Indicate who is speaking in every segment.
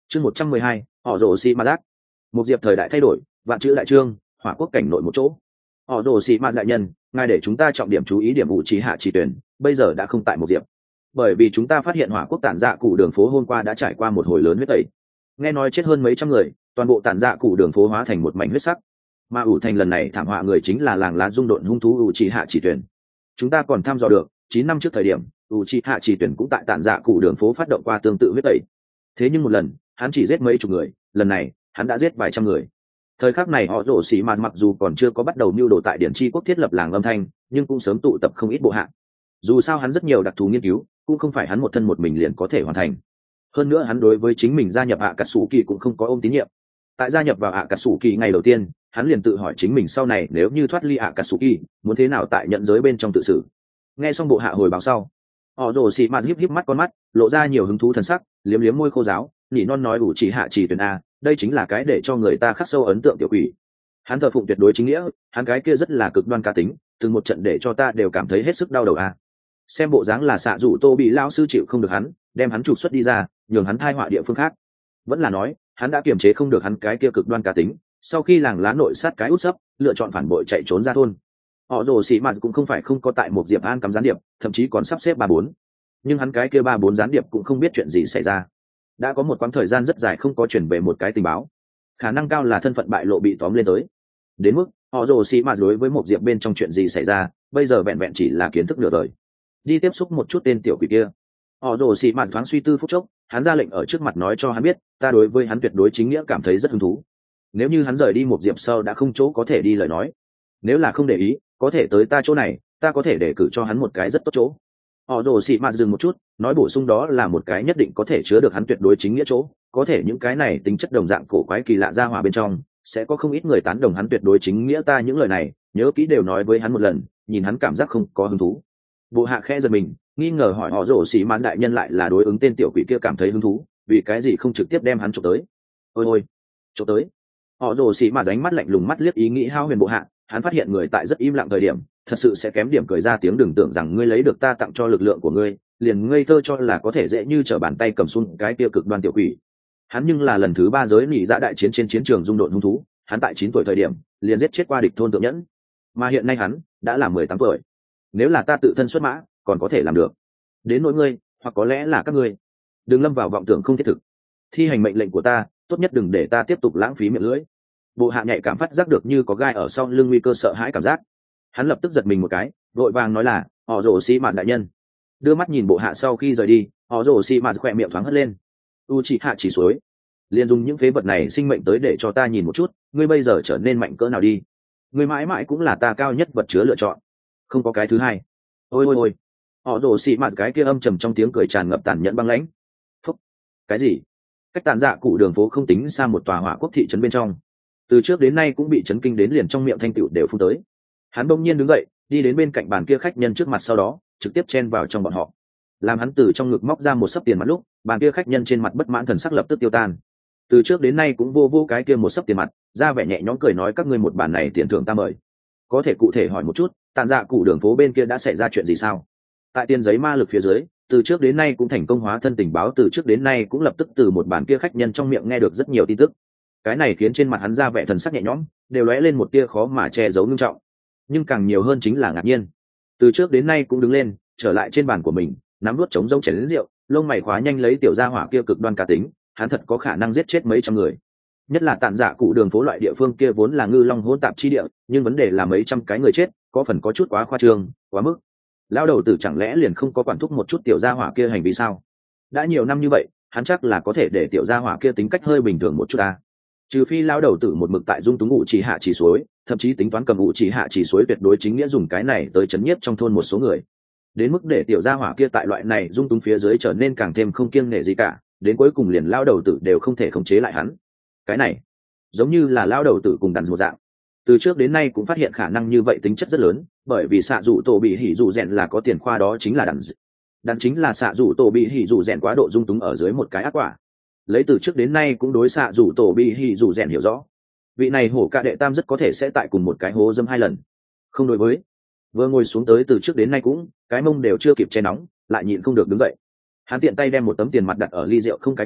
Speaker 1: Chương 112, họ rồ xì ma giác. Một diệp thời đại thay đổi, vạn chữ đại trương, hỏa quốc cảnh nội một chỗ. Họ rồ xì ma đại nhân, ngài để chúng ta trọng điểm chú ý điểm vụ trí hạ chỉ tuyển, bây giờ đã không tại một diệp. Bởi vì chúng ta phát hiện hỏa quốc tản dạ cụ đường phố hôm qua đã trải qua một hồi lớn huyết tẩy. Nghe nói chết hơn mấy trăm người, toàn bộ tản dạ cụ đường phố hóa thành một mảnh huyết sắc. Mà ủ thành lần này thảm họa người chính là làng lá dung độn hung thú ủ trí hạ chỉ tuyển. Chúng ta còn thăm dò được, 9 năm trước thời điểm, ủ trí hạ chỉ tuyển cũng tại tản dạ cụ đường phố phát động qua tương tự huyết tẩy. Thế nhưng một lần, hắn chỉ giết mấy chục người, lần này hắn đã giết vài trăm người. Thời khắc này họ rồ xì mà mặc dù còn chưa có bắt đầu mưu đồ tại điển tri quốc thiết lập làng âm thanh, nhưng cũng sớm tụ tập không ít bộ hạ. Dù sao hắn rất nhiều đặc thù nghiên cứu, cũng không phải hắn một thân một mình liền có thể hoàn thành. Hơn nữa hắn đối với chính mình gia nhập ạ cà sủ kỳ cũng không có ôm tín nhiệm. Tại gia nhập vào ạ cà sủ kỳ ngày đầu tiên, hắn liền tự hỏi chính mình sau này nếu như thoát ly ạ cà sủ kỳ, muốn thế nào tại nhận giới bên trong tự xử. Nghe xong bộ hạ hồi báo sau, họ rồ xì mà híp híp mắt con mắt, lộ ra nhiều hứng thú thần sắc, liếm liếm môi khô giáo, nhỉ non nói ủ chỉ hạ chỉ tuyển a, đây chính là cái để cho người ta khắc sâu ấn tượng tiểu quỷ. Hắn thờ phụng tuyệt đối chính nghĩa, hắn cái kia rất là cực đoan cá tính, từng một trận để cho ta đều cảm thấy hết sức đau đầu a. Xem bộ dáng là xạ dụ tô bị lao sư chịu không được hắn, đem hắn trục xuất đi ra, nhường hắn thai họa địa phương khác. Vẫn là nói hắn đã kiềm chế không được hắn cái kia cực đoan cá tính, sau khi làng lá nội sát cái út sấp, lựa chọn phản bội chạy trốn ra thôn. Họ rồ xì mà cũng không phải không có tại một diệp an cắm gián điệp, thậm chí còn sắp xếp 3-4. Nhưng hắn cái kia 3-4 gián điệp cũng không biết chuyện gì xảy ra. Đã có một quãng thời gian rất dài không có chuyển về một cái tình báo, khả năng cao là thân phận bại lộ bị tóm lên tới. Đến mức họ rồ xì mà đối với một diệp bên trong chuyện gì xảy ra, bây giờ vẹn vẹn chỉ là kiến thức nửa đời. Đi tiếp xúc một chút tên tiểu quỷ kia. Họ rồ xì mà thoáng suy tư phút chốc, hắn ra lệnh ở trước mặt nói cho hắn biết, ta đối với hắn tuyệt đối chính nghĩa cảm thấy rất hứng thú. Nếu như hắn rời đi một diệp sau đã không chỗ có thể đi lời nói, nếu là không để ý, có thể tới ta chỗ này, ta có thể đề cử cho hắn một cái rất tốt chỗ. Họ rồ xì mà dừng một chút, nói bổ sung đó là một cái nhất định có thể chứa được hắn tuyệt đối chính nghĩa chỗ, có thể những cái này tính chất đồng dạng cổ quái kỳ lạ ra hỏa bên trong, sẽ có không ít người tán đồng hắn tuyệt đối chính nghĩa. Ta những lời này nhớ kỹ đều nói với hắn một lần, nhìn hắn cảm giác không có hứng thú. Bộ hạ khẽ giật mình, nghi ngờ hỏi họ rồ xì mãn đại nhân lại là đối ứng tên tiểu quỷ kia cảm thấy hứng thú, vì cái gì không trực tiếp đem hắn chụp tới. Ôi chụp tới. Họ rồ xì mà ánh mắt lạnh lùng mắt liếc ý nghĩ hao huyền bộ hạ, hắn phát hiện người tại rất im lặng thời điểm, thật sự sẽ kém điểm cười ra tiếng. Đừng tưởng rằng ngươi lấy được ta tặng cho lực lượng của ngươi, liền ngây thơ cho là có thể dễ như trở bàn tay cầm xuống cái tiêu cực đoan tiểu quỷ. Hắn nhưng là lần thứ 3 giới nỉ dạ đại chiến trên chiến trường dung độn hung thú, hắn tại 9 tuổi thời điểm liền giết chết qua địch thôn tượng nhẫn, mà hiện nay hắn đã là 18 tuổi. Nếu là ta tự thân xuất mã, còn có thể làm được. Đến nỗi ngươi, hoặc có lẽ là các ngươi, đừng lâm vào vọng tưởng không thiết thực. Thi hành mệnh lệnh của ta, tốt nhất đừng để ta tiếp tục lãng phí miệng lưỡi. Bộ hạ nhạy cảm phát giác được như có gai ở sau lưng nguy cơ sợ hãi cảm giác. Hắn lập tức giật mình một cái, vội vàng nói là, họ rồ xì mạt đại nhân. Đưa mắt nhìn bộ hạ sau khi rời đi, họ rồ xì mạt khỏe miệng thoáng hất lên. U chỉ hạ chỉ suối, liền dùng những phế vật này sinh mệnh tới để cho ta nhìn một chút, ngươi bây giờ trở nên mạnh cỡ nào đi. Ngươi mãi mãi cũng là ta cao nhất vật chứa lựa chọn, không có cái thứ hai. Ôi họ rồ xì mạt cái kia âm trầm trong tiếng cười tràn ngập tàn nhẫn băng lãnh. Phúc, cái gì? Cách tàn dạ cụ đường phố không tính xa một tòa hỏa quốc thị trấn bên trong, từ trước đến nay cũng bị chấn kinh đến liền trong miệng thanh tựu đều phun tới. Hắn bỗng nhiên đứng dậy, đi đến bên cạnh bàn kia khách nhân trước mặt, sau đó trực tiếp chen vào trong bọn họ. Làm hắn từ trong ngực móc ra một xấp tiền mặt lúc, bàn kia khách nhân trên mặt bất mãn thần sắc lập tức tiêu tan. Từ trước đến nay cũng vô cái kia một xấp tiền mặt, ra vẻ nhẹ nhõm cười nói, các ngươi một bàn này tiền thưởng ta mời. Có thể cụ thể hỏi một chút, tàn dạ cụ đường phố bên kia đã xảy ra chuyện gì sao? Tại tiền giấy ma lực phía dưới, từ trước đến nay cũng thành công hóa thân tình báo, từ trước đến nay cũng lập tức từ một bàn kia khách nhân trong miệng nghe được rất nhiều tin tức. Cái này khiến trên mặt hắn ra vẻ thần sắc nhẹ nhõm, đều lóe lên một tia khó mà che giấu nghiêm trọng, nhưng càng nhiều hơn chính là ngạc nhiên. Từ trước đến nay cũng đứng lên, trở lại trên bàn của mình, nắm nuốt trống rỗng chén lớn rượu, lông mày khóa nhanh lấy tiểu gia hỏa kia cực đoan cá tính, hắn thật có khả năng giết chết mấy trăm người. Nhất là tàn dạ cụ đường phố loại địa phương kia vốn là ngư long hỗn tạp chi địa, nhưng vấn đề là mấy trăm cái người chết, có phần có chút quá khoa trương, quá mức. Lão đầu tử chẳng lẽ liền không có quản thúc một chút tiểu gia hỏa kia hành vi sao? Đã nhiều năm như vậy, hắn chắc là có thể để tiểu gia hỏa kia tính cách hơi bình thường một chút ta. Trừ phi lão đầu tử một mực tại dung túng ngụ chỉ hạ chỉ suối, thậm chí tính toán cầm ngụ chỉ hạ chỉ suối tuyệt đối chính nghĩa dùng cái này tới chấn nhiếp trong thôn một số người, đến mức để tiểu gia hỏa kia tại loại này dung túng phía dưới trở nên càng thêm không kiêng nể gì cả, đến cuối cùng liền lão đầu tử đều không thể khống chế lại hắn. Cái này giống như là lão đầu tử cùng đàn một dạng, từ trước đến nay cũng phát hiện khả năng như vậy tính chất rất lớn, bởi vì xạ dụ tổ bị hỉ dụ rèn là có tiền khoa, đó chính là đàn chính là xạ dụ tổ bị hỉ dụ rèn quá độ dung túng ở dưới một cái ác quả. Lấy từ trước đến nay cũng đối xạ dụ tổ bị hỉ dụ rèn hiểu rõ, vị này hổ cạ đệ tam rất có thể sẽ tại cùng một cái hố dâm 2 lần. Không đối với, vừa ngồi xuống tới từ trước đến nay cũng cái mông đều chưa kịp che nóng, lại nhịn không được đứng dậy. Hắn tiện tay đem một tấm tiền mặt đặt ở ly rượu không cái cằm,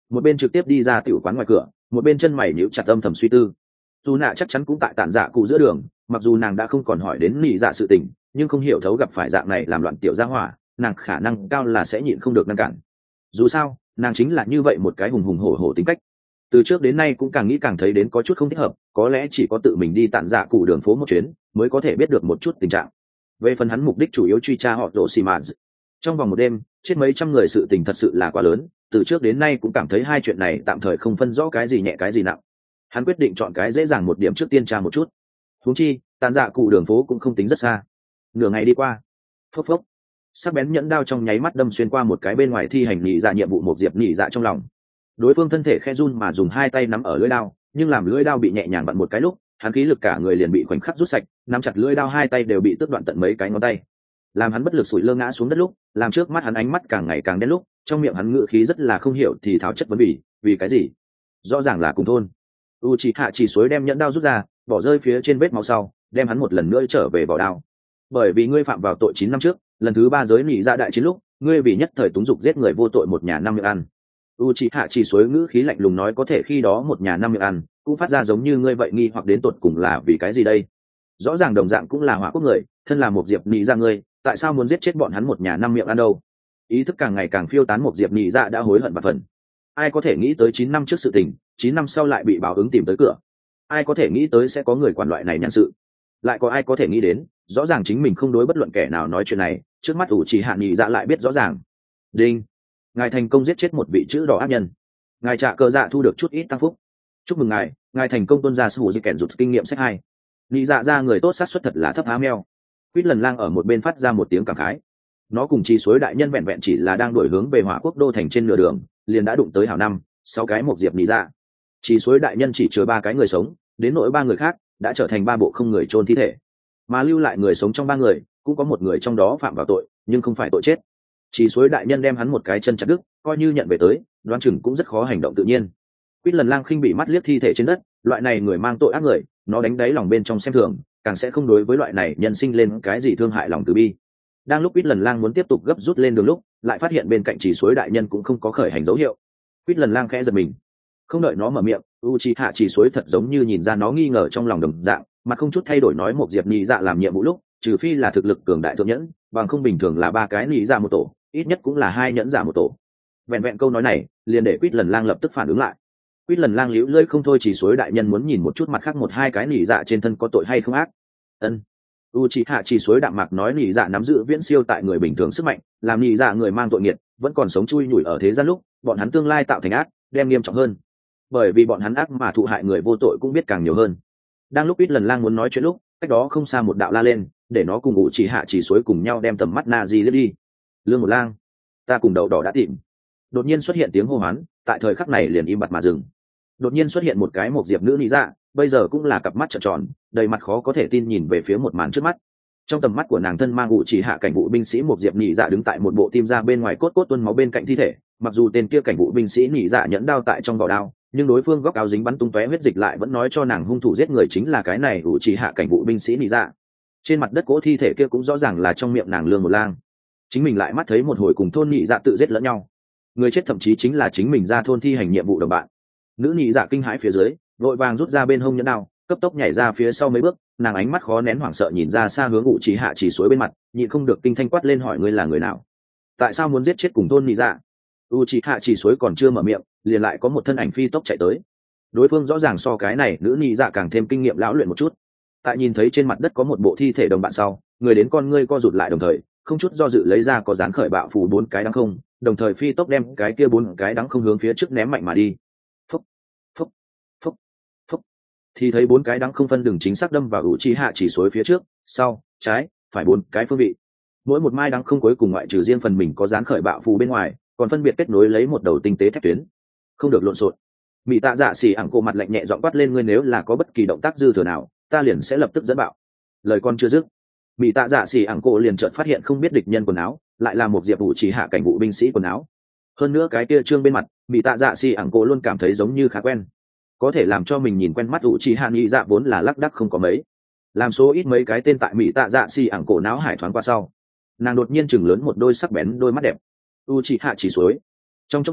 Speaker 1: một bên trực tiếp đi ra tiểu quán ngoài cửa, một bên chân mày nhíu chặt âm thầm suy tư. Dù nạ chắc chắn cũng tại tản dạ cụ giữa đường, mặc dù nàng đã không còn hỏi đến nị dạ sự tình, nhưng không hiểu thấu gặp phải dạng này làm loạn tiểu gia hỏa, nàng khả năng cao là sẽ nhịn không được ngăn cản. Dù sao nàng chính là như vậy một cái hùng hùng hổ hổ tính cách, từ trước đến nay cũng càng nghĩ càng thấy đến có chút không thích hợp, có lẽ chỉ có tự mình đi tản dạ cụ đường phố một chuyến mới có thể biết được một chút tình trạng. Về phần hắn mục đích chủ yếu truy tra họ Rồ Xì Mạt, trong vòng một đêm chết mấy trăm người sự tình thật sự là quá lớn, từ trước đến nay cũng cảm thấy hai chuyện này tạm thời không phân rõ cái gì nhẹ cái gì nặng. Hắn quyết định chọn cái dễ dàng một điểm trước tiên tra một chút. Huống chi tàn dạ cụ đường phố cũng không tính rất xa. Nửa ngày đi qua, phốc phốc, sắc bén nhẫn đao trong nháy mắt đâm xuyên qua một cái bên ngoài thi hành nhị dạ nhiệm vụ một diệp nhị dạ trong lòng. Đối phương thân thể khe run mà dùng hai tay nắm ở lưỡi đao, nhưng làm lưỡi đao bị nhẹ nhàng vặn một cái lúc, hắn khí lực cả người liền bị khoảnh khắc rút sạch, nắm chặt lưỡi đao hai tay đều bị tước đoạn tận mấy cái ngón tay. Làm hắn bất lực sủi lơ ngã xuống đất lúc, làm trước mắt hắn ánh mắt càng ngày càng đen lúc, trong miệng hắn ngự khí rất là không hiểu thì tháo chất vấn vì cái gì? Rõ ràng là cùng thôn. Uchiha chỉ suối đem nhẫn đao rút ra, bỏ rơi phía trên vết máu sau, đem hắn một lần nữa trở về vỏ đao. Bởi vì ngươi phạm vào tội 9 năm trước, lần thứ 3 giới nị dạ đại chiến lúc, ngươi vì nhất thời túng dục giết người vô tội một nhà năm miệng ăn. Uchiha chỉ suối ngữ khí lạnh lùng nói, có thể khi đó một nhà năm miệng ăn cũng phát ra giống như ngươi vậy nghi hoặc đến tột cùng là vì cái gì đây? Rõ ràng đồng dạng cũng là hỏa quốc người, thân là một diệp nị dạ ngươi, tại sao muốn giết chết bọn hắn một nhà năm miệng ăn đâu? Ý thức càng ngày càng phiêu tán, một diệp nị dạ đã hối hận và phần. Ai có thể nghĩ tới 9 năm trước sự tình, 9 năm sau lại bị báo ứng tìm tới cửa? Ai có thể nghĩ tới sẽ có người quản loại này nhận sự? Lại có ai có thể nghĩ đến, rõ ràng chính mình không đối bất luận kẻ nào nói chuyện này, trước mắt ủ chỉ hạn nhị dạ lại biết rõ ràng. Đinh, ngài thành công giết chết một vị chữ đỏ ác nhân, ngài trả cờ dạ thu được chút ít tăng phúc. Chúc mừng ngài thành công tuân ra sự di kèn rụt kinh nghiệm sách 2. Nhị dạ ra người tốt xác suất thật là thấp á meo. Quýt lần lang ở một bên phát ra một tiếng cảm khái. Nó cùng chi suối đại nhân vẹn vẹn chỉ là đang đuổi hướng về hỏa quốc đô thành trên nửa đường, liền đã đụng tới hảo năm 6 cái một diệp nhị dạ. Chi suối đại nhân chỉ chứa 3 cái người sống, đến nỗi 3 người khác đã trở thành 3 bộ không người chôn thi thể, mà lưu lại người sống trong 3 người cũng có một người trong đó phạm vào tội, nhưng không phải tội chết. Chi suối đại nhân đem hắn một cái chân chặt đứt, coi như nhận về tới, đoán chừng cũng rất khó hành động tự nhiên. Quýt lần lang khinh bị mắt liếc thi thể trên đất, loại này người mang tội ác người, nó đánh đáy lòng bên trong xem thường, càng sẽ không đối với loại này nhân sinh lên cái gì thương hại lòng từ bi. Đang lúc Quýt lần lang muốn tiếp tục gấp rút lên đường lúc, lại phát hiện bên cạnh chỉ suối đại nhân cũng không có khởi hành dấu hiệu. Quýt lần lang khẽ giật mình, không đợi nó mở miệng, Uchiha chỉ suối thật giống như nhìn ra nó nghi ngờ trong lòng đồng dạng, mà không chút thay đổi nói, một diệp nhị dạ làm nhiệm vụ lúc, trừ phi là thực lực cường đại thượng nhẫn, bằng không bình thường là 3 cái nhị dạ một tổ, ít nhất cũng là 2 nhẫn giả một tổ. Vẹn vẹn câu nói này liền để Quýt lần lang lập tức phản ứng lại. Quýt lần lang liễu lơi không thôi, chỉ suối đại nhân muốn nhìn một chút mặt khác 1-2 cái nhị dạ trên thân có tội hay không ác. Ân. Uchiha chỉ suối đạm mạc nói, nhị dạ nắm giữ viễn siêu tại người bình thường sức mạnh, làm nhị dạ người mang tội nghiệt, vẫn còn sống chui nhủi ở thế gian lúc, bọn hắn tương lai tạo thành ác, đem nghiêm trọng hơn. Bởi vì bọn hắn ác mà thụ hại người vô tội cũng biết càng nhiều hơn. Đang lúc Quýt lần lang muốn nói chuyện lúc, cách đó không xa một đạo la lên, để nó cùng Uchiha chỉ suối cùng nhau đem tầm mắt Nazi lướt đi. Lương một lang, ta cùng đầu đỏ đã tìm. Đột nhiên xuất hiện tiếng hô hoán, tại thời khắc này liền im bặt mà dừng. Đột nhiên xuất hiện một cái một diệp nữ lý dạ, bây giờ cũng là cặp mắt trợn tròn, đầy mặt khó có thể tin nhìn về phía một màn trước mắt. Trong tầm mắt của nàng, thân mang chỉ hạ cảnh vụ binh sĩ một diệp nhị dạ đứng tại một bộ tim ra bên ngoài cốt tuôn máu bên cạnh thi thể. Mặc dù tên kia cảnh vụ binh sĩ nhị dạ nhẫn đao tại trong vỏ đao, nhưng đối phương góc áo dính bắn tung tóe huyết dịch lại vẫn nói cho nàng hung thủ giết người chính là cái này chỉ hạ cảnh vụ binh sĩ nhị dạ. Trên mặt đất cỗ thi thể kia cũng rõ ràng là trong miệng nàng lương một lang. Chính mình lại mắt thấy một hồi cùng thôn nhị dạ tự giết lẫn nhau, người chết thậm chí chính là chính mình ra thôn thi hành nhiệm vụ đồng bạn. Nữ nhị dạ kinh hãi phía dưới, vội vàng rút ra bên hông nhẫn đao, cấp tốc nhảy ra phía sau mấy bước, nàng ánh mắt khó nén hoảng sợ nhìn ra xa hướng Uchiha chỉ suối bên mặt, nhịn không được kinh thanh quát lên, hỏi ngươi là người nào? Tại sao muốn giết chết cùng thôn nhị dạ? Uchiha chỉ suối còn chưa mở miệng, liền lại có một thân ảnh phi tốc chạy tới. Đối phương rõ ràng so cái này nữ nhị dạ càng thêm kinh nghiệm lão luyện một chút. Tại nhìn thấy trên mặt đất có một bộ thi thể đồng bạn sau, người đến con ngươi co rụt lại, đồng thời không chút do dự lấy ra có dán khởi bạo phù 4 cái đắng không, đồng thời phi tốc đem cái kia 4 cái đắng không hướng phía trước ném mạnh mà đi. Phúc, phúc, phúc, phúc. Thì thấy 4 cái đắng không phân đường chính xác đâm vào Uchiha chỉ suối phía trước, sau, trái, phải 4 cái phương vị. Mỗi một mai đắng không cuối cùng ngoại trừ riêng phần mình có dán khởi bạo phù bên ngoài, còn phân biệt kết nối lấy một đầu tinh tế thép tuyến. Không được lộn xộn. Mị Tạ Dạ xỉ ẳng cô mặt lạnh nhẹ giọng quát lên, ngươi nếu là có bất kỳ động tác dư thừa nào, ta liền sẽ lập tức dẫn bạo. Lời con chưa dứt, Mị Tạ Dạ xỉ ẳng cô liền chợt phát hiện không biết địch nhân quần áo lại là một diệp vụ chỉ hạ cảnh vụ binh sĩ quần áo. Hơn nữa cái kia trương bên mặt, Mị Tạ Dạ xỉ ẳng cô luôn cảm thấy giống như khá quen, có thể làm cho mình nhìn quen mắt vụ chỉ hạ nhị dạ vốn là lác đác không có mấy, làm số ít mấy cái tên tại Mị Tạ Dạ xỉ ẳng cô não hải thoáng qua sau, nàng đột nhiên chừng lớn một đôi sắc bén đôi mắt đẹp. Uchiha chỉ suối. Trong chốc lát,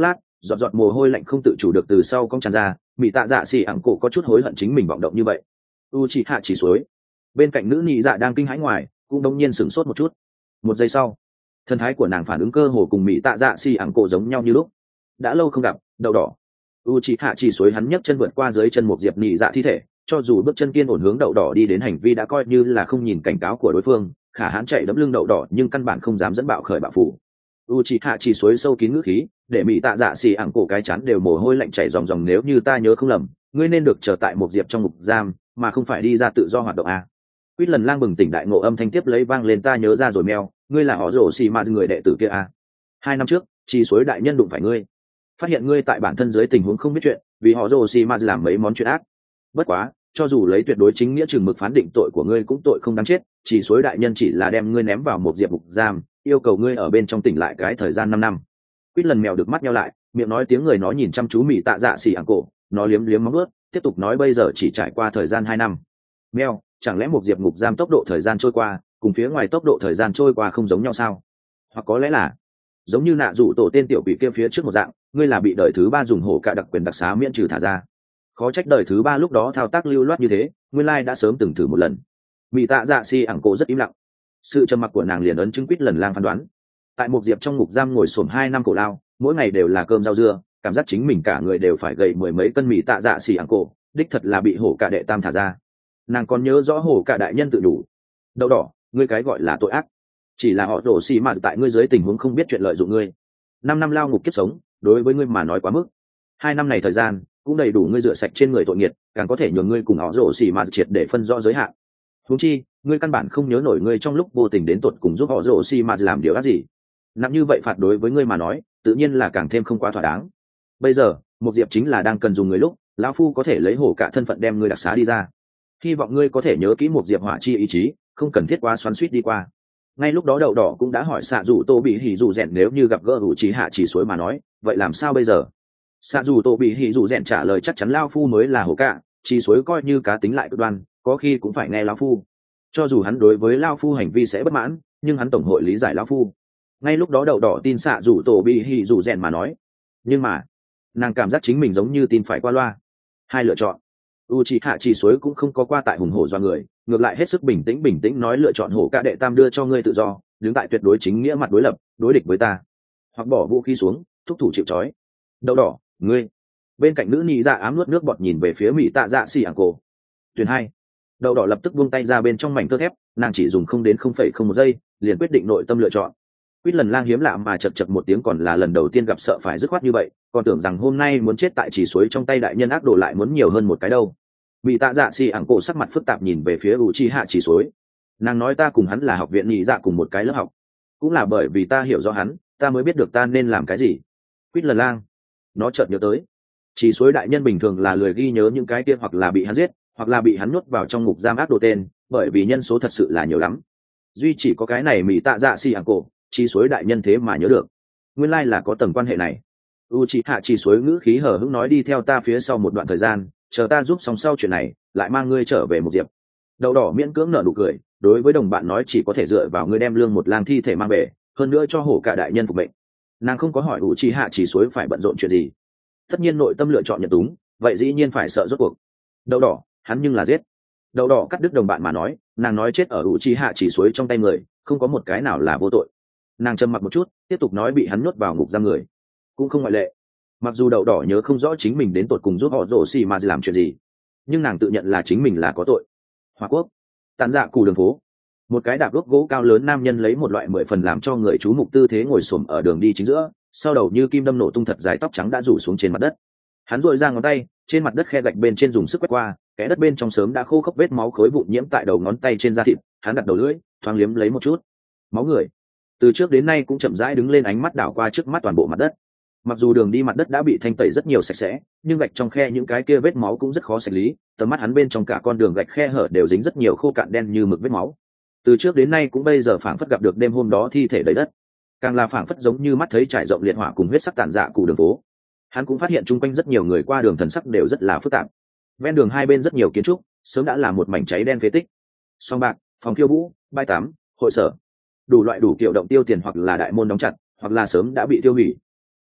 Speaker 1: giọt giọt mồ hôi lạnh không tự chủ được từ sau cong tràn ra. Mỹ tạ dạ xỉ ẳng cổ có chút hối hận chính mình vọng động như vậy. U chị hạ chỉ suối bên cạnh nữ nhị dạ đang kinh hãi ngoài cũng đông nhiên sửng sốt một chút. Một giây sau, thần thái của nàng phản ứng cơ hồ cùng Mỹ tạ dạ xỉ ẳng cổ giống nhau như lúc. Đã lâu không gặp, đậu đỏ. U chị hạ chỉ suối hắn nhấc chân vượt qua dưới chân một diệp nhị dạ thi thể, cho dù bước chân kiên ổn hướng đậu đỏ đi đến hành vi đã coi như là không nhìn cảnh cáo của đối phương, khả hãn chạy đấm lưng đậu đỏ nhưng căn bản không dám dẫn bạo khởi bạo phủ. U chị hạ chỉ suối sâu kín ngữ khí, để Mỹ tạ dạ xỉ ẳng cổ cái chán đều mồ hôi lạnh chảy ròng ròng. Nếu như ta nhớ không lầm, ngươi nên được chờ tại một diệp trong ngục giam, mà không phải đi ra tự do hoạt động à. Quýt lần lang bừng tỉnh đại ngộ âm thanh tiếp lấy vang lên, ta nhớ ra rồi mèo, ngươi là họ rổ xì mà người đệ tử kia à. 2 năm trước, chỉ suối đại nhân đụng phải ngươi, phát hiện ngươi tại bản thân dưới tình huống không biết chuyện, vì họ rổ xì mà làm mấy món chuyện ác. Bất quá, cho dù lấy tuyệt đối chính nghĩa chừng mực phán định tội của ngươi cũng tội không đáng chết, chỉ suối đại nhân chỉ là đem ngươi ném vào một diệp ngục giam, yêu cầu ngươi ở bên trong tỉnh lại cái thời gian 5 năm. Quýt lần mèo được mắt nhau lại, miệng nói tiếng người, nó nhìn chăm chú Mỹ tạ dạ xỉ ẳng cổ, nó liếm liếm móng ướt, tiếp tục nói bây giờ chỉ trải qua thời gian 2 năm. Mèo, chẳng lẽ một diệp ngục giam tốc độ thời gian trôi qua cùng phía ngoài tốc độ thời gian trôi qua không giống nhau sao? Hoặc có lẽ là giống như nạ rủ tổ tên tiểu quỷ kia phía trước một dạng, ngươi là bị đời thứ 3 dùng hổ cả đặc quyền đặc xá miễn trừ thả ra. Khó trách đời thứ 3 lúc đó thao tác lưu loát như thế, nguyên lai đã sớm từng thử một lần. Mỹ tạ dạ xỉ ẳng cổ rất im lặng, sự trầm mặc của nàng liền ấn chứng Quýt lần lang phán đoán. Tại một diệp trong ngục giam ngồi xổm 2 năm cổ lao, mỗi ngày đều là cơm rau dưa, cảm giác chính mình cả người đều phải gầy 10 mấy cân. Mỹ tạ dạ xỉ ẳng cổ đích thật là bị hổ cả đệ tam thả ra. Nàng còn nhớ rõ hổ cả đại nhân tự đủ. Đậu đỏ, ngươi cái gọi là tội ác chỉ là họ rổ xì mà tại ngươi dưới tình huống không biết chuyện lợi dụng ngươi. 5 năm lao ngục kiếp sống đối với ngươi mà nói quá mức. 2 năm này thời gian cũng đầy đủ ngươi rửa sạch trên người tội nghiệt, càng có thể nhường ngươi cùng họ rổ xì mà triệt để phân rõ giới hạn. Huống chi ngươi căn bản không nhớ nổi ngươi trong lúc vô tình đến tột cùng giúp họ rổ xì mà làm điều ác gì. Nặng như vậy phạt đối với ngươi mà nói tự nhiên là càng thêm không quá thỏa đáng. Bây giờ một diệp chính là đang cần dùng người lúc lão phu có thể lấy hổ cả thân phận đem ngươi đặc xá đi ra. Hy vọng ngươi có thể nhớ kỹ một diệp hỏa chi ý chí, không cần thiết quá xoắn suýt đi qua. Ngay lúc đó đậu đỏ cũng đã hỏi xạ dù tô bị hỉ dù rèn nếu như gặp gỡ hữu trí hạ chỉ suối mà nói vậy làm sao bây giờ. Xạ dù tô bị hỉ dù rèn trả lời chắc chắn lao phu mới là hổ cả, chỉ suối coi như cá tính lại cực đoan, có khi cũng phải nghe lao phu. Cho dù hắn đối với lao phu hành vi sẽ bất mãn, nhưng hắn tổng hội lý giải lao phu. Ngay lúc đó đậu đỏ tin xạ dù tô bị hỉ dù rèn mà nói, nhưng mà nàng cảm giác chính mình giống như tin phải qua loa. Hai lựa chọn, u chị hạ chỉ suối cũng không có qua tại hùng hổ do người, ngược lại hết sức bình tĩnh nói lựa chọn hổ cả đệ tam đưa cho ngươi tự do, đứng tại tuyệt đối chính nghĩa mặt đối lập, đối địch với ta, hoặc bỏ vũ khí xuống, thúc thủ chịu trói. Đậu đỏ, ngươi. Bên cạnh nữ nhị dạ ám nuốt nước bọt nhìn về phía Mỹ tạ dạ xỉ ẳng cổ. Tuyển 2. Đậu đỏ lập tức buông tay ra bên trong mảnh tơ thép, nàng chỉ dùng không đến 0,01 giây liền quyết định nội tâm lựa chọn. Quýt lần lang hiếm lạ mà chật chật một tiếng, còn là lần đầu tiên gặp sợ phải dứt khoát như vậy, còn tưởng rằng hôm nay muốn chết tại chỉ suối trong tay đại nhân ác đồ lại muốn nhiều hơn một cái đâu. Mỹ tạ dạ xỉ ẳng cổ sắc mặt phức tạp nhìn về phía Uchiha chỉ suối. Nàng nói ta cùng hắn là học viện nhị dạ cùng một cái lớp học, cũng là bởi vì ta hiểu rõ hắn, ta mới biết được ta nên làm cái gì. Quýt lần lang, nó chợt nhớ tới, chỉ suối đại nhân bình thường là lười ghi nhớ những cái kia hoặc là bị hắn giết, hoặc là bị hắn nuốt vào trong ngục giam ác đồ tên, bởi vì nhân số thật sự là nhiều lắm. Duy chỉ có cái này Mỹ tạ dạ xỉ ẳng cổ, chỉ suối đại nhân thế mà nhớ được, nguyên lai là có tầng quan hệ này. Uchiha chỉ suối ngữ khí hờ hững nói đi theo ta phía sau một đoạn thời gian, chờ ta giúp xong sau chuyện này lại mang ngươi trở về một diệp. Đậu đỏ miễn cưỡng nở nụ cười, đối với đồng bạn nói chỉ có thể dựa vào ngươi đem lương một lang thi thể mang về, hơn nữa cho hổ cả đại nhân phục mệnh. Nàng không có hỏi Uchiha chỉ suối phải bận rộn chuyện gì, tất nhiên nội tâm lựa chọn nhận túng, vậy dĩ nhiên phải sợ rốt cuộc. Đậu đỏ, hắn nhưng là giết. Đậu đỏ cắt đứt đồng bạn mà nói, nàng nói chết ở Uchiha chỉ suối trong tay người không có một cái nào là vô tội. Nàng trầm mặc một chút, tiếp tục nói bị hắn nuốt vào ngục giam người cũng không ngoại lệ. Mặc dù đậu đỏ nhớ không rõ chính mình đến tột cùng giúp họ rổ xì mà làm chuyện gì, nhưng nàng tự nhận là chính mình là có tội. Hoa Quốc, tàn dạ cù đường phố, một cái đạp gốc gỗ cao lớn nam nhân lấy một loại 10 phần làm cho người chú mục tư thế ngồi xổm ở đường đi chính giữa, sau đầu như kim đâm nổ tung thật dài tóc trắng đã rủ xuống trên mặt đất. Hắn duỗi ra ngón tay, trên mặt đất khe gạch bên trên dùng sức quét qua, kẽ đất bên trong sớm đã khô khốc vết máu khối vụn nhiễm tại đầu ngón tay trên da thịt. Hắn đặt đầu lưỡi, thoáng liếm lấy một chút máu người, từ trước đến nay cũng chậm rãi đứng lên, ánh mắt đảo qua trước mắt toàn bộ mặt đất. Mặc dù đường đi mặt đất đã bị thanh tẩy rất nhiều sạch sẽ, nhưng gạch trong khe những cái kia vết máu cũng rất khó xử lý. Tầm mắt hắn bên trong cả con đường gạch khe hở đều dính rất nhiều khô cạn đen như mực vết máu. Từ trước đến nay cũng bây giờ phảng phất gặp được đêm hôm đó thi thể đầy đất, càng là phảng phất giống như mắt thấy trải rộng liệt hỏa cùng huyết sắc tàn dạ cụ đường phố. Hắn cũng phát hiện chung quanh rất nhiều người qua đường thần sắc đều rất là phức tạp. Ven đường hai bên rất nhiều kiến trúc sớm đã là một mảnh cháy đen phế tích, song bạc, phòng khiêu vũ, bãi tắm, hội sở, đủ loại đủ kiểu động tiêu tiền hoặc là đại môn đóng chặt, hoặc là sớm đã bị tiêu hủy.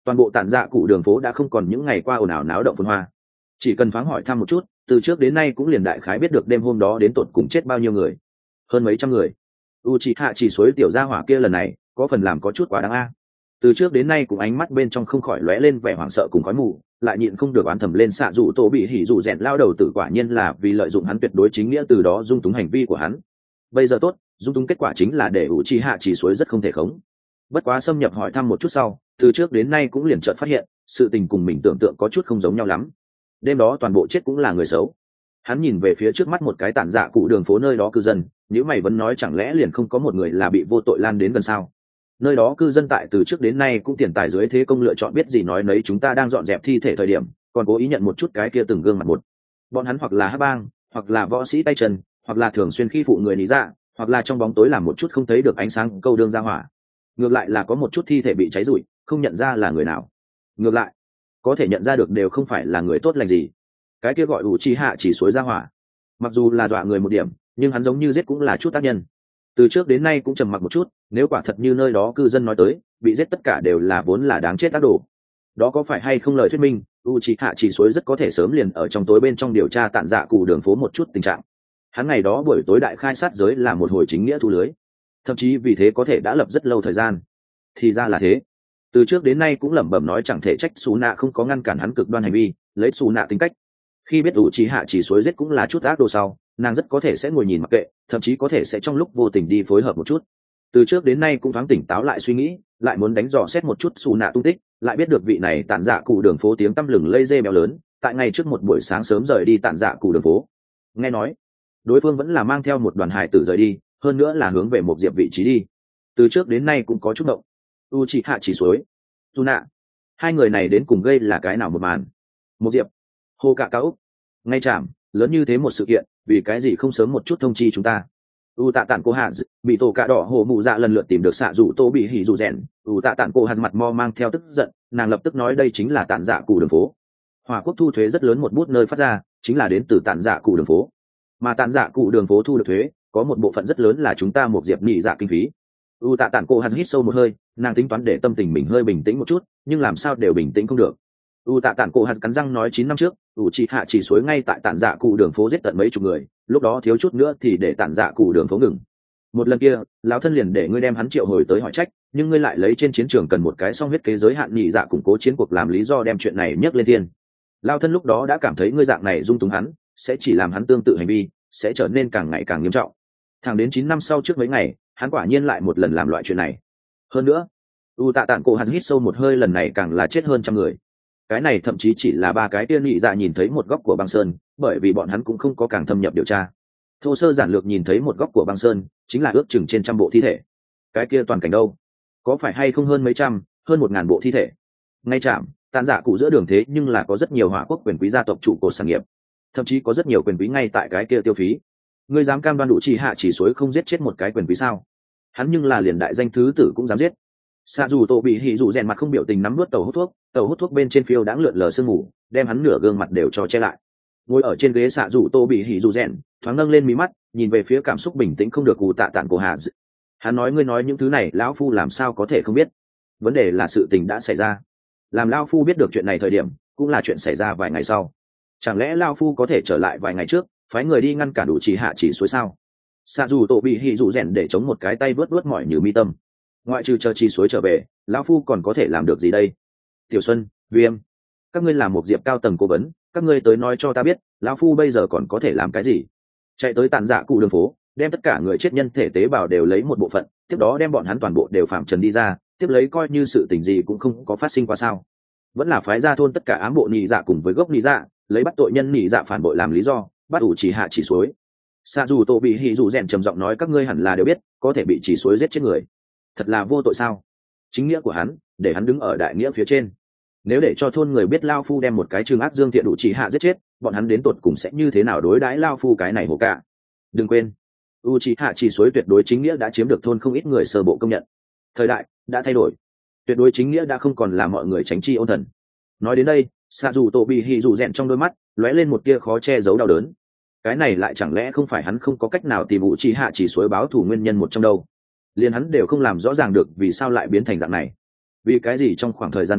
Speaker 1: toàn bộ tản dạ cụ đường phố đã không còn những ngày qua ồn ào náo động phồn hoa. Chỉ cần thoáng hỏi thăm một chút, từ trước đến nay cũng liền đại khái biết được đêm hôm đó đến tột cùng chết bao nhiêu người. Hơn mấy trăm người. Uchiha chỉ suối tiểu gia hỏa kia lần này có phần làm có chút quá đáng a. Từ trước đến nay cũng ánh mắt bên trong không khỏi lóe lên vẻ hoảng sợ cùng khói mù, lại nhịn không được oán thầm lên xạ dụ tổ bị hỉ dụ rèn lao đầu tử quả nhiên là vì lợi dụng hắn tuyệt đối chính nghĩa từ đó dung túng hành vi của hắn. Bây giờ tốt, dung túng kết quả chính là để Uchiha chỉ suối rất không thể khống. Bất quá xâm nhập hỏi thăm một chút sau, từ trước đến nay cũng liền chợt phát hiện sự tình cùng mình tưởng tượng có chút không giống nhau lắm. Đêm đó toàn bộ chết cũng là người xấu. Hắn nhìn về phía trước mắt một cái tản dạ cụ đường phố nơi đó cư dân, nếu mày vẫn nói chẳng lẽ liền không có một người là bị vô tội lan đến gần sao? Nơi đó cư dân tại từ trước đến nay cũng tiền tài dưới thế công lựa chọn biết gì nói nấy, chúng ta đang dọn dẹp thi thể thời điểm còn cố ý nhận một chút cái kia từng gương mặt một. Bọn hắn hoặc là hắc bang, hoặc là võ sĩ tay chân, hoặc là thường xuyên khi phụ người lý dạ, hoặc là trong bóng tối làm một chút không thấy được ánh sáng câu đương ra hỏa. Ngược lại là có một chút thi thể bị cháy rụi, không nhận ra là người nào. Ngược lại có thể nhận ra được đều không phải là người tốt lành gì. Cái kia gọi Uchiha chỉ suối ra hỏa, mặc dù là dọa người một điểm, nhưng hắn giống như giết cũng là chút tác nhân. Từ trước đến nay cũng trầm mặc một chút, nếu quả thật như nơi đó cư dân nói tới, bị giết tất cả đều là vốn là đáng chết tác đồ. Đó có phải hay không lời thuyết minh, Uchiha chỉ suối rất có thể sớm liền ở trong tối bên trong điều tra tản dạ cụ đường phố một chút tình trạng. Hắn ngày đó buổi tối đại khai sát giới là một hồi chính nghĩa thu lưới, thậm chí vì thế có thể đã lập rất lâu thời gian. Thì ra là thế. Từ trước đến nay cũng lẩm bẩm nói chẳng thể trách Sú Nạ không có ngăn cản hắn cực đoan hành vi, lấy Sú Nạ tính cách. Khi biết Uchiha chỉ suối giết cũng là chút ác đồ sau, nàng rất có thể sẽ ngồi nhìn mặc kệ, thậm chí có thể sẽ trong lúc vô tình đi phối hợp một chút. Từ trước đến nay cũng thoáng tỉnh táo lại suy nghĩ, lại muốn đánh dò xét một chút Sú Nạ tung tích, lại biết được vị này tản dạ cụ đường phố tiếng tăm lừng lây dê béo lớn, tại ngày trước một buổi sáng sớm rời đi tản dạ cụ đường phố. Nghe nói, đối phương vẫn là mang theo một đoàn hài tử rời đi, hơn nữa là hướng về một diệp vị trí đi. Từ trước đến nay cũng có chút động. Uchiha chỉ suối, Sú Nạ, hai người này đến cùng gây là cái nào một màn? Một diệp, hô cả cao, ngay chạm lớn như thế một sự kiện, vì cái gì không sớm một chút thông chi chúng ta? Tạ tản cô hạ bị tổ cạ đỏ hồ mụ dạ lần lượt tìm được xạ rủ tô bị hỉ rủ rèn. Tạ tản cô hạ mặt mo mang theo tức giận, nàng lập tức nói đây chính là tản dạ cụ đường phố. Hỏa quốc thu thuế rất lớn một bút nơi phát ra chính là đến từ tản dạ cụ đường phố, mà tản dạ cụ đường phố thu được thuế có một bộ phận rất lớn là chúng ta một diệp nhị dạ kinh phí. Tạ tản cô hạ hít sâu một hơi, nàng tính toán để tâm tình mình hơi bình tĩnh một chút, nhưng làm sao đều bình tĩnh không được. Tạ tản cô hạ cắn răng nói 9 năm trước Uchiha chỉ suối ngay tại tản dạ cụ đường phố giết tận mấy chục người, lúc đó thiếu chút nữa thì để tản dạ cụ đường phố ngừng. Một lần kia lão thân liền để ngươi đem hắn triệu hồi tới hỏi trách, nhưng ngươi lại lấy trên chiến trường cần một cái song huyết kế giới hạn nhị dạ củng cố chiến cuộc làm lý do đem chuyện này nhấc lên thiên. Lão thân lúc đó đã cảm thấy ngươi dạng này dung túng hắn sẽ chỉ làm hắn tương tự hành vi sẽ trở nên càng ngày càng nghiêm trọng. Thẳng đến 9 năm sau trước mấy ngày hắn quả nhiên lại một lần làm loại chuyện này. Hơn nữa Tạ tản cô hắn hít sâu một hơi, lần này càng là chết hơn trăm người. Cái này thậm chí chỉ là ba cái tiên nhị dạ nhìn thấy một góc của băng sơn, bởi vì bọn hắn cũng không có càng thâm nhập điều tra. Thô sơ giản lược nhìn thấy một góc của băng sơn chính là ước chừng trên trăm bộ thi thể. Cái kia toàn cảnh đâu, có phải hay không hơn mấy trăm, hơn 1000 bộ thi thể. Ngay chạm tàn dạ cụ giữa đường thế nhưng là có rất nhiều hỏa quốc quyền quý gia tộc trụ cột sản nghiệp, thậm chí có rất nhiều quyền quý ngay tại cái kia tiêu phí. Ngươi dám cam đoan Uchiha chỉ suối không giết chết một cái quyền quý sao? Hắn nhưng là liền đại danh thứ tử cũng dám giết. Xạ dù tổ bị hỉ dù rèn mặt không biểu tình nắm nuốt tàu hút thuốc bên trên phiêu đãng lượn lờ sương mù, đem hắn nửa gương mặt đều cho che lại. Ngồi ở trên ghế xạ dù tô bị hỉ dù rèn thoáng nâng lên mí mắt, nhìn về phía cảm xúc bình tĩnh không được Tạ tản cô hạ. Hắn nói ngươi nói những thứ này lão phu làm sao có thể không biết? Vấn đề là sự tình đã xảy ra, làm lão phu biết được chuyện này thời điểm cũng là chuyện xảy ra vài ngày sau. Chẳng lẽ lão phu có thể trở lại vài ngày trước phái người đi ngăn cản Uchiha chỉ suối sao? Xạ dù tổ bị hỉ dù rèn để chống một cái tay vớt vớt mỏi như mi tâm. Ngoại trừ chờ chỉ suối trở về, lão phu còn có thể làm được gì đây? Tiểu Xuân, Viêm, các ngươi làm một diệp cao tầng cố vấn, các ngươi tới nói cho ta biết lão phu bây giờ còn có thể làm cái gì? Chạy tới tàn dạ cụ đường phố, đem tất cả người chết nhân thể tế bào đều lấy một bộ phận, tiếp đó đem bọn hắn toàn bộ đều phạm trần đi ra, tiếp lấy coi như sự tình gì cũng không có phát sinh qua sao? Vẫn là phái ra thôn tất cả ám bộ nhị dạ cùng với gốc nhị dạ, lấy bắt tội nhân nhị dạ phản bội làm lý do, bắt Uchiha chỉ suối. Xạ dù tổ bị hỉ dù rèn trầm giọng nói các ngươi hẳn là đều biết có thể bị chỉ suối giết chết người thật là vô tội sao? Chính nghĩa của hắn để hắn đứng ở đại nghĩa phía trên, nếu để cho thôn người biết lao phu đem một cái trừng ác dương thiện Uchiha giết chết, bọn hắn đến tột cùng sẽ như thế nào đối đãi lao phu cái này hổ cả. Đừng quên Uchiha chỉ suối tuyệt đối chính nghĩa đã chiếm được thôn không ít người sơ bộ công nhận. Thời đại đã thay đổi, tuyệt đối chính nghĩa đã không còn là mọi người tránh chi ôn thần. Nói đến đây xạ dù tổ bị hỉ dù rèn trong đôi mắt lóe lên một tia khó che giấu đau đớn. Cái này lại chẳng lẽ không phải hắn không có cách nào tìm Uchiha chỉ suối báo thù nguyên nhân một trong đâu? Liền hắn đều không làm rõ ràng được vì sao lại biến thành dạng này. Vì cái gì trong khoảng thời gian ngắn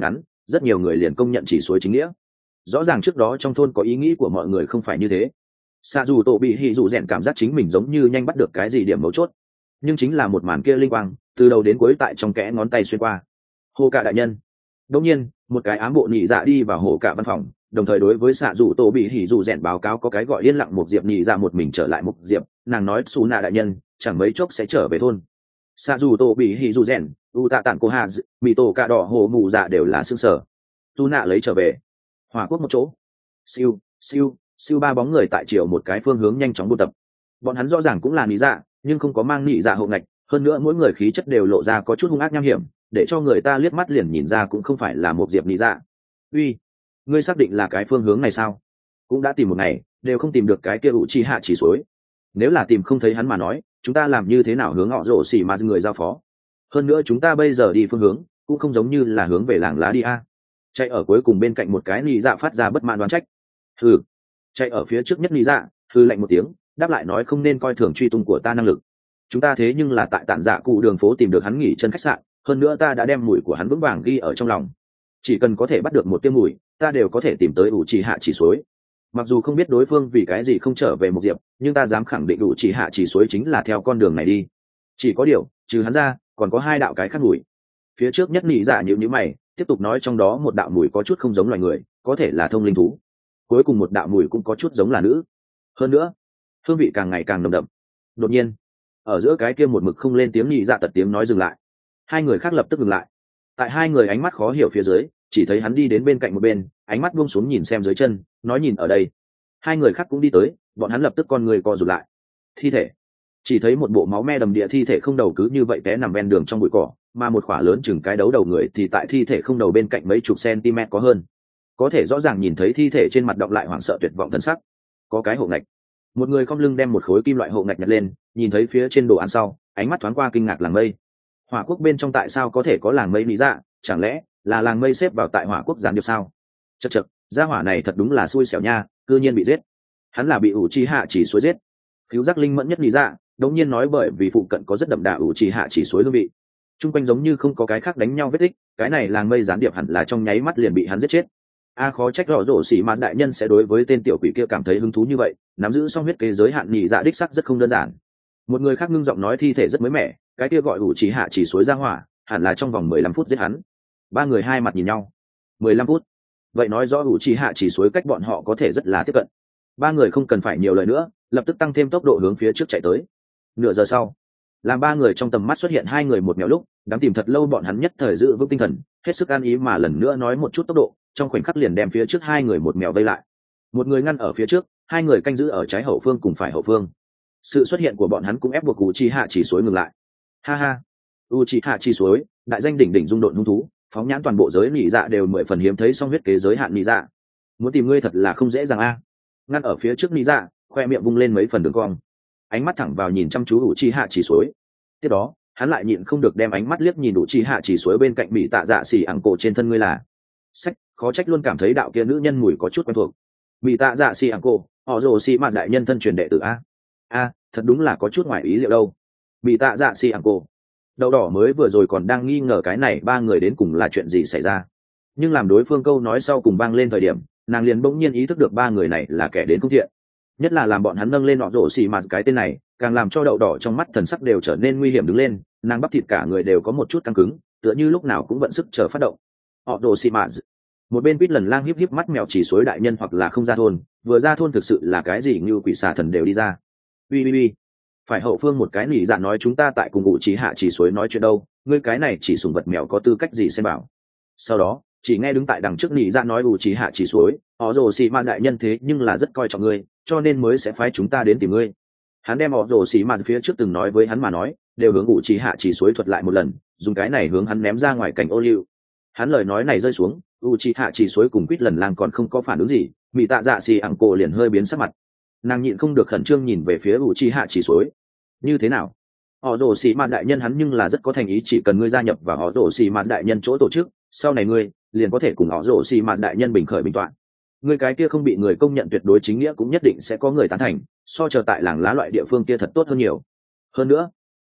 Speaker 1: rất nhiều người liền công nhận chỉ suối chính nghĩa. Rõ ràng trước đó trong thôn có ý nghĩ của mọi người không phải như thế. Xạ dù tổ bị hỉ dù rèn cảm giác chính mình giống như nhanh bắt được cái gì điểm mấu chốt, nhưng chính là một màn kia linh quang từ đầu đến cuối tại trong kẽ ngón tay xuyên qua. Hồ Cả đại nhân. Đột nhiên một cái ám bộ nhị dạ đi vào Hồ Cả văn phòng, đồng thời đối với xạ dù tổ bị hỉ dù rèn báo cáo có cái gọi yên lặng một diệp nhị dạ một mình trở lại một diệp. Nàng nói xù nạ đại nhân chẳng mấy chốc sẽ trở về thôn. Xạ dù tổ bị hỉ dù rèn u tạ tản cô hà mì tổ cà đỏ hồ mù dạ đều là xương sở. Xù nạ lấy trở về Hỏa Quốc một chỗ. Siêu siêu siêu ba bóng người tại chiều một cái phương hướng nhanh chóng buôn tập. Bọn hắn rõ ràng cũng là nhị dạ nhưng không có mang nhị dạ hộ ngạch, hơn nữa mỗi người khí chất đều lộ ra có chút hung ác nham hiểm, để cho người ta liếc mắt liền nhìn ra cũng không phải là một diệp nhị dạ. Uy, ngươi xác định là cái phương hướng này sao? Cũng đã tìm một ngày đều không tìm được cái kia Uchiha chỉ suối. Nếu là tìm không thấy hắn mà nói, chúng ta làm như thế nào hướng họ rổ xỉ mà người giao phó? Hơn nữa chúng ta bây giờ đi phương hướng cũng không giống như là hướng về làng lá đi a. Chạy ở cuối cùng bên cạnh một cái nhị dạ phát ra bất mãn đoán trách. Hừ, chạy ở phía trước nhất nhị dạ hừ lạnh một tiếng, đáp lại nói không nên coi thường truy tung của ta năng lực. Chúng ta thế nhưng là tại tản dạ cụ đường phố tìm được hắn nghỉ chân khách sạn, hơn nữa ta đã đem mùi của hắn vững vàng ghi ở trong lòng. Chỉ cần có thể bắt được một tiêu mùi, ta đều có thể tìm tới Uchiha chỉ suối. Mặc dù không biết đối phương vì cái gì không trở về một diệp, nhưng ta dám khẳng định Uchiha chỉ suối chính là theo con đường này đi. Chỉ có điều, trừ hắn ra, còn có hai đạo cái khác mùi. Phía trước nhất nhị dạ nhíu mày, tiếp tục nói trong đó một đạo mùi có chút không giống loài người, có thể là thông linh thú. Cuối cùng một đạo mùi cũng có chút giống là nữ. Hơn nữa, hương vị càng ngày càng nồng đậm. Đột nhiên, ở giữa cái kia một mực không lên tiếng nhị dạ tật tiếng nói dừng lại. Hai người khác lập tức ngừng lại. Tại hai người ánh mắt khó hiểu phía dưới, chỉ thấy hắn đi đến bên cạnh một bên, ánh mắt buông xuống nhìn xem dưới chân, nói nhìn ở đây. Hai người khác cũng đi tới, bọn hắn lập tức con người co rụt lại. Thi thể. Chỉ thấy một bộ máu me đầm địa thi thể không đầu cứ như vậy té nằm ven đường trong bụi cỏ, mà một khỏa lớn chừng cái đấu đầu người thì tại thi thể không đầu bên cạnh mấy chục cm có hơn. Có thể rõ ràng nhìn thấy thi thể trên mặt đọng lại hoảng sợ tuyệt vọng thân sắc. Có cái hộ ngạch. Một người khom lưng đem một khối kim loại hộ ngạch nhặt lên, nhìn thấy phía trên đồ ăn sau, ánh mắt thoáng qua kinh ngạc làng mây. Hỏa Quốc bên trong tại sao có thể có làng mây lý dạ, chẳng lẽ là làng mây xếp vào tại Hỏa Quốc gián điệp sao? Chậc chậc, gia hỏa này thật đúng là xui xẻo nha, cư nhiên bị giết. Hắn là bị Uchiha chỉ suối giết. Cứu giác linh mẫn nhất lý dạ, đống nhiên nói bởi vì phụ cận có rất đậm đà Uchiha chỉ suối hương vị. Trung quanh giống như không có cái khác đánh nhau vết tích, cái này làng mây gián điệp hẳn là trong nháy mắt liền bị hắn giết chết. Khó trách rõ rổ xỉ mạt đại nhân sẽ đối với tên tiểu quỷ kia cảm thấy hứng thú như vậy, nắm giữ xong huyết kế giới hạn nhị dạ đích sắc rất không đơn giản. Một người khác ngưng giọng nói thi thể rất mới mẻ, cái kia gọi Uchiha chỉ suối ra hỏa, hẳn là trong vòng 15 phút giết hắn. Ba người hai mặt nhìn nhau. 15 phút. Vậy nói rõ Uchiha chỉ suối cách bọn họ có thể rất là tiếp cận. Ba người không cần phải nhiều lời nữa, lập tức tăng thêm tốc độ hướng phía trước chạy tới. Nửa giờ sau, làm ba người trong tầm mắt xuất hiện hai người một mèo lúc, đáng tìm thật lâu bọn hắn nhất thời giữ vững tinh thần, hết sức an ý mà lần nữa nói một chút tốc độ, trong khoảnh khắc liền đem phía trước hai người một mèo vây lại. Một người ngăn ở phía trước, hai người canh giữ ở trái hậu phương cùng phải hậu phương. Sự xuất hiện của bọn hắn cũng ép buộc Uchiha chỉ suối ngừng lại. Ha ha, Uchiha chỉ suối, đại danh đỉnh đỉnh dung độn hung thú, phóng nhãn toàn bộ giới nhị dạ đều 10 phần hiếm thấy song huyết kế giới hạn nhị dạ. Muốn tìm ngươi thật là không dễ dàng a. Ngăn ở phía trước nhị dạ, khoe miệng vung lên mấy phần đường cong, ánh mắt thẳng vào nhìn chăm chú Uchiha chỉ suối. Tiếp đó, hắn lại nhịn không được đem ánh mắt liếc nhìn Uchiha chỉ suối bên cạnh bị tạ dạ xỉ ẳng cổ trên thân ngươi là. Sách, khó trách luôn cảm thấy đạo kia nữ nhân mùi có chút quen thuộc. Bị tạ dạ xỉ ẳng cổ, họ rồ xỉ mạt đại nhân thân truyền đệ tử a. Thật đúng là có chút ngoài ý liệu đâu. Bị tạ dạ xỉ ẳng cổ. Đậu đỏ mới vừa rồi còn đang nghi ngờ cái này ba người đến cùng là chuyện gì xảy ra. Nhưng làm đối phương câu nói sau cùng vang lên thời điểm, nàng liền bỗng nhiên ý thức được ba người này là kẻ đến không thiện. Nhất là làm bọn hắn nâng lên họ rồ xỉ mạt cái tên này, càng làm cho đậu đỏ trong mắt thần sắc đều trở nên nguy hiểm đứng lên, nàng bắp thịt cả người đều có một chút căng cứng, tựa như lúc nào cũng vận sức chờ phát động. Họ rồ xỉ mạt. Một bên quýt lần lang híp híp mắt mèo chỉ suối đại nhân hoặc là không ra thôn, vừa ra thôn thực sự là cái gì như quỷ xà thần đều đi ra. Ui. Phải hậu phương một cái nỉ dạ nói chúng ta tại cùng Uchiha chỉ suối nói chuyện đâu, ngươi cái này chỉ sùng vật mèo có tư cách gì xem bảo. Sau đó, chỉ nghe đứng tại đằng trước nỉ dạ nói Uchiha chỉ suối, họ rồ xỉ mạt đại nhân thế nhưng là rất coi trọng ngươi, cho nên mới sẽ phái chúng ta đến tìm ngươi. Hắn đem họ rồ xỉ mạt phía trước từng nói với hắn mà nói, đều hướng Uchiha chỉ suối thuật lại một lần, dùng cái này hướng hắn ném ra ngoài cảnh ô liu. Hắn lời nói này rơi xuống, Uchiha chỉ suối cùng quýt lần lang còn không có phản ứng gì, bị tạ dạ xỉ ẳng cổ liền hơi biến sắc mặt. Nàng nhịn không được khẩn trương nhìn về phía Uchiha chỉ suối. Như thế nào? Họ rồ xỉ mạt đại nhân hắn nhưng là rất có thành ý, chỉ cần ngươi gia nhập vào họ rồ xỉ mạt đại nhân chỗ tổ chức, sau này ngươi liền có thể cùng họ rồ xỉ mạt đại nhân bình khởi bình toạn. Ngươi cái kia không bị người công nhận tuyệt đối chính nghĩa cũng nhất định sẽ có người tán thành, so chờ tại làng lá loại địa phương kia thật tốt hơn nhiều. Hơn nữa,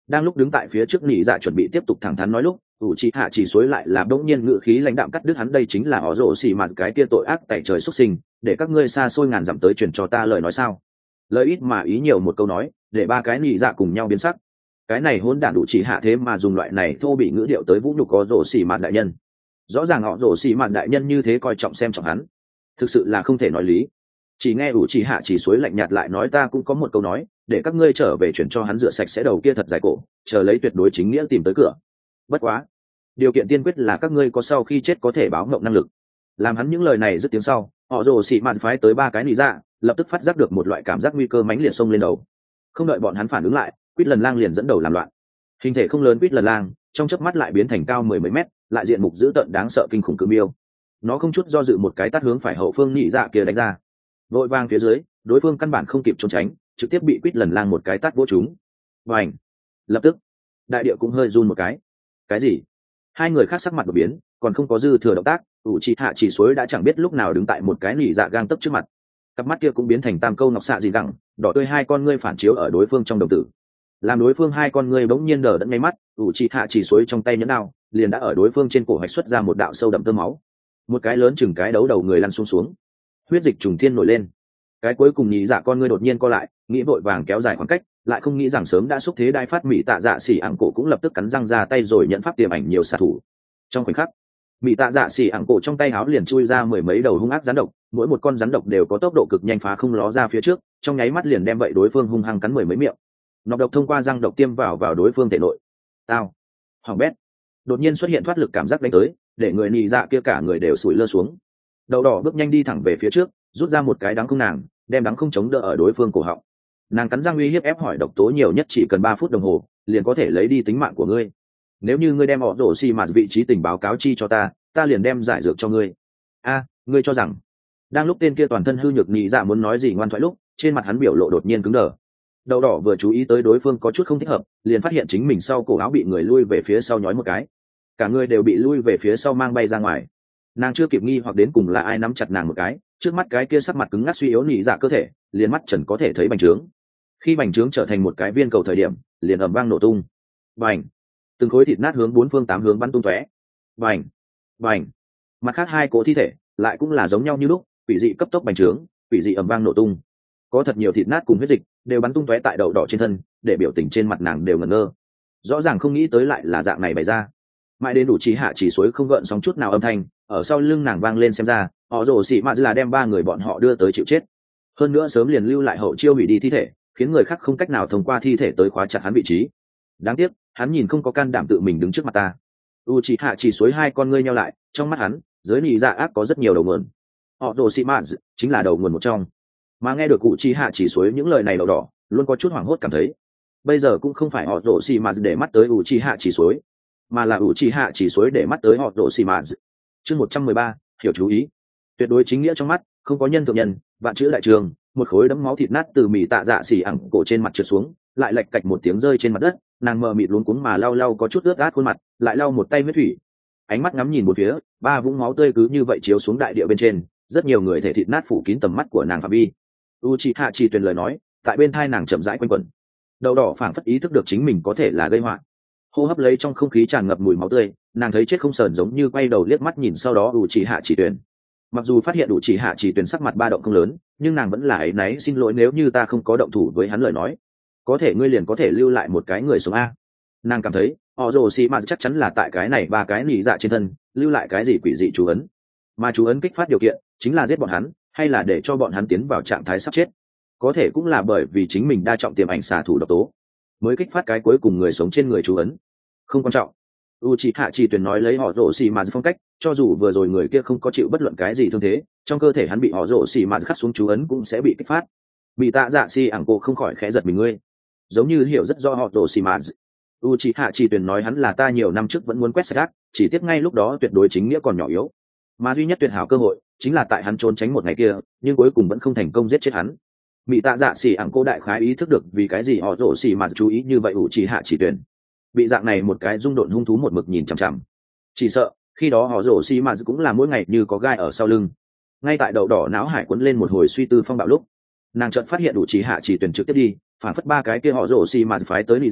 Speaker 1: Đang lúc đứng tại phía trước nhị dạ chuẩn bị tiếp tục thẳng thắn nói lúc ủ trì hạ chỉ suối lại là bỗng nhiên ngự khí lãnh đạm cắt đứt hắn. Đây chính là họ rổ xì mà cái kia tội ác tại trời xuất sinh, để các ngươi xa xôi ngàn dặm tới truyền cho ta lời nói sao? Lời ít mà ý nhiều một câu nói, để ba cái nhị dạ cùng nhau biến sắc. Cái này hỗn đản đủ chỉ hạ thế mà dùng loại này thô bị ngữ điệu tới vũ nhục có rổ xì mà đại nhân. Rõ ràng họ rổ xì mà đại nhân như thế coi trọng xem trọng hắn, thực sự là không thể nói lý. Chỉ nghe ủ chỉ hạ chỉ suối lạnh nhạt lại nói, ta cũng có một câu nói, để các ngươi trở về chuyển cho hắn rửa sạch sẽ đầu kia thật dài cổ, chờ lấy tuyệt đối chính nghĩa tìm tới cửa. Bất quá, điều kiện tiên quyết là các ngươi có sau khi chết có thể báo ngộng năng lực. Làm hắn những lời này dứt tiếng sau, họ rồ xị mạt phái tới ba cái nị dạ, lập tức phát giác được một loại cảm giác nguy cơ mãnh liệt xông lên đầu. Không đợi bọn hắn phản ứng lại, Quýt Lần Lang liền dẫn đầu làm loạn. Hình thể không lớn Quýt Lần Lang, trong chớp mắt lại biến thành cao mười mấy mét, lại diện mục dữ tợn đáng sợ kinh khủng cự miêu. Nó không chút do dự một cái tát hướng phải hậu phương nị dạ kia đánh ra. Vội vàng phía dưới, đối phương căn bản không kịp trốn tránh, trực tiếp bị Quýt Lần Lang một cái tát vỗ trúng. Bành! Lập tức, đại địa cũng hơi run một cái. Cái gì? Hai người khác sắc mặt đột biến, còn không có dư thừa động tác, Uchiha chỉ suối đã chẳng biết lúc nào đứng tại một cái nỉ dạ gang tấc trước mặt. Cặp mắt kia cũng biến thành tam câu ngọc xạ gì gẳng, đỏ tươi hai con ngươi phản chiếu ở đối phương trong đồng tử. Làm đối phương hai con ngươi bỗng nhiên đờ đẫn ngay mắt, Uchiha chỉ suối trong tay nhẫn đao, liền đã ở đối phương trên cổ hoạch xuất ra một đạo sâu đậm tơ máu. Một cái lớn chừng cái đấu đầu người lăn xuống. Huyết dịch trùng thiên nổi lên. Cái cuối cùng nhị dạ con ngươi đột nhiên co lại, nghĩ vội vàng kéo dài khoảng cách, lại không nghĩ rằng sớm đã xúc thế đai phát mỹ tạ dạ xỉ ẳng cổ cũng lập tức cắn răng ra tay rồi nhận pháp tiềm ảnh nhiều xạ thủ. Trong khoảnh khắc, mỹ tạ dạ xỉ ẳng cổ trong tay áo liền chui ra mười mấy đầu hung ác rắn độc, mỗi một con rắn độc đều có tốc độ cực nhanh phá không ló ra phía trước, trong nháy mắt liền đem vậy đối phương hung hăng cắn mười mấy miệng. Nọc độc thông qua răng độc tiêm vào đối phương thể nội. Tao, hoàng bét. Đột nhiên xuất hiện thoát lực cảm giác đánh tới, để người nhị dạ kia cả người đều sủi lơ xuống. Đầu đỏ bước nhanh đi thẳng về phía trước, rút ra một cái đắng không nàng, đem đắng không chống đỡ ở đối phương cổ họng. Nàng cắn răng uy hiếp ép hỏi độc tố nhiều nhất chỉ cần 3 phút đồng hồ liền có thể lấy đi tính mạng của ngươi, nếu như ngươi đem họ rổ xi mạt vị trí tình báo cáo chi cho ta liền đem giải dược cho ngươi. Ngươi cho rằng? Đang lúc tên kia toàn thân hư nhược nhị dạ muốn nói gì ngoan thoại lúc, trên mặt hắn biểu lộ đột nhiên cứng đờ. Đậu đỏ vừa chú ý tới đối phương có chút không thích hợp, liền phát hiện chính mình sau cổ áo bị người lui về phía sau nhói một cái, cả người đều bị lui về phía sau mang bay ra ngoài. Nàng chưa kịp nghi hoặc đến cùng là ai nắm chặt nàng một cái, trước mắt cái kia sắc mặt cứng ngắc suy yếu nhị dạ cơ thể liền mắt trần có thể thấy bành trướng. Khi bành trướng trở thành một cái viên cầu thời điểm, liền ầm vang nổ tung. Bành! Từng khối thịt nát hướng 4 phương 8 hướng bắn tung tóe. Bành! Bành! Mặt khác hai cỗ thi thể lại cũng là giống nhau như lúc, quỷ dị cấp tốc bành trướng, quỷ dị ầm vang nổ tung. Có thật nhiều thịt nát cùng huyết dịch đều bắn tung tóe tại đậu đỏ trên thân, để biểu tình trên mặt nàng đều ngẩn ngơ. Rõ ràng không nghĩ tới lại là dạng này bày ra. Mãi đến đủ trí hạ chỉ suối không gợn sóng chút nào âm thanh, ở sau lưng nàng vang lên xem ra, họ rồ xị mạt là đem 3 người bọn họ đưa tới chịu chết. Hơn nữa sớm liền lưu lại hậu chiêu hủy đi thi thể, khiến người khác không cách nào thông qua thi thể tới khóa chặt hắn vị trí. Đáng tiếc, hắn nhìn không có can đảm tự mình đứng trước mặt ta. Uchiha chỉ suối hai con ngươi nheo lại, trong mắt hắn, giới nị dạ ác có rất nhiều đầu nguồn. Họ rồ xị mạt chính là đầu nguồn một trong. Mà nghe được Uchiha chỉ suối những lời này đậu đỏ, luôn có chút hoảng hốt cảm thấy. Bây giờ cũng không phải họ rồ xị mạt để mắt tới Uchiha chỉ suối, mà là Uchiha chỉ suối để mắt tới họ rồ xị mạt. Chương 113, hiểu chú ý. Tuyệt đối chính nghĩa trong mắt, không có nhân thượng nhân, vạn chữ đại trường, một khối đấm máu thịt nát từ mì tạ dạ xỉ ẳng cổ trên mặt trượt xuống, lại lệch cạch một tiếng rơi trên mặt đất, nàng mờ mịt luống cuống mà lau có chút ướt át khuôn mặt, lại lau một tay huyết thủy. Ánh mắt ngắm nhìn một phía, 3 vũng máu tươi cứ như vậy chiếu xuống đại địa bên trên, rất nhiều người thể thịt nát phủ kín tầm mắt của nàng phạm vi. Uchiha chỉ tuyền lời nói, tại bên tai nàng chậm rãi quanh quẩn. Đầu đỏ phảng phất ý thức được chính mình có thể là gây họa. Hô hấp lấy trong không khí tràn ngập mùi máu tươi, nàng thấy chết không sờn giống như quay đầu liếc mắt nhìn sau đó Uchiha chỉ tuyền. Mặc dù phát hiện Uchiha chỉ tuyền sắc mặt ba động không lớn, nhưng nàng vẫn là áy náy xin lỗi nếu như ta không có động thủ với hắn lời nói, có thể ngươi liền có thể lưu lại một cái người sống a. Nàng cảm thấy Orochimaru chắc chắn là tại cái này 3 cái nỉ dạ trên thân lưu lại cái gì quỷ dị chú ấn, mà chú ấn kích phát điều kiện chính là giết bọn hắn hay là để cho bọn hắn tiến vào trạng thái sắp chết, có thể cũng là bởi vì chính mình đa trọng tiềm ảnh xạ thủ độc tố mới kích phát cái cuối cùng người sống trên người chú ấn. Không quan trọng. Uchiha chỉ tuyển nói lấy họ rổ xì mà phong cách, cho dù vừa rồi người kia không có chịu bất luận cái gì thương thế, trong cơ thể hắn bị họ rổ xì mà khắc xuống chú ấn cũng sẽ bị kích phát. Bị tạ dạ xì ảng cô không khỏi khẽ giật mình ngươi, giống như hiểu rất rõ họ rổ xì mà. Uchiha chỉ tuyển nói hắn là ta nhiều năm trước vẫn muốn quét sạch ác, chỉ tiếc ngay lúc đó tuyệt đối chính nghĩa còn nhỏ yếu, mà duy nhất tuyệt hảo cơ hội chính là tại hắn trốn tránh một ngày kia, nhưng cuối cùng vẫn không thành công giết chết hắn. Bị tạ dạ xì ảng cô đại khái ý thức được vì cái gì họ rổ xì mà chú ý như vậy. Uchiha chỉ tuyển bị dạng này một cái rung độn hung thú một mực nhìn chằm chằm, chỉ sợ khi đó họ rổ xi mà cũng là mỗi ngày như có gai ở sau lưng. Ngay tại đầu đỏ não hải quấn lên một hồi suy tư phong bạo lúc, nàng chợt phát hiện Uchiha chỉ tuyển trực tiếp đi phản phất 3 cái kia họ rổ xi mà phái tới lý dạ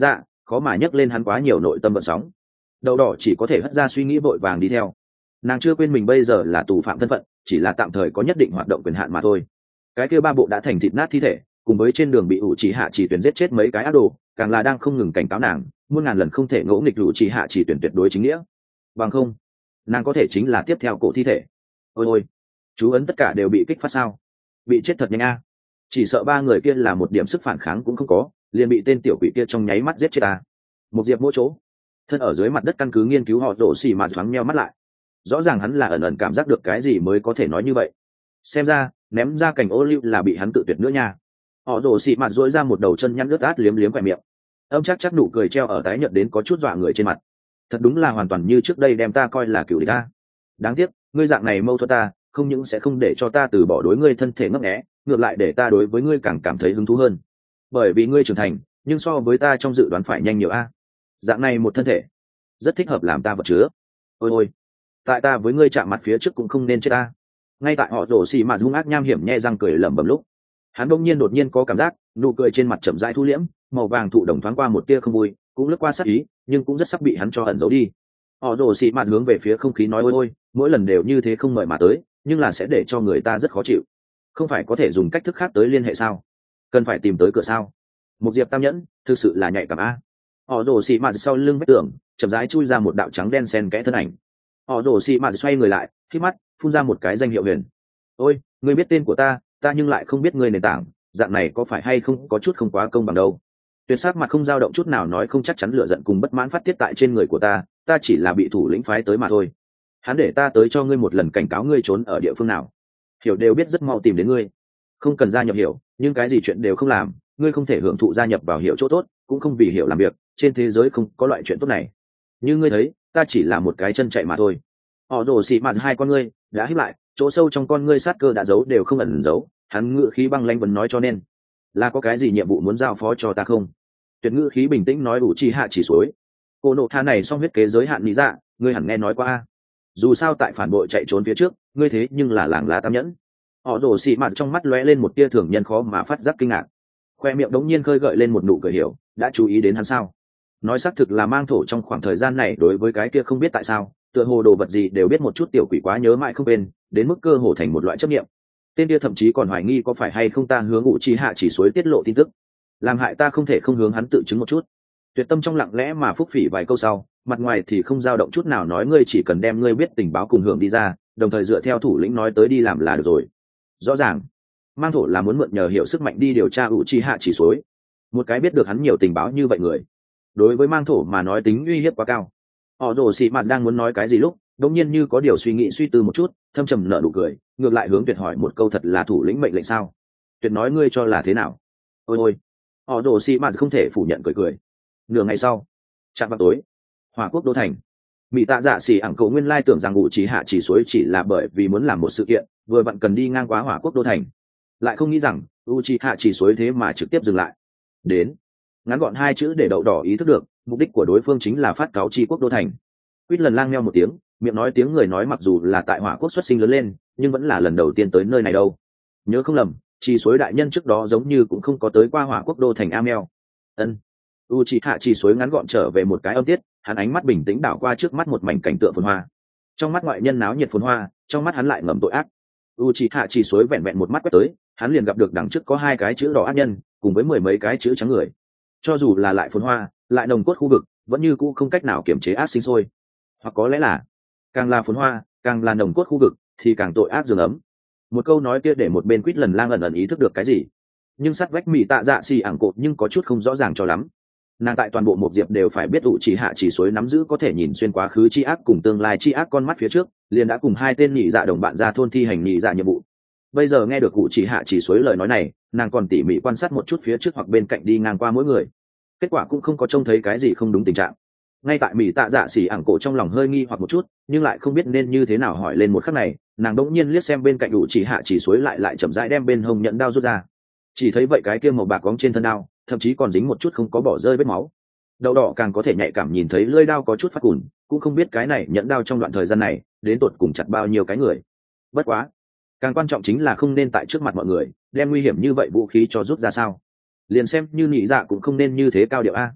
Speaker 1: khó mà nhấc lên hắn quá nhiều nội tâm vận sóng. Đậu đỏ chỉ có thể hất ra suy nghĩ vội vàng đi theo. Nàng chưa quên mình bây giờ là tù phạm thân phận, chỉ là tạm thời có nhất định hoạt động quyền hạn mà thôi. Cái kia ba bộ đã thành thịt nát thi thể, cùng với trên đường bị ủ trì hạ chỉ tuyển giết chết mấy cái ác đồ, càng là đang không ngừng cảnh cáo nàng muôn ngàn lần không thể ngỗ nghịch ủ trì hạ chỉ tuyển tuyệt đối chính nghĩa. Bằng không, nàng có thể chính là tiếp theo cổ thi thể. Ôi ôi, chú ấn tất cả đều bị kích phát sao? Bị chết thật nhanh a. Chỉ sợ ba người kia là một điểm sức phản kháng cũng không có, liền bị tên tiểu quỷ kia trong nháy mắt giết chết ta. Một diệp mỗi chỗ thân ở dưới mặt đất căn cứ nghiên cứu họ rổ xì mà thoáng meo mắt lại. Rõ ràng hắn là ẩn ẩn cảm giác được cái gì mới có thể nói như vậy. Xem ra ném ra cành ô liu là bị hắn tự tuyệt nữa nha. Họ rổ xì mà dỗi ra một đầu chân nhăn nước át liếm liếm vẻ miệng. Âm chắc nụ cười treo ở tái nhợt đến có chút dọa người trên mặt. Thật đúng là hoàn toàn như trước đây đem ta coi là cựu địch ta. Đáng tiếc ngươi dạng này mâu thuẫn ta, không những sẽ không để cho ta từ bỏ đối ngươi thân thể ngấp nghé, ngược lại để ta đối với ngươi càng cảm thấy hứng thú hơn. Bởi vì ngươi trưởng thành, nhưng so với ta trong dự đoán phải nhanh nhiều a. Dạng này một thân thể rất thích hợp làm ta vật chứa. Ôi ôi, tại ta với ngươi chạm mặt phía trước cũng không nên chết ta. Ngay tại họ rổ xì mà hung ác nham hiểm nhẹ răng cười lẩm bẩm lúc, hắn đột nhiên có cảm giác nụ cười trên mặt chậm rãi thu liễm, màu vàng thụ đồng thoáng qua một tia không vui, cũng lướt qua sát ý, nhưng cũng rất sắc bị hắn cho ẩn giấu đi. Họ rổ xì mà hướng về phía không khí nói ôi ôi, mỗi lần đều như thế không mời mà tới, nhưng là sẽ để cho người ta rất khó chịu. Không phải có thể dùng cách thức khác tới liên hệ sao? Cần phải tìm tới cửa sao? Một diệp tam nhẫn thực sự là nhạy cảm a. Họ rổ xì mà sau lưng vách tường chậm rãi chui ra một đạo trắng đen xen kẽ thân ảnh. Họ rổ xì mà xoay người lại, khít mắt phun ra một cái danh hiệu huyền. Ôi, ngươi biết tên của ta, ta nhưng lại không biết ngươi nền tảng, dạng này có phải hay không có chút không quá công bằng đâu. Tuyệt sắc mặt không dao động chút nào nói không chắc chắn lựa giận cùng bất mãn phát tiết tại trên người của ta chỉ là bị thủ lĩnh phái tới mà thôi. Hắn để ta tới cho ngươi một lần cảnh cáo ngươi trốn ở địa phương nào. Hiểu đều biết rất mau tìm đến ngươi. Không cần gia nhập hiểu, nhưng cái gì chuyện đều không làm, ngươi không thể hưởng thụ gia nhập vào hiểu chỗ tốt, cũng không vì hiểu làm việc, trên thế giới không có loại chuyện tốt này. Như ngươi thấy, ta chỉ là một cái chân chạy mà thôi. Họ rồ xị mạt hai con ngươi đã híp lại, chỗ sâu trong con ngươi sát cơ đã giấu đều không ẩn giấu, hắn ngữ khí băng lãnh vẫn nói cho nên là có cái gì nhiệm vụ muốn giao phó cho ta không? Tuyệt ngữ khí bình tĩnh nói đủ chi hạ chỉ suối. Cô nộ tha này xong huyết kế giới hạn lý dạ, ngươi hẳn nghe nói qua. Dù sao tại phản bội chạy trốn phía trước, ngươi thế nhưng là làng lá tam nhẫn. Họ rồ xị mạt trong mắt lóe lên một tia thường nhân khó mà phát giác kinh ngạc. Khoe miệng đống nhiên khơi gợi lên một nụ cười hiểu, đã chú ý đến hắn sao? Nói xác thực là mang thổ trong khoảng thời gian này đối với cái kia không biết tại sao, tựa hồ đồ vật gì đều biết một chút tiểu quỷ quá nhớ mãi không quên, đến mức cơ hồ thành một loại chấp niệm. Tên kia thậm chí còn hoài nghi có phải hay không ta hướng ngụ chi hạ chỉ suối tiết lộ tin tức, làm hại ta không thể không hướng hắn tự chứng một chút. Tuyệt tâm trong lặng lẽ mà phúc phỉ vài câu sau, mặt ngoài thì không dao động chút nào nói ngươi chỉ cần đem ngươi biết tình báo cùng hưởng đi ra, đồng thời dựa theo thủ lĩnh nói tới đi làm là được rồi. Rõ ràng mang thổ là muốn mượn nhờ hiệu sức mạnh đi điều tra ngụ chi hạ chỉ suối. Một cái biết được hắn nhiều tình báo như vậy người, đối với mang thổ mà nói tính uy hiếp quá cao. Họ rồ xị mạt đang muốn nói cái gì lúc đống nhiên như có điều suy nghĩ suy tư một chút, thâm trầm nở nụ cười, ngược lại hướng Tuyệt hỏi một câu thật là thủ lĩnh mệnh lệnh sao? Tuyệt nói ngươi cho là thế nào? Ôi ôi, họ rồ xị mạt không thể phủ nhận cười. Nửa ngày sau, chạm vào tối, Hỏa Quốc đô thành, Mị Tạ Dạ Xỉ ẳng cậu nguyên lai tưởng rằng ngụ chỉ hạ chỉ suối chỉ là bởi vì muốn làm một sự kiện, vừa vặn cần đi ngang qua Hỏa Quốc đô thành, lại không nghĩ rằng Uchiha chỉ suối thế mà trực tiếp dừng lại. Đến, ngắn gọn hai chữ để đậu đỏ ý thức được mục đích của đối phương chính là phát cáo chi quốc đô thành. Quýt lần lang meo một tiếng, miệng nói tiếng người nói mặc dù là tại Hỏa Quốc xuất sinh lớn lên, nhưng vẫn là lần đầu tiên tới nơi này đâu. Nhớ không lầm, chỉ suối đại nhân trước đó giống như cũng không có tới qua Hỏa Quốc đô thành Amel. Ân. Uchiha chỉ suối ngắn gọn trở về một cái âm tiết, hắn ánh mắt bình tĩnh đảo qua trước mắt một mảnh cảnh tượng phồn hoa. Trong mắt ngoại nhân náo nhiệt phồn hoa, trong mắt hắn lại ngầm tội ác. Uchiha chỉ suối vẹn vẹn một mắt quét tới, hắn liền gặp được đằng trước có hai cái chữ đỏ ác nhân, cùng với mười mấy cái chữ trắng người. Cho dù là lại phồn hoa, lại nồng cốt khu vực, vẫn như cũ không cách nào kiểm chế ác sinh sôi. Hoặc có lẽ là, càng là phồn hoa, càng là nồng cốt khu vực, thì càng tội ác dường ấm. Một câu nói kia để một bên Quýt lần lang ẩn ẩn ý thức được cái gì, nhưng sát vách Mị Tạ Dạ Xỉ ẳng cột nhưng có chút không rõ ràng cho lắm. Nàng tại toàn bộ một diệp đều phải biết Uchiha chỉ suối nắm giữ có thể nhìn xuyên quá khứ chi ác cùng tương lai chi ác con mắt phía trước, liền đã cùng hai tên nhị dạ đồng bạn ra thôn thi hành nhị dạ nhiệm vụ. Bây giờ nghe được Uchiha chỉ suối lời nói này, nàng còn tỉ mỉ quan sát một chút phía trước hoặc bên cạnh đi ngang qua mỗi người, kết quả cũng không có trông thấy cái gì không đúng tình trạng. Ngay tại Mị Tạ Dạ Xỉ ẳng cổ trong lòng hơi nghi hoặc một chút, nhưng lại không biết nên như thế nào hỏi lên một khắc này, nàng đỗng nhiên liếc xem bên cạnh Uchiha chỉ suối lại chậm rãi đem bên hông nhẫn đao rút ra. Chỉ thấy vậy cái kia màu bạc cóng trên thân đao, thậm chí còn dính một chút không có bỏ rơi vết máu. Đậu đỏ càng có thể nhạy cảm nhìn thấy lưỡi đao có chút phát cùn, cũng không biết cái này nhẫn đao trong đoạn thời gian này đến tột cùng chặt bao nhiêu cái người. Bất quá, càng quan trọng chính là không nên tại trước mặt mọi người đem nguy hiểm như vậy vũ khí cho rút ra sao. Liền xem như nhị dạ cũng không nên như thế cao điệu a.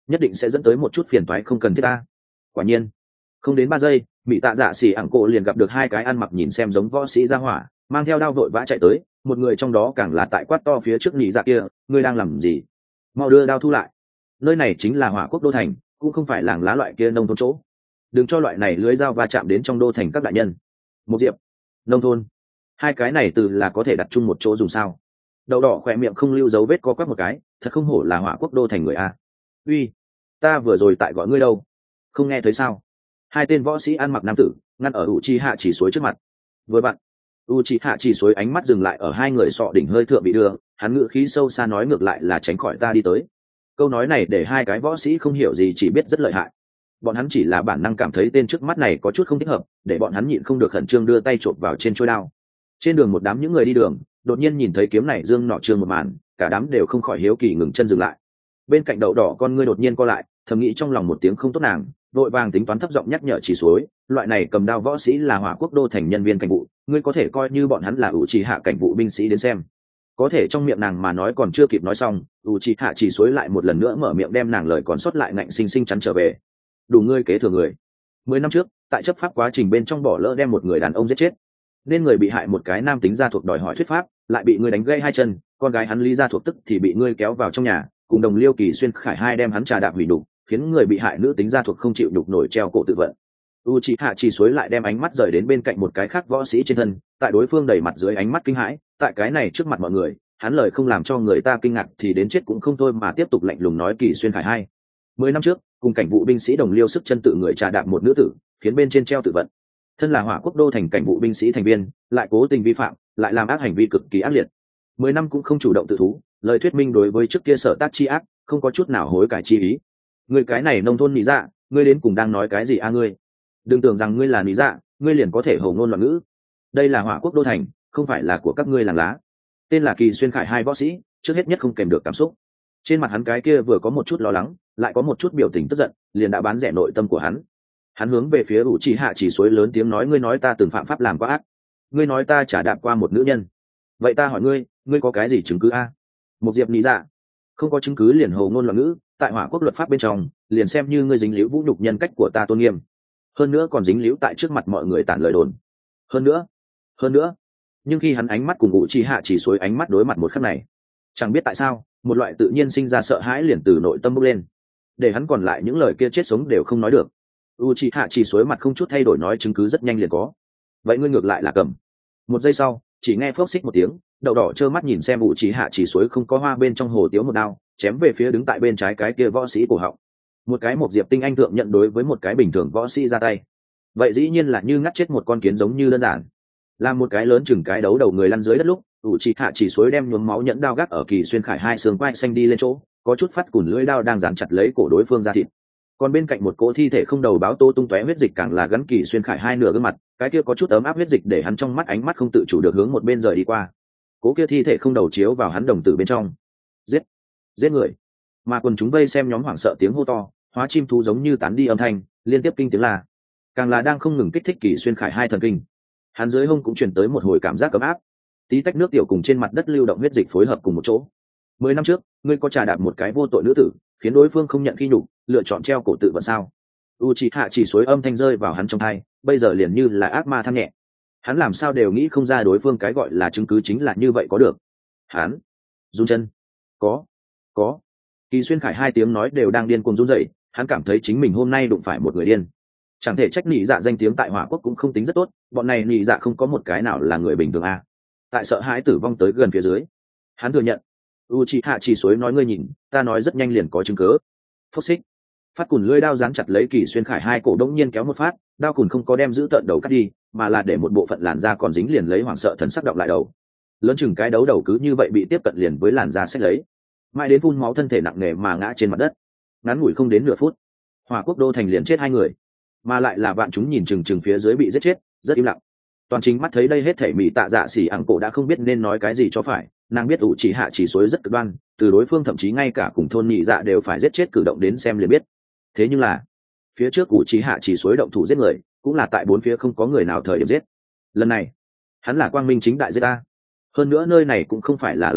Speaker 1: nhất định sẽ dẫn tới một chút phiền toái không cần thiết ta. Quả nhiên, không đến 3 giây, mỹ tạ dạ xỉ ảng cổ liền gặp được hai cái ăn mặc nhìn xem giống võ sĩ ra hỏa, mang theo đao vội vã chạy tới, một người trong đó càng là tại quát to phía trước nhị dạ kia, ngươi đang làm gì? Mau đưa đao thu lại. Nơi này chính là Hỏa Quốc đô thành, cũng không phải làng lá loại kia nông thôn chỗ. Đừng cho loại này lưới dao va chạm đến trong đô thành các đại nhân. Một diệp, nông thôn, hai cái này từ là có thể đặt chung một chỗ dùng sao? Đậu đỏ khỏe miệng không lưu dấu vết co quắp một cái, thật không hổ là Hỏa Quốc đô thành người a. Uy, ta vừa rồi tại gọi ngươi đâu? Không nghe thấy sao? Hai tên võ sĩ ăn mặc nam tử ngăn ở Uchiha Chỉ Suối trước mặt. Vừa bạn, Uchiha Chỉ Suối ánh mắt dừng lại ở hai người sọ đỉnh hơi thượng bị đưa, hắn ngữ khí sâu xa nói ngược lại là tránh khỏi ta đi tới. Câu nói này để hai cái võ sĩ không hiểu gì, chỉ biết rất lợi hại. Bọn hắn chỉ là bản năng cảm thấy tên trước mắt này có chút không thích hợp, để bọn hắn nhịn không được khẩn trương đưa tay chộp vào trên chuôi đao. Trên đường một đám những người đi đường đột nhiên nhìn thấy kiếm này dương nọ trương một màn, cả đám đều không khỏi hiếu kỳ ngừng chân dừng lại. Bên cạnh đậu đỏ con ngươi đột nhiên co lại, thầm nghĩ trong lòng một tiếng không tốt nàng, vội vàng tính toán thấp giọng nhắc nhở Chỉ Suối, loại này cầm đao võ sĩ là Hỏa Quốc đô thành nhân viên cảnh vụ, ngươi có thể coi như bọn hắn là Uchiha cảnh vụ binh sĩ đến xem. Có thể trong miệng nàng mà nói còn chưa kịp nói xong, Uchiha Chỉ Suối lại một lần nữa mở miệng đem nàng lời còn sót lại ngạnh sinh sinh chắn trở về. Đủ ngươi kế thừa người. 10 năm trước, tại chấp pháp quá trình bên trong bỏ lỡ đem một người đàn ông giết chết, nên người bị hại một cái nam tính gia thuộc đòi hỏi thuyết pháp, lại bị ngươi đánh gãy hai chân, con gái hắn Lý gia thuộc tức thì bị ngươi kéo vào trong nhà, cùng đồng liêu Kỳ Xuyên Khải hai đem hắn trà đạp hủy đục, khiến người bị hại nữ tính gia thuộc không chịu đục nổi treo cổ tự vận. Uchiha Chỉ Suối lại đem ánh mắt rời đến bên cạnh một cái khác võ sĩ trên thân, tại đối phương đầy mặt dưới ánh mắt kinh hãi, tại cái này trước mặt mọi người, hắn lời không làm cho người ta kinh ngạc thì đến chết cũng không thôi mà tiếp tục lạnh lùng nói Kỳ Xuyên Khải hai 10 năm trước cùng cảnh vụ binh sĩ đồng liêu sức chân tự người trà đạp một nữ tử, khiến bên trên treo tự vận. Thân là Hỏa Quốc đô thành cảnh vụ binh sĩ thành viên, lại cố tình vi phạm, lại làm ác hành vi cực kỳ ác liệt. 10 năm cũng không chủ động tự thú, lời thuyết minh đối với trước kia sở tác chi ác, không có chút nào hối cải chi ý. Người cái này nông thôn nị dạ, ngươi đến cùng đang nói cái gì a ngươi? Đừng tưởng rằng ngươi là nị dạ, ngươi liền có thể hổ ngôn loạn ngữ. Đây là Hỏa Quốc đô thành, không phải là của các ngươi làng lá. Tên là Kỳ Xuyên Khải hai võ sĩ, trước hết nhất không kèm được cảm xúc. Trên mặt hắn cái kia vừa có một chút lo lắng, lại có một chút biểu tình tức giận, liền đã bán rẻ nội tâm của hắn. Hắn hướng về phía Uchiha Chỉ Suối lớn tiếng nói, ngươi nói ta từng phạm pháp làm quá ác, ngươi nói ta trả đạp qua một nữ nhân, vậy ta hỏi ngươi, ngươi có cái gì chứng cứ a? Một diệp nị dạ, không có chứng cứ liền hồ ngôn loạn ngữ, tại Hỏa Quốc luật pháp bên trong, liền xem như ngươi dính líu vũ nhục nhân cách của ta tôn nghiêm, hơn nữa còn dính líu tại trước mặt mọi người tản lời đồn. Hơn nữa, nhưng khi hắn ánh mắt cùng Uchiha Chỉ Suối ánh mắt đối mặt một khắc này, chẳng biết tại sao, một loại tự nhiên sinh ra sợ hãi liền từ nội tâm bốc lên, để hắn còn lại những lời kia chết sống đều không nói được. Uchiha Chỉ Suối mặt không chút thay đổi nói chứng cứ rất nhanh liền có. Vậy ngươi ngược lại là cầm. Một giây sau, chỉ nghe phốc xích một tiếng, đậu đỏ trơ mắt nhìn xem Uchiha Chỉ Suối không có hoa bên trong hồ tiếu một đao, chém về phía đứng tại bên trái cái kia võ sĩ cổ họng. Một cái một diệp tinh anh thượng nhận đối với một cái bình thường võ sĩ ra tay, vậy dĩ nhiên là như ngắt chết một con kiến giống như đơn giản. Làm một cái lớn chừng cái đấu đầu người lăn dưới đất lúc, Uchiha Chỉ Suối đem nhuốm máu nhẫn đao gác ở Kỳ Xuyên Khải hai xương quai xanh đi lên chỗ, có chút phát cùn lưỡi đao đang dán chặt lấy cổ đối phương ra thịt. Còn bên cạnh một cỗ thi thể không đầu báo tô tung tóe huyết dịch càng là gắn Kỳ Xuyên Khải hai nửa gương mặt, cái kia có chút ấm áp huyết dịch để hắn trong mắt ánh mắt không tự chủ được hướng một bên rời đi qua. Cỗ kia thi thể không đầu chiếu vào hắn đồng tử bên trong. Giết người. Mà quần chúng vây xem nhóm hoảng sợ tiếng hô to, hóa chim thú giống như tán đi âm thanh, liên tiếp kinh tiếng là, càng là đang không ngừng kích thích Kỳ Xuyên Khải hai thần kinh. Hắn dưới hông cũng truyền tới một hồi cảm giác ấm áp, tí tách nước tiểu cùng trên mặt đất lưu động huyết dịch phối hợp cùng một chỗ. 10 năm trước, ngươi có trà đạp một cái vô tội nữ tử, khiến đối phương không nhận khi nhục, lựa chọn treo cổ tự vận sao? Uchiha Chỉ Suối âm thanh rơi vào hắn trong tai, bây giờ liền như là ác ma than nhẹ. Hắn làm sao đều nghĩ không ra đối phương cái gọi là chứng cứ chính là như vậy có được. Hắn run chân. Có. Kỳ Xuyên Khải hai tiếng nói đều đang điên cuồng run rẩy, hắn cảm thấy chính mình hôm nay đụng phải một người điên. Chẳng thể trách nị dạ danh tiếng tại Hỏa Quốc cũng không tính rất tốt, bọn này nị dạ không có một cái nào là người bình thường a. Tại sợ hãi tử vong tới gần phía dưới, hắn thừa nhận. Uchiha Chỉ Suối nói, ngươi nhìn, ta nói rất nhanh liền có chứng cứ. Phốc xích. Phát cùn lưỡi đao dán chặt lấy Kỳ Xuyên Khải hai cổ đông nhiên kéo một phát, đao cùn không có đem giữ tận đầu cắt đi, mà là để một bộ phận làn da còn dính liền lấy hoảng sợ thần sắc đọng lại đầu. Lớn chừng cái đấu đầu cứ như vậy bị tiếp cận liền với làn da xách lấy, mãi đến phun máu thân thể nặng nề mà ngã trên mặt đất. Ngắn ngủi không đến nửa phút, Hỏa Quốc đô thành liền chết hai người, mà lại là vạn chúng nhìn chừng phía dưới bị giết chết, rất im lặng. Toàn chính mắt thấy đây hết thảy mỹ tạ dạ xỉ ảng cổ đã không biết nên nói cái gì cho phải, nàng biết Uchiha Chỉ Suối rất cực đoan, từ đối phương thậm chí ngay cả cùng thôn nhị dạ đều phải giết chết cử động đến xem liền biết. Thế nhưng là phía trước Uchiha Chỉ Suối động thủ giết người, cũng là tại bốn phía không có người nào thời điểm giết. Lần này hắn là quang minh chính đại giết ta. Hơn nữa nơi này cũng không phải là làng lá,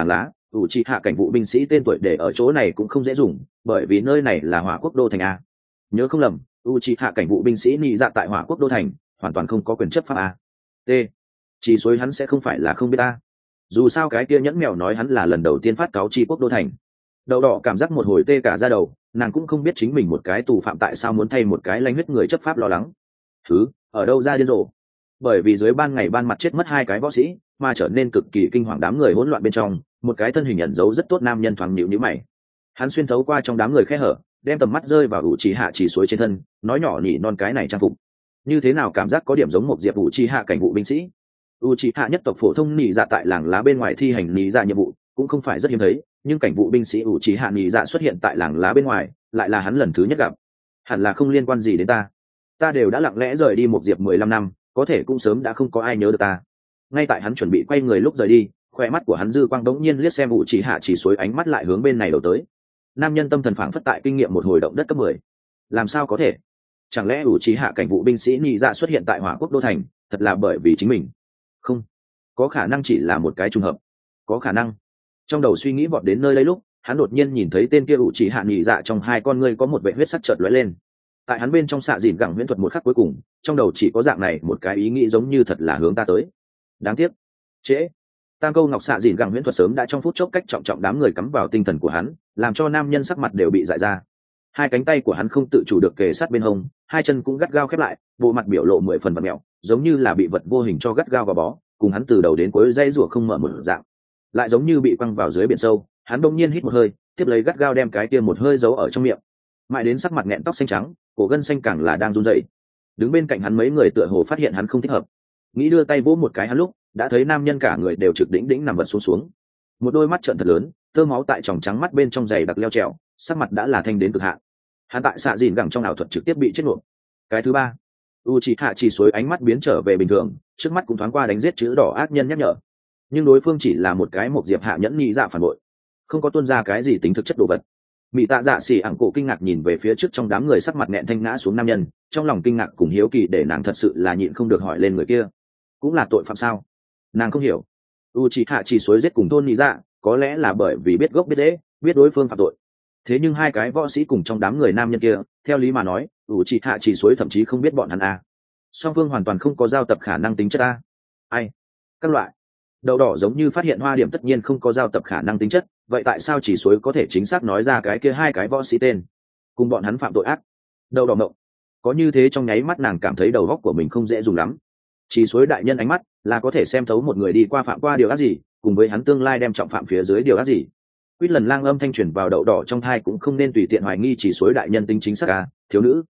Speaker 1: ủ trì hạ cảnh vụ binh sĩ tên tuổi để ở chỗ này cũng không dễ dùng, bởi vì nơi này là hỏa quốc đô thành a. Nhớ không lầm, ủ trì hạ cảnh vụ binh sĩ nhị dạ tại hỏa quốc đô thành hoàn toàn không có quyền chấp pháp a. T. Chỉ suối hắn sẽ không phải là không biết a. Dù sao cái kia nhẫn mèo nói hắn là lần đầu tiên phát cáo chi quốc đô thành. Đậu đỏ cảm giác một hồi tê cả da đầu, nàng cũng không biết chính mình một cái tù phạm tại sao muốn thay một cái lanh huyết người chấp pháp lo lắng. Thứ ở đâu ra điên rồ? Bởi vì dưới ban ngày ban mặt chết mất 2 cái võ sĩ, mà trở nên cực kỳ kinh hoàng, đám người hỗn loạn bên trong, một cái thân hình ẩn giấu rất tốt nam nhân thoáng nhíu nhíu mày. Hắn xuyên thấu qua trong đám người khe hở, đem tầm mắt rơi vào ủ trì hạ chỉ suối trên thân, nói nhỏ nhỉ non cái này trang phục như thế nào cảm giác có điểm giống một diệp ủ trì hạ cảnh vụ binh sĩ. ủ trì hạ nhất tộc phổ thông nhị dạ tại làng lá bên ngoài thi hành nhị dạ nhiệm vụ cũng không phải rất hiếm thấy, nhưng cảnh vụ binh sĩ ủ trì hạ nhị dạ xuất hiện tại làng lá bên ngoài lại là hắn lần thứ nhất gặp. Hẳn là không liên quan gì đến ta đều đã lặng lẽ rời đi một diệp 15 năm, có thể cũng sớm đã không có ai nhớ được ta. Ngay tại hắn chuẩn bị quay người lúc rời đi, khoe mắt của hắn dư quang đống nhiên liếc xem ủ trì hạ chỉ suối, ánh mắt lại hướng bên này đổ tới. Nam nhân tâm thần phảng phất tại kinh nghiệm một hồi động đất cấp 10. Làm sao có thể? Chẳng lẽ ủ trì hạ cảnh vụ binh sĩ nhị dạ xuất hiện tại hỏa quốc đô thành thật là bởi vì chính mình? Không, có khả năng chỉ là một cái trùng hợp. Có khả năng. Trong đầu suy nghĩ vọt đến nơi đây lúc, hắn đột nhiên nhìn thấy tên kia ủ trì hạ nhị dạ trong 2 con ngươi có một vệt huyết sắc chợt lóe lên. Tại hắn bên trong xạ dìn gẳng huyễn thuật một khắc cuối cùng, trong đầu chỉ có dạng này một cái ý nghĩ, giống như thật là hướng ta tới. Đáng tiếc, trễ. Tam câu ngọc xạ dìn gẳng huyễn thuật sớm đã trong phút chốc cách trọng đám người cắm vào tinh thần của hắn, làm cho nam nhân sắc mặt đều bị dại ra. 2 cánh tay của hắn không tự chủ được kề sát bên hông, 2 chân cũng gắt gao khép lại, bộ mặt biểu lộ 10 phần vặn mèo, giống như là bị vật vô hình cho gắt gao vào bó, cùng hắn từ đầu đến cuối dây rủa không mở một dạng, lại giống như bị quăng vào dưới biển sâu. Hắn đột nhiên hít một hơi, tiếp lấy gắt gao đem cái kia một hơi giấu ở trong miệng, mãi đến sắc mặt nghẹn, tóc xanh trắng, cổ gân xanh càng là đang run rẩy. Đứng bên cạnh hắn mấy người tựa hồ phát hiện hắn không thích hợp, nghĩ đưa tay vỗ một cái hắn lúc đã thấy nam nhân cả người đều trực đỉnh nằm vật xuống, một đôi mắt trợn thật lớn, tơ máu tại tròng trắng mắt bên trong dày đặc leo trèo, sắc mặt đã là thanh đến cực hạn. Hắn tại xạ dìn gẳng trong ảo thuật trực tiếp bị chết nộp. Cái thứ ba, Uchiha chỉ suối ánh mắt biến trở về bình thường, trước mắt cũng thoáng qua đánh giết chữ đỏ ác nhân nhắc nhở, nhưng đối phương chỉ là một cái một diệp hạ nhẫn nhị dạ phản bội, không có tuôn ra cái gì tính thực chất đồ vật. Mị tạ dạ xỉ ẳng cổ kinh ngạc nhìn về phía trước trong đám người sắc mặt nghẹn thanh ngã xuống nam nhân, trong lòng kinh ngạc cùng hiếu kỳ để nàng thật sự là nhịn không được hỏi lên người kia, cũng là tội phạm sao? Nàng không hiểu. Uchiha chỉ suối giết cùng thôn nhị dạ, có lẽ là bởi vì biết gốc biết rễ, biết đối phương phạm tội. Thế nhưng 2 cái võ sĩ cùng trong đám người nam nhân kia, theo lý mà nói, Uchiha chỉ suối thậm chí không biết bọn hắn song phương hoàn toàn không có giao tập khả năng tính chất ai. Các loại đậu đỏ giống như phát hiện hoa điểm, tất nhiên không có giao tập khả năng tính chất, vậy tại sao chỉ suối có thể chính xác nói ra cái kia 2 cái võ sĩ tên cùng bọn hắn phạm tội ác? Đậu đỏ mộng có như thế, trong nháy mắt nàng cảm thấy đầu óc của mình không dễ dùng lắm. Chỉ suối đại nhân ánh mắt là có thể xem thấu một người đi qua phạm qua điều ác gì, cùng với hắn tương lai đem trọng phạm phía dưới điều ác gì. Quýt lần lang âm thanh truyền vào đậu đỏ trong thai, cũng không nên tùy tiện hoài nghi chỉ suối đại nhân tính chính xác thiếu nữ,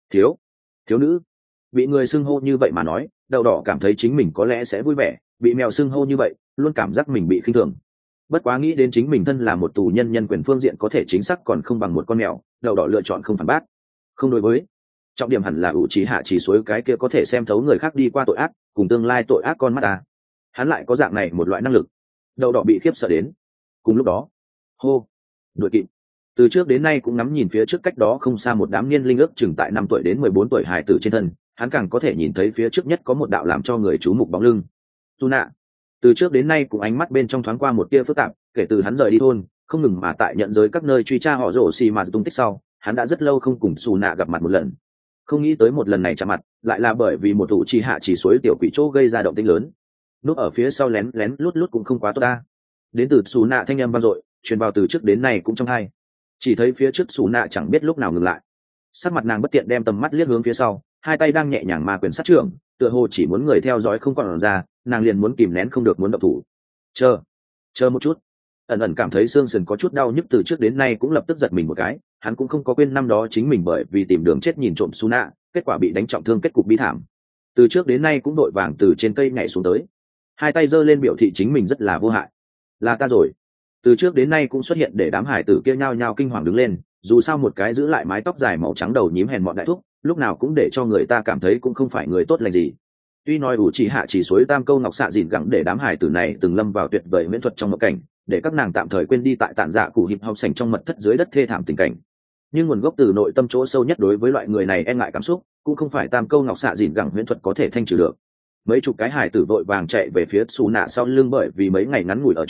Speaker 1: thiếu nữ. Bị người xưng hô như vậy mà nói, đậu đỏ cảm thấy chính mình có lẽ sẽ vui vẻ, bị mèo xưng hô như vậy luôn cảm giác mình bị khinh thường. Bất quá nghĩ đến chính mình thân là một tù nhân, nhân quyền phương diện có thể chính xác còn không bằng một con mèo, đậu đỏ lựa chọn không phản bác. Không đối với, trọng điểm hẳn là Uchiha chỉ suối cái kia có thể xem thấu người khác đi qua tội ác cùng tương lai tội ác con mắt hắn lại có dạng này một loại năng lực. Đậu đỏ bị khiếp sợ đến. Cùng lúc đó, hô, đội kịp. Từ trước đến nay cũng ngắm nhìn phía trước cách đó không xa một đám niên linh ước chừng tại 5 tuổi đến 14 tuổi hài tử trên thân, hắn càng có thể nhìn thấy phía trước nhất có một đạo làm cho người chú mục bóng lưng. Suna. Từ trước đến nay cũng ánh mắt bên trong thoáng qua một tia phức tạp, kể từ hắn rời đi thôn, không ngừng mà tại nhận giới các nơi truy tra họ rổ xì mà tung tích sau, hắn đã rất lâu không cùng Suna gặp mặt một lần. Không nghĩ tới một lần này chạm mặt lại là bởi vì một Uchiha chỉ suối tiểu quỷ chỗ gây ra động tĩnh lớn. Núp ở phía sau lén lén lút lút cũng không quá tốt Đến từ Suna thanh âm vang dội truyền vào từ trước đến nay cũng trong hai. Chỉ thấy phía trước Suna chẳng biết lúc nào ngừng lại, sắc mặt nàng bất tiện đem tầm mắt liếc hướng phía sau, 2 tay đang nhẹ nhàng ma quyền sát trưởng, tựa hồ chỉ muốn người theo dõi không còn ra, nàng liền muốn kìm nén không được muốn động thủ. Chờ một chút. Ẩn ẩn cảm thấy xương sườn có chút đau nhức từ trước đến nay cũng lập tức giật mình một cái, hắn cũng không có quên năm đó chính mình bởi vì tìm đường chết nhìn trộm Suna, kết quả bị đánh trọng thương, kết cục bi thảm. Từ trước đến nay cũng đội vàng từ trên cây nhảy xuống tới, 2 tay giơ lên biểu thị chính mình rất là vô hại. Là ta rồi. Từ trước đến nay cũng xuất hiện để đám hải tử kia nhao nhao kinh hoàng đứng lên, dù sao một cái giữ lại mái tóc dài màu trắng đầu nhím hèn mọn đại thúc, lúc nào cũng để cho người ta cảm thấy cũng không phải người tốt lành gì. Tuy nói Uchiha chỉ suối tam câu ngọc xạ dìn gẳng để đám hải tử này từng lâm vào tuyệt vời miễn thuật trong một cảnh, để các nàng tạm thời quên đi tại tản dạ cụ hiệp học sành trong mật thất dưới đất thê thảm tình cảnh, nhưng nguồn gốc từ nội tâm chỗ sâu nhất đối với loại người này e ngại cảm xúc, cũng không phải tam câu ngọc xạ dìn gẳng huyễn thuật có thể thanh trừ được. Mấy chục cái hải tử vội vàng chạy về phía Suna sau lưng, bởi vì mấy ngày ngắn ngủi ở chung,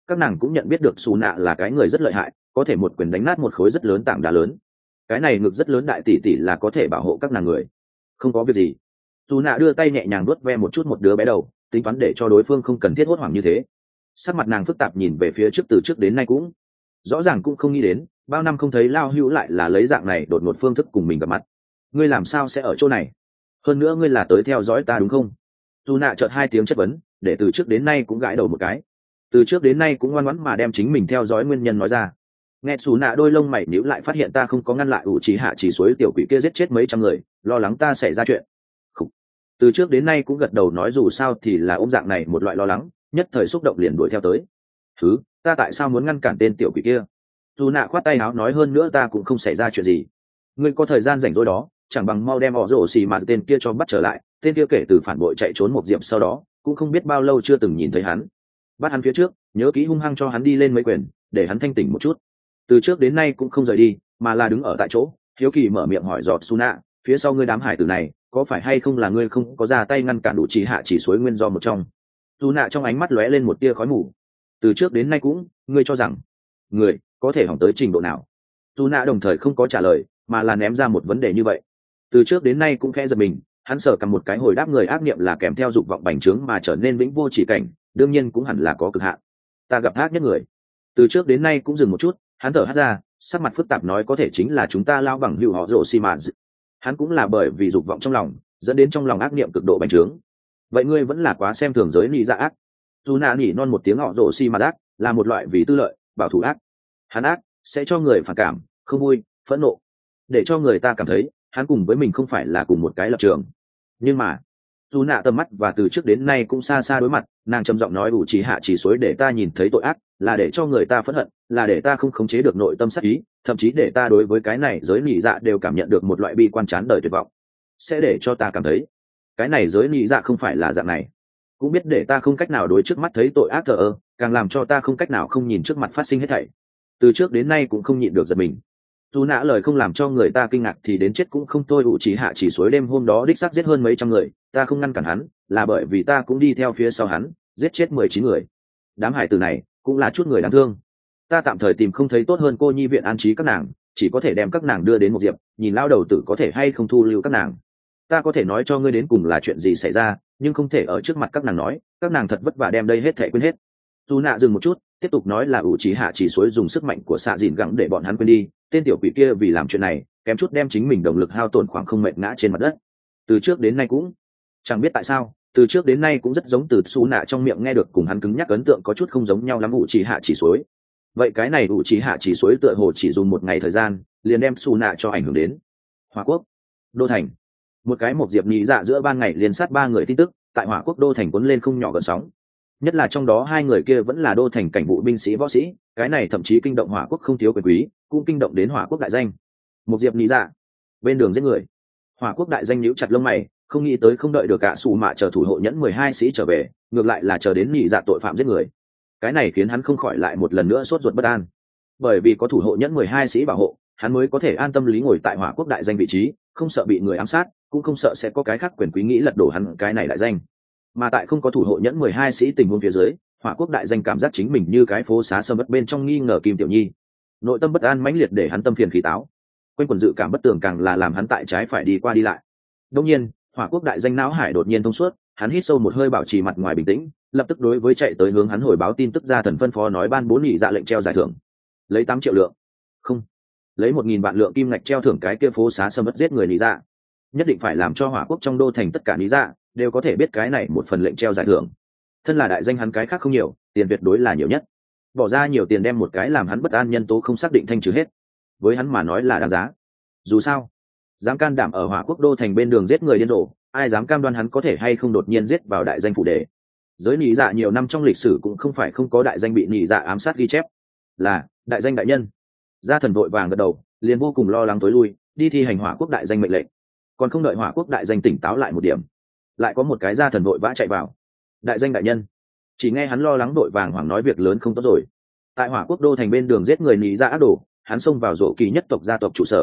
Speaker 1: các nàng cũng nhận biết được xù nạ là cái người rất lợi hại, có thể một quyền đánh nát một khối rất lớn tảng đá lớn. Cái này ngực rất lớn đại tỷ tỷ là có thể bảo hộ các nàng người. Không có việc gì. Xù nạ đưa tay nhẹ nhàng nuốt ve một chút một đứa bé đầu, tính toán để cho đối phương không cần thiết hốt hoảng như thế. Sắc mặt nàng phức tạp nhìn về phía trước, từ trước đến nay cũng rõ ràng cũng không nghĩ đến bao năm không thấy Lao Hữu lại là lấy dạng này đột ngột phương thức cùng mình gặp mặt. Ngươi làm sao sẽ ở chỗ này? Hơn nữa ngươi là tới theo dõi ta đúng không? Dù nạ chợt hai tiếng chất vấn, để từ trước đến nay cũng gãi đầu một cái. Từ trước đến nay cũng ngoan ngoãn mà đem chính mình theo dõi nguyên nhân nói ra. Nghe xù nạ đôi lông mày nhíu lại, phát hiện ta không có ngăn lại ủ trì hạ chỉ suối tiểu quỷ kia giết chết mấy trăm người, lo lắng ta xảy ra chuyện. Khủ. Từ trước đến nay cũng gật đầu nói dù sao thì là ôm dạng này một loại lo lắng, nhất thời xúc động liền đuổi theo tới. Thứ, ta tại sao muốn ngăn cản tên tiểu quỷ kia? Dù nạ khoát tay áo nói, hơn nữa ta cũng không xảy ra chuyện gì. Ngươi có thời gian rảnh rỗi đó, chẳng bằng mau đem họ rổ xì mà tên kia cho bắt trở lại. Tên kia kể từ phản bội chạy trốn một diệp sau đó cũng không biết bao lâu chưa từng nhìn thấy hắn. Bắt hắn phía trước nhớ kỹ hung hăng cho hắn đi lên mấy quyền, để hắn thanh tỉnh một chút. Từ trước đến nay cũng không rời đi, mà là đứng ở tại chỗ hiếu kỳ mở miệng hỏi dò Suna, phía sau ngươi đám hải tử này có phải hay không là ngươi không có ra tay ngăn cản đủ trì hạ chỉ suối nguyên do một trong? Suna trong ánh mắt lóe lên một tia khói mù. Từ trước đến nay cũng, ngươi cho rằng người có thể hỏng tới trình độ nào? Suna đồng thời không có trả lời, mà là ném ra một vấn đề như vậy. Từ trước đến nay cũng khẽ giật mình, hắn sở cầm một cái hồi đáp người ác niệm là kèm theo dục vọng bành trướng mà trở nên vĩnh vô chỉ cảnh, đương nhiên cũng hẳn là có cực hạn. Ta gặp ác nhất người. Từ trước đến nay cũng dừng một chút, hắn thở hắt ra, sắc mặt phức tạp nói có thể chính là chúng ta lao bằng hữu họ rồ xì mà. Hắn cũng là bởi vì dục vọng trong lòng dẫn đến trong lòng ác niệm cực độ bành trướng. Vậy ngươi vẫn là quá xem thường giới nị dạ ác. Dù nạ nỉ non một tiếng, họ rồ xì mà ác là một loại vì tư lợi bảo thủ ác. Hắn ác sẽ cho người phản cảm, không vui, phẫn nộ, để cho người ta cảm thấy hắn cùng với mình không phải là cùng một cái lập trường. Nhưng mà dù nạ tầm mắt và từ trước đến nay cũng xa xa đối mặt, nàng trầm giọng nói ủ chỉ hạ chỉ suối để ta nhìn thấy tội ác, là để cho người ta phẫn hận, là để ta không khống chế được nội tâm sát ý, thậm chí để ta đối với cái này giới nị dạ đều cảm nhận được một loại bi quan chán đời tuyệt vọng. Sẽ để cho ta cảm thấy cái này giới nị dạ không phải là dạng này, cũng biết để ta không cách nào đối trước mắt thấy tội ác thờ ơ, càng làm cho ta không cách nào không nhìn trước mặt phát sinh hết thảy. Từ trước đến nay cũng không nhịn được giật mình. Dù nã lời không làm cho người ta kinh ngạc thì đến chết cũng không thôi. ủ chỉ hạ chỉ suối đêm hôm đó đích xác giết hơn mấy trăm người, ta không ngăn cản hắn là bởi vì ta cũng đi theo phía sau hắn, giết chết 19 người. Đám hải tử này cũng là chút người đáng thương, ta tạm thời tìm không thấy tốt hơn cô nhi viện an trí các nàng, chỉ có thể đem các nàng đưa đến một diệp, nhìn lao đầu tử có thể hay không thu lưu các nàng. Ta có thể nói cho ngươi đến cùng là chuyện gì xảy ra, nhưng không thể ở trước mặt các nàng nói, các nàng thật vất vả đem đây hết thể quên hết. Dù nạ dừng một chút, tiếp tục nói là ủ chỉ hạ chỉ suối dùng sức mạnh của xạ dìn gẳng để bọn hắn quên đi, tên tiểu quỷ kia vì làm chuyện này kém chút đem chính mình động lực hao tổn khoảng không mệt ngã trên mặt đất. Từ trước đến nay cũng chẳng biết tại sao, từ trước đến nay cũng rất giống từ xu nạ trong miệng nghe được cùng hắn cứng nhắc ấn tượng có chút không giống nhau lắm. ủ chỉ hạ chỉ suối, vậy cái này ủ chỉ hạ chỉ suối tựa hồ chỉ dùng một ngày thời gian liền đem xu nạ cho ảnh hưởng đến. Hỏa quốc đô thành, một cái một diệp nhị dạ giữa ban ngày liên sát 3 người tin tức tại Hỏa quốc đô thành cuốn lên không nhỏ gợn sóng, nhất là trong đó 2 người kia vẫn là đô thành cảnh vụ binh sĩ võ sĩ, cái này thậm chí kinh động Hỏa quốc không thiếu quyền quý, cũng kinh động đến Hỏa quốc đại danh. Một diệp nhị dạ bên đường giết người. Hỏa quốc đại danh nhíu chặt lông mày, không nghĩ tới không đợi được cả sủ mạ chờ thủ hộ nhẫn 12 sĩ trở về, ngược lại là chờ đến nhị dạ tội phạm giết người. Cái này khiến hắn không khỏi lại một lần nữa sốt ruột bất an, bởi vì có thủ hộ nhẫn 12 sĩ bảo hộ, hắn mới có thể an tâm lý ngồi tại Hỏa quốc đại danh vị trí, không sợ bị người ám sát, cũng không sợ sẽ có cái khác quyền quý nghĩ lật đổ hắn cái này đại danh. Mà tại không có thủ hộ nhẫn 12 sĩ tình huống phía dưới, Hỏa quốc đại danh cảm giác chính mình như cái phố xá sầm uất bên trong nghi ngờ Kim Tiểu Nhi, nội tâm bất an mãnh liệt để hắn tâm phiền khí táo, quanh quần dự cảm bất tường càng là làm hắn tại trái phải đi qua đi lại. Đương nhiên, Hỏa quốc đại danh não hải đột nhiên thông suốt, hắn hít sâu một hơi bảo trì mặt ngoài bình tĩnh, lập tức đối với chạy tới hướng hắn hồi báo tin tức gia thần phân phó nói ban 4 nhị dạ lệnh treo giải thưởng, lấy 8 triệu lượng, không, lấy 1.000 vạn lượng kim ngạch treo thưởng cái kia phố xá sầm uất giết người nhị dạ, nhất định phải làm cho Hỏa quốc trong đô thành tất cả nhị dạ đều có thể biết cái này một phần lệnh treo giải thưởng. Thân là đại danh hắn cái khác không nhiều, tiền tuyệt đối là nhiều nhất, bỏ ra nhiều tiền đem một cái làm hắn bất an nhân tố không xác định thanh trừ hết, với hắn mà nói là đáng giá. Dù sao, dám can đảm ở Hỏa quốc đô thành bên đường giết người điên rồ, ai dám cam đoan hắn có thể hay không đột nhiên giết vào đại danh phủ đề. Giới nhị dạ nhiều năm trong lịch sử cũng không phải không có đại danh bị nhị dạ ám sát ghi chép. Là đại danh đại nhân. Gia thần vội vàng gật đầu, liền vô cùng lo lắng tối lui đi thi hành Hỏa quốc đại danh mệnh lệnh. Còn không đợi Hỏa quốc đại danh tỉnh táo lại một điểm, lại có một cái gia thần vội vã chạy vào. Đại danh đại nhân. Chỉ nghe hắn lo lắng vội vàng hoảng nói việc lớn không tốt rồi. Tại Hỏa quốc đô thành bên đường giết người nhị dạ ác đồ, hắn xông vào rổ kỳ nhất tộc gia tộc trụ sở.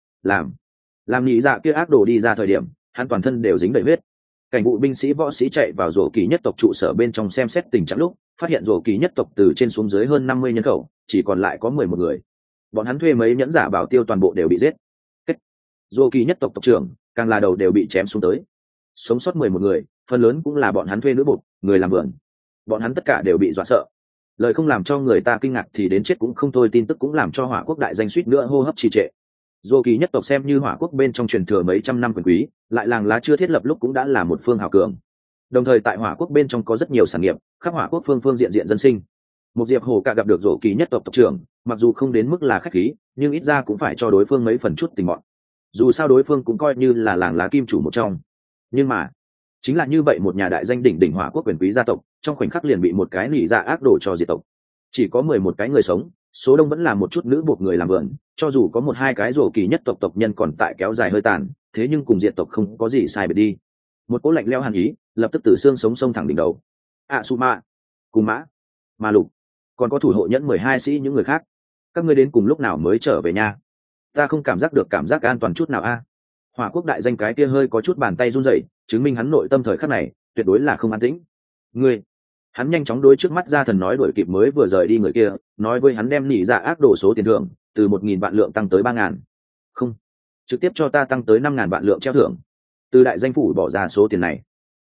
Speaker 1: Làm nhị dạ kia ác đồ đi ra thời điểm, hắn toàn thân đều dính đầy huyết. Cảnh vụ binh sĩ võ sĩ chạy vào rổ kỳ nhất tộc trụ sở bên trong xem xét tình trạng lúc, phát hiện rổ kỳ nhất tộc từ trên xuống dưới hơn 50 nhân khẩu chỉ còn lại có 11 người. Bọn hắn thuê mấy nhẫn giả bảo tiêu toàn bộ đều bị giết. Rổ kỳ nhất tộc tộc trưởng càng là đầu đều bị chém xuống tới. Sống sót 11 người, phần lớn cũng là bọn hắn thuê nữ bột, người làm vườn. Bọn hắn tất cả đều bị dọa sợ. Lời không làm cho người ta kinh ngạc thì đến chết cũng không thôi, tin tức cũng làm cho Hỏa Quốc đại danh suýt nữa hô hấp trì trệ. Rổ kỳ nhất tộc xem như Hỏa Quốc bên trong truyền thừa mấy trăm năm quyền quý, lại làng lá chưa thiết lập lúc cũng đã là một phương hào cường. Đồng thời tại Hỏa Quốc bên trong có rất nhiều sản nghiệp, khắp Hỏa Quốc phương diện dân sinh. Một Diệp Hồ cả gặp được rổ kỳ nhất tộc tộc trưởng, mặc dù không đến mức là khách khí, nhưng ít ra cũng phải cho đối phương mấy phần chút tình mọn. Dù sao đối phương cũng coi như là làng lá kim chủ một trong. Nhưng mà chính là như vậy một nhà đại danh đỉnh đỉnh Hỏa Quốc quyền quý gia tộc, trong khoảnh khắc liền bị một cái nỉ dạ ác đổ cho diệt tộc. Chỉ có 11 cái người sống, số đông vẫn là một chút nữ buộc người làm vườn, cho dù có một hai cái rổ kỳ nhất tộc tộc nhân còn tại kéo dài hơi tàn, thế nhưng cùng diệt tộc không có gì sai biệt đi. Một cỗ lạnh lẽo hàn ý lập tức từ xương sống sông thẳng đỉnh đầu. Suma, cùng mã, ma lục, còn có thủ hộ nhẫn 12 sĩ những người khác, các ngươi đến cùng lúc nào mới trở về nhà? Ta không cảm giác được cảm giác an toàn chút nào a. Hỏa Quốc đại danh cái kia hơi có chút bàn tay run rẩy, chứng minh hắn nội tâm thời khắc này tuyệt đối là không an tĩnh. Ngươi, hắn nhanh chóng đối trước mắt gia thần nói đuổi kịp mới vừa rời đi người kia, nói với hắn đem nỉ dạ ác đổ số tiền thưởng từ 1.000 vạn lượng tăng tới 3.000. Không, trực tiếp cho ta tăng tới 5.000 vạn lượng treo thưởng. Từ đại danh phủ bỏ ra số tiền này.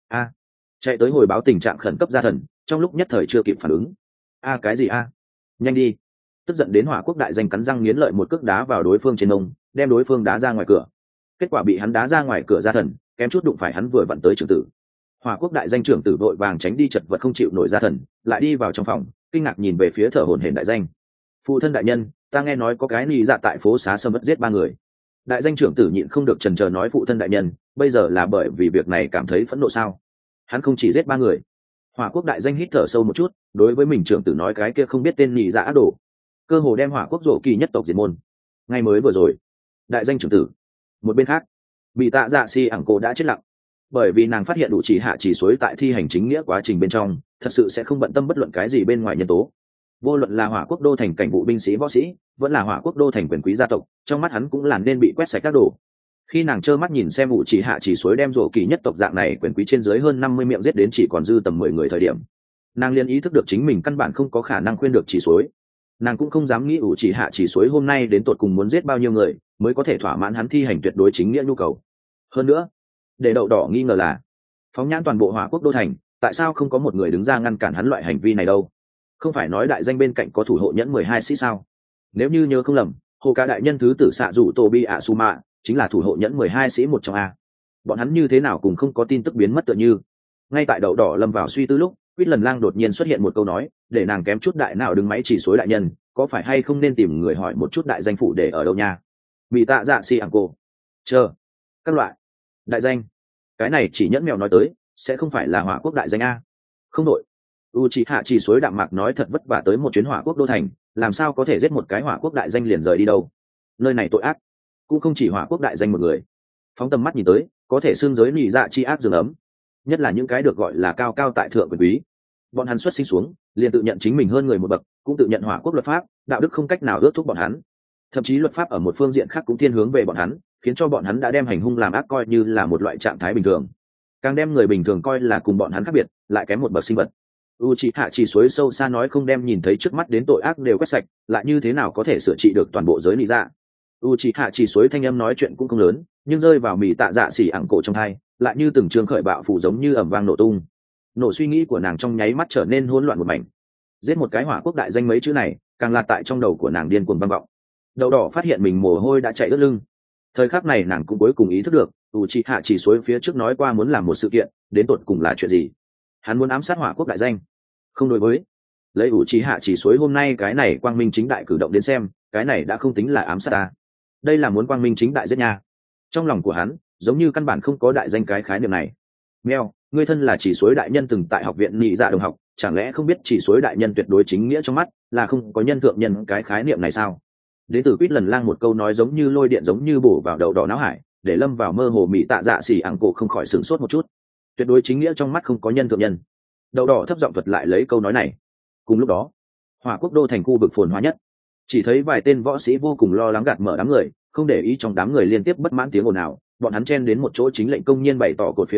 Speaker 1: Chạy tới hồi báo tình trạng khẩn cấp gia thần, trong lúc nhất thời chưa kịp phản ứng. Cái gì nhanh đi. Tức giận đến Hỏa Quốc đại danh cắn răng nghiến lợi một cước đá vào đối phương trên mông, đem đối phương đá ra ngoài cửa. Kết quả bị hắn đá ra ngoài cửa gia thần, kém chút đụng phải hắn vừa vặn tới trưởng tử. Hỏa Quốc đại danh trưởng tử vội vàng tránh đi chật vật không chịu nổi gia thần, lại đi vào trong phòng, kinh ngạc nhìn về phía thở hổn hển đại danh. Phụ thân đại nhân, ta nghe nói có cái nị dạ tại phố xá sâm mất giết 3 người. Đại danh trưởng tử nhịn không được chần chờ nói phụ thân đại nhân, bây giờ là bởi vì việc này cảm thấy phẫn nộ sao? Hắn không chỉ giết 3 người. Hỏa Quốc đại danh hít thở sâu một chút, đối với mình trưởng tử nói cái kia không biết tên nị dạ ác đồ, cơ hồ đem Hỏa Quốc rổ kỳ nhất tộc diệt môn. Ngay mới vừa rồi, đại danh trưởng tử. Một bên khác, bị tạ dạ si ẳng cô đã chết lặng, bởi vì nàng phát hiện đủ chỉ hạ chỉ suối tại thi hành chính nghĩa quá trình bên trong thật sự sẽ không bận tâm bất luận cái gì bên ngoài nhân tố. Vô luận là Hỏa Quốc đô thành cảnh vụ binh sĩ võ sĩ, vẫn là Hỏa Quốc đô thành quyền quý gia tộc, trong mắt hắn cũng là nên bị quét sạch các đồ. Khi nàng trơ mắt nhìn xem vụ chỉ hạ chỉ suối đem rổ kỳ nhất tộc dạng này quyền quý trên dưới hơn 50 miệng giết đến chỉ còn dư tầm 10 người thời điểm, nàng liền ý thức được chính mình căn bản không có khả năng khuyên được chỉ suối. Nàng cũng không dám nghĩ ủ chỉ hạ chỉ suối hôm nay đến tột cùng muốn giết bao nhiêu người mới có thể thỏa mãn hắn thi hành tuyệt đối chính nghĩa nhu cầu. Hơn nữa, để đậu đỏ nghi ngờ là phóng nhãn toàn bộ Hỏa Quốc đô thành, tại sao không có một người đứng ra ngăn cản hắn loại hành vi này đâu? Không phải nói đại danh bên cạnh có thủ hộ nhẫn 12 sĩ sao? Nếu như nhớ không lầm, hồ ca đại nhân thứ tử xạ rủ Tobi Asuma chính là thủ hộ nhẫn 12 sĩ một trong a. Bọn hắn như thế nào cũng không có tin tức biến mất tựa như. Ngay tại đậu đỏ lâm vào suy tư lúc, Quýt Lần Lang đột nhiên xuất hiện một câu nói, để nàng kém chút đại nào đứng máy chỉ suối đại nhân, có phải hay không nên tìm người hỏi một chút đại danh phủ để ở đâu nha? Bị tạ dạ si ảng cô. Chờ. Các loại. Đại danh. Cái này chỉ nhẫn mèo nói tới, sẽ không phải là Hỏa Quốc đại danh a. Không đội. Uchiha chỉ suối đạm mạc nói thật vất vả tới một chuyến Hỏa Quốc đô thành, làm sao có thể giết một cái Hỏa Quốc đại danh liền rời đi đâu? Nơi này tội ác, cũng không chỉ Hỏa Quốc đại danh một người. Phóng tầm mắt nhìn tới, có thể xương giới nhị dạ chi ác dường ấm, nhất là những cái được gọi là cao cao tại thượng quyền quý. Bọn hắn xuất sinh xuống, liền tự nhận chính mình hơn người một bậc, cũng tự nhận Hỏa Quốc luật pháp, đạo đức không cách nào ước thúc bọn hắn. Thậm chí luật pháp ở một phương diện khác cũng thiên hướng về bọn hắn, khiến cho bọn hắn đã đem hành hung làm ác coi như là một loại trạng thái bình thường, càng đem người bình thường coi là cùng bọn hắn khác biệt, lại kém một bậc sinh vật. Uchiha chỉ suối sâu xa nói không đem nhìn thấy trước mắt đến tội ác đều quét sạch, lại như thế nào có thể sửa trị được toàn bộ giới lý dạ. Uchiha chỉ suối thanh âm nói chuyện cũng không lớn, nhưng rơi vào mì tạ dạ xỉ ẳng cổ trong hai, lại như từng trường khởi bạo phủ giống như ầm vang nổ tung. Nổ suy nghĩ của nàng trong nháy mắt trở nên hỗn loạn một mảnh. Giết một cái Hỏa Quốc đại danh mấy chữ này, càng là tại trong đầu của nàng điên cuồng vang vọng. Đậu đỏ phát hiện mình mồ hôi đã chảy ướt lưng. Thời khắc này nàng cũng cuối cùng ý thức được, Uchiha chỉ suối phía trước nói qua muốn làm một sự kiện, đến tột cùng là chuyện gì? Hắn muốn ám sát Hỏa Quốc đại danh. Không đối với. Lấy Uchiha chỉ suối hôm nay cái này quang minh chính đại cử động đến xem, cái này đã không tính là ám sát ta. Đây là muốn quang minh chính đại giết nha. Trong lòng của hắn, giống như căn bản không có đại danh cái khái niệm này. Mèo, ngươi thân là chỉ suối đại nhân từng tại học viện nhị dạ đồng học, chẳng lẽ không biết chỉ suối đại nhân tuyệt đối chính nghĩa trong mắt là không có nhân thượng nhân cái khái niệm này sao? Đến từ Quýt Lần Lang một câu nói giống như lôi điện giống như bổ vào đầu đỏ não hải, để lâm vào mơ hồ mị tạ dạ xỉ ẳng cổ không khỏi sửng sốt một chút. Tuyệt đối chính nghĩa trong mắt không có nhân thượng nhân. Đầu đỏ thấp giọng thuật lại lấy câu nói này. Cùng lúc đó, Hỏa Quốc đô thành khu vực phồn hoa nhất, chỉ thấy vài tên võ sĩ vô cùng lo lắng gạt mở đám người, không để ý trong đám người liên tiếp bất mãn tiếng ồn ào, bọn hắn chen đến một chỗ chính lệnh công nhiên bày tỏ cột phía trước,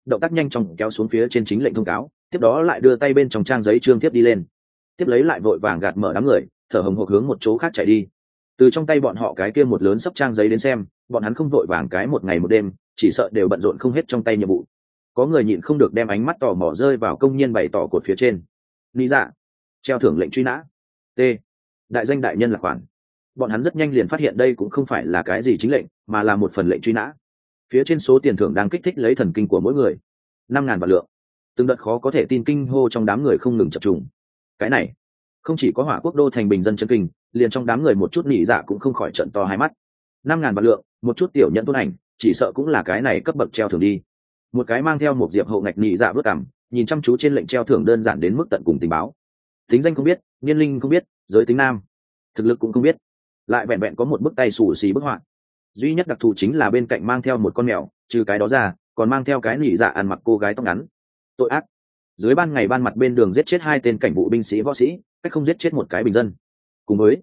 Speaker 1: động tác nhanh chóng kéo xuống phía trên chính lệnh thông cáo, tiếp đó lại đưa tay bên trong trang giấy trương tiếp đi lên, tiếp lấy lại vội vàng gạt mở đám người, thở hồng hộc hướng một chỗ khác chạy đi. Từ trong tay bọn họ cái kia một lớn sấp trang giấy đến xem, bọn hắn không vội vàng cái một ngày một đêm, chỉ sợ đều bận rộn không hết trong tay nhiệm vụ. Có người nhịn không được đem ánh mắt tò mò rơi vào công nhân bày tỏ cột phía trên. Lý dạ, treo thưởng lệnh truy nã. T. Đại danh đại nhân là khoản. Bọn hắn rất nhanh liền phát hiện đây cũng không phải là cái gì chính lệnh, mà là một phần lệnh truy nã. Phía trên số tiền thưởng đang kích thích lấy thần kinh của mỗi người. 5.000 vạn lượng. Từng đợt khó có thể tin kinh hô trong đám người không ngừng chập trùng. Cái này, không chỉ có Hỏa Quốc đô thành bình dân chân kinh, liền trong đám người một chút nhị dạ cũng không khỏi trợn to hai mắt. 5.000 vạn lượng, một chút tiểu nhận tôn ảnh, chỉ sợ cũng là cái này cấp bậc treo thưởng đi. Một cái mang theo một diệp hậu ngạch nhị dạ bước cằm, nhìn chăm chú trên lệnh treo thưởng đơn giản đến mức tận cùng tình báo. Tính danh không biết, niên linh không biết, giới tính nam, thực lực cũng không biết, lại vẹn vẹn có một bức tay xù xì bức họa. Duy nhất đặc thù chính là bên cạnh mang theo một con mèo, trừ cái đó ra còn mang theo cái nhị dạ ăn mặc cô gái tóc ngắn. Tội ác, dưới ban ngày ban mặt bên đường giết chết 2 tên cảnh vụ binh sĩ võ sĩ, cách không giết chết một cái bình dân, cùng với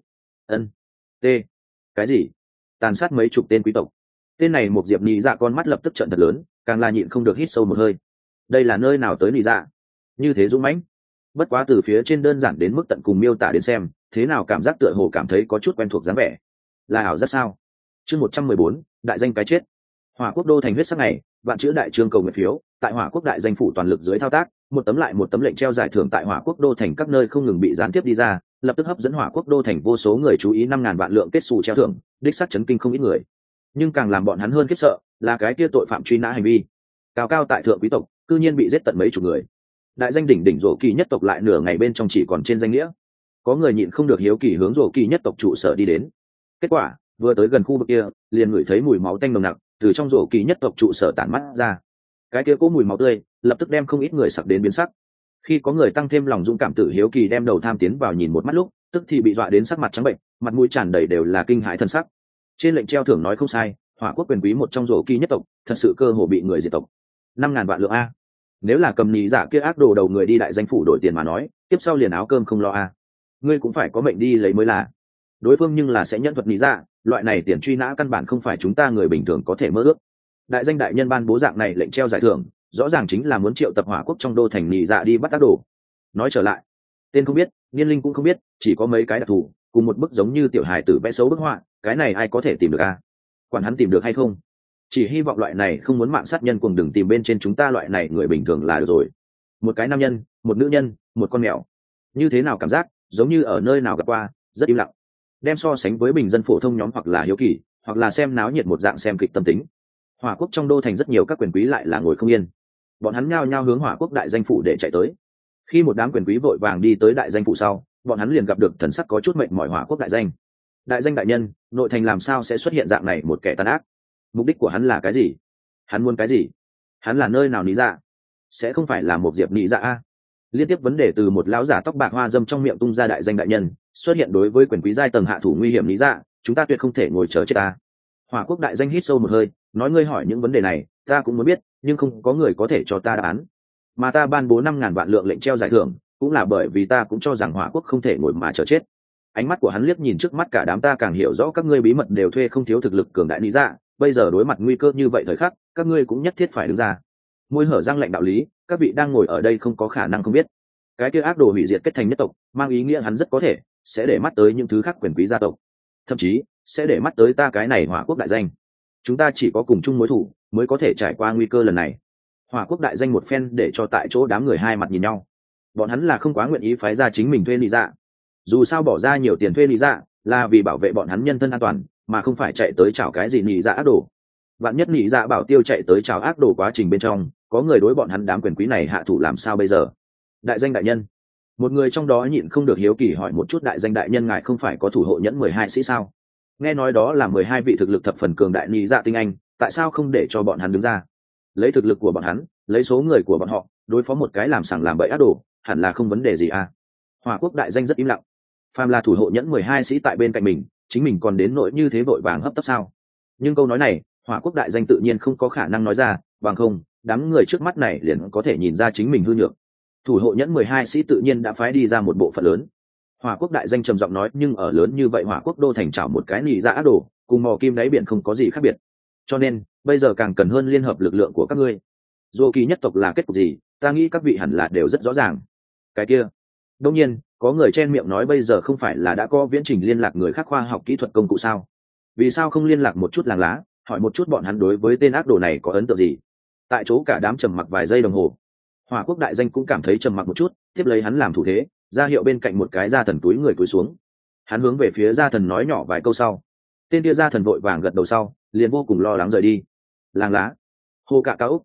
Speaker 1: t cái gì tàn sát mấy chục tên quý tộc. Tên này một diệp nhị dạ con mắt lập tức trợn thật lớn, càng là nhịn không được hít sâu một hơi. Đây là nơi nào tới nhị dạ như thế dũng mãnh? Bất quá từ phía trên đơn giản đến mức tận cùng miêu tả đến xem, thế nào cảm giác tựa hồ cảm thấy có chút quen thuộc dáng vẻ. Là ảo giác sao? Chương 114, đại danh cái chết. Hỏa Quốc đô thành huyết sắc này, vạn chữ đại trương cầu nguyện phiếu, tại Hỏa Quốc đại danh phủ toàn lực dưới thao tác, một tấm lại một tấm lệnh treo giải thưởng tại Hỏa Quốc đô thành các nơi không ngừng bị gián tiếp đi ra, lập tức hấp dẫn Hỏa Quốc đô thành vô số người chú ý. 5.000 vạn lượng kết xù treo thưởng, đích xác chấn kinh không ít người. Nhưng càng làm bọn hắn hơn khiếp sợ là cái kia tội phạm truy nã hành vi cao cao tại thượng quý tộc, cư nhiên bị giết tận mấy chục người. Đại danh đỉnh đỉnh Rổ Kỳ nhất tộc lại nửa ngày bên trong chỉ còn trên danh nghĩa. Có người nhịn không được hiếu kỳ hướng Rổ Kỳ nhất tộc trụ sở đi đến. Kết quả vừa tới gần khu vực kia, liền ngửi thấy mùi máu tanh nồng nặc từ trong Rổ Kỳ nhất tộc trụ sở tản mắt ra. Cái kia cố mùi máu tươi lập tức đem không ít người sặc đến biến sắc. Khi có người tăng thêm lòng dũng cảm tự hiếu kỳ đem đầu tham tiến vào nhìn một mắt lúc, tức thì bị dọa đến sắc mặt trắng bệnh, mặt mũi tràn đầy đều là kinh hãi thân sắc. Trên lệnh treo thưởng nói không sai, Hỏa Quốc quyền quý một trong Rổ Kỳ nhất tộc thật sự cơ hồ bị người diệt tộc. 5.000 vạn lượng a. Nếu là cầm nhị dạ kia ác đồ đầu người đi đại danh phủ đổi tiền mà nói, tiếp sau liền áo cơm không lo a. Ngươi cũng phải có mệnh đi lấy mới là. Đối phương nhưng là sẽ nhận thuật nhị dạ, loại này tiền truy nã căn bản không phải chúng ta người bình thường có thể mơ ước. Đại danh đại nhân ban bố dạng này lệnh treo giải thưởng, rõ ràng chính là muốn triệu tập Hỏa Quốc trong đô thành nhị dạ đi bắt ác đồ. Nói trở lại, tên không biết, niên linh cũng không biết, chỉ có mấy cái đặc thù, cùng một bức giống như tiểu hài tử vẽ xấu bức họa, cái này ai có thể tìm được a? Quản hắn tìm được hay không, chỉ hy vọng loại này không muốn mạng sát nhân cùng đừng tìm bên trên chúng ta loại này người bình thường là được rồi. Một cái nam nhân, một nữ nhân, một con mèo, như thế nào cảm giác giống như ở nơi nào gặp qua, rất im lặng. Đem so sánh với bình dân phổ thông nhóm hoặc là hiếu kỳ hoặc là xem náo nhiệt một dạng xem kịch tâm tính. Hỏa Quốc trong đô thành rất nhiều các quyền quý lại là ngồi không yên, bọn hắn nhao nhao hướng Hỏa Quốc đại danh phủ để chạy tới. Khi một đám quyền quý vội vàng đi tới đại danh phủ sau, bọn hắn liền gặp được thần sắc có chút mệt mỏi Hỏa Quốc đại danh. Đại danh đại nhân, nội thành làm sao sẽ xuất hiện dạng này một kẻ tàn ác? Mục đích của hắn là cái gì? Hắn muốn cái gì? Hắn là nơi nào lý dạ? Sẽ không phải là một diệp lý dạ a? Liên tiếp vấn đề từ một lão giả tóc bạc hoa dâm trong miệng tung ra. Đại danh đại nhân, xuất hiện đối với quyền quý giai tầng hạ thủ nguy hiểm lý dạ, chúng ta tuyệt không thể ngồi chờ chết ta. Hỏa Quốc đại danh hít sâu một hơi, nói ngươi hỏi những vấn đề này, ta cũng muốn biết, nhưng không có người có thể cho ta đáp án. Mà ta ban bố 5.000 vạn lượng lệnh treo giải thưởng, cũng là bởi vì ta cũng cho rằng Hỏa Quốc không thể ngồi mà chờ chết. Ánh mắt của hắn liếc nhìn trước mắt cả đám, ta càng hiểu rõ các ngươi bí mật đều thuê không thiếu thực lực cường đại lý dạ, bây giờ đối mặt nguy cơ như vậy thời khắc, các ngươi cũng nhất thiết phải đứng ra. Môi hở răng lệnh đạo lý, các vị đang ngồi ở đây không có khả năng không biết. Cái kia ác đồ hủy diệt kết thành nhất tộc, mang ý nghĩa hắn rất có thể sẽ để mắt tới những thứ khác quyền quý gia tộc, thậm chí sẽ để mắt tới ta cái này Hỏa Quốc đại danh. Chúng ta chỉ có cùng chung mối thù mới có thể trải qua nguy cơ lần này. Hỏa Quốc đại danh một phen để cho tại chỗ đám người hai mặt nhìn nhau. Bọn hắn là không quá nguyện ý phái ra chính mình thuê lý dạ. Dù sao bỏ ra nhiều tiền thuê lý dạ là vì bảo vệ bọn hắn nhân thân an toàn, mà không phải chạy tới chào cái gì lý dạ ác đồ. Vạn nhất lý dạ bảo tiêu chạy tới chào ác đồ quá trình bên trong, có người đối bọn hắn đám quyền quý này hạ thủ làm sao bây giờ? Đại danh đại nhân, một người trong đó nhịn không được hiếu kỳ hỏi một chút, đại danh đại nhân ngài không phải có thủ hộ nhẫn 12 sĩ sao? Nghe nói đó là 12 vị thực lực thập phần cường đại lý dạ tinh anh, tại sao không để cho bọn hắn đứng ra? Lấy thực lực của bọn hắn, lấy số người của bọn họ, đối phó một cái làm sằng làm bậy ác đồ, hẳn là không vấn đề gì à? Hỏa Quốc đại danh rất im lặng. Phàm là thủ hộ nhẫn 12 sĩ tại bên cạnh mình, chính mình còn đến nỗi như thế vội vàng hấp tấp sao? Nhưng câu nói này, Hỏa Quốc đại danh tự nhiên không có khả năng nói ra, bằng không, đám người trước mắt này liền có thể nhìn ra chính mình hư nhược. Thủ hộ nhẫn 12 sĩ tự nhiên đã phái đi ra một bộ phận lớn. Hỏa Quốc đại danh trầm giọng nói, nhưng ở lớn như vậy Hỏa Quốc đô thành chảo một cái nhị dạ ác đồ, cùng mò kim đáy biển không có gì khác biệt. Cho nên, bây giờ càng cần hơn liên hợp lực lượng của các ngươi. Dô kỳ nhất tộc là kết cục gì, ta nghĩ các vị hẳn là đều rất rõ ràng. Cái kia, đương nhiên có người chen miệng nói bây giờ không phải là đã có viễn trình liên lạc người khác khoa học kỹ thuật công cụ sao, vì sao không liên lạc một chút làng lá, hỏi một chút bọn hắn đối với tên ác đồ này có ấn tượng gì. Tại chỗ cả đám trầm mặc vài giây đồng hồ. Hỏa Quốc đại danh cũng cảm thấy trầm mặc một chút, tiếp lấy hắn làm thủ thế, ra hiệu bên cạnh một cái gia thần túi người cúi xuống. Hắn hướng về phía gia thần nói nhỏ vài câu sau, tên kia gia thần vội vàng gật đầu sau, liền vô cùng lo lắng rời đi. Làng lá, hồ cạ cao úc,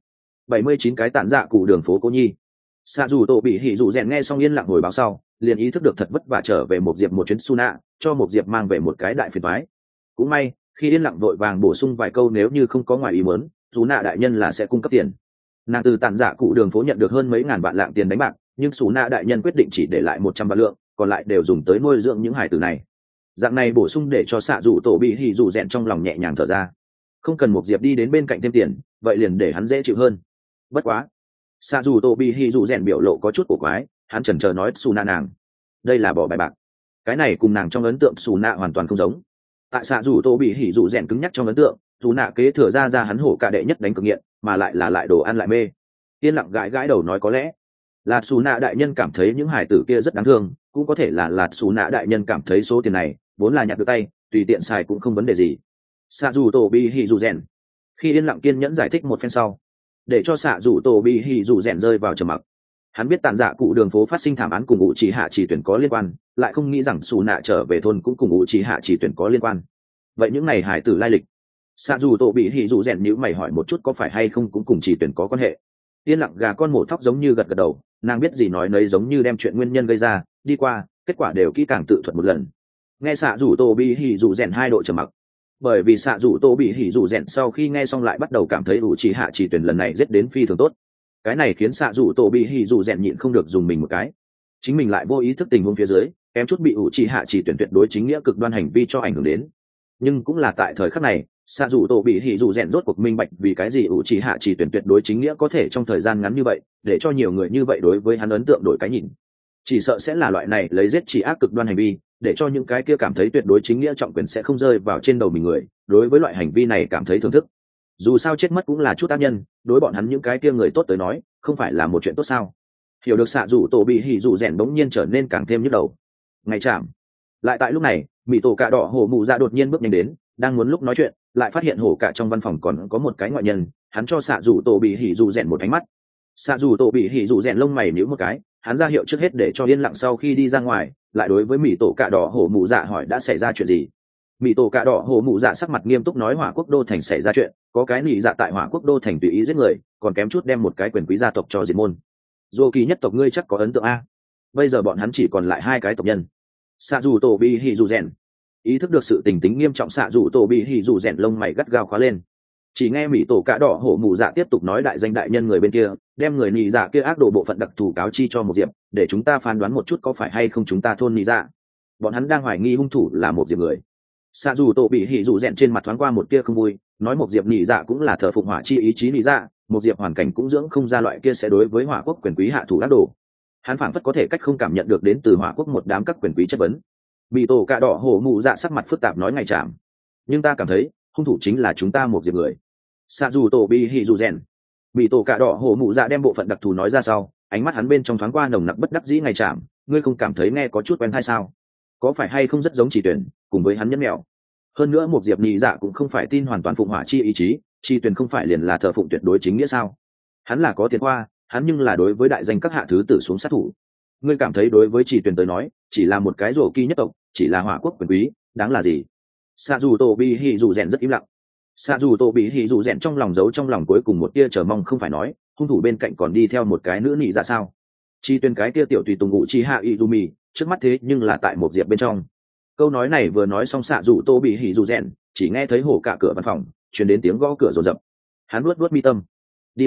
Speaker 1: 79 cái tản dạ cụ đường phố Cô Nhi. Xạ dù tổ bị hỉ dù rèn nghe xong yên lặng hồi báo sau, liền ý thức được thật vất vả trở về một diệp một chuyến su nạ, cho một diệp mang về một cái đại phiền toái. Cũng may khi yên lặng vội vàng bổ sung vài câu nếu như không có ngoài ý muốn, dù nạ đại nhân là sẽ cung cấp tiền. Nàng từ tản dạ cụ đường phố nhận được hơn mấy ngàn vạn lạng tiền đánh bạc, nhưng xù nạ đại nhân quyết định chỉ để lại 100 vạn lượng, còn lại đều dùng tới nuôi dưỡng những hải tử này. Dạng này bổ sung để cho xạ dù tổ bị hỉ dù rèn trong lòng nhẹ nhàng thở ra, không cần một diệp đi đến bên cạnh thêm tiền, vậy liền để hắn dễ chịu hơn. Bất quá xạ dù tổ bị hỉ dù rèn biểu lộ có chút cổ quái, hắn chần chờ nói xù nạ nàng đây là bỏ bài bạc, cái này cùng nàng trong ấn tượng xù nạ hoàn toàn không giống. Tại xạ dù tổ bị hỉ dù rèn cứng nhắc trong ấn tượng, dù nạ kế thừa ra hắn hổ cả đệ nhất đánh cực nghiện, mà lại là lại đồ ăn lại mê. Yên lặng gãi gãi đầu nói có lẽ là xù nạ đại nhân cảm thấy những hải tử kia rất đáng thương, cũng có thể là xù nạ đại nhân cảm thấy số tiền này vốn là nhặt được tay, tùy tiện xài cũng không vấn đề gì. Xạ dù tổ bị hỉ dù rèn khi yên lặng kiên nhẫn giải thích một phen sau, để cho xạ dù tổ bị hỉ dù rèn rơi vào trầm mặc. Hắn biết tàn dạ cụ đường phố phát sinh thảm án cùng ủ trì hạ chỉ tuyển có liên quan, lại không nghĩ rằng xù nạ trở về thôn cũng cùng ủ trì hạ chỉ tuyển có liên quan. Vậy những này hải tử lai lịch, xạ dù tổ bị hỉ dù rèn nhữ mày hỏi một chút có phải hay không cũng cùng chỉ tuyển có quan hệ. Yên lặng gà con mổ thóc giống như gật gật đầu, nàng biết gì nói nấy, giống như đem chuyện nguyên nhân gây ra đi qua kết quả đều kỹ càng tự thuật một lần. Nghe xạ dù tổ bị hỉ dù rèn hai độ trầm mặc, bởi vì xạ dù tổ bị hỉ dù rèn sau khi nghe xong lại bắt đầu cảm thấy ủ trì hạ chỉ tuyển lần này giết đến phi thường tốt. Cái này khiến xạ dù tổ bị hỉ dù rèn nhịn không được dùng mình một cái, chính mình lại vô ý thức tình huống phía dưới kém chút bị ủ trì hạ chỉ tuyển tuyệt đối chính nghĩa cực đoan hành vi cho ảnh hưởng đến. Nhưng cũng là tại thời khắc này, xạ dù tổ bị hỉ dù rèn rốt cuộc minh bạch vì cái gì ủ trì hạ chỉ tuyển tuyệt đối chính nghĩa có thể trong thời gian ngắn như vậy để cho nhiều người như vậy đối với hắn ấn tượng đổi cái nhìn. Chỉ sợ sẽ là loại này lấy giết chỉ ác cực đoan hành vi để cho những cái kia cảm thấy tuyệt đối chính nghĩa trọng quyền sẽ không rơi vào trên đầu mình người, đối với loại hành vi này cảm thấy thưởng thức. Dù sao chết mất cũng là chút tác nhân, đối bọn hắn những cái kia người tốt tới nói không phải là một chuyện tốt sao. Hiểu được xạ dù tổ bị hỉ dù rèn bỗng nhiên trở nên càng thêm nhức đầu. Ngày chạm lại tại lúc này, mỹ tổ cạ đỏ hổ mụ dạ đột nhiên bước nhanh đến, đang muốn lúc nói chuyện lại phát hiện hổ cạ trong văn phòng còn có một cái ngoại nhân. Hắn cho xạ dù tổ bị hỉ dù rèn một ánh mắt. Xạ dù tổ bị hỉ dù rèn lông mày nhíu một cái, hắn ra hiệu trước hết để cho yên lặng, sau khi đi ra ngoài lại đối với mỹ tổ cạ đỏ hổ mụ dạ hỏi đã xảy ra chuyện gì. Mỹ tổ cạ đỏ hổ mụ dạ sắc mặt nghiêm túc nói Hỏa Quốc đô thành xảy ra chuyện, có cái nị dạ tại Hỏa Quốc đô thành tùy ý giết người, còn kém chút đem một cái quyền quý gia tộc cho diệt môn. Dô kỳ nhất tộc ngươi chắc có ấn tượng a, bây giờ bọn hắn chỉ còn lại 2 cái tộc nhân. Xạ dù tổ bị hỉ dù rèn ý thức được sự tình tính nghiêm trọng, xạ dù tổ bị hỉ dù rèn lông mày gắt gao khóa lên. Chỉ nghe mỹ tổ cạ đỏ hổ mụ dạ tiếp tục nói đại danh đại nhân người bên kia đem người nị dạ kia ác độ bộ phận đặc thù cáo chi cho một diệp, để chúng ta phán đoán một chút có phải hay không chúng ta thôn nị dạ bọn hắn đang hoài nghi hung thủ là một diệp người. Xạ dù tổ bị hỉ dù rèn trên mặt thoáng qua một tia không vui, nói một diệp nị dạ cũng là thờ phụng hỏa chi ý chí nị dạ, một diệp hoàn cảnh cũng dưỡng không ra loại kia sẽ đối với Hỏa Quốc quyền quý hạ thủ ác đồ. Hắn phảng phất có thể cách không cảm nhận được đến từ Hỏa Quốc một đám các quyền quý chất vấn. Bị tổ cạ đỏ hổ mụ dạ sắc mặt phức tạp nói ngày chạm, nhưng ta cảm thấy hung thủ chính là chúng ta một diệp người. Xạ dù tổ bị hỉ dù rèn bị tổ cạ đỏ hổ mụ dạ đem bộ phận đặc thù nói ra sau, ánh mắt hắn bên trong thoáng qua nồng nặc bất đắc dĩ. Ngày chạm, ngươi không cảm thấy nghe có chút quen hay sao? Có phải hay không rất giống chỉ tuyển cùng với hắn nhẫn mẹo? Hơn nữa một diệp nhị dạ cũng không phải tin hoàn toàn phụng hỏa chi ý chí, chi tuyển không phải liền là thờ phụng tuyệt đối chính nghĩa sao? Hắn là có tiền khoa, hắn nhưng là đối với đại danh các hạ thứ tử xuống sát thủ. Ngươi cảm thấy đối với chỉ tuyển tới nói chỉ là một cái rổ kỳ nhất tộc, chỉ là Hỏa Quốc quyền quý, đáng là gì? Xạ dù tổ bị hỉ dù rèn rất im lặng. Xạ dù tổ bị hỉ dù rèn trong lòng giấu trong lòng cuối cùng một tia chờ mong, không phải nói hung thủ bên cạnh còn đi theo một cái nữ nị dạ sao? Chi tuyển cái tia tiểu tùy tùng ngụ chi hạ Izumi, trước mắt thế nhưng là tại một diệp bên trong. Câu nói này vừa nói xong, xạ dù tô bị hỉ dù rèn chỉ nghe thấy hổ cả cửa văn phòng truyền đến tiếng gõ cửa rồn rập. Hắn luốt mi tâm, đi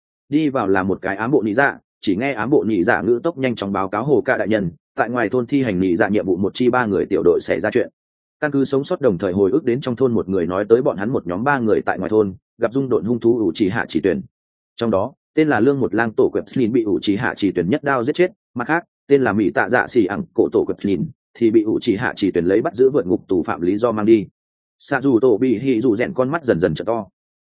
Speaker 1: vào là một cái ám bộ nị dạ. Chỉ nghe ám bộ nị dạ ngữ tốc nhanh chóng báo cáo hổ cả đại nhân, tại ngoài thôn thi hành nị dạ nhiệm vụ một chi 3 người tiểu đội xảy ra chuyện. Căn cứ sống sót đồng thời hồi ức đến trong thôn một người nói tới bọn hắn một nhóm 3 người tại ngoài thôn gặp dung độn hung thú ủ trì hạ chỉ tuyển, trong đó tên là lương một lang tổ quẹp slin bị ủ trì hạ chỉ tuyển nhất đao giết chết, mặt khác tên là mỹ tạ dạ xỉ ẳng cổ tổ quẹp slin thì bị ủ trì hạ chỉ tuyển lấy bắt giữ vượt ngục tù phạm lý do mang đi. Xạ dù tổ bị hỉ dù rèn con mắt dần dần trợ to.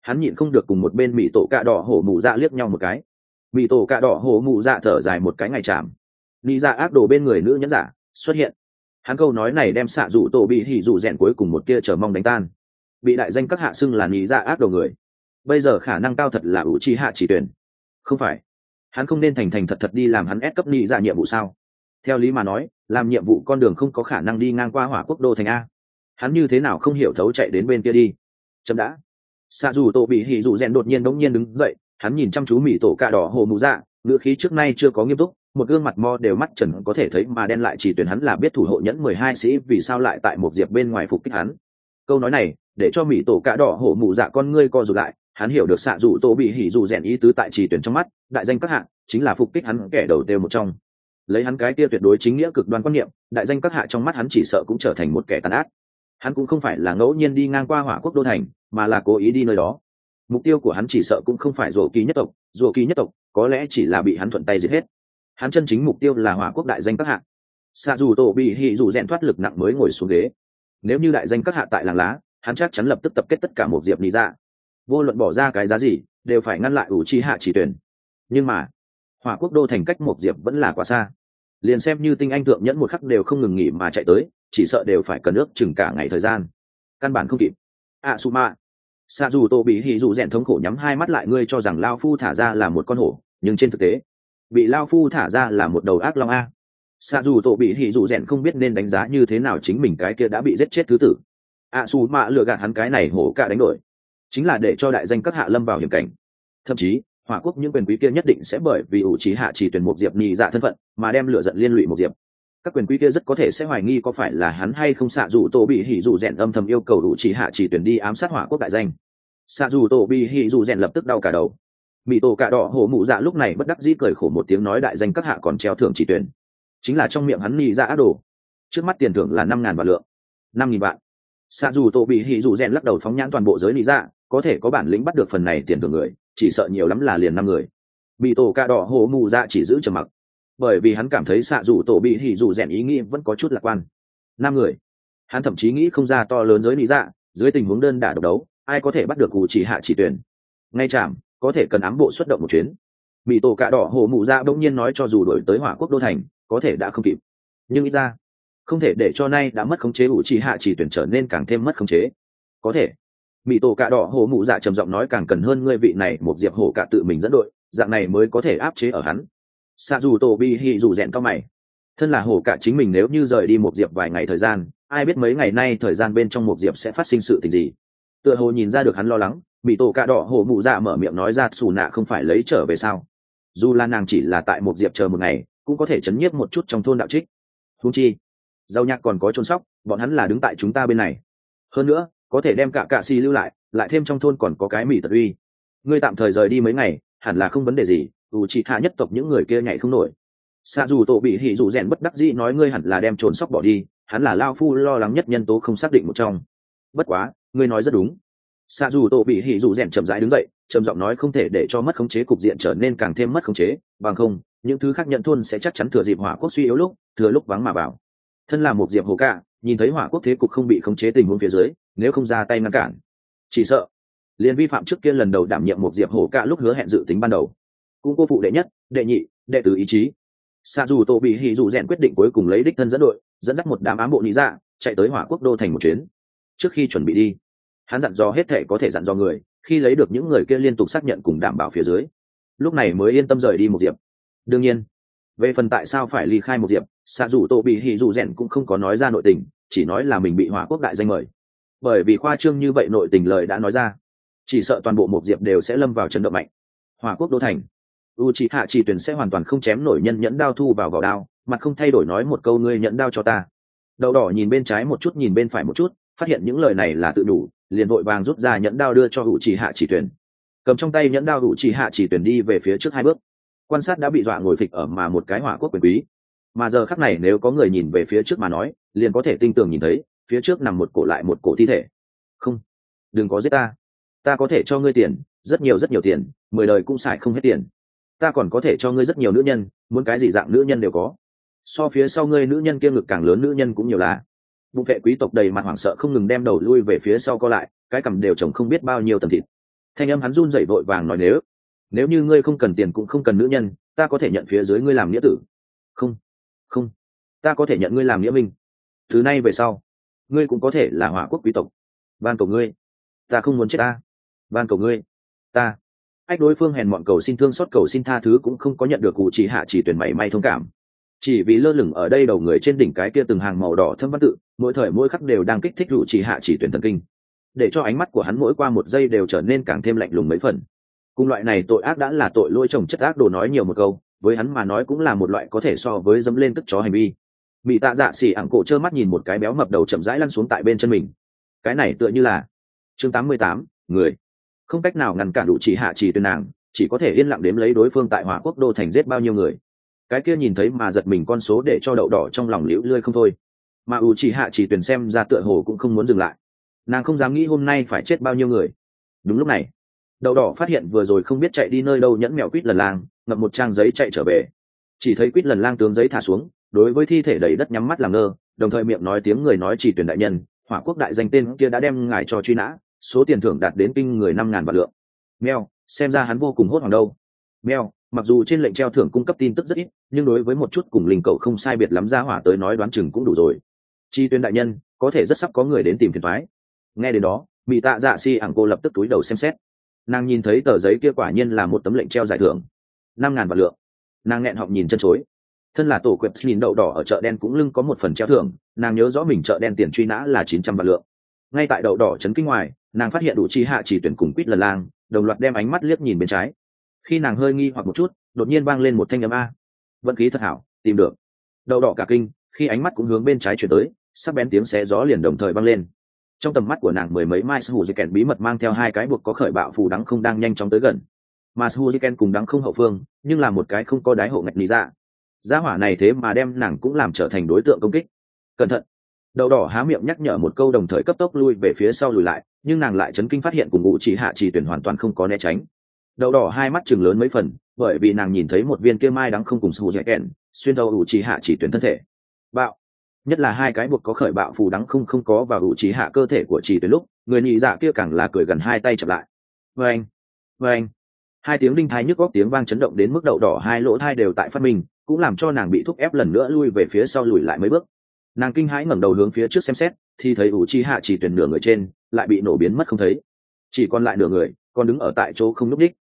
Speaker 1: Hắn nhịn không được cùng một bên mỹ tổ cạ đỏ hổ mụ dạ liếc nhau một cái. Mỹ tổ cạ đỏ hổ mụ dạ thở dài một cái ngày chạm. Lý dạ ác đồ bên người nữ nhẫn giả xuất hiện. Hắn câu nói này đem xạ rủ tổ bị hỉ rủ rèn cuối cùng một tia chờ mong đánh tan. Bị đại danh các hạ xưng là lý dạ ác đồ người, bây giờ khả năng cao thật là ủ chi hạ chỉ tuyển. Không phải, hắn không nên thành thành thật thật đi làm hắn ép cấp lý dạ nhiệm vụ sao? Theo lý mà nói, làm nhiệm vụ con đường không có khả năng đi ngang qua hỏa quốc đô thành a. Hắn như thế nào không hiểu thấu chạy đến bên kia đi? Chậm đã. Xạ dù tổ bị hỉ dù rèn đột nhiên đứng dậy, hắn nhìn chăm chú mỹ tổ cạ đỏ hồ mụ dạ, ngữ khí trước nay chưa có nghiêm túc, một gương mặt mo đều mắt trần có thể thấy mà đen lại chỉ tuyển hắn là biết thủ hộ nhẫn 12 sĩ vì sao lại tại một diệp bên ngoài phục kích hắn. Câu nói này để cho mỹ tổ cạ đỏ hồ mụ dạ con ngươi co rụt lại, hắn hiểu được xạ dù tổ bị hỉ dù rèn ý tứ tại chỉ tuyển trong mắt, đại danh các hạ chính là phục kích hắn kẻ đầu tiêu một trong. Lấy hắn cái kia tuyệt đối chính nghĩa cực đoan quan niệm, đại danh các hạ trong mắt hắn chỉ sợ cũng trở thành một kẻ tàn ác. Hắn cũng không phải là ngẫu nhiên đi ngang qua hỏa quốc đô thành, mà là cố ý đi nơi đó. Mục tiêu của hắn chỉ sợ cũng không phải rổ kỳ nhất tộc có lẽ chỉ là bị hắn thuận tay giết hết. Hắn chân chính mục tiêu là hỏa quốc đại danh các hạ. Xạ dù tổ bị hỉ dù rèn thoát lực nặng mới ngồi xuống ghế. Nếu như đại danh các hạ tại làng lá, hắn chắc chắn lập tức tập kết tất cả một diệp lý ra, vô luận bỏ ra cái giá gì đều phải ngăn lại ủ chi hạ chỉ tuyển. Nhưng mà hỏa quốc đô thành cách một diệp vẫn là quá xa, liền xem như tinh anh thượng nhẫn một khắc đều không ngừng nghỉ mà chạy tới, chỉ sợ đều phải cần ước chừng cả ngày thời gian, căn bản không kịp. Suma, xạ dù tổ bị hỉ dù rèn thống khổ nhắm hai mắt lại, ngươi cho rằng lao phu thả ra là một con hổ, nhưng trên thực tế bị lao phu thả ra là một đầu ác long a. Xạ dù tổ bị hỉ dù rèn không biết nên đánh giá như thế nào chính mình cái kia đã bị giết chết thứ tử. Suma lừa gạt hắn cái này hổ cả đánh đổi, chính là để cho đại danh các hạ lâm vào hiểm cảnh. Thậm chí hỏa quốc những quyền quý kia nhất định sẽ bởi vì ủ trí hạ chỉ tuyển một diệp nhị dạ thân phận mà đem lửa giận liên lụy một diệp. Các quyền quý kia rất có thể sẽ hoài nghi có phải là hắn hay không. Xạ dù tổ bị hỉ dù rèn âm thầm yêu cầu ủ trí hạ chỉ tuyển đi ám sát hỏa quốc đại danh. Xạ dù tổ bị hỉ dù rèn lập tức đau cả đầu. Mỹ tổ cạ đỏ hổ mụ dạ lúc này bất đắc dĩ cười khổ một tiếng, nói đại danh các hạ còn treo thưởng chỉ tuyển, chính là trong miệng hắn nhị dạ ác đồ. Trước mắt tiền thưởng là 5.000 vạn lượng. 5.000 vạn. Xạ dù tổ bị hỉ dù rèn lắc đầu, phóng nhãn toàn bộ giới nhị dạ, có thể có bản lĩnh bắt được phần này tiền thưởng người chỉ sợ nhiều lắm là liền 5 người. Bị tổ cạ đỏ hổ mù dạ chỉ giữ trầm mặc, bởi vì hắn cảm thấy xạ dù tổ bị hỉ dù rèn ý nghĩ vẫn có chút lạc quan. 5 người, hắn thậm chí nghĩ không ra to lớn giới lý dạ dưới tình huống đơn đả độc đấu ai có thể bắt được cụ chỉ hạ chỉ tuyển. Ngay chạm có thể cần ám bộ xuất động một chuyến. Bị tổ cạ đỏ hổ mù dạ bỗng nhiên nói, cho dù đổi tới hỏa quốc đô thành có thể đã không kịp, nhưng ít ra không thể để cho nay đã mất khống chế cụ chỉ hạ chỉ tuyển trở nên càng thêm mất khống chế. Có thể. Mỹ tổ cạ đỏ hổ mụ dạ trầm giọng nói, càng cần hơn ngươi vị này một diệp hổ cạ tự mình dẫn đội, dạng này mới có thể áp chế ở hắn. Xạ dù tổ bi hỉ dù rèn cao mày, thân là hổ cạ chính mình nếu như rời đi một diệp vài ngày thời gian, ai biết mấy ngày nay thời gian bên trong một diệp sẽ phát sinh sự tình gì. Tựa hồ nhìn ra được hắn lo lắng, Mỹ tổ cạ đỏ hổ mụ dạ mở miệng nói ra, xù nạ không phải lấy trở về sao? Dù là nàng chỉ là tại một diệp chờ một ngày cũng có thể chấn nhiếp một chút trong thôn đạo trích. Huống chi giàu nhạc còn có chôn sóc, bọn hắn là đứng tại chúng ta bên này. Hơn nữa có thể đem cả cạ xì lưu lại thêm trong thôn còn có cái Mỹ tật uy. Ngươi tạm thời rời đi mấy ngày hẳn là không vấn đề gì, ủ trị hạ nhất tộc những người kia nhảy không nổi. Xạ dù tổ bị hỉ dù rèn bất đắc dĩ nói, ngươi hẳn là đem trồn sóc bỏ đi, hắn là lao phu lo lắng nhất nhân tố không xác định một trong. Bất quá ngươi nói rất đúng. Xạ dù tổ bị hỉ dù rèn chậm rãi đứng dậy, trầm giọng nói, không thể để cho mất khống chế cục diện trở nên càng thêm mất khống chế, bằng không những thứ khác nhận thôn sẽ chắc chắn thừa dịp hỏa quốc suy yếu lúc thừa lúc vắng mà vào. Thân là một diệp hồ cạ, nhìn thấy hỏa quốc thế cục không bị khống chế tình huống phía dưới, nếu không ra tay ngăn cản chỉ sợ liền vi phạm trước kia lần đầu đảm nhiệm một diệp hổ cạ lúc hứa hẹn dự tính ban đầu, cũng cô phụ đệ nhất đệ nhị đệ tứ ý chí. Xạ dù tổ bị hỉ dù rèn quyết định cuối cùng lấy đích thân dẫn đội, dẫn dắt một đám ám bộ nhị dạ chạy tới hỏa quốc đô thành một chuyến. Trước khi chuẩn bị đi, hắn dặn dò hết thể có thể dặn dò người, khi lấy được những người kia liên tục xác nhận cùng đảm bảo phía dưới, lúc này mới yên tâm rời đi một diệp. Đương nhiên về phần tại sao phải ly khai một diệp, xạ dù tổ bị hỉ dù rèn cũng không có nói ra nội tình, chỉ nói là mình bị hỏa quốc đại danh mời. Bởi vì khoa trương như vậy nội tình lời đã nói ra, chỉ sợ toàn bộ một diệp đều sẽ lâm vào chấn động mạnh. Hỏa quốc đô thành, Uchiha chỉ tuyển sẽ hoàn toàn không chém nổi nhân nhẫn đao thu vào vỏ đao, mặt không thay đổi nói một câu, ngươi nhẫn đao cho ta. Đầu đỏ nhìn bên trái một chút nhìn bên phải một chút, phát hiện những lời này là tự đủ, liền vội vàng rút ra nhẫn đao đưa cho Uchiha chỉ tuyển. Cầm trong tay nhẫn đao Uchiha chỉ tuyển đi về phía trước 2 bước, quan sát đã bị dọa ngồi phịch ở mà một cái hỏa quốc quyền quý. Mà giờ khắc này nếu có người nhìn về phía trước mà nói, liền có thể tinh tường nhìn thấy phía trước nằm một cổ lại một cổ thi thể. Không, đừng có giết ta, ta có thể cho ngươi tiền, rất nhiều tiền, 10 đời cũng xài không hết tiền. Ta còn có thể cho ngươi rất nhiều nữ nhân, muốn cái gì dạng nữ nhân đều có. So phía sau ngươi nữ nhân kia ngực càng lớn nữ nhân cũng nhiều là. Bụng vệ quý tộc đầy mặt hoảng sợ không ngừng đem đầu lui về phía sau co lại, cái cằm đều chồng không biết bao nhiêu tầng thịt. Thanh âm hắn run rẩy vội vàng nói, nếu như ngươi không cần tiền cũng không cần nữ nhân, ta có thể nhận phía dưới ngươi làm nghĩa tử. Không, không, ta có thể nhận ngươi làm nghĩa minh. Từ nay về sau ngươi cũng có thể là Hỏa Quốc quý tộc. Van cầu ngươi, ta không muốn chết ta. Van cầu ngươi, ta. Ách đối phương hèn mọn cầu xin thương xót, cầu xin tha thứ cũng không có nhận được cụ chỉ hạ chỉ tuyển mảy may thông cảm. Chỉ vì lơ lửng ở đây đầu người trên đỉnh cái kia từng hàng màu đỏ thâm văn tự, mỗi thời mỗi khắc đều đang kích thích cụ chỉ hạ chỉ tuyển thần kinh, để cho ánh mắt của hắn mỗi qua một giây đều trở nên càng thêm lạnh lùng mấy phần. Cùng loại này tội ác đã là tội lỗi chồng chất ác đồ, nói nhiều một câu với hắn mà nói cũng là một loại có thể so với dẫm lên tức chó hành vi. Mị Tạ Dạ Xỉ ẳng cổ trơ mắt nhìn một cái béo mập đầu chậm rãi lăn xuống tại bên chân mình. Cái này tựa như là chương 88, người không cách nào ngăn cản đủ chỉ hạ chỉ tuyển nàng, chỉ có thể yên lặng đếm lấy đối phương tại Hỏa Quốc đô thành giết bao nhiêu người. Cái kia nhìn thấy mà giật mình con số để cho đậu đỏ trong lòng liễu lươi không thôi, mà ủ chỉ hạ chỉ tuyển xem ra tựa hồ cũng không muốn dừng lại. Nàng không dám nghĩ hôm nay phải chết bao nhiêu người. Đúng lúc này đậu đỏ phát hiện vừa rồi không biết chạy đi nơi đâu nhẫn mèo Quýt Lần Lang ngậm một trang giấy chạy trở về. Chỉ thấy Quýt Lần Lang tướng giấy thả xuống, đối với thi thể đầy đất nhắm mắt làm ngơ, đồng thời miệng nói tiếng người, nói chỉ tuyển đại nhân, Hỏa Quốc đại danh tên kia đã đem ngài cho truy nã, số tiền thưởng đạt đến kinh người 5.000 vạn lượng. Mèo, xem ra hắn vô cùng hốt hoảng đâu. Mèo, mặc dù trên lệnh treo thưởng cung cấp tin tức rất ít, nhưng đối với một chút cùng linh cậu không sai biệt lắm ra hỏa tới nói đoán chừng cũng đủ rồi. Chi tuyển đại nhân, có thể rất sắp có người đến tìm phiền toái. Nghe đến đó, Mị Tạ Dạ Xỉ ẳng cô lập tức túi đầu xem xét. Nàng nhìn thấy tờ giấy kia quả nhiên là một tấm lệnh treo giải thưởng 5.000 vạn lượng. Nàng nghẹn họng nhìn chân chối. Thân là tổ quyệt nhìn đậu đỏ ở chợ đen cũng lưng có một phần treo thưởng, nàng nhớ rõ mình chợ đen tiền truy nã là 900 vạn lượng. Ngay tại đậu đỏ chấn kinh ngoài, nàng phát hiện đủ chi hạ chỉ tuyển cùng Quýt Lần Lang đồng loạt đem ánh mắt liếc nhìn bên trái. Khi nàng hơi nghi hoặc một chút, đột nhiên vang lên một thanh âm: a, vận khí thật hảo, tìm được. Đậu đỏ cả kinh, khi ánh mắt cũng hướng bên trái chuyển tới, sắc bén tiếng xé gió liền đồng thời vang lên. Trong tầm mắt của nàng mười mấy mai Suzuken bí mật mang theo hai cái buộc có khởi bạo phù đắng không đang nhanh chóng tới gần, mà Suzuken cùng đắng không hậu phương nhưng là một cái không có đáy hộ ngạch lý ra. Gia hỏa này thế mà đem nàng cũng làm trở thành đối tượng công kích. Cẩn thận! Đậu đỏ há miệng nhắc nhở một câu, đồng thời cấp tốc lui về phía sau lùi lại, nhưng nàng lại chấn kinh phát hiện cùng ngụ chỉ hạ chỉ tuyển hoàn toàn không có né tránh. Đậu đỏ hai mắt chừng lớn mấy phần, bởi vì nàng nhìn thấy một viên kia mai đắng không cùng Suzuken xuyên thấu ngụ chỉ hạ chỉ tuyển thân thể. Bạo! Nhất là hai cái buộc có khởi bạo phù đắng không có vào ngụ chỉ hạ cơ thể của chỉ tuyển lúc, người nhị dạ kia càng là cười gần hai tay chập lại. Vâng! Vâng! Hai tiếng đinh thai nhức góc tiếng vang chấn động đến mức đậu đỏ hai lỗ thai đều tại phát minh, cũng làm cho nàng bị thúc ép lần nữa lui về phía sau lùi lại mấy bước. Nàng kinh hãi ngẩng đầu hướng phía trước xem xét, thì thấy ủ chi hạ chỉ tuyển nửa người trên lại bị nổ biến mất không thấy, chỉ còn lại nửa người còn đứng ở tại chỗ không nhúc nhích.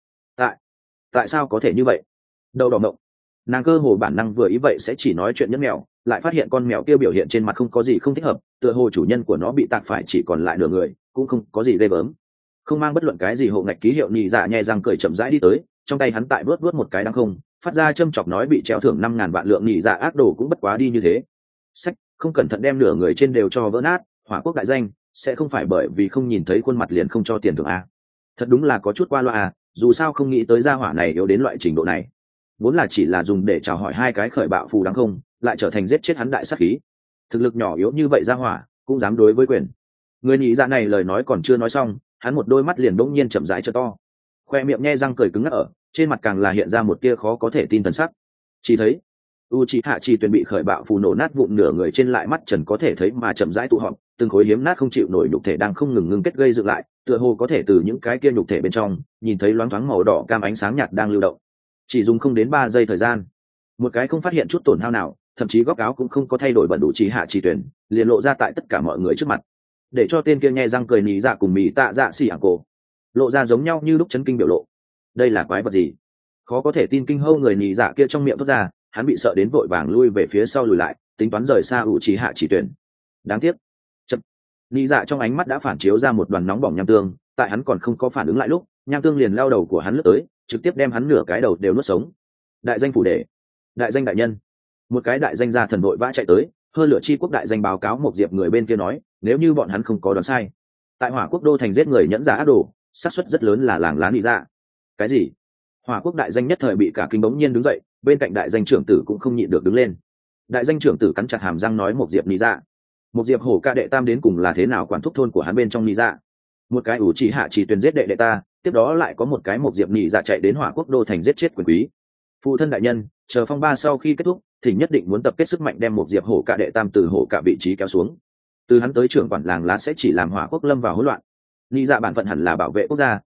Speaker 1: Tại sao có thể như vậy? Đậu đỏ mộng. Nàng cơ hồ bản năng vừa ý vậy sẽ chỉ nói chuyện nhẫn mèo, lại phát hiện con mèo kia biểu hiện trên mặt không có gì không thích hợp, tựa hồ chủ nhân của nó bị tạc phải chỉ còn lại nửa người, cũng không có gì ghê gớm. Không mang bất luận cái gì hộ ngạch ký hiệu, nhị dạ nhẹ răng cười chậm rãi đi tới, trong tay hắn tại vớt một cái đắng không, phát ra châm chọc nói bị treo thưởng 5.000 vạn lượng, nhị dạ ác đồ cũng bất quá đi như thế. Sách, không cẩn thận đem nửa người trên đều cho vỡ nát, Hỏa Quốc đại danh sẽ không phải bởi vì không nhìn thấy khuôn mặt liền không cho tiền thưởng à? Thật đúng là có chút qua loa à, dù sao không nghĩ tới gia hỏa này yếu đến loại trình độ này. Vốn là chỉ là dùng để chào hỏi hai cái khởi bạo phù đáng không, lại trở thành giết chết hắn đại sát khí. Thực lực nhỏ yếu như vậy gia hỏa cũng dám đối với quyền. Người nhị dạ này lời nói còn chưa nói xong, hắn một đôi mắt liền bỗng nhiên chậm rãi trợ to, khoe miệng nhe răng cười cứng ngắc, ở trên mặt càng là hiện ra một tia khó có thể tin thần sắc. Chỉ thấy Uchiha Chỉ Tuyển bị khởi bạo phù nổ nát vụn nửa người trên, lại mắt trần có thể thấy mà chậm rãi tụ họp, từng khối hiếm nát không chịu nổi nhục thể đang không ngừng ngưng kết gây dựng lại, tựa hồ có thể từ những cái kia nhục thể bên trong nhìn thấy loáng thoáng màu đỏ cam ánh sáng nhạt đang lưu động. Chỉ dùng không đến 3 giây thời gian, một cái không phát hiện chút tổn hao nào, thậm chí góc áo cũng không có thay đổi bẩn Uchiha Chỉ Tuyển liền lộ ra tại tất cả mọi người trước mặt, để cho tên kia nhe răng cười nỉ dạ cùng Mị Tạ Dạ Xỉ ảng cổ lộ ra giống nhau như lúc chấn kinh biểu lộ. Đây là quái vật gì? Khó có thể tin kinh hâu người nỉ dạ kia trong miệng thốt ra, hắn bị sợ đến vội vàng lui về phía sau lùi lại, tính toán rời xa Uchiha Chỉ Tuyển. Đáng tiếc, chậm. Nỉ dạ trong ánh mắt đã phản chiếu ra một đoàn nóng bỏng nham tương, tại hắn còn không có phản ứng lại lúc, nham tương liền lao đầu của hắn lướt tới, trực tiếp đem hắn nửa cái đầu đều nuốt sống. Đại danh phủ đệ, đại danh đại nhân. Một cái đại danh gia thần vội vã chạy tới, Hơi Lửa Chi Quốc đại danh báo cáo một diệp người bên kia nói, nếu như bọn hắn không có đoán sai, tại Hỏa Quốc đô thành giết người nhẫn giả ác đồ, xác suất rất lớn là làng lá nỉ dạ. Cái gì? Hỏa Quốc đại danh nhất thời bị cả kinh, bỗng nhiên đứng dậy, bên cạnh đại danh trưởng tử cũng không nhịn được đứng lên. Đại danh trưởng tử cắn chặt hàm răng nói, một diệp nỉ dạ. Một diệp hổ ca đệ tam đến cùng là thế nào quản thúc thôn của hắn bên trong nỉ dạ? Một cái Uchiha Chỉ Tuyển giết đệ đệ ta, tiếp đó lại có một cái một diệp nỉ dạ chạy đến Hỏa Quốc đô thành giết chết quyền quý. Phụ thân đại nhân, chờ phong ba sau khi kết thúc thì nhất định muốn tập kết sức mạnh đem một diệp hổ ca đệ tam từ hổ ca vị trí kéo xuống. Từ hắn tới trưởng quản làng lá sẽ chỉ làm Hỏa Quốc lâm vào hỗn loạn. Nỉ dạ bản phận hẳn là bảo vệ quốc gia,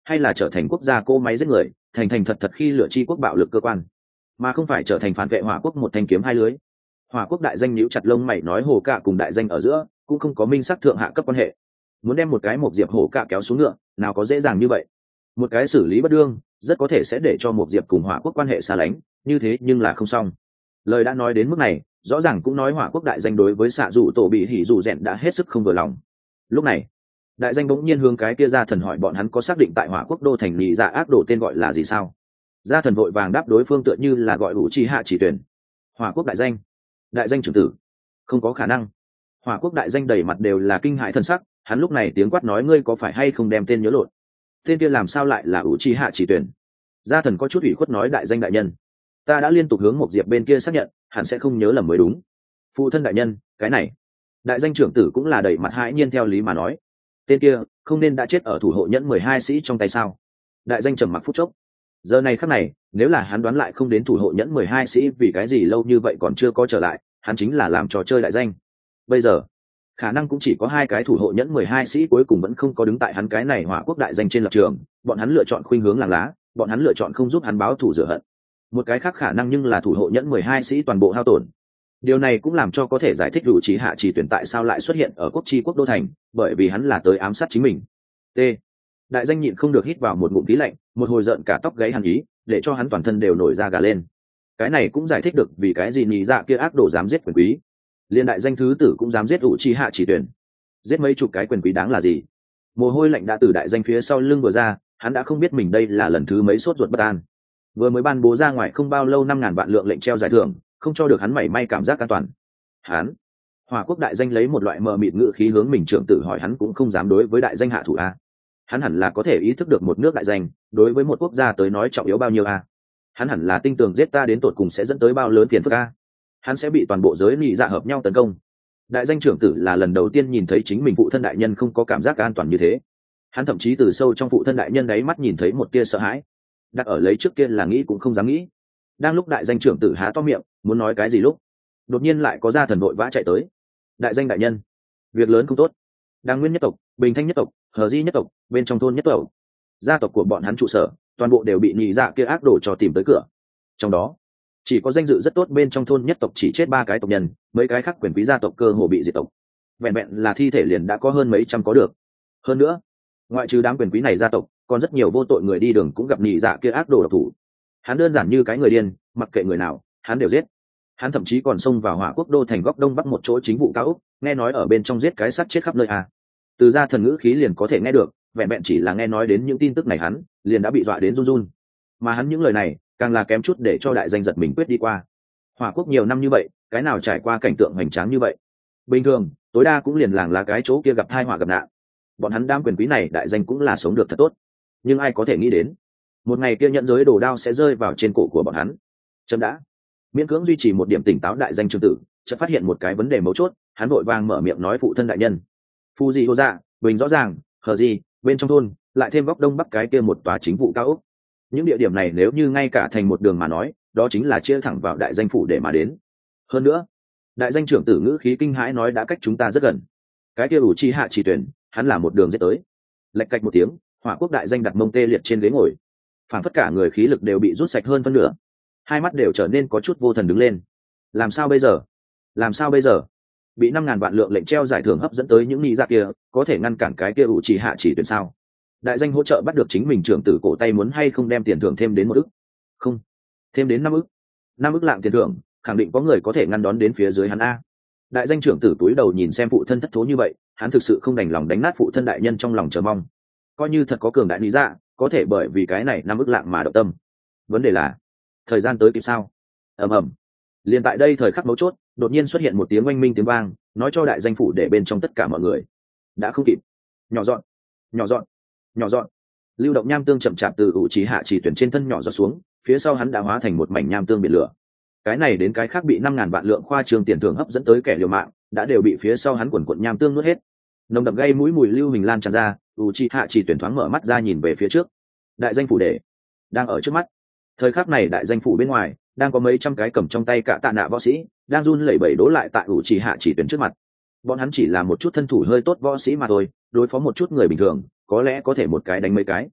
Speaker 1: hay là trở thành quốc gia cỗ máy giết người, thành thành thật thật khi lựa chi quốc bạo lực cơ quan, mà không phải trở thành phản vệ hỏa quốc một thanh kiếm hai lưới. Hỏa quốc đại danh nhíu chặt lông mày nói Hổ Cạ cùng đại danh ở giữa cũng không có minh sắc thượng hạ cấp quan hệ, muốn đem một cái một diệp Hổ Cạ kéo xuống ngựa nào có dễ dàng như vậy. Một cái xử lý bất đương rất có thể sẽ để cho một diệp cùng hỏa quốc quan hệ xa lánh, như thế nhưng là không xong. Lời đã nói đến mức này, rõ ràng cũng nói hỏa quốc đại danh đối với xạ dù tổ bị hỉ dù rèn đã hết sức không vừa lòng. Lúc này đại danh bỗng nhiên hướng cái kia gia thần hỏi bọn hắn có xác định tại hỏa quốc đô thành nhị dạ ác đồ tên gọi là gì sao. Gia thần vội vàng đáp đối phương tựa như là gọi ủ chi hạ chỉ tuyển. Hỏa quốc đại danh trưởng tử, không có khả năng. Hỏa quốc đại danh đầy mặt đều là kinh hãi thân sắc, hắn lúc này tiếng quát nói ngươi có phải hay không đem tên nhớ lộn, tên kia làm sao lại là ủ chi hạ chỉ tuyển. Gia thần có chút ủy khuất nói đại danh đại nhân, ta đã liên tục hướng một diệp bên kia xác nhận hắn sẽ không nhớ lầm mới đúng. Phụ thân đại nhân, cái này đại danh trưởng tử cũng là đầy mặt hãi nhiên theo lý mà nói, tên kia không nên đã chết ở thủ hộ nhẫn 12 sĩ trong tay sao. Đại danh trầm mặc phút chốc, giờ này khắc này nếu là hắn đoán lại không đến thủ hộ nhẫn 12 sĩ vì cái gì lâu như vậy còn chưa có trở lại, hắn chính là làm trò chơi đại danh. Bây giờ khả năng cũng chỉ có hai cái thủ hộ nhẫn 12 sĩ cuối cùng vẫn không có đứng tại hắn cái này hỏa quốc đại danh trên lập trường, bọn hắn lựa chọn khuynh hướng làng lá, bọn hắn lựa chọn không giúp hắn báo thù rửa hận. Một cái khác khả năng nhưng là thủ hộ nhẫn 12 sĩ toàn bộ hao tổn. Điều này cũng làm cho có thể giải thích vị trí hạ chỉ tuyển tại sao lại xuất hiện ở quốc chi quốc đô thành, bởi vì hắn là tới ám sát chính mình. T. Đại danh nhịn không được hít vào một ngụm khí lạnh, một hồi giận cả tóc gáy hàn ý, để cho hắn toàn thân đều nổi da gà lên. Cái này cũng giải thích được vì cái gì nhị dạ kia ác đồ dám giết quyền quý, liên đại danh thứ tử cũng dám giết ủ chi hạ chỉ tuyển. Giết mấy chục cái quyền quý đáng là gì? Mồ hôi lạnh đã từ đại danh phía sau lưng vừa ra, hắn đã không biết mình đây là lần thứ mấy sốt ruột bất an. Vừa mới ban bố ra ngoài không bao lâu 5.000 vạn lượng lệnh treo giải thưởng, không cho được hắn mảy may cảm giác an toàn. Hắn, Hỏa quốc đại danh lấy một loại mờ mịt ngữ khí hướng mình trưởng tử hỏi, hắn cũng không dám đối với đại danh hạ thủ a. Hắn hẳn là có thể ý thức được một nước đại danh đối với một quốc gia tới nói trọng yếu bao nhiêu a. Hắn hẳn là tin tưởng giết ta đến tột cùng sẽ dẫn tới bao lớn phiền phức a. Hắn sẽ bị toàn bộ giới nhị dạ hợp nhau tấn công. Đại danh trưởng tử là lần đầu tiên nhìn thấy chính mình phụ thân đại nhân không có cảm giác an toàn như thế. Hắn thậm chí từ sâu trong phụ thân đại nhân đáy mắt nhìn thấy một tia sợ hãi. Đặt ở lấy trước kia là nghĩ cũng không dám nghĩ. Đang lúc đại danh trưởng tử há to miệng muốn nói cái gì lúc đột nhiên lại có gia thần vội vã chạy tới. Đại danh đại nhân, việc lớn không tốt. Đàng Nguyên nhất tộc, Bình Thanh nhất tộc, Hờ Di nhất tộc, bên trong thôn nhất tộc, gia tộc của bọn hắn trụ sở toàn bộ đều bị nhị dạ kia ác đồ cho tìm tới cửa. Trong đó chỉ có danh dự rất tốt bên trong thôn nhất tộc chỉ chết 3 cái tộc nhân, mấy cái khác quyền quý gia tộc cơ hồ bị diệt tộc. Vẹn vẹn là thi thể liền đã có hơn mấy trăm có được. Hơn nữa ngoại trừ đám quyền quý này gia tộc còn rất nhiều vô tội người đi đường cũng gặp nhị dạ kia ác đồ độc thủ. Hắn đơn giản như cái người điên, mặc kệ người nào hắn đều giết. Hắn thậm chí còn xông vào Hỏa quốc đô thành góc đông bắc một chỗ chính vụ cao ốc, nghe nói ở bên trong giết cái sắt chết khắp nơi à. Từ gia thần ngữ khí liền có thể nghe được, vẹn vẹn chỉ là nghe nói đến những tin tức này hắn liền đã bị dọa đến run run. Mà hắn những lời này càng là kém chút để cho đại danh giật mình quyết đi qua. Hỏa quốc nhiều năm như vậy, cái nào trải qua cảnh tượng hoành tráng như vậy? Bình thường tối đa cũng liền làng là cái chỗ kia gặp tai họa gặp nạn. Bọn hắn đám quyền quý này đại danh cũng là sống được thật tốt, nhưng ai có thể nghĩ đến một ngày kia nhận giới đồ đao sẽ rơi vào trên cổ của bọn hắn. Chấm đã. Miễn cưỡng duy trì một điểm tỉnh táo đại danh trưởng tử chợt phát hiện một cái vấn đề mấu chốt, hắn vội vàng mở miệng nói phụ thân đại nhân, phu gì hô dạ bình rõ ràng hờ gì bên trong thôn lại thêm góc đông bắc cái kia một tòa chính vụ cao ốc. Những địa điểm này nếu như ngay cả thành một đường mà nói, đó chính là chia thẳng vào đại danh phủ để mà đến. Hơn nữa đại danh trưởng tử ngữ khí kinh hãi nói đã cách chúng ta rất gần. Cái kia ủ chi hạ chỉ tuyển hắn là một đường giết tới. Lạch cạch một tiếng, Hỏa quốc đại danh đặt mông tê liệt trên ghế ngồi, phản phất cả người khí lực đều bị rút sạch hơn phân nửa, hai mắt đều trở nên có chút vô thần đứng lên. Làm sao bây giờ? Làm sao bây giờ? Bị 5.000 vạn lượng lệnh treo giải thưởng hấp dẫn tới những nhị dạ kia, có thể ngăn cản cái kia ủ chỉ hạ chỉ tuyển sao? Đại danh hỗ trợ bắt được chính mình trưởng tử cổ tay, muốn hay không đem tiền thưởng thêm đến 1 ức? Không, thêm đến 5 ức. 5 ức lạng tiền thưởng, khẳng định có người có thể ngăn đón đến phía dưới hắn a. Đại danh trưởng tử túi đầu nhìn xem phụ thân thất thố như vậy, hắn thực sự không đành lòng đánh nát phụ thân đại nhân trong lòng chờ mong. Coi như thật có cường đại lý dạ, có thể bởi vì cái này 5 ức lạng mà động tâm. Vấn đề là thời gian tới kịp sao? Ầm ầm. Liền tại đây thời khắc mấu chốt, đột nhiên xuất hiện một tiếng oanh minh tiếng vang, nói cho đại danh phủ để bên trong tất cả mọi người đã không kịp. Nhỏ dọn, nhỏ dọn, nhỏ dọn. Lưu động nham tương chậm chạp từ ủ trí hạ chỉ tuyển trên thân nhỏ giọt xuống, phía sau hắn đã hóa thành một mảnh nham tương biển lửa. Cái này đến cái khác bị 5.000 vạn lượng khoa trương tiền thưởng hấp dẫn tới kẻ liều mạng, đã đều bị phía sau hắn quần quần nham tương nuốt hết. Nồng đậm gây mũi mùi lưu hình lan tràn ra, ủ trí hạ chỉ tuyển thoáng mở mắt ra nhìn về phía trước. Đại danh phủ để đang ở trước mắt. Thời khắc này đại danh phủ bên ngoài đang có mấy trăm cái cầm trong tay cả tạ nạ võ sĩ đang run lẩy bẩy đố lại tại ủ trì hạ chỉ tuyển trước mặt. Bọn hắn chỉ là một chút thân thủ hơi tốt võ sĩ mà thôi, đối phó một chút người bình thường có lẽ có thể một cái đánh mấy cái,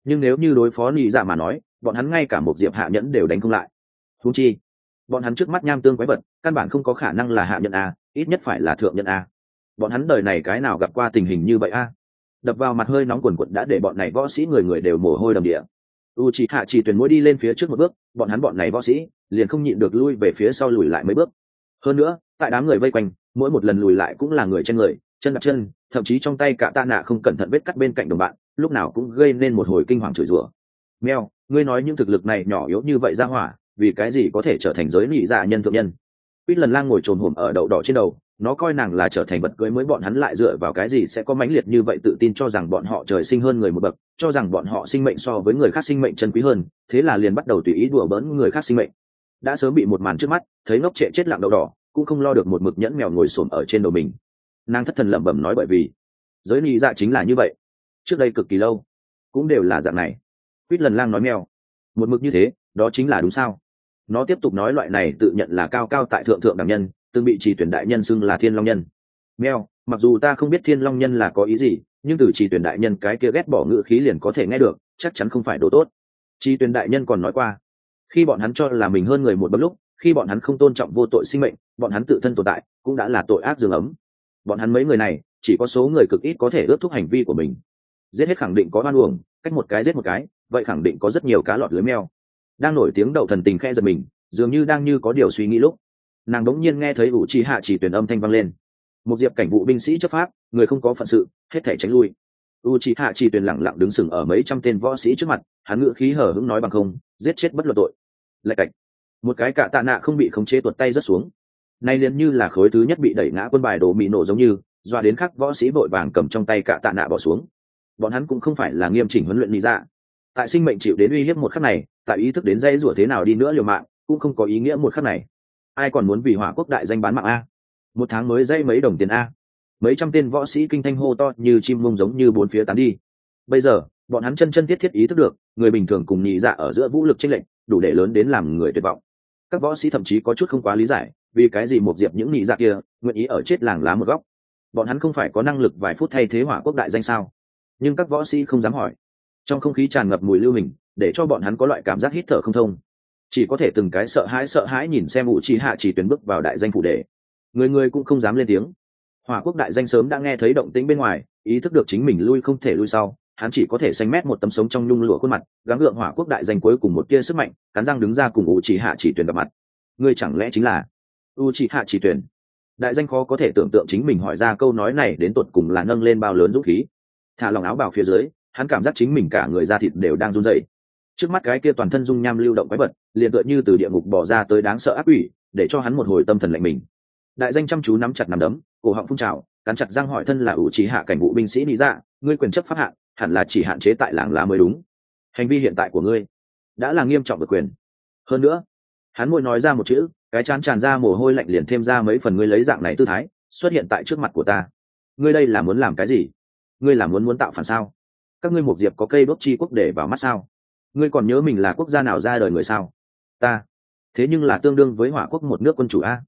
Speaker 1: nhưng nếu như đối phó nhị dạ mà nói bọn hắn ngay cả một diệp hạ nhẫn đều đánh không lại. Huống chi bọn hắn trước mắt nham tương quái vật căn bản không có khả năng là hạ nhẫn a, ít nhất phải là thượng nhẫn a. Bọn hắn đời này cái nào gặp qua tình hình như vậy a? Đập vào mặt hơi nóng quần quật đã để bọn này võ sĩ người người đều mồ hôi đầm địa. Uchiha chỉ tuyển mỗi đi lên phía trước một bước, bọn này võ sĩ liền không nhịn được lui về phía sau lùi lại mấy bước. Hơn nữa tại đám người vây quanh, mỗi một lần lùi lại cũng là người trên người, chân đạp chân, thậm chí trong tay cả tạ nạ không cẩn thận vết cắt bên cạnh đồng bạn, lúc nào cũng gây nên một hồi kinh hoàng chửi rủa. Mèo, ngươi nói những thực lực này nhỏ yếu như vậy ra hỏa, vì cái gì có thể trở thành giới nhị dạ nhân thượng nhân? Quýt lần lang ngồi trồn hổm ở đậu đỏ trên đầu, nó coi nàng là trở thành vật cưới mới, bọn hắn lại dựa vào cái gì sẽ có mãnh liệt như vậy tự tin cho rằng bọn họ trời sinh hơn người một bậc, cho rằng bọn họ sinh mệnh so với người khác sinh mệnh chân quý hơn, thế là liền bắt đầu tùy ý đùa bỡn người khác sinh mệnh. Đã sớm bị một màn trước mắt thấy ngốc trệ chết lặng đậu đỏ, cũng không lo được một mực nhẫn mèo ngồi xổm ở trên đầu mình. Nàng thất thần lẩm bẩm nói bởi vì giới nhị dạ chính là như vậy, trước đây cực kỳ lâu cũng đều là dạng này. Quýt lần lang nói mèo, một mực như thế đó chính là đúng sao? Nó tiếp tục nói loại này tự nhận là cao cao tại thượng đẳng nhân từng bị Chỉ Tuyển đại nhân xưng là Thiên Long nhân. Mèo, mặc dù ta không biết Thiên Long nhân là có ý gì, nhưng từ Chỉ Tuyển đại nhân cái kia ghét bỏ ngữ khí liền có thể nghe được, chắc chắn không phải đồ tốt. Chỉ Tuyển đại nhân còn nói qua, khi bọn hắn cho là mình hơn người một bậc lúc, khi bọn hắn không tôn trọng vô tội sinh mệnh, bọn hắn tự thân tồn tại cũng đã là tội ác dương ấm. Bọn hắn mấy người này chỉ có số người cực ít có thể ước thúc hành vi của mình. Giết hết khẳng định có oan uổng, cách một cái giết một cái, vậy khẳng định có rất nhiều cá lọt lưới mèo. Đang nổi tiếng đậu thần tình khẽ giật mình, dường như đang như có điều suy nghĩ lúc nàng đống nhiên nghe thấy Uchiha Chỉ Tuyển âm thanh vang lên. Một diệp cảnh vụ binh sĩ chấp pháp, người không có phận sự hết thể tránh lui. Uchiha Chỉ Tuyển lặng lặng đứng sừng ở mấy trăm tên võ sĩ trước mặt, hắn ngữ khí hờ hững nói bằng không, giết chết bất luận tội. Lạch cạch, một cái cạ tạ nạ không bị khống chế tuột tay rớt xuống. Nay liền như là khối thứ nhất bị đẩy ngã quân bài đồ mị nổ giống như, doa đến khắc võ sĩ vội vàng cầm trong tay cạ tạ nạ bỏ xuống. Bọn hắn cũng không phải là nghiêm chỉnh huấn luyện lý dạ, tại sinh mệnh chịu đến uy hiếp một khắc này, tại ý thức đến dây rủa thế nào đi nữa liều mạng cũng không có ý nghĩa một khắc này. Ai còn muốn vì Hỏa Quốc đại danh bán mạng a? Một tháng mới dây mấy đồng tiền a? Mấy trăm tên võ sĩ kinh thanh hô to như chim mông giống như bốn phía tán đi. Bây giờ bọn hắn chân thiết thiết ý thức được, người bình thường cùng nhị dạ ở giữa vũ lực chênh lệch đủ để lớn đến làm người tuyệt vọng. Các võ sĩ thậm chí có chút không quá lý giải, vì cái gì một diệp những nhị dạ kia nguyện ý ở chết làng lá một góc. Bọn hắn không phải có năng lực vài phút thay thế Hỏa Quốc đại danh sao? Nhưng các võ sĩ không dám hỏi. Trong không khí tràn ngập mùi lưu hình, để cho bọn hắn có loại cảm giác hít thở không thông, chỉ có thể từng cái sợ hãi nhìn xem Uchiha Chỉ Tuyển bước vào đại danh phủ đệ. Người cũng không dám lên tiếng. Hỏa Quốc đại danh sớm đã nghe thấy động tĩnh bên ngoài, ý thức được chính mình lui không thể lui sau, hắn chỉ có thể xanh mét một tấm sống trong nhung lụa khuôn mặt, gắng gượng Hỏa Quốc đại danh cuối cùng một tia sức mạnh, cắn răng đứng ra cùng Uchiha Chỉ Tuyển gặp mặt. Ngươi chẳng lẽ chính là Uchiha Chỉ Tuyển? Đại danh khó có thể tưởng tượng chính mình hỏi ra câu nói này đến tột cùng là nâng lên bao lớn dũng khí. Thả lòng áo bào phía dưới, hắn cảm giác chính mình cả người da thịt đều đang run rẩy. Trước mắt cái kia toàn thân dung nham lưu động quái vật, liền tựa như từ địa ngục bò ra tới đáng sợ ác quỷ, để cho hắn một hồi tâm thần lạnh mình. Đại danh chăm chú nắm chặt nắm đấm, cổ họng phun trào, cắn chặt răng hỏi thân là Uchiha cảnh vụ binh sĩ lý dạ, ngươi quyền chấp pháp hạn, hẳn là chỉ hạn chế tại làng lá mới đúng. Hành vi hiện tại của ngươi đã là nghiêm trọng vượt quyền. Hơn nữa, hắn môi nói ra một chữ, cái chán tràn ra mồ hôi lạnh liền thêm ra mấy phần. Ngươi lấy dạng này tư thái xuất hiện tại trước mặt của ta, ngươi đây là muốn làm cái gì? Ngươi là muốn tạo phản sao? Các ngươi một diệp có cây đốt chi quốc để vào mắt sao? Ngươi còn nhớ mình là quốc gia nào ra đời người sao? Ta thế nhưng là tương đương với Hỏa Quốc một nước quân chủ a.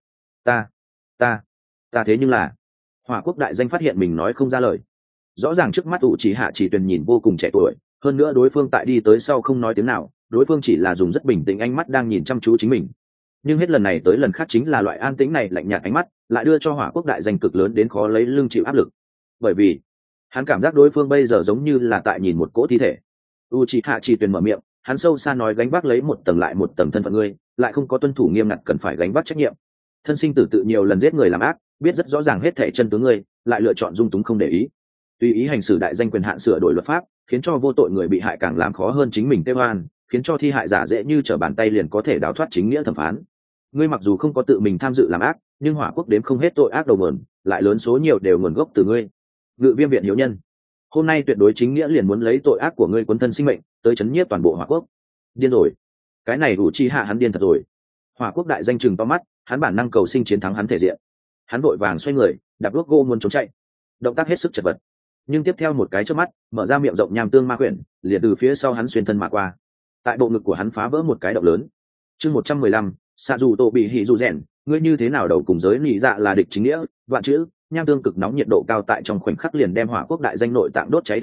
Speaker 1: Ta thế nhưng là Hỏa Quốc đại danh phát hiện mình nói không ra lời. Rõ ràng trước mắt Uchiha Chỉ Tuyển nhìn vô cùng trẻ tuổi, hơn nữa đối phương tại đi tới sau không nói tiếng nào, đối phương chỉ là dùng rất bình tĩnh ánh mắt đang nhìn chăm chú chính mình. Nhưng hết lần này tới lần khác chính là loại an tĩnh này lạnh nhạt ánh mắt lại đưa cho Hỏa Quốc đại danh cực lớn đến khó lấy lưng chịu áp lực, bởi vì hắn cảm giác đối phương bây giờ giống như là tại nhìn một cỗ thi thể. Uchiha Chỉ Tuyển mở miệng, hắn sâu xa nói gánh vác lấy một tầng lại một tầng thân phận ngươi, lại không có tuân thủ nghiêm ngặt cần phải gánh vác trách nhiệm. Thân sinh tử tự nhiều lần giết người làm ác, biết rất rõ ràng hết thảy chân tướng ngươi, lại lựa chọn dung túng không để ý. Tùy ý hành xử đại danh quyền hạn sửa đổi luật pháp, khiến cho vô tội người bị hại càng làm khó hơn chính mình tê oan, khiến cho thi hại giả dễ như trở bàn tay liền có thể đào thoát chính nghĩa thẩm phán. Ngươi mặc dù không có tự mình tham dự làm ác, nhưng Hỏa Quốc đếm không hết tội ác đầu nguồn, lại lớn số nhiều đều nguồn gốc từ ngươi. Ngự Viêm viện hiếu nhân, hôm nay tuyệt đối chính nghĩa liền muốn lấy tội ác của ngươi cuốn thân sinh mệnh tới chấn nhiếp toàn bộ Hỏa Quốc. Điên rồi, cái này Uchiha hắn điên thật rồi. Hỏa Quốc đại danh chừng to mắt, hắn bản năng cầu sinh chiến thắng hắn thể diện. Hắn vội vàng xoay người, đạp bước gô muốn trốn chạy, động tác hết sức chật vật. Nhưng tiếp theo một cái chớp mắt, mở ra miệng rộng nham tương ma quyển, liền từ phía sau hắn xuyên thân mà qua. Tại bộ ngực của hắn phá vỡ một cái động lớn. Chương 115, Sạ dù Tô bị hỉ dù rèn, ngươi như thế nào đầu cùng giới nhị dạ là địch chính nghĩa, vạn chữ, nham tương cực nóng nhiệt độ cao tại trong khoảnh khắc liền đem Hỏa Quốc đại danh nội tạng đốt cháy thành than,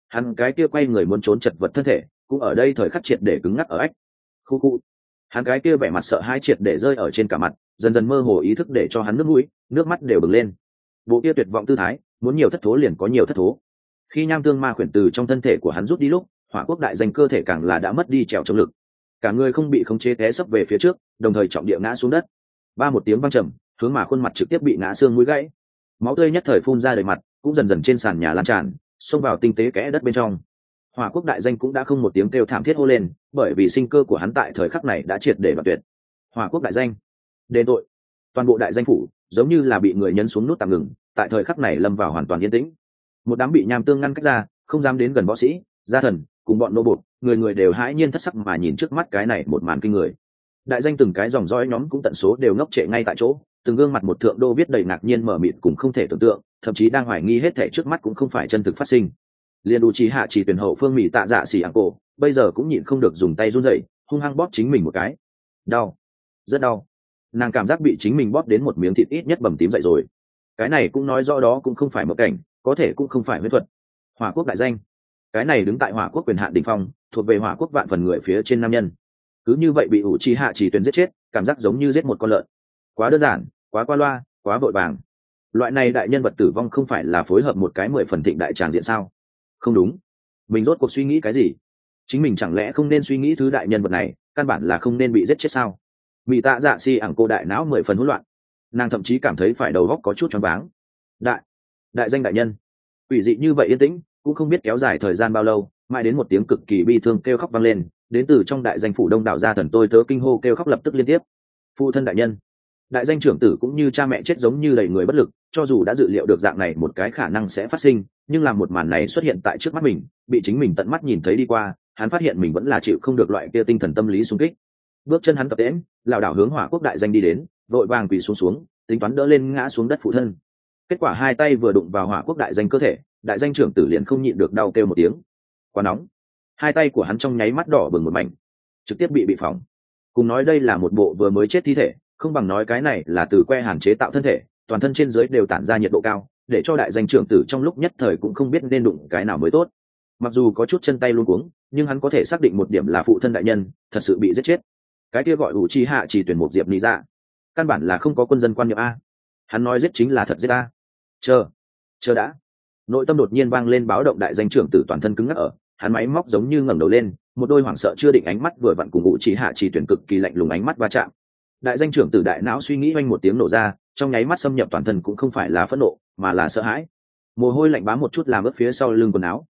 Speaker 1: hắn cái kia quay người muốn trốn chật vật thân thể cũng ở đây thời khắc triệt để cứng ngắc ở ách. Khu khu. Hắn cái kia vẻ mặt sợ hãi triệt để rơi ở trên cả mặt, dần dần mơ hồ ý thức để cho hắn nước mũi nước mắt đều bừng lên. Bộ kia tuyệt vọng tư thái, muốn nhiều thất thố liền có nhiều thất thố. Khi nham tương ma khuyển từ trong thân thể của hắn rút đi lúc, Hỏa Quốc đại danh cơ thể càng là đã mất đi trèo chống lực, cả người không bị khống chế té sấp về phía trước, đồng thời trọng địa ngã xuống đất. Ba một tiếng vang trầm, hướng mà khuôn mặt trực tiếp bị ngã xương mũi gãy, máu tươi nhất thời phun ra đầy mặt, cũng dần dần trên sàn nhà lan tràn, xông vào tinh tế kẽ đất bên trong. Hỏa Quốc đại danh cũng đã không một tiếng kêu thảm thiết hô lên, bởi vì sinh cơ của hắn tại thời khắc này đã triệt để đoạn tuyệt. Hỏa Quốc đại danh, đền tội. Toàn bộ đại danh phủ giống như là bị người nhấn xuống nút tạm ngừng, tại thời khắc này lâm vào hoàn toàn yên tĩnh. Một đám bị nham tương ngăn cách ra, không dám đến gần võ sĩ, gia thần cùng bọn nô bộc, người người đều hãi nhiên thất sắc mà nhìn trước mắt cái này một màn kinh người. Đại danh từng cái dòng dõi nhóm cũng tận số đều ngốc trệ ngay tại chỗ, từng gương mặt một thượng đô viết đầy ngạc nhiên mở mịt cùng không thể tưởng tượng, thậm chí đang hoài nghi hết thảy trước mắt cũng không phải chân thực phát sinh. Liên đủ trí hạ chỉ tuyển hậu phương mỹ tạ dạ xỉ ảng cổ, bây giờ cũng nhịn không được dùng tay run rẩy, hung hăng bóp chính mình một cái. Đau, rất đau. Nàng cảm giác bị chính mình bóp đến một miếng thịt ít nhất bầm tím dậy rồi. Cái này cũng nói rõ đó cũng không phải một cảnh, có thể cũng không phải huyễn thuật. Hỏa Quốc đại danh, cái này đứng tại Hỏa Quốc quyền hạn đỉnh phong, thuộc về Hỏa Quốc vạn phần người phía trên nam nhân, cứ như vậy bị ủ trì hạ chỉ tuyển giết chết, cảm giác giống như giết một con lợn. Quá đơn giản, quá qua loa, quá vội vàng. Loại này đại nhân vật tử vong không phải là phối hợp một cái 10 phần thịnh đại tràng diện sao? Không đúng, mình rốt cuộc suy nghĩ cái gì? Chính mình chẳng lẽ không nên suy nghĩ thứ đại nhân vật này, căn bản là không nên bị giết chết sao? Mỹ tạ dạ si ảng cô đại não 10 phần hỗn loạn, nàng thậm chí cảm thấy phải đầu óc có chút choáng váng. Đại danh đại nhân, ủy dị như vậy yên tĩnh, cũng không biết kéo dài thời gian bao lâu, mãi đến một tiếng cực kỳ bi thương kêu khóc vang lên, đến từ trong đại danh phủ đông đảo gia thần tôi tớ kinh hô kêu khóc lập tức liên tiếp. Phụ thân đại nhân, đại danh trưởng tử cũng như cha mẹ chết giống như đầy người bất lực, cho dù đã dự liệu được dạng này một cái khả năng sẽ phát sinh, nhưng làm một màn này xuất hiện tại trước mắt mình, bị chính mình tận mắt nhìn thấy đi qua, hắn phát hiện mình vẫn là chịu không được loại kia tinh thần tâm lý xung kích. Bước chân hắn tập tễnh, lảo đảo hướng Hỏa Quốc đại danh đi đến, vội vàng quỳ xuống, tính toán đỡ lên ngã xuống đất phụ thân. Kết quả hai tay vừa đụng vào Hỏa Quốc đại danh cơ thể, đại danh trưởng tử liền không nhịn được đau kêu một tiếng. Quá nóng. Hai tay của hắn trong nháy mắt đỏ bừng một mảnh, trực tiếp bị phỏng. Cùng nói đây là một bộ vừa mới chết thi thể, không bằng nói cái này là từ que hàn chế tạo thân thể, toàn thân trên dưới đều tản ra nhiệt độ cao, để cho đại danh trưởng tử trong lúc nhất thời cũng không biết nên đụng cái nào mới tốt. Mặc dù có chút chân tay luống cuống, nhưng hắn có thể xác định một điểm là phụ thân đại nhân thật sự bị giết chết. Cái kia gọi Uchiha chỉ tuyển một diệp nị dạ, căn bản là không có quân dân quan niệm a. Hắn nói giết chính là thật giết a. Chờ đã. Nội tâm đột nhiên vang lên báo động, đại danh trưởng tử toàn thân cứng ngắc ở, hắn máy móc giống như ngẩng đầu lên, một đôi hoảng sợ chưa định ánh mắt vừa vặn cùng Uchiha chỉ tuyển cực kỳ lạnh lùng ánh mắt va chạm. Đại danh trưởng tử đại não suy nghĩ oanh một tiếng nổ ra, trong nháy mắt xâm nhập toàn thân cũng không phải là phẫn nộ, mà là sợ hãi. Mồ hôi lạnh bám một chút làm ướt phía sau lưng quần áo.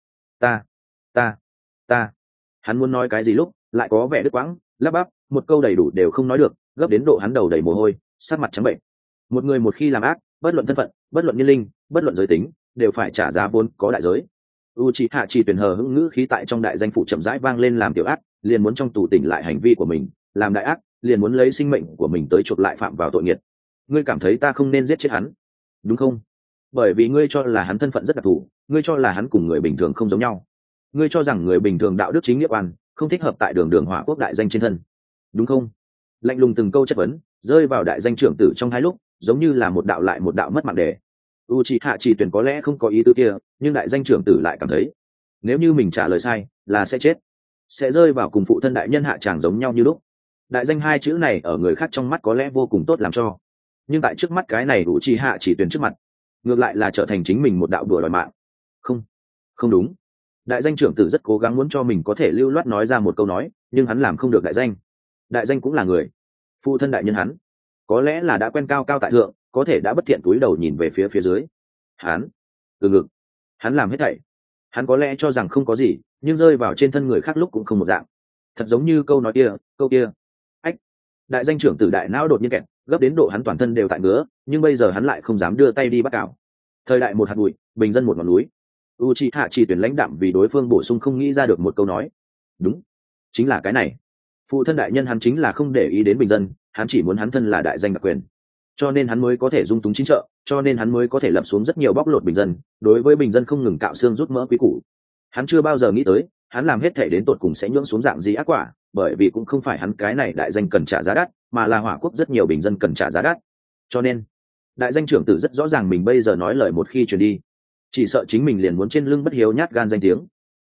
Speaker 1: Ta. Hắn muốn nói cái gì lúc, lại có vẻ đứt quãng, lắp bắp, một câu đầy đủ đều không nói được, gấp đến độ hắn đầu đầy mồ hôi, sắc mặt trắng bệnh. Một người một khi làm ác, bất luận thân phận, bất luận niên linh, bất luận giới tính, đều phải trả giá vốn có đại giới. Uchiha chỉ tuyển hờ hững ngữ khí tại trong đại danh phủ chậm rãi vang lên, làm tiểu ác, liền muốn trong tù tỉnh lại hành vi của mình, làm đại ác, liền muốn lấy sinh mệnh của mình tới chuộc lại phạm vào tội nghiệt. Ngươi cảm thấy ta không nên giết chết hắn, đúng không? Bởi vì ngươi cho là hắn thân phận rất đặc thù, ngươi cho là hắn cùng người bình thường không giống nhau, ngươi cho rằng người bình thường đạo đức chính nghĩa oan không thích hợp tại đường Hỏa Quốc đại danh trên thân, đúng không? Lạnh lùng từng câu chất vấn rơi vào đại danh trưởng tử trong hai lúc, giống như là một đạo lại một đạo mất mạng đề. Uchiha chỉ tuyển có lẽ không có ý tứ kia, nhưng đại danh trưởng tử lại cảm thấy nếu như mình trả lời sai là sẽ chết, sẽ rơi vào cùng phụ thân đại nhân hạ tràng giống nhau như lúc. Đại danh hai chữ này ở người khác trong mắt có lẽ vô cùng tốt làm cho, nhưng tại trước mắt cái này Uchiha chỉ tuyển trước mặt, ngược lại là trở thành chính mình một đạo đùa đòi mạng. Không đúng. Đại danh trưởng tử rất cố gắng muốn cho mình có thể lưu loát nói ra một câu nói, nhưng hắn làm không được. Đại danh cũng là người, phụ thân đại nhân hắn có lẽ là đã quen cao cao tại thượng, có thể đã bất thiện túi đầu nhìn về phía dưới. Hắn ngực, hắn làm hết thảy. Hắn có lẽ cho rằng không có gì, nhưng rơi vào trên thân người khác lúc cũng không một dạng. Thật giống như câu nói kia, câu kia. Ách. Đại danh trưởng tử đại não đột nhiên kẹt, gấp đến độ hắn toàn thân đều tại ngứa, nhưng bây giờ hắn lại không dám đưa tay đi bắt cào. Thời đại một hạt bụi, bình dân một ngọn núi. Uchiha chỉ tuyển lãnh đạm vì đối phương bổ sung không nghĩ ra được một câu nói. Đúng, chính là cái này. Phụ thân đại nhân hắn chính là không để ý đến bình dân, hắn chỉ muốn hắn thân là đại danh đặc quyền, cho nên hắn mới có thể dung túng chính trợ, cho nên hắn mới có thể lập xuống rất nhiều bóc lột bình dân, đối với bình dân không ngừng cạo xương rút mỡ quý củ. Hắn chưa bao giờ nghĩ tới hắn làm hết thể đến tột cùng sẽ nhưỡng xuống dạng gì ác quả, bởi vì cũng không phải hắn cái này đại danh cần trả giá đắt, mà là Hỏa Quốc rất nhiều bình dân cần trả giá đắt. Cho nên đại danh trưởng tử rất rõ ràng mình bây giờ nói lời một khi truyền đi, chỉ sợ chính mình liền muốn trên lưng bất hiếu nhát gan danh tiếng,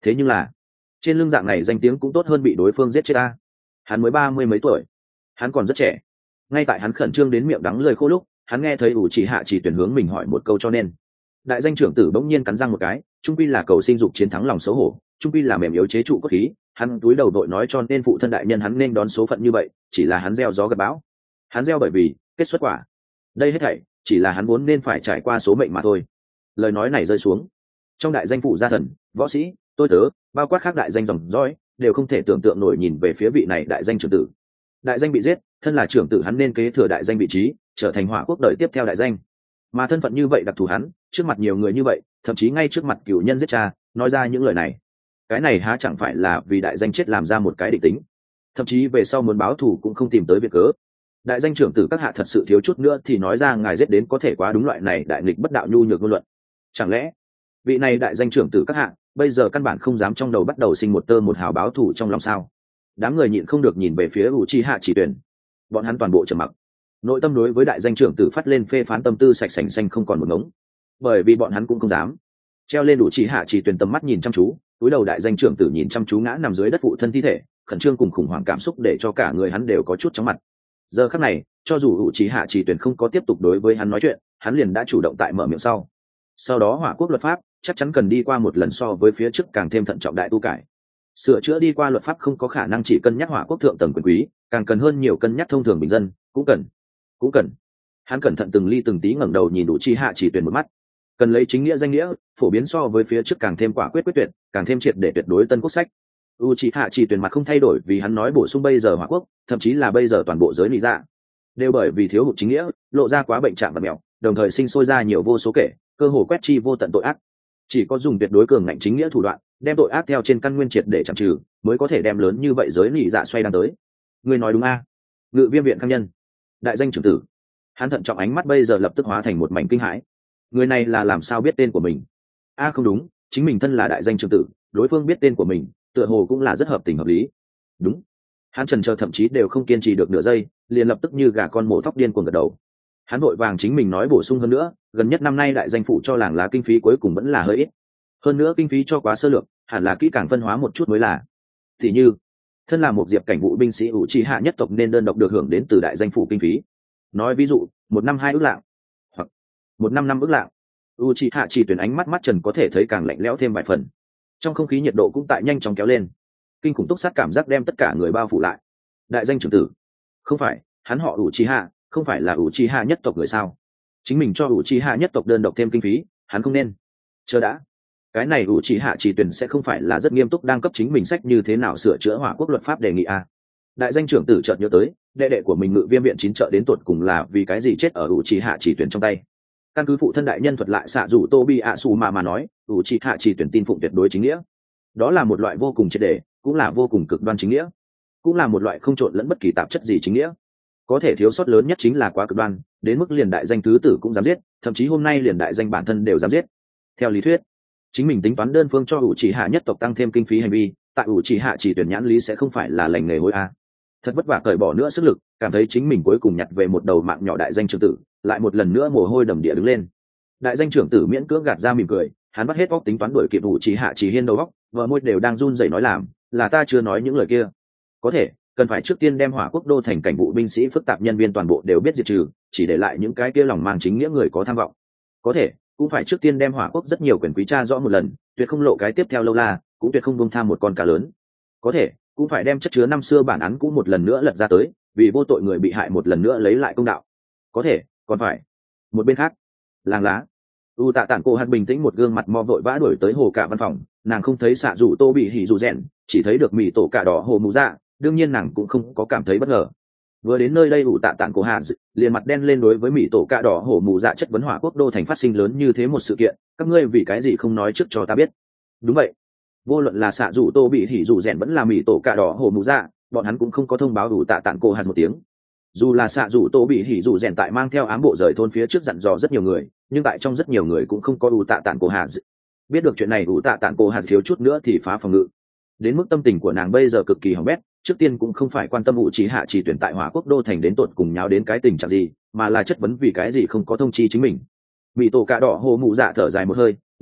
Speaker 1: thế nhưng là trên lưng dạng này danh tiếng cũng tốt hơn bị đối phương giết chết ta. Hắn mới 30 mấy tuổi, hắn còn rất trẻ. Ngay tại hắn khẩn trương đến miệng đắng lời khô lúc, hắn nghe thấy ủ chỉ hạ chỉ tuyển hướng mình hỏi một câu, cho nên đại danh trưởng tử bỗng nhiên cắn răng một cái, trung quy là cầu sinh dục chiến thắng lòng xấu hổ, trung quy là mềm yếu chế trụ cốt khí. Hắn túi đầu đội nói cho nên phụ thân đại nhân hắn nên đón số phận như vậy, chỉ là hắn gieo gió gặt bão. Hắn gieo bởi vì kết xuất quả, đây hết thảy chỉ là hắn vốn nên phải trải qua số mệnh mà thôi. Lời nói này rơi xuống, trong đại danh phụ gia thần, võ sĩ, tôi tớ, bao quát khác đại danh dòng dõi đều không thể tưởng tượng nổi nhìn về phía vị này đại danh trưởng tử. Đại danh bị giết, thân là trưởng tử hắn nên kế thừa đại danh vị trí, trở thành Hỏa Quốc đời tiếp theo đại danh. Mà thân phận như vậy đặc thù hắn, trước mặt nhiều người như vậy, thậm chí ngay trước mặt cửu nhân giết cha, nói ra những lời này, cái này há chẳng phải là vì đại danh chết làm ra một cái định tính, thậm chí về sau muốn báo thù cũng không tìm tới việc cớ. Đại danh trưởng tử các hạ thật sự thiếu chút nữa thì nói ra ngài giết đến có thể quá đúng loại này đại nghịch bất đạo nhu nhược ngôn luận. Chẳng lẽ vị này đại danh trưởng tử các hạ bây giờ căn bản không dám trong đầu bắt đầu sinh một tơ một hào báo thù trong lòng sao? Đám người nhịn không được nhìn về phía Uchiha Chỉ Tuyển, bọn hắn toàn bộ trầm mặc, nội tâm đối với đại danh trưởng tử phát lên phê phán tâm tư sạch sành xanh không còn một ngống, bởi vì bọn hắn cũng không dám. Treo lên Uchiha Chỉ Tuyển tầm mắt nhìn chăm chú, túi đầu đại danh trưởng tử nhìn chăm chú ngã nằm dưới đất phụ thân thi thể, khẩn trương cùng khủng hoảng cảm xúc để cho cả người hắn đều có chút chóng mặt. Giờ khắc này, cho dù Uchiha Chỉ Tuyển không có tiếp tục đối với hắn nói chuyện, hắn liền đã chủ động tại mở miệng sau đó Hỏa Quốc luật pháp chắc chắn cần đi qua một lần so với phía trước càng thêm thận trọng đại tu cải. Sửa chữa đi qua luật pháp không có khả năng chỉ cân nhắc Hỏa Quốc thượng tầng quyền quý, càng cần hơn nhiều cân nhắc thông thường bình dân, cũng cần. Hắn cẩn thận từng ly từng tí ngẩng đầu nhìn Uchiha Chỉ Tuyển một mắt, cần lấy chính nghĩa danh nghĩa phổ biến so với phía trước càng thêm quả quyết quyết tuyệt, càng thêm triệt để tuyệt đối tân quốc sách. Uchiha Chỉ Tuyển mặt không thay đổi vì hắn nói bổ sung bây giờ Hỏa Quốc, thậm chí là bây giờ toàn bộ giới lý dạ, đều bởi vì thiếu hụt chính nghĩa, lộ ra quá bệnh trạng và mèo, đồng thời sinh sôi ra nhiều vô số kể, cơ hồ quét chi vô tận tội ác. Chỉ có dùng tuyệt đối cường ngạnh chính nghĩa thủ đoạn, đem tội ác theo trên căn nguyên triệt để chặn trừ, mới có thể đem lớn như vậy giới lý dạ xoay đang tới. Người nói đúng a? Ngự Viêm viện khang nhân, đại danh trưởng tử. Hắn thận trọng ánh mắt bây giờ lập tức hóa thành một mảnh kinh hãi. Người này là làm sao biết tên của mình? Không đúng, chính mình thân là đại danh trưởng tử, đối phương biết tên của mình, tựa hồ cũng là rất hợp tình hợp lý. Đúng. Hắn chần chờ thậm chí đều không kiên trì được nửa giây, liền lập tức như gà con mổ thóc điên cuồng gật đầu. Hắn vội vàng chính mình nói bổ sung hơn nữa, gần nhất năm nay đại danh phụ cho làng lá kinh phí cuối cùng vẫn là hơi ít, hơn nữa kinh phí cho quá sơ lược, hẳn là kỹ càng phân hóa một chút mới là. Thì như thân là một diệp cảnh vụ binh sĩ Uchiha nhất tộc nên đơn độc được hưởng đến từ đại danh phụ kinh phí, nói ví dụ 1 năm 2 ức lạng, hoặc 1 năm 5 ức lạng. Uchiha Chỉ Tuyển ánh mắt mắt trần có thể thấy càng lạnh lẽo thêm vài phần, trong không khí nhiệt độ cũng tại nhanh chóng kéo lên, kinh khủng túc sát cảm giác đem tất cả người bao phủ lại. Đại danh trưởng tử, không phải hắn họ Uchiha, không phải là Uchiha nhất tộc người sao? Chính mình cho Uchiha nhất tộc đơn độc thêm kinh phí, hắn không nên. Chờ đã, cái này Uchiha Chỉ Tuyển sẽ không phải là rất nghiêm túc đang cấp chính mình sách như thế nào sửa chữa Hỏa Quốc luật pháp đề nghị a? Đại danh trưởng tử chợt nhớ tới, đệ đệ của mình Ngự Viêm viện 9 trợ đến tuột cùng là vì cái gì chết ở Uchiha Chỉ Tuyển trong tay. Căn cứ phụ thân đại nhân thuật lại xạ rủ Tobi Asuma mà nói, Uchiha Chỉ Tuyển tin phụng tuyệt đối chính nghĩa. Đó là một loại vô cùng triệt để, cũng là vô cùng cực đoan chính nghĩa, cũng là một loại không trộn lẫn bất kỳ tạp chất gì chính nghĩa. Có thể thiếu sót lớn nhất chính là quá cực đoan, đến mức liền đại danh thứ tử cũng dám giết, thậm chí hôm nay liền đại danh bản thân đều dám giết. Theo lý thuyết, chính mình tính toán đơn phương cho Uchiha nhất tộc tăng thêm kinh phí hành vi, tại Uchiha Chỉ Tuyển nhãn lý sẽ không phải là lành nghề hối a. Thật vất vả cởi bỏ nữa sức lực, cảm thấy chính mình cuối cùng nhặt về một đầu mạng nhỏ đại danh trưởng tử, lại một lần nữa mồ hôi đầm địa đứng lên. Đại danh trưởng tử miễn cưỡng gạt ra mỉm cười, hắn bắt hết óc tính toán đuổi kịp Uchiha Chỉ Hiên đầu óc, vợ môi đều đang run rẩy nói làm, là ta chưa nói những lời kia. Có thể, cần phải trước tiên đem Hỏa Quốc đô thành cảnh vụ binh sĩ phức tạp nhân viên toàn bộ đều biết diệt trừ, chỉ để lại những cái kia lòng mang chính nghĩa người có tham vọng. Có thể, cũng phải trước tiên đem Hỏa Quốc rất nhiều quyền quý tra rõ một lần, tuyệt không lộ cái tiếp theo lâu la, cũng tuyệt không buông tham một con cá lớn. Có thể, cũng phải đem chất chứa năm xưa bản án cũ một lần nữa lật ra tới, vì vô tội người bị hại một lần nữa lấy lại công đạo. Có thể, còn phải. Một bên khác, làng lá. Tạ Tản cô hát bình tĩnh một gương mặt mo vội vã đuổi tới hồ cả văn phòng, nàng không thấy xạ rủ Tô bị hỉ rủ rèn, chỉ thấy được mì tổ cả đỏ hồ mù dạ, đương nhiên nàng cũng không có cảm thấy bất ngờ. Vừa đến nơi đây Tạ Tản cô hát liền mặt đen lên đối với mì tổ cả đỏ hồ mù dạ chất vấn Hỏa Quốc đô thành phát sinh lớn như thế một sự kiện, các ngươi vì cái gì không nói trước cho ta biết? Đúng vậy, vô luận là xạ rủ Tô bị hỉ rủ rèn vẫn là mì tổ cả đỏ hồ mù dạ, bọn hắn cũng không có thông báo Tạ Tản cô hát một tiếng. Dù là xạ rủ Tô bị hỉ rủ rèn tại mang theo ám bộ rời thôn phía trước dặn dò rất nhiều người, nhưng tại trong rất nhiều người cũng không có Tạ Tản cô hát. Biết được chuyện này Tạ Tản cô hát thiếu chút nữa thì phá phòng ngự. Đến mức tâm tình của nàng bây giờ cực kỳ hỏng bét, trước tiên cũng không phải quan tâm Uchiha Chỉ Tuyển tại Hỏa Quốc đô thành đến tột cùng nháo đến cái tình trạng gì, mà là chất vấn vì cái gì không có thông chi chính mình. Mị tổ cạ đỏ hồ mụ dạ thở dài một hơi,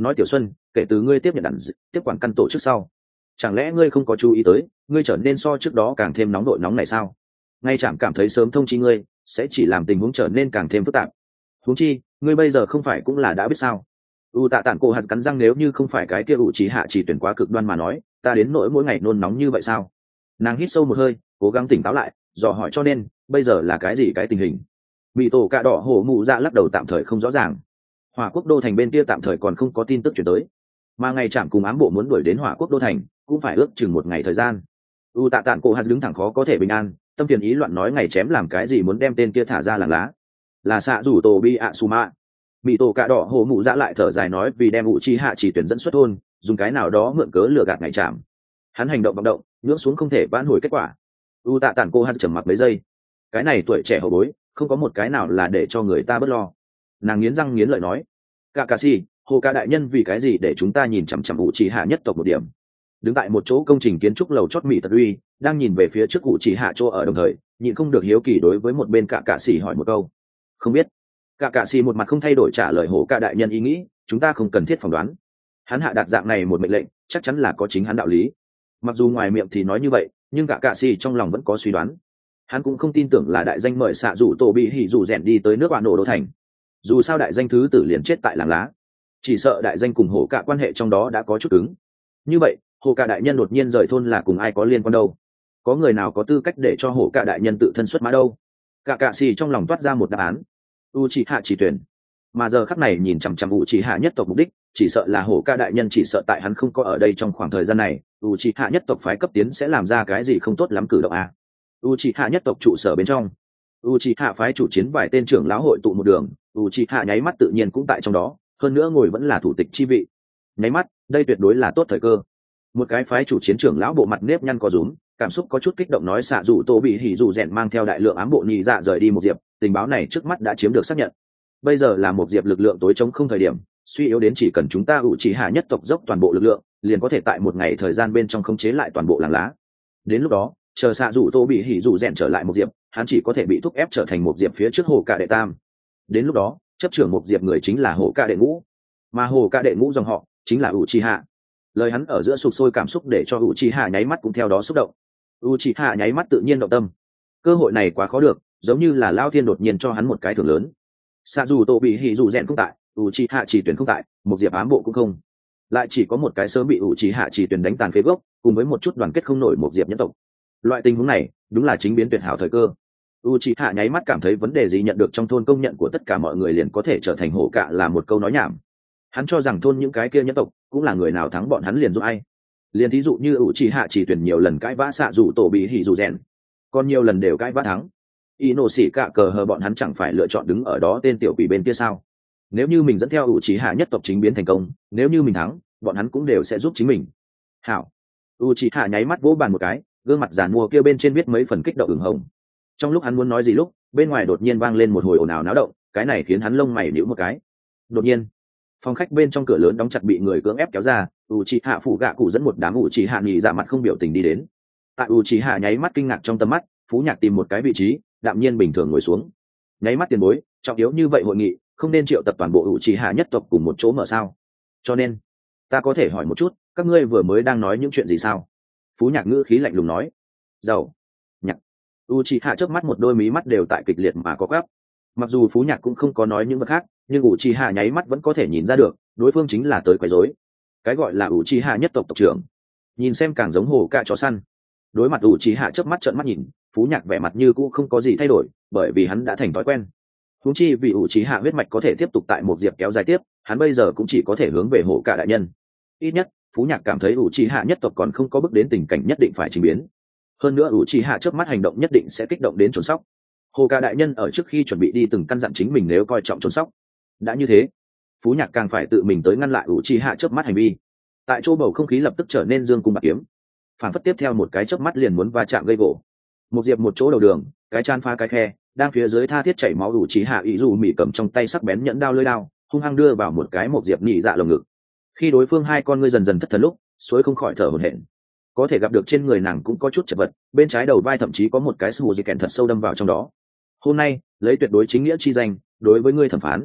Speaker 1: nói tiểu xuân, kể từ ngươi tiếp nhận đàn tiếp quản căn tổ trước sau, chẳng lẽ ngươi không có chú ý tới ngươi trở nên so trước đó càng thêm nóng đội nóng này sao? Ngay chạm cảm thấy sớm thông chi ngươi sẽ chỉ làm tình huống trở nên càng thêm phức tạp. Huống chi ngươi bây giờ không phải cũng là đã biết sao? U tạ tản cổ hạt cắn răng, nếu như không phải cái kia ủ trí hạ chỉ tuyển quá cực đoan mà nói, ta đến nỗi mỗi ngày nôn nóng như vậy sao? Nàng hít sâu một hơi, cố gắng tỉnh táo lại, dò hỏi cho nên bây giờ là cái gì cái tình hình? Bị tổ cạ đỏ hổ mụ dạ lắc đầu, tạm thời không rõ ràng. Hỏa quốc đô thành bên kia tạm thời còn không có tin tức chuyển tới, mà ngày chạm cùng ám bộ muốn đuổi đến Hỏa quốc đô thành cũng phải ước chừng một ngày thời gian. U tạ tản cổ hạt đứng thẳng khó có thể bình an, tâm phiền ý loạn nói ngày chém làm cái gì muốn đem tên kia thả ra làng lá? Là xạ rủ tổ bi ạ su mạ. Bị tổ cạ đỏ hổ mụ dạ lại thở dài nói vì đem u chi hạ chỉ tuyển dẫn xuất thôn, dùng cái nào đó mượn cớ lừa gạt ngày chạm. Hắn hành động vọng động, nhưỡng xuống không thể vãn hồi kết quả. U tạ tản cô hạt trầm mặc mấy giây. Cái này tuổi trẻ hậu bối không có một cái nào là để cho người ta bớt lo. Nàng nghiến răng nghiến lợi nói, cả cà si hồ ca đại nhân vì cái gì để chúng ta nhìn chằm chằm u chi hạ nhất tộc một điểm? Đứng tại một chỗ công trình kiến trúc lầu chót mỹ tật uy đang nhìn về phía trước u chi hạ chỗ ở, đồng thời nhịn không được hiếu kỳ đối với một bên cả cà si hỏi một câu. Không biết. Cả cà si một mặt không thay đổi trả lời hồ ca đại nhân ý nghĩ, chúng ta không cần thiết phỏng đoán. Hắn hạ đạt dạng này một mệnh lệnh chắc chắn là có chính hắn đạo lý. Mặc dù ngoài miệng thì nói như vậy, nhưng cả cạ xì trong lòng vẫn có suy đoán. Hắn cũng không tin tưởng là đại danh mời xạ rủ tổ bị hỉ rủ rèn đi tới nước bạn nổ đô thành. Dù sao đại danh thứ tử liền chết tại làng lá, chỉ sợ đại danh cùng hổ cạ quan hệ trong đó đã có chút cứng. Như vậy hổ cạ đại nhân đột nhiên rời thôn là cùng ai có liên quan đâu? Có người nào có tư cách để cho hổ cạ đại nhân tự thân xuất mã đâu? Cả cạ xì trong lòng toát ra một đáp án: u chỉ hạ chỉ tuyển. Mà giờ khắc này nhìn chằm chằm u chỉ hạ nhất tộc mục đích chỉ sợ là hổ ca đại nhân, chỉ sợ tại hắn không có ở đây trong khoảng thời gian này u chỉ hạ nhất tộc phái cấp tiến sẽ làm ra cái gì không tốt lắm cử động à. U chỉ hạ nhất tộc trụ sở bên trong, u chỉ hạ phái chủ chiến vài tên trưởng lão hội tụ một đường, u chỉ hạ nháy mắt tự nhiên cũng tại trong đó, hơn nữa ngồi vẫn là thủ tịch chi vị. Nháy mắt đây tuyệt đối là tốt thời cơ. Một cái phái chủ chiến trưởng lão bộ mặt nếp nhăn có rúm, cảm xúc có chút kích động nói xạ dù tô bị hỉ dù rèn mang theo đại lượng ám bộ nhị dạ rời đi một diệp, tình báo này trước mắt đã chiếm được xác nhận. Bây giờ là một diệp lực lượng tối trống không thời điểm, suy yếu đến chỉ cần chúng ta ủ chỉ hạ nhất tộc dốc toàn bộ lực lượng liền có thể tại một ngày thời gian bên trong khống chế lại toàn bộ làng lá. Đến lúc đó chờ xạ rủ tô bị hỉ rủ rèn trở lại một diệp, hắn chỉ có thể bị thúc ép trở thành một diệp phía trước hồ cạ đệ tam. Đến lúc đó chấp trưởng một diệp người chính là hồ cạ đệ ngũ, mà hồ cạ đệ ngũ dòng họ chính là ủ chỉ hạ. Lời hắn ở giữa sục sôi cảm xúc để cho ủ chỉ hạ nháy mắt cũng theo đó xúc động. ủ chỉ hạ nháy mắt tự nhiên động tâm. Cơ hội này quá khó được, giống như là lao thiên đột nhiên cho hắn một cái thưởng lớn. Xạ dù tô bị hỉ dù rèn không tại, u chi hạ chỉ tuyển không tại, một diệp ám bộ cũng không, lại chỉ có một cái sớm bị u chi hạ chỉ tuyển đánh tàn phế gốc, cùng với một chút đoàn kết không nổi một diệp nhân tộc. Loại tình huống này đúng là chính biến tuyệt hảo thời cơ. U chi hạ nháy mắt cảm thấy vấn đề gì nhận được trong thôn công nhận của tất cả mọi người liền có thể trở thành hổ cạ là một câu nói nhảm. Hắn cho rằng thôn những cái kia nhân tộc cũng là người nào thắng bọn hắn liền giúp ai. Liền thí dụ như u chi hạ chỉ tuyển nhiều lần cãi vã xạ dù tổ bị hỉ dù rèn, còn nhiều lần đều cãi vã thắng. Y nổ xỉ cạ cờ hờ bọn hắn chẳng phải lựa chọn đứng ở đó tên tiểu quỷ bên kia sao? Nếu như mình dẫn theo ủ trí hạ nhất tộc chính biến thành công, nếu như mình thắng bọn hắn cũng đều sẽ giúp chính mình. Hảo. U trí hạ nháy mắt vỗ bàn một cái, gương mặt giàn mua kia bên trên viết mấy phần kích động ửng hồng. Trong lúc hắn muốn nói gì lúc bên ngoài đột nhiên vang lên một hồi ồn ào náo động, cái này khiến hắn lông mày nhíu một cái. Đột nhiên phòng khách bên trong cửa lớn đóng chặt bị người cưỡng ép kéo ra, u trí hạ phụ gạ cụ dẫn một đám u trí hạ nhì dạ mặt không biểu tình đi đến. Tại u trí hạ nháy mắt kinh ngạc trong tầm mắt, Phú Nhạc tìm một cái vị trí đạm nhiên bình thường ngồi xuống. Nháy mắt tiền bối, trọng yếu như vậy hội nghị không nên triệu tập toàn bộ ủ trì hạ nhất tộc cùng một chỗ mở sao? Cho nên ta có thể hỏi một chút, các ngươi vừa mới đang nói những chuyện gì sao? Phú Nhạc ngữ khí lạnh lùng nói. Giàu nhạc. U trì hạ trước mắt một đôi mí mắt đều tại kịch liệt mà có gắp. Mặc dù Phú Nhạc cũng không có nói những vật khác, nhưng ủ trì hạ nháy mắt vẫn có thể nhìn ra được đối phương chính là tới quấy rối. Cái gọi là ủ trì hạ nhất tộc tộc trưởng, nhìn xem càng giống hồ cạ chó săn. Đối mặt ủ trì hạ chớp mắt trợn mắt nhìn, Phú Nhạc vẻ mặt như cũ không có gì thay đổi, bởi vì hắn đã thành thói quen. Huống chi vì ủ trí hạ huyết mạch có thể tiếp tục tại một diệp kéo dài tiếp, hắn bây giờ cũng chỉ có thể hướng về hổ cả đại nhân. Ít nhất Phú Nhạc cảm thấy ủ trí hạ nhất tộc còn không có bước đến tình cảnh nhất định phải trình biến. Hơn nữa ủ trí hạ chớp mắt hành động nhất định sẽ kích động đến trốn sóc. Hồ cả đại nhân ở trước khi chuẩn bị đi từng căn dặn chính mình nếu coi trọng trốn sóc. Đã như thế, Phú Nhạc càng phải tự mình tới ngăn lại ủ trí hạ chớp mắt hành vi. Tại chỗ bầu không khí lập tức trở nên dương cung bạc kiếm, phản phất tiếp theo một cái chớp mắt liền muốn va chạm gây gỗ. Một diệp một chỗ đầu đường, cái chan pha cái khe, đang phía dưới tha thiết chảy máu đủ trí hạ ý dù mỉ cầm trong tay sắc bén nhẫn đao lưỡi đao, hung hăng đưa vào một cái một diệp nhị dạ lồng ngực. Khi đối phương hai con ngươi dần dần thất thần lúc, suối không khỏi thở hổn hển. Có thể gặp được trên người nàng cũng có chút chật vật, bên trái đầu vai thậm chí có một cái sù gì kèn thật sâu đâm vào trong đó. Hôm nay lấy tuyệt đối chính nghĩa chi danh đối với ngươi thẩm phán.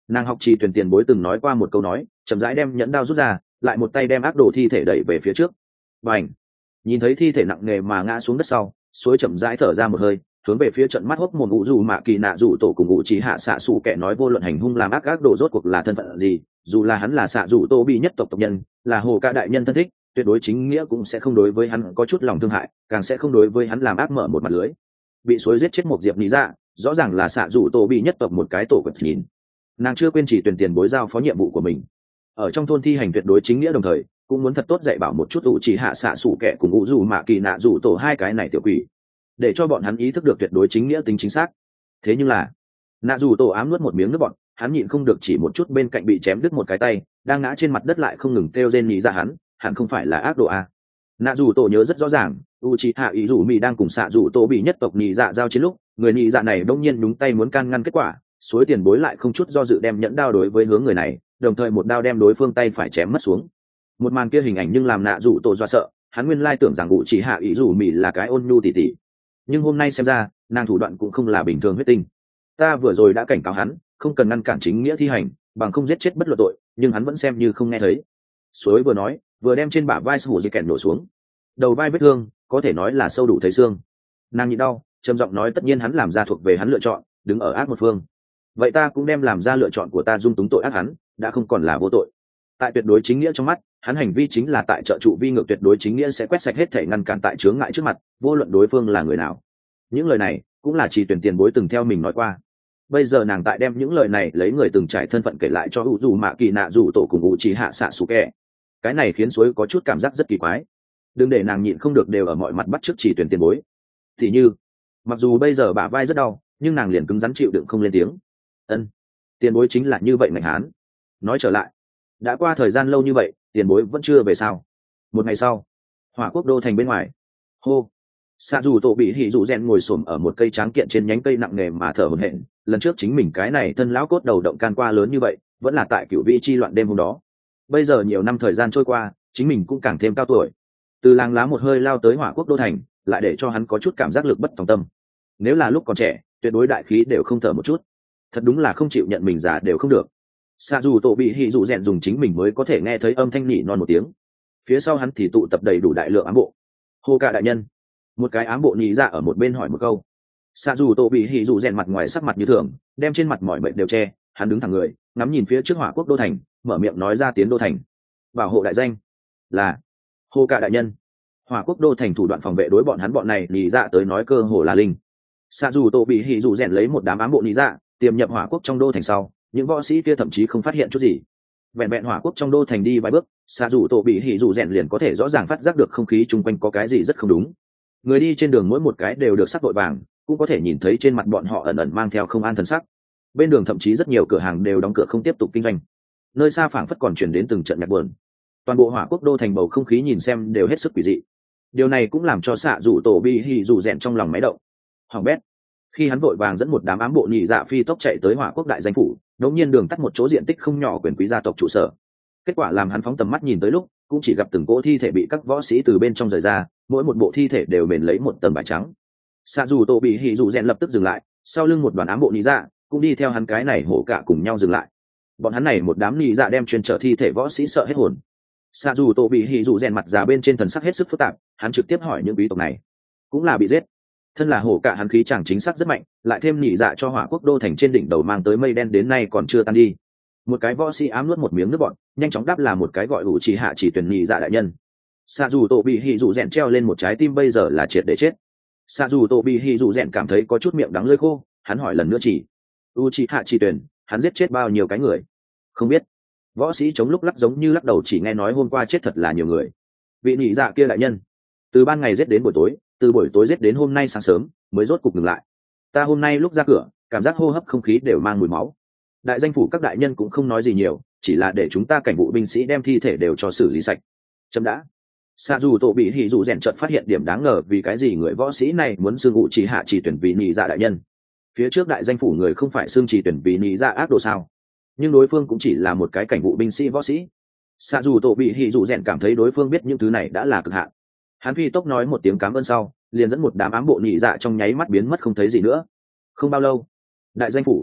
Speaker 1: Nàng học trì tuyển tiền bối từng nói qua một câu nói, chậm rãi đem nhẫn đao rút ra, lại một tay đem ác đồ thi thể đẩy về phía trước. Bành! Nhìn thấy thi thể nặng nề mà ngã xuống đất sau, suối chậm rãi thở ra một hơi, hướng về phía trận mắt hốc mồm ủ dù mạ kỳ nạ dù tổ cùng ủ chỉ hạ xạ xù kẻ nói vô luận hành hung làm ác đồ rốt cuộc là thân phận gì, dù là hắn là xạ dù tô bị nhất tộc tộc nhân, là hồ ca đại nhân thân thích, tuyệt đối chính nghĩa cũng sẽ không đối với hắn có chút lòng thương hại, càng sẽ không đối với hắn làm ác mở một mặt lưới. Bị suối giết chết một diệp lý dạ, rõ ràng là xạ dù tô bị nhất tộc một cái tổ quật nhìn. Nàng chưa quên chỉ tuyển tiền bối giao phó nhiệm vụ của mình, ở trong thôn thi hành tuyệt đối chính nghĩa, đồng thời cũng muốn thật tốt dạy bảo một chút ủ chỉ hạ xạ xù kẻ cùng ủ dù mạ kỳ nạ dù tổ hai cái này tiểu quỷ, để cho bọn hắn ý thức được tuyệt đối chính nghĩa tính chính xác. Thế nhưng là nạ dù tổ ám nuốt một miếng nước bọt, hắn nhịn không được chỉ một chút bên cạnh bị chém đứt một cái tay đang ngã trên mặt đất lại không ngừng kêu rên nhị ra hắn hẳn không phải là ác độ a. Nạ dù tổ nhớ rất rõ ràng, u c hạ ý dù mỹ đang cùng xạ dù tổ bị nhất tộc nhị dạ giao chiến lúc, người nhị dạ này đông nhiên đúng tay muốn can ngăn kết quả, suối tiền bối lại không chút do dự đem nhẫn đao đối với hướng người này, đồng thời một đao đem đối phương tay phải chém mất xuống. Một màn kia hình ảnh nhưng làm nạ dù tổ do sợ, hắn nguyên lai tưởng rằng u c hạ ý dù mỹ là cái ôn nhu tỉ tỉ, nhưng hôm nay xem ra nàng thủ đoạn cũng không là bình thường huyết tinh. Ta vừa rồi đã cảnh cáo hắn không cần ngăn cản chính nghĩa thi hành, bằng không giết chết bất luận tội, nhưng hắn vẫn xem như không nghe thấy. Suối vừa nói vừa đem trên bả vai sủ dây kèn nổ xuống, đầu vai vết thương có thể nói là sâu đủ thấy xương. Nàng nhịn đau trầm giọng nói tất nhiên hắn làm ra thuộc về hắn lựa chọn, đứng ở ác một phương, vậy ta cũng đem làm ra lựa chọn của ta, dung túng tội ác hắn đã không còn là vô tội. Tại tuyệt đối chính nghĩa trong mắt, hắn hành vi chính là tại trợ trụ vi ngược tuyệt đối chính nghĩa sẽ quét sạch hết thể ngăn cản tại chướng ngại trước mặt, vô luận đối phương là người nào. Những lời này cũng là chỉ tuyển tiền bối từng theo mình nói qua. Bây giờ nàng tại đem những lời này lấy người từng trải thân phận kể lại cho u dù mạ kỳ nạ dù tổ cùng u chỉ hạ xạ xù kẹ. Cái này khiến suối có chút cảm giác rất kỳ quái. Đừng để nàng nhịn không được đều ở mọi mặt bắt chước chỉ tuyển tiền bối. Thì như mặc dù bây giờ bả vai rất đau, nhưng nàng liền cứng rắn chịu đựng không lên tiếng. Ân, tiền bối chính là như vậy mạnh hán. Nói trở lại, đã qua thời gian lâu như vậy tiền bối vẫn chưa về sao? Một ngày sau, Hỏa Quốc đô thành bên ngoài. Hô. Xạ dù tổ bị hỉ dù rèn ngồi xổm ở một cây tráng kiện trên nhánh cây nặng nề mà thở hổn hển. Lần trước chính mình cái này thân lão cốt đầu động can qua lớn như vậy vẫn là tại cựu vị chi loạn đêm hôm đó. Bây giờ nhiều năm thời gian trôi qua, chính mình cũng càng thêm cao tuổi. Từ làng lá một hơi lao tới Hỏa Quốc đô thành, lại để cho hắn có chút cảm giác lực bất tòng tâm. Nếu là lúc còn trẻ, tuyệt đối đại khí đều không thở một chút. Thật đúng là không chịu nhận mình già đều không được. Xạ dù tổ bị hỉ dù rèn dùng chính mình mới có thể nghe thấy âm thanh nỉ non một tiếng. Phía sau hắn thì tụ tập đầy đủ đại lượng ám bộ. Hô cả đại nhân. Một cái ám bộ nhị dạ ở một bên hỏi một câu. Xạ dù tổ bị hỉ dù rèn mặt ngoài sắc mặt như thường, đem trên mặt mỏi mệt đều che, hắn đứng thẳng người, ngắm nhìn phía trước Hỏa Quốc đô thành, mở miệng nói ra tiến đô thành. Bảo hộ đại danh là Hô cả đại nhân. Hỏa Quốc đô thành thủ đoạn phòng vệ đối bọn hắn bọn này nhị dạ tới nói cơ hồ là linh. Xạ dù tổ bị hỉ dù rèn lấy một đám ám bộ nhị dạ tiềm nhập Hỏa Quốc trong đô thành sau, những võ sĩ kia thậm chí không phát hiện chút gì. Vẹn vẹn Hỏa Quốc trong đô thành đi vài bước, xạ dù tổ bị hỉ dù rèn liền có thể rõ ràng phát giác được không khí chung quanh có cái gì rất không đúng. Người đi trên đường mỗi một cái đều được sắc vội vàng, cũng có thể nhìn thấy trên mặt bọn họ ẩn ẩn mang theo không an thần sắc. Bên đường thậm chí rất nhiều cửa hàng đều đóng cửa không tiếp tục kinh doanh. Nơi xa phảng phất còn truyền đến từng trận nhạc buồn. Toàn bộ Hỏa Quốc đô thành bầu không khí nhìn xem đều hết sức quỷ dị. Điều này cũng làm cho xạ dù tổ bị hỉ dù rèn trong lòng máy động. Hoàng bét. Khi hắn vội vàng dẫn một đám ám bộ nhị dạ phi tốc chạy tới Hỏa Quốc đại danh phủ, đột nhiên đường tắt một chỗ diện tích không nhỏ quyền quý gia tộc trụ sở. Kết quả làm hắn phóng tầm mắt nhìn tới lúc, cũng chỉ gặp từng cỗ thi thể bị các võ sĩ từ bên trong rời ra, mỗi một bộ thi thể đều mền lấy một tầng vải trắng. Xạ dù tổ bị hỉ dù rèn lập tức dừng lại, sau lưng một đoàn ám bộ nhị dạ cũng đi theo hắn cái này hổ cả cùng nhau dừng lại. Bọn hắn này một đám nhị dạ đem chuyên chở thi thể võ sĩ sợ hết hồn. Xạ dù tổ bị hỉ dù rèn mặt già bên trên thần sắc hết sức phức tạp, hắn trực tiếp hỏi những quý tộc này cũng là bị giết. Thân là hổ cả hắn khí chẳng chính xác rất mạnh, lại thêm nhị dạ cho Hỏa Quốc đô thành trên đỉnh đầu mang tới mây đen đến nay còn chưa tan đi. Một cái võ sĩ ám nuốt một miếng nước bọt, nhanh chóng đáp là một cái gọi ủ chỉ hạ chỉ tuyển nhị dạ đại nhân. Xạ dù tổ bị hỉ dù rèn treo lên một trái tim bây giờ là triệt để chết. Xạ dù tổ bị hỉ dù rèn cảm thấy có chút miệng đắng lưỡi khô, hắn hỏi lần nữa chỉ u chỉ hạ chỉ tuyển, hắn giết chết bao nhiêu cái người? Không biết. Võ sĩ chống lúc lắc giống như lắc đầu, chỉ nghe nói hôm qua chết thật là nhiều người. Vị nhị dạ kia đại nhân, từ ban ngày giết đến buổi tối, từ buổi tối giết đến hôm nay sáng sớm mới rốt cục ngừng lại. Ta hôm nay lúc ra cửa cảm giác hô hấp không khí đều mang mùi máu. Đại danh phủ các đại nhân cũng không nói gì nhiều, chỉ là để chúng ta cảnh vụ binh sĩ đem thi thể đều cho xử lý sạch. Chấm đã. Xạ dù tổ bị hỉ dù rèn chợt phát hiện điểm đáng ngờ, vì cái gì người võ sĩ này muốn xưng ngụ chỉ hạ chỉ tuyển vì nhị dạ đại nhân? Phía trước đại danh phủ người không phải xưng chỉ tuyển vì nhị dạ ác đồ sao? Nhưng đối phương cũng chỉ là một cái cảnh vụ binh sĩ võ sĩ. Xạ dù tổ bị hỉ dù rèn cảm thấy đối phương biết những thứ này đã là cực hạn. Hắn phi tốc nói một tiếng cảm ơn sau, liền dẫn một đám ám bộ nhị dạ trong nháy mắt biến mất không thấy gì nữa. Không bao lâu, đại danh phủ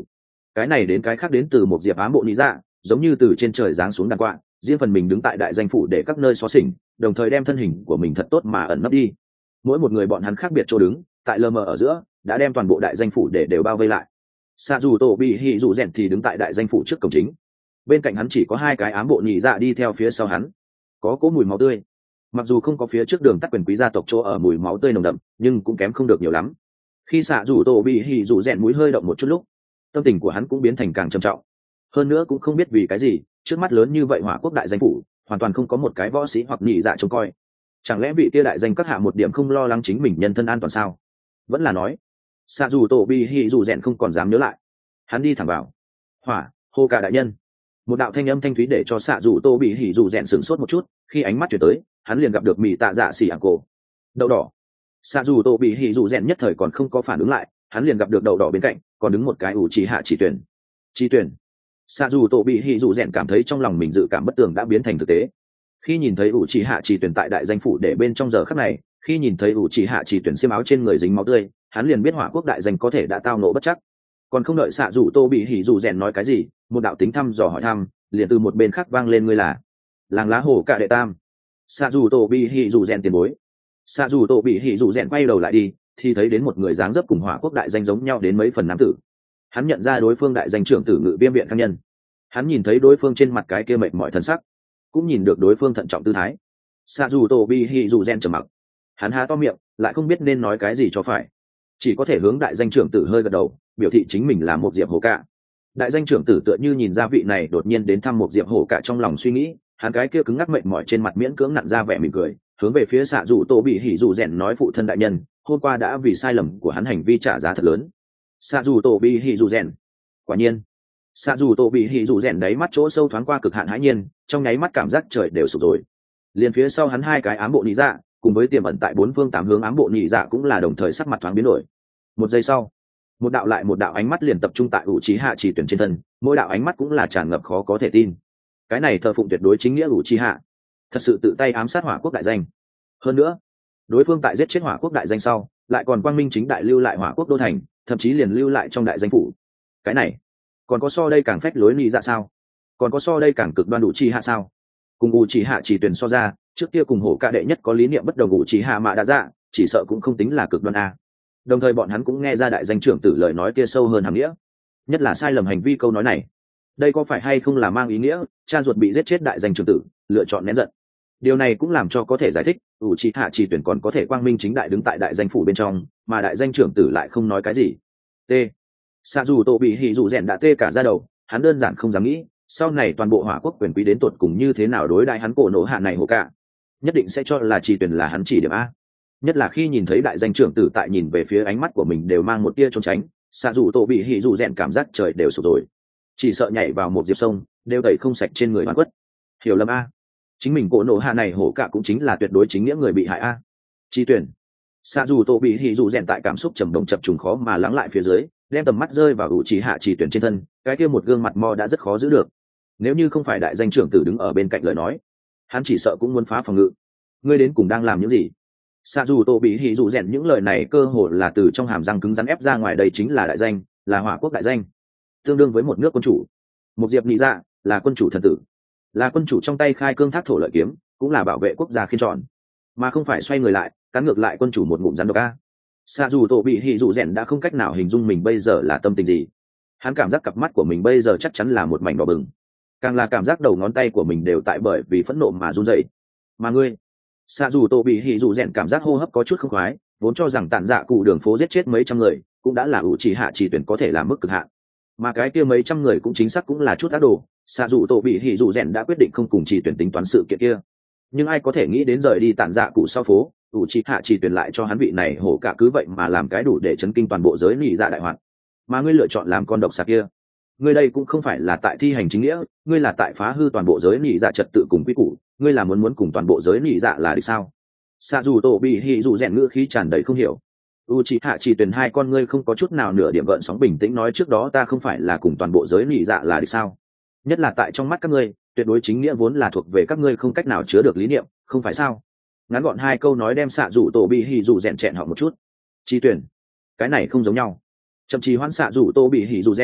Speaker 1: cái này đến cái khác đến từ một diệp ám bộ lý dạ, giống như từ trên trời giáng xuống đàn quạ, riêng phần mình đứng tại đại danh phủ để các nơi xó xỉnh, đồng thời đem thân hình của mình thật tốt mà ẩn nấp đi. Mỗi một người bọn hắn khác biệt chỗ đứng, tại lờ mờ ở giữa đã đem toàn bộ đại danh phủ để đều bao vây lại. Sa dù tổ bị hỉ dù rèn thì đứng tại đại danh phủ trước cổng chính, bên cạnh hắn chỉ có hai cái ám bộ nhị dạ đi theo phía sau hắn, có cỗ mùi máu tươi. Mặc dù không có phía trước đường tắt quyền quý gia tộc chỗ ở mùi máu tươi nồng đậm, nhưng cũng kém không được nhiều lắm. Khi Sa dù tổ bị hỉ dù rèn mũi hơi động một chút lúc, tâm tình của hắn cũng biến thành càng trầm trọng. Hơn nữa cũng không biết vì cái gì, trước mắt lớn như vậy hỏa quốc đại danh phủ hoàn toàn không có một cái võ sĩ hoặc nhị dạ trông coi. Chẳng lẽ vị kia đại danh các hạ một điểm không lo lắng chính mình nhân thân an toàn sao? Vẫn là nói Sa dù tổ bị hỉ dù rèn không còn dám nhớ lại, hắn đi thẳng vào. Hỏa hô cả đại nhân. Một đạo thanh âm thanh thúy để cho Sa dù tổ bị hỉ dù rèn sửng sốt một chút, khi ánh mắt chuyển tới hắn liền gặp được mì tạ dạ xỉ ảng cổ. Đậu đỏ. Sa dù tổ bị hỉ dù rèn nhất thời còn không có phản ứng lại, hắn liền gặp được đậu đỏ bên cạnh còn đứng một cái ủ trì hạ chỉ tuyển. Chỉ tuyển. Sa dù tổ bị hỉ dù rèn cảm thấy trong lòng mình dự cảm bất tường đã biến thành thực tế. Khi nhìn thấy ủ trì hạ chỉ tuyển tại đại danh phủ để bên trong giờ khắc này, khi nhìn thấy ủ trì hạ chỉ tuyển xiêm áo trên người dính máu tươi, hắn liền biết hỏa quốc đại danh có thể đã tao nộ bất chắc. Còn không đợi Sa dù tô bị hỉ dù rèn nói cái gì, một đạo tính thăm dò hỏi thăm liền từ một bên khác vang lên, ngươi là làng lá hổ cả đệ tam. Sa dù tô bị hỉ dù rèn tiền bối. Sa dù tô bị hỉ dù rèn quay đầu lại đi thì thấy đến một người dáng dấp cùng hỏa quốc đại danh giống nhau đến mấy phần nam tử. Hắn nhận ra đối phương đại danh trưởng tử Ngự Viêm viện khang nhân. Hắn nhìn thấy đối phương trên mặt cái kia mệt mỏi thần sắc, cũng nhìn được đối phương thận trọng tư thái. Sa dù tô bị hỉ dù rèn trầm mặc, hắn há to miệng lại không biết nên nói cái gì cho phải, chỉ có thể hướng đại danh trưởng tử hơi gật đầu biểu thị chính mình là một diệp hổ cả. Đại danh trưởng tử tựa như nhìn ra vị này đột nhiên đến thăm một diệp hổ cả trong lòng suy nghĩ, hắn cái kia cứng ngắc mệt mỏi trên mặt miễn cưỡng nặn ra vẻ mỉm cười, hướng về phía Sa dù tô bị hỉ dù rèn nói, phụ thân đại nhân, hôm qua đã vì sai lầm của hắn hành vi trả giá thật lớn. Sa dù tô bị hỉ dù rèn. Quả nhiên, Sa dù tô bị hỉ dù rèn đáy mắt chỗ sâu thoáng qua cực hạn hãi nhiên, trong nháy mắt cảm giác trời đều sụp rồi. Liền phía sau hắn hai cái ám bộ nhị dạ cùng với tiềm ẩn tại bốn phương tám hướng ám bộ nhị dạ cũng là đồng thời sắc mặt thoáng biến đổi. Một giây sau, một đạo lại một đạo ánh mắt liền tập trung tại ủ trí hạ chỉ tuyển trên thân, mỗi đạo ánh mắt cũng là tràn ngập khó có thể tin. Cái này thờ phụng tuyệt đối chính nghĩa ủ trí hạ, thật sự tự tay ám sát hỏa quốc đại danh. Hơn nữa, đối phương tại giết chết hỏa quốc đại danh sau lại còn quang minh chính đại lưu lại hỏa quốc đô thành, thậm chí liền lưu lại trong đại danh phủ. Cái này còn có so đây càng phách lối nhị dạ sao? Còn có so đây càng cực đoan ủ trí hạ sao? Cùng ủ trí hạ chỉ tuyển so ra, trước kia cùng hổ ca đệ nhất có lý niệm bất đồng ủ trí hạ mạ đã dạ chỉ sợ cũng không tính là cực đoan a. Đồng thời bọn hắn cũng nghe ra đại danh trưởng tử lời nói kia sâu hơn hàm nghĩa, nhất là sai lầm hành vi câu nói này. Đây có phải hay không là mang ý nghĩa cha ruột bị giết chết đại danh trưởng tử lựa chọn nén giận? Điều này cũng làm cho có thể giải thích ủ trì hạ chỉ tuyển còn có thể quang minh chính đại đứng tại đại danh phủ bên trong, mà đại danh trưởng tử lại không nói cái gì. T. Sa dù tô bị hỉ dù rèn đã tê cả ra đầu, hắn đơn giản không dám nghĩ sau này toàn bộ hỏa quốc quyền quý đến tột cùng như thế nào đối đãi hắn cổ nổ hạ này hộ cả, nhất định sẽ cho là chỉ tuyển là hắn chỉ điểm a. Nhất là khi nhìn thấy đại danh trưởng tử tại nhìn về phía ánh mắt của mình đều mang một tia trốn tránh, Sa dù tô bị hỉ dù rèn cảm giác trời đều sụp rồi, chỉ sợ nhảy vào một diệp sông đều tẩy không sạch trên người hoàn quất. Hiểu lầm a, chính mình cổ nổ hạ này hổ cả cũng chính là tuyệt đối chính nghĩa người bị hại a. Chi tuyển. Sa dù tô bị hỉ dù rèn tại cảm xúc trầm động chập trùng khó mà lắng lại phía dưới, đem tầm mắt rơi vào ủ trì hạ chỉ tuyển trên thân, cái kia một gương mặt mo đã rất khó giữ được. Nếu như không phải đại danh trưởng tử đứng ở bên cạnh lời nói, hắn chỉ sợ cũng muốn phá phòng ngự. Ngươi đến cùng đang làm những gì? Sa dù tô bị hỉ dù rèn những lời này cơ hồ là từ trong hàm răng cứng rắn ép ra ngoài, đây chính là đại danh, là hỏa quốc đại danh, tương đương với một nước quân chủ. Một diệp nhị dạ là quân chủ thần tử, là quân chủ trong tay khai cương thác thổ lợi kiếm, cũng là bảo vệ quốc gia khiên tròn, mà không phải xoay người lại cắn ngược lại quân chủ một ngụm rắn độc a. Sa dù tô bị hỉ dù rèn đã không cách nào hình dung mình bây giờ là tâm tình gì. Hắn cảm giác cặp mắt của mình bây giờ chắc chắn là một mảnh đỏ bừng, càng là cảm giác đầu ngón tay của mình đều tại bởi vì phẫn nộ mà run rẩy. Mà ngươi, Sa dù tô bị hỉ dù rèn cảm giác hô hấp có chút không khoái, vốn cho rằng tản dạ cụ đường phố giết chết mấy trăm người cũng đã là ủ chỉ hạ chỉ tuyển có thể làm mức cực hạn, mà cái kia mấy trăm người cũng chính xác cũng là chút ác đồ. Sa dù tô bị hỉ dù rèn đã quyết định không cùng chỉ tuyển tính toán sự kiện kia, nhưng ai có thể nghĩ đến rời đi tản dạ cụ sau phố, ủ chỉ hạ chỉ tuyển lại cho hắn vị này hổ cả cứ vậy mà làm cái đủ để chấn kinh toàn bộ giới nỉ dạ đại hoạn. Mà ngươi lựa chọn làm con độc xà kia, ngươi đây cũng không phải là tại thi hành chính nghĩa, ngươi là tại phá hư toàn bộ giới nỉ dạ trật tự cùng quy củ, ngươi là muốn cùng toàn bộ giới nỉ dạ là địch sao? Sa dù tô bị hỉ dù rèn ngữ khí tràn đầy không hiểu. Uchiha chỉ tuyển hai con ngươi không có chút nào nửa điểm gợn sóng, bình tĩnh nói, trước đó ta không phải là cùng toàn bộ giới nỉ dạ là địch sao? Nhất là tại trong mắt các ngươi, tuyệt đối chính nghĩa vốn là thuộc về các ngươi không cách nào chứa được lý niệm, không phải sao? Ngắn gọn hai câu nói đem Sa dù tô bị hỉ dù rèn chẹn họ một chút. Chi tuyển, cái này không giống nhau. Chậm trì hoãn Sa dù tô bị hỉ dù rèn,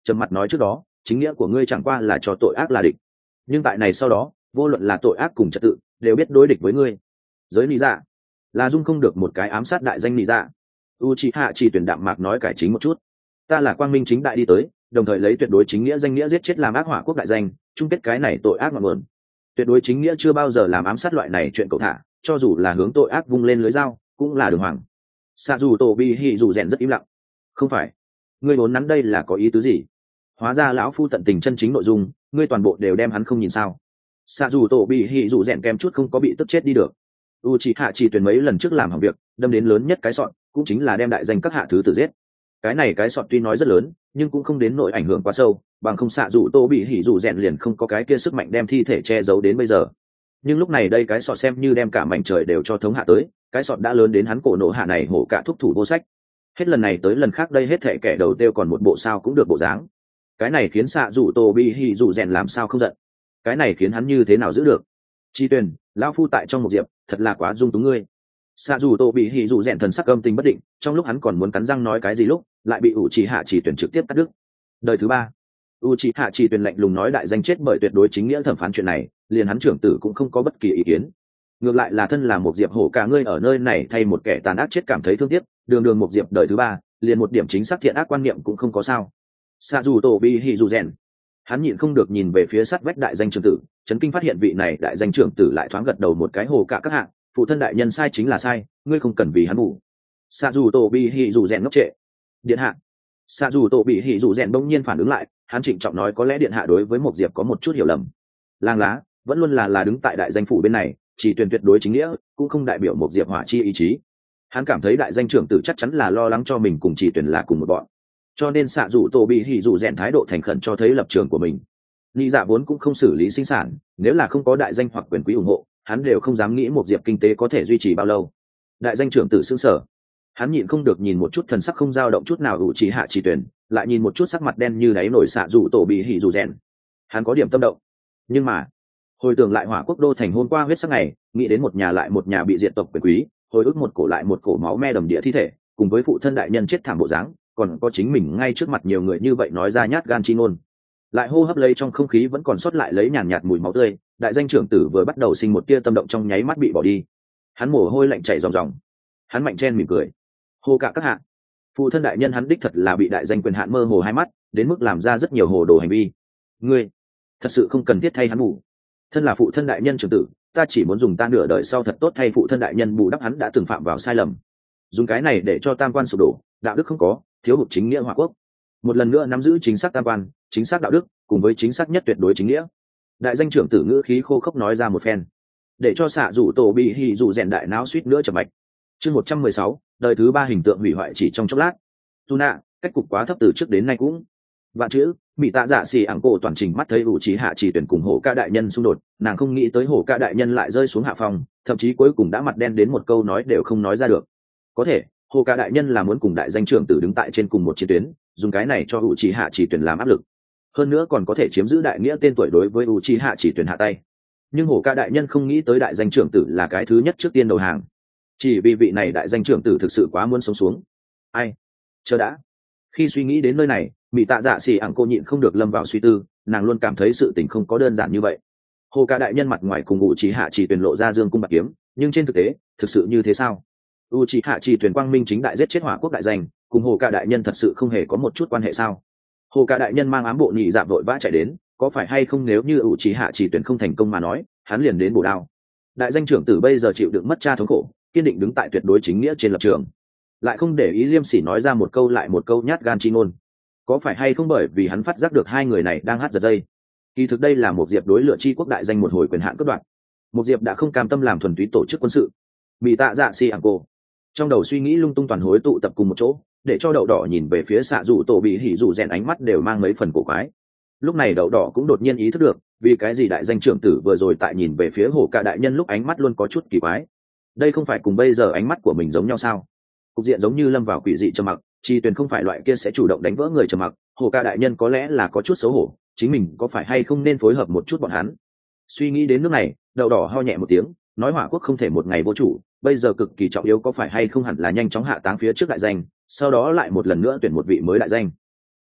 Speaker 1: trầm mặt nói trước đó chính nghĩa của ngươi chẳng qua là cho tội ác là địch, nhưng tại này sau đó vô luận là tội ác cùng trật tự đều biết đối địch với ngươi. Giới lý dạ là dung không được một cái ám sát đại danh lý dạ. Uchiha chỉ tuyển đạm mạc nói cải chính một chút, ta là quang minh chính đại đi tới, đồng thời lấy tuyệt đối chính nghĩa danh nghĩa giết chết làm ác hỏa quốc đại danh, chung kết cái này tội ác ngọn nguồn. Tuyệt đối chính nghĩa chưa bao giờ làm ám sát loại này chuyện cậu thả, cho dù là hướng tội ác vung lên lưới dao cũng là đường hoàng. Sa dù tổ bi hỉ dù rèn rất im lặng. Không phải, ngươi vốn nắn đây là có ý tứ gì? Hóa ra lão phu tận tình chân chính nội dung, ngươi toàn bộ đều đem hắn không nhìn sao? Sa dù tổ bi hỉ dù rèn kém chút không có bị tức chết đi được. Uchiha chỉ tuyển mấy lần trước làm hỏng việc, đâm đến lớn nhất cái sọn, cũng chính là đem đại danh các hạ thứ tử giết. Cái này cái sọn tuy nói rất lớn, nhưng cũng không đến nỗi ảnh hưởng quá sâu, bằng không xạ dù tô bị hỉ dù rèn liền không có cái kia sức mạnh đem thi thể che giấu đến bây giờ. Nhưng lúc này đây cái sọt xem như đem cả mảnh trời đều cho thống hạ tới, cái sọt đã lớn đến hắn cổ nổ hạ này hổ cả thúc thủ vô sách. Hết lần này tới lần khác đây hết thể kẻ đầu tiêu còn một bộ sao cũng được bộ dáng. Cái này khiến xạ dù tô bị hỉ dù rèn làm sao không giận, cái này khiến hắn như thế nào giữ được. Chi Tuyền, lão phu tại trong một diệp thật là quá dung túng ngươi. Xạ dù tô bị hỉ dù rèn thần sắc âm tình bất định, trong lúc hắn còn muốn cắn răng nói cái gì lúc lại bị Uchiha chỉ tuyển trực tiếp cắt đứt. Đời thứ ba, Uchiha chỉ tuyển lạnh lùng nói đại danh chết bởi tuyệt đối chính nghĩa thẩm phán chuyện này, liền hắn trưởng tử cũng không có bất kỳ ý kiến. Ngược lại là thân là một diệp hổ cả ngươi ở nơi này thay một kẻ tàn ác chết cảm thấy thương tiếc, đường đường một diệp đời thứ ba, liền một điểm chính xác thiện ác quan niệm cũng không có sao. Xạ dù tô bị hỉ dù rèn, hắn nhịn không được nhìn về phía sát vách đại danh trưởng tử, chấn kinh phát hiện vị này đại danh trưởng tử lại thoáng gật đầu một cái hồ cả các hạng, phụ thân đại nhân sai chính là sai, ngươi không cần vì hắn bù. Xạ dù tô bị hỉ dù rèn ngốc trệ. Điện hạ. Xạ dù tô bị hỉ dù rèn bỗng nhiên phản ứng lại, hắn trịnh trọng nói có lẽ điện hạ đối với một diệp có một chút hiểu lầm. Lang lá vẫn luôn là đứng tại đại danh phủ bên này, chỉ tuyệt đối chính nghĩa cũng không đại biểu một diệp hỏa chi ý chí. Hắn cảm thấy đại danh trưởng tử chắc chắn là lo lắng cho mình cùng chỉ tuyển là cùng một bọn, cho nên xạ dù tô bị hỉ dù rèn thái độ thành khẩn cho thấy lập trường của mình. Lý dạ vốn cũng không xử lý sinh sản, nếu là không có đại danh hoặc quyền quý ủng hộ, hắn đều không dám nghĩ một diệp kinh tế có thể duy trì bao lâu. Đại danh trưởng tử sững sờ, hắn nhịn không được nhìn một chút thần sắc không dao động chút nào Uchiha chỉ tuyển, lại nhìn một chút sắc mặt đen như đáy nổi xạ dù tổ bị hỉ dù rèn, hắn có điểm tâm động. Nhưng mà hồi tưởng lại hỏa quốc đô thành hôm qua huyết sắc ngày, nghĩ đến một nhà lại một nhà bị diệt tộc quyền quý, hồi ức một cổ lại một cổ máu me đầm địa thi thể, cùng với phụ thân đại nhân chết thảm bộ dáng, còn có chính mình ngay trước mặt nhiều người như vậy nói ra nhát gan chi ngôn, lại hô hấp lấy trong không khí vẫn còn sót lại lấy nhàn nhạt mùi máu tươi, đại danh trưởng tử vừa bắt đầu sinh một tia tâm động trong nháy mắt bị bỏ đi. Hắn mồ hôi lạnh chảy ròng ròng, hắn mạnh chen mỉm cười. Hồ cả các hạ, phụ thân đại nhân hắn đích thật là bị đại danh quyền hạn mơ hồ hai mắt, đến mức làm ra rất nhiều hồ đồ hành vi. Ngươi thật sự không cần thiết thay hắn bù. Thân là phụ thân đại nhân trưởng tử, ta chỉ muốn dùng ta nửa đời sau thật tốt thay phụ thân đại nhân bù đắp hắn đã từng phạm vào sai lầm, dùng cái này để cho tam quan sụp đổ, đạo đức không có, thiếu hụt chính nghĩa hỏa quốc, một lần nữa nắm giữ chính xác tam quan, chính xác đạo đức cùng với chính xác nhất tuyệt đối chính nghĩa. Đại danh trưởng tử ngữ khí khô khốc nói ra một phen, để cho xạ rủ tổ bị hỉ rủ rèn đại não suýt nữa chập mạch. Chương 116, đời thứ ba hình tượng hủy hoại chỉ trong chốc lát. Tuna, cách cục quá thấp từ trước đến nay cũng. Vạn chữ, bị tạ dạ xì ảng cổ toàn trình mắt thấy Uchiha chỉ tuyển cùng hổ ca đại nhân xung đột, nàng không nghĩ tới hổ ca đại nhân lại rơi xuống hạ phòng, thậm chí cuối cùng đã mặt đen đến một câu nói đều không nói ra được. Có thể, hổ ca đại nhân là muốn cùng đại danh trưởng tử đứng tại trên cùng một chiến tuyến, dùng cái này cho Uchiha chỉ tuyển làm áp lực. Hơn nữa còn có thể chiếm giữ đại nghĩa tên tuổi đối với Uchiha chỉ tuyển hạ tay. Nhưng hổ ca đại nhân không nghĩ tới đại danh trưởng tử là cái thứ nhất trước tiên đầu hàng. Chỉ vì vị này đại danh trưởng tử thực sự quá muốn sống xuống. Ai? Chờ đã. Khi suy nghĩ đến nơi này, mỹ tạ dạ xì ảng cô nhịn không được lâm vào suy tư, nàng luôn cảm thấy sự tình không có đơn giản như vậy. Hồ ca đại nhân mặt ngoài cùng Uchiha chỉ tuyển lộ ra dương cung bạc kiếm, nhưng trên thực tế thực sự như thế sao? Uchiha chỉ tuyển quang minh chính đại giết chết hỏa quốc đại danh, cùng hồ ca đại nhân thật sự không hề có một chút quan hệ sao? Hồ ca đại nhân mang ám bộ nhị dạ vội vã chạy đến, có phải hay không nếu như Uchiha chỉ tuyển không thành công mà nói, hắn liền đến bổ đao. Đại danh trưởng tử bây giờ chịu đựng mất cha thống khổ, kiên định đứng tại tuyệt đối chính nghĩa trên lập trường, lại không để ý liêm sỉ nói ra một câu lại một câu nhát gan chi ngôn. Có phải hay không bởi vì hắn phát giác được hai người này đang hát giật dây? Kỳ thực đây là một diệp đối lựa chi quốc đại danh một hồi quyền hạn cướp đoạt. Một diệp đã không cam tâm làm thuần túy tổ chức quân sự. Bị tạ dạ si ảng cô trong đầu suy nghĩ lung tung toàn hối tụ tập cùng một chỗ, để cho đậu đỏ nhìn về phía xạ dù tổ bị hỉ dù rèn ánh mắt đều mang mấy phần cổ quái. Lúc này đậu đỏ cũng đột nhiên ý thức được vì cái gì đại danh trưởng tử vừa rồi tại nhìn về phía hổ cả đại nhân lúc ánh mắt luôn có chút kỳ quái. Đây không phải cùng bây giờ ánh mắt của mình giống nhau sao? Cục diện giống như lâm vào quỷ dị trầm mặc, chi tuyền không phải loại kia sẽ chủ động đánh vỡ người trầm mặc, hổ cả đại nhân có lẽ là có chút xấu hổ, chính mình có phải hay không nên phối hợp một chút bọn hắn. Suy nghĩ đến nước này, đậu đỏ ho nhẹ một tiếng, nói hỏa quốc không thể một ngày vô chủ, bây giờ cực kỳ trọng yếu có phải hay không hẳn là nhanh chóng hạ táng phía trước đại danh, sau đó lại một lần nữa tuyển một vị mới đại danh.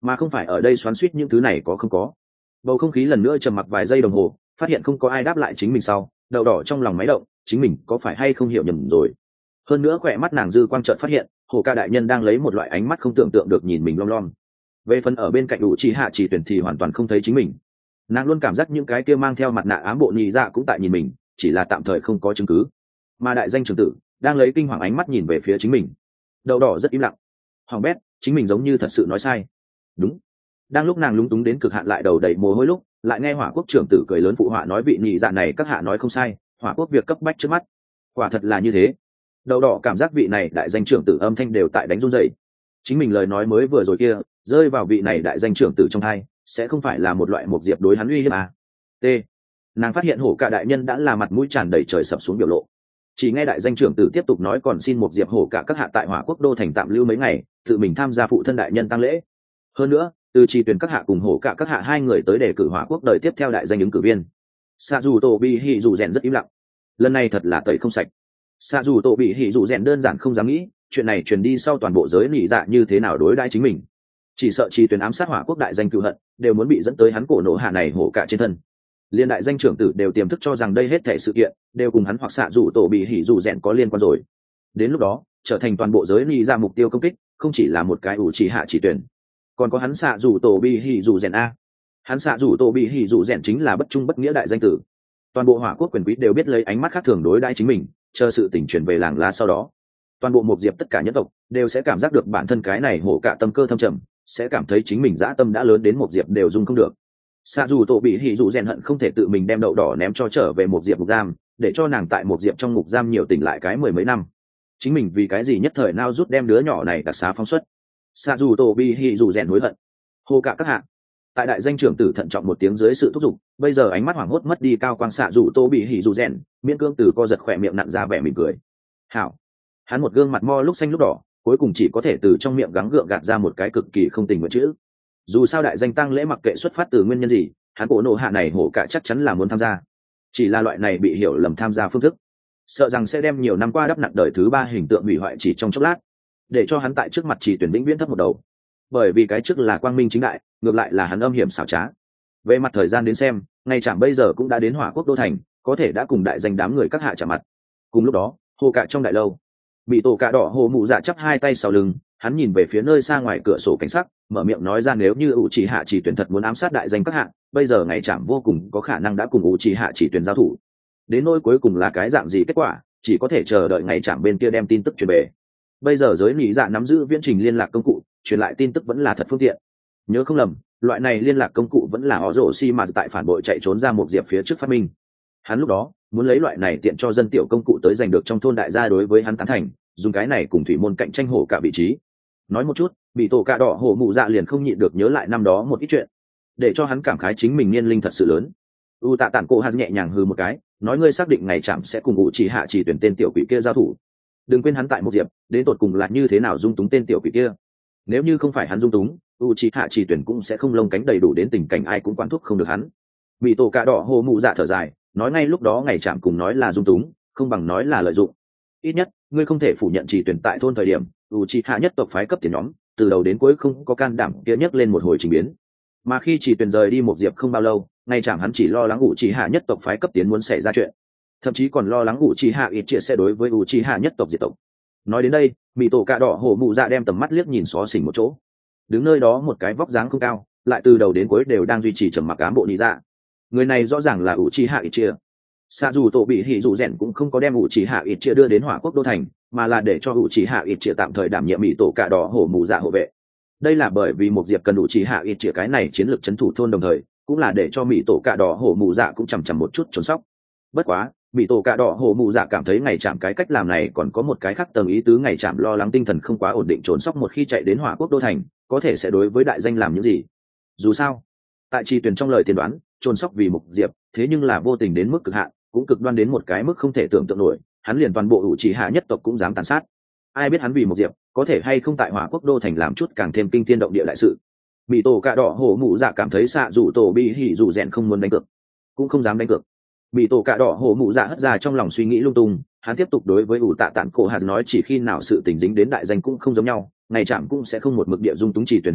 Speaker 1: mà không phải ở đây xoắn xuýt những thứ này có không có. Bầu không khí lần nữa trầm mặc vài giây đồng hồ, phát hiện không có ai đáp lại chính mình sau, đậu đỏ trong lòng máy động, chính mình có phải hay không hiểu nhầm rồi. Hơn nữa khỏe mắt nàng dư quang chợt phát hiện hồ ca đại nhân đang lấy một loại ánh mắt không tưởng tượng được nhìn mình lom lom. Về phần ở bên cạnh đủ chỉ hạ chỉ tuyển thì hoàn toàn không thấy chính mình. Nàng luôn cảm giác những cái kia mang theo mặt nạ ám bộ nhị dạ cũng tại nhìn mình, chỉ là tạm thời không có chứng cứ. Mà đại danh trưởng tử đang lấy kinh hoàng ánh mắt nhìn về phía chính mình. Đậu đỏ rất im lặng. Hoàng bét, chính mình giống như thật sự nói sai. Đúng. Đang lúc nàng lúng túng đến cực hạn lại đầu đầy mồ hôi lúc, lại nghe hỏa quốc trưởng tử cười lớn phụ họa nói vị nhị dạ này các hạ nói không sai, hỏa quốc việc cấp bách trước mắt. Quả thật là như thế. Đậu đỏ cảm giác vị này đại danh trưởng tử âm thanh đều tại đánh run rẩy. Chính mình lời nói mới vừa rồi kia rơi vào vị này đại danh trưởng tử trong tai, sẽ không phải là một loại một diệp đối hắn uy hiếp à? T. Nàng phát hiện hổ cả đại nhân đã là mặt mũi tràn đầy trời sập xuống biểu lộ. Chỉ nghe đại danh trưởng tử tiếp tục nói còn xin một diệp hổ cả các hạ tại hỏa quốc đô thành tạm lưu mấy ngày, tự mình tham gia phụ thân đại nhân tăng lễ. Hơn nữa từ chi tuyển các hạ cùng hổ cả các hạ hai người tới đề cử hỏa quốc đời tiếp theo đại danh ứng cử viên. Sa dù tổ bị hỉ dù rèn rất im lặng. Lần này thật là tẩy không sạch. Sa dù tổ bị hỉ dù rèn đơn giản không dám nghĩ chuyện này truyền đi sau toàn bộ giới nỉ dạ như thế nào đối đãi chính mình. Chỉ sợ chi tuyển ám sát hỏa quốc đại danh cựu hận đều muốn bị dẫn tới hắn cổ nổ hạ này hổ cả trên thân. Liên đại danh trưởng tử đều tiềm thức cho rằng đây hết thảy sự kiện đều cùng hắn hoặc xạ dù tổ bị hỉ dù rèn có liên quan rồi. Đến lúc đó trở thành toàn bộ giới nỉ dạ mục tiêu công kích không chỉ là một cái ủ chỉ hạ chỉ tuyển, còn có hắn xạ dù tổ bị hỉ dù rèn a. Hắn xạ dù tổ bị hỉ dù rèn chính là bất trung bất nghĩa đại danh tử. Toàn bộ hỏa quốc quyền quý đều biết lấy ánh mắt khác thường đối đãi chính mình, chờ sự tình truyền về làng lá sau đó, toàn bộ một diệp tất cả nhân tộc đều sẽ cảm giác được bản thân cái này hổ cả tâm cơ thâm trầm, sẽ cảm thấy chính mình dã tâm đã lớn đến một diệp đều dung không được. Xạ dù tổ bị hỉ dù rèn hận không thể tự mình đem đậu đỏ ném cho trở về một diệp ngục giam, để cho nàng tại một diệp trong ngục giam nhiều tỉnh lại cái 10 mấy năm. Chính mình vì cái gì nhất thời nao rút đem đứa nhỏ này đặc xá phóng xuất. Xạ dù tổ bị hỉ dù rèn hối hận. Hô cả các hạ. Tại đại danh trưởng tử thận trọng một tiếng dưới sự thúc giục, bây giờ ánh mắt hoảng hốt mất đi cao quang xạ dù tô bị hỉ dù rèn, miễn cương từ co giật khỏe miệng nặn ra vẻ mỉm cười. Hảo. Hắn một gương mặt mo lúc xanh lúc đỏ, cuối cùng chỉ có thể từ trong miệng gắng gượng gạt ra một cái cực kỳ không tình nguyện chữ. Dù sao đại danh tăng lễ mặc kệ xuất phát từ nguyên nhân gì, hắn cổ nộ hạ này hổ cả chắc chắn là muốn tham gia. Chỉ là loại này bị hiểu lầm tham gia phương thức, sợ rằng sẽ đem nhiều năm qua đắp nặn đời thứ ba hình tượng hủy hoại chỉ trong chốc lát, để cho hắn tại trước mặt chỉ tuyển vĩnh viễn thấp một đầu. Bởi vì cái trước là quang minh chính đại, ngược lại là hắn âm hiểm xảo trá. Về mặt thời gian đến xem, ngày chẳng bây giờ cũng đã đến hỏa quốc đô thành, có thể đã cùng đại danh đám người các hạ chạm mặt. Cùng lúc đó hồ cả trong đại lâu, bị tổ cạ đỏ hồ mụ dạ chắp hai tay sau lưng, hắn nhìn về phía nơi xa ngoài cửa sổ cảnh sắc, mở miệng nói ra nếu như ủ trì hạ chỉ tuyển thật muốn ám sát đại danh các hạ, bây giờ ngày chạm vô cùng có khả năng đã cùng ủ trì hạ chỉ tuyển giao thủ. Đến nỗi cuối cùng là cái dạng gì kết quả, chỉ có thể chờ đợi ngày chạm bên kia đem tin tức truyền về. Bây giờ giới nỉ dạ nắm giữ viễn trình liên lạc công cụ, truyền lại tin tức vẫn là thật phương tiện. Nhớ không lầm, loại này liên lạc công cụ vẫn là họ rổ xi mà tại phản bội chạy trốn ra một diệp phía trước phát minh. Hắn lúc đó muốn lấy loại này tiện cho dân tiểu công cụ tới giành được trong thôn đại gia đối với hắn tán thành, dùng cái này cùng thủy môn cạnh tranh hổ cả vị trí. Nói một chút, bị tổ cạ đỏ hổ mụ dạ liền không nhịn được nhớ lại năm đó một ít chuyện, để cho hắn cảm khái chính mình niên linh thật sự lớn. U tạ tản cổ hắn nhẹ nhàng hừ một cái, nói ngươi xác định ngày chạm sẽ cùng ủ chỉ hạ chỉ tuyển tên tiểu quỷ kia giao thủ. Đừng quên hắn tại một diệp đến tột cùng là như thế nào dung túng tên tiểu quỷ kia. Nếu như không phải hắn dung túng, u chỉ hạ chỉ tuyển cũng sẽ không lông cánh đầy đủ đến tình cảnh ai cũng quản thúc không được hắn. Bị tổ cạ đỏ hổ mụ dạ thở dài, nói ngay lúc đó ngày chạm cùng nói là dung túng, không bằng nói là lợi dụng. Ít nhất ngươi không thể phủ nhận chỉ tuyển tại thôn thời điểm u chi hạ nhất tộc phái cấp tiền nhóm từ đầu đến cuối không có can đảm kia nhấc lên một hồi trình biến, mà khi chỉ tuyển rời đi một diệp không bao lâu, ngay chẳng hắn chỉ lo lắng u chi hạ nhất tộc phái cấp tiến muốn xảy ra chuyện, thậm chí còn lo lắng u chi hạ ít chia sẽ đối với u chi hạ nhất tộc diệt tộc. Nói đến đây, mỹ tổ cạ đỏ hổ mụ dạ đem tầm mắt liếc nhìn xó xỉnh một chỗ, đứng nơi đó một cái vóc dáng không cao, lại từ đầu đến cuối đều đang duy trì trầm mặc ám bộ nhị dạ. Người này rõ ràng là u chi hạ ít chia. Xạ dù tổ bị hỉ dù rèn cũng không có đem ủ chỉ hạ ít chia đưa đến hỏa quốc đô thành, mà là để cho ủ chỉ hạ ít chia tạm thời đảm nhiệm mỹ tổ cạ đỏ hổ mù dạ hộ vệ. Đây là bởi vì một diệp cần ủ chỉ hạ ít chia cái này chiến lược trấn thủ thôn, đồng thời cũng là để cho mỹ tổ cạ đỏ hổ mù dạ cũng chằm chằm một chút trốn sóc. Bất quá mỹ tổ cạ đỏ hổ mù dạ cảm thấy ngày chạm cái cách làm này còn có một cái khác tầng ý tứ, ngày chạm lo lắng tinh thần không quá ổn định trốn sóc một khi chạy đến hỏa quốc đô thành có thể sẽ đối với đại danh làm những gì. Dù sao tại chi tuyển trong lời tiên đoán trốn sóc vì một diệp, thế nhưng là vô tình đến mức cực hạn, cũng cực đoan đến một cái mức không thể tưởng tượng nổi, hắn liền toàn bộ ủ chỉ hạ nhất tộc cũng dám tàn sát. Ai biết hắn vì một diệp có thể hay không tại hỏa quốc đô thành làm chút càng thêm kinh thiên động địa đại sự. Bị tổ cạ đỏ hổ mụ dạ cảm thấy xạ dù tổ bị hỉ dù rèn không muốn đánh cược, cũng không dám đánh cược. Bị tổ cạ đỏ hổ mụ dạ hất ra trong lòng suy nghĩ lung tung, hắn tiếp tục đối với ủ tạ tản cổ hạt nói chỉ khi nào sự tình dính đến đại danh cũng không giống nhau, ngày chạm cũng sẽ không một mực địa dung túng chỉ tuyển hạ đi,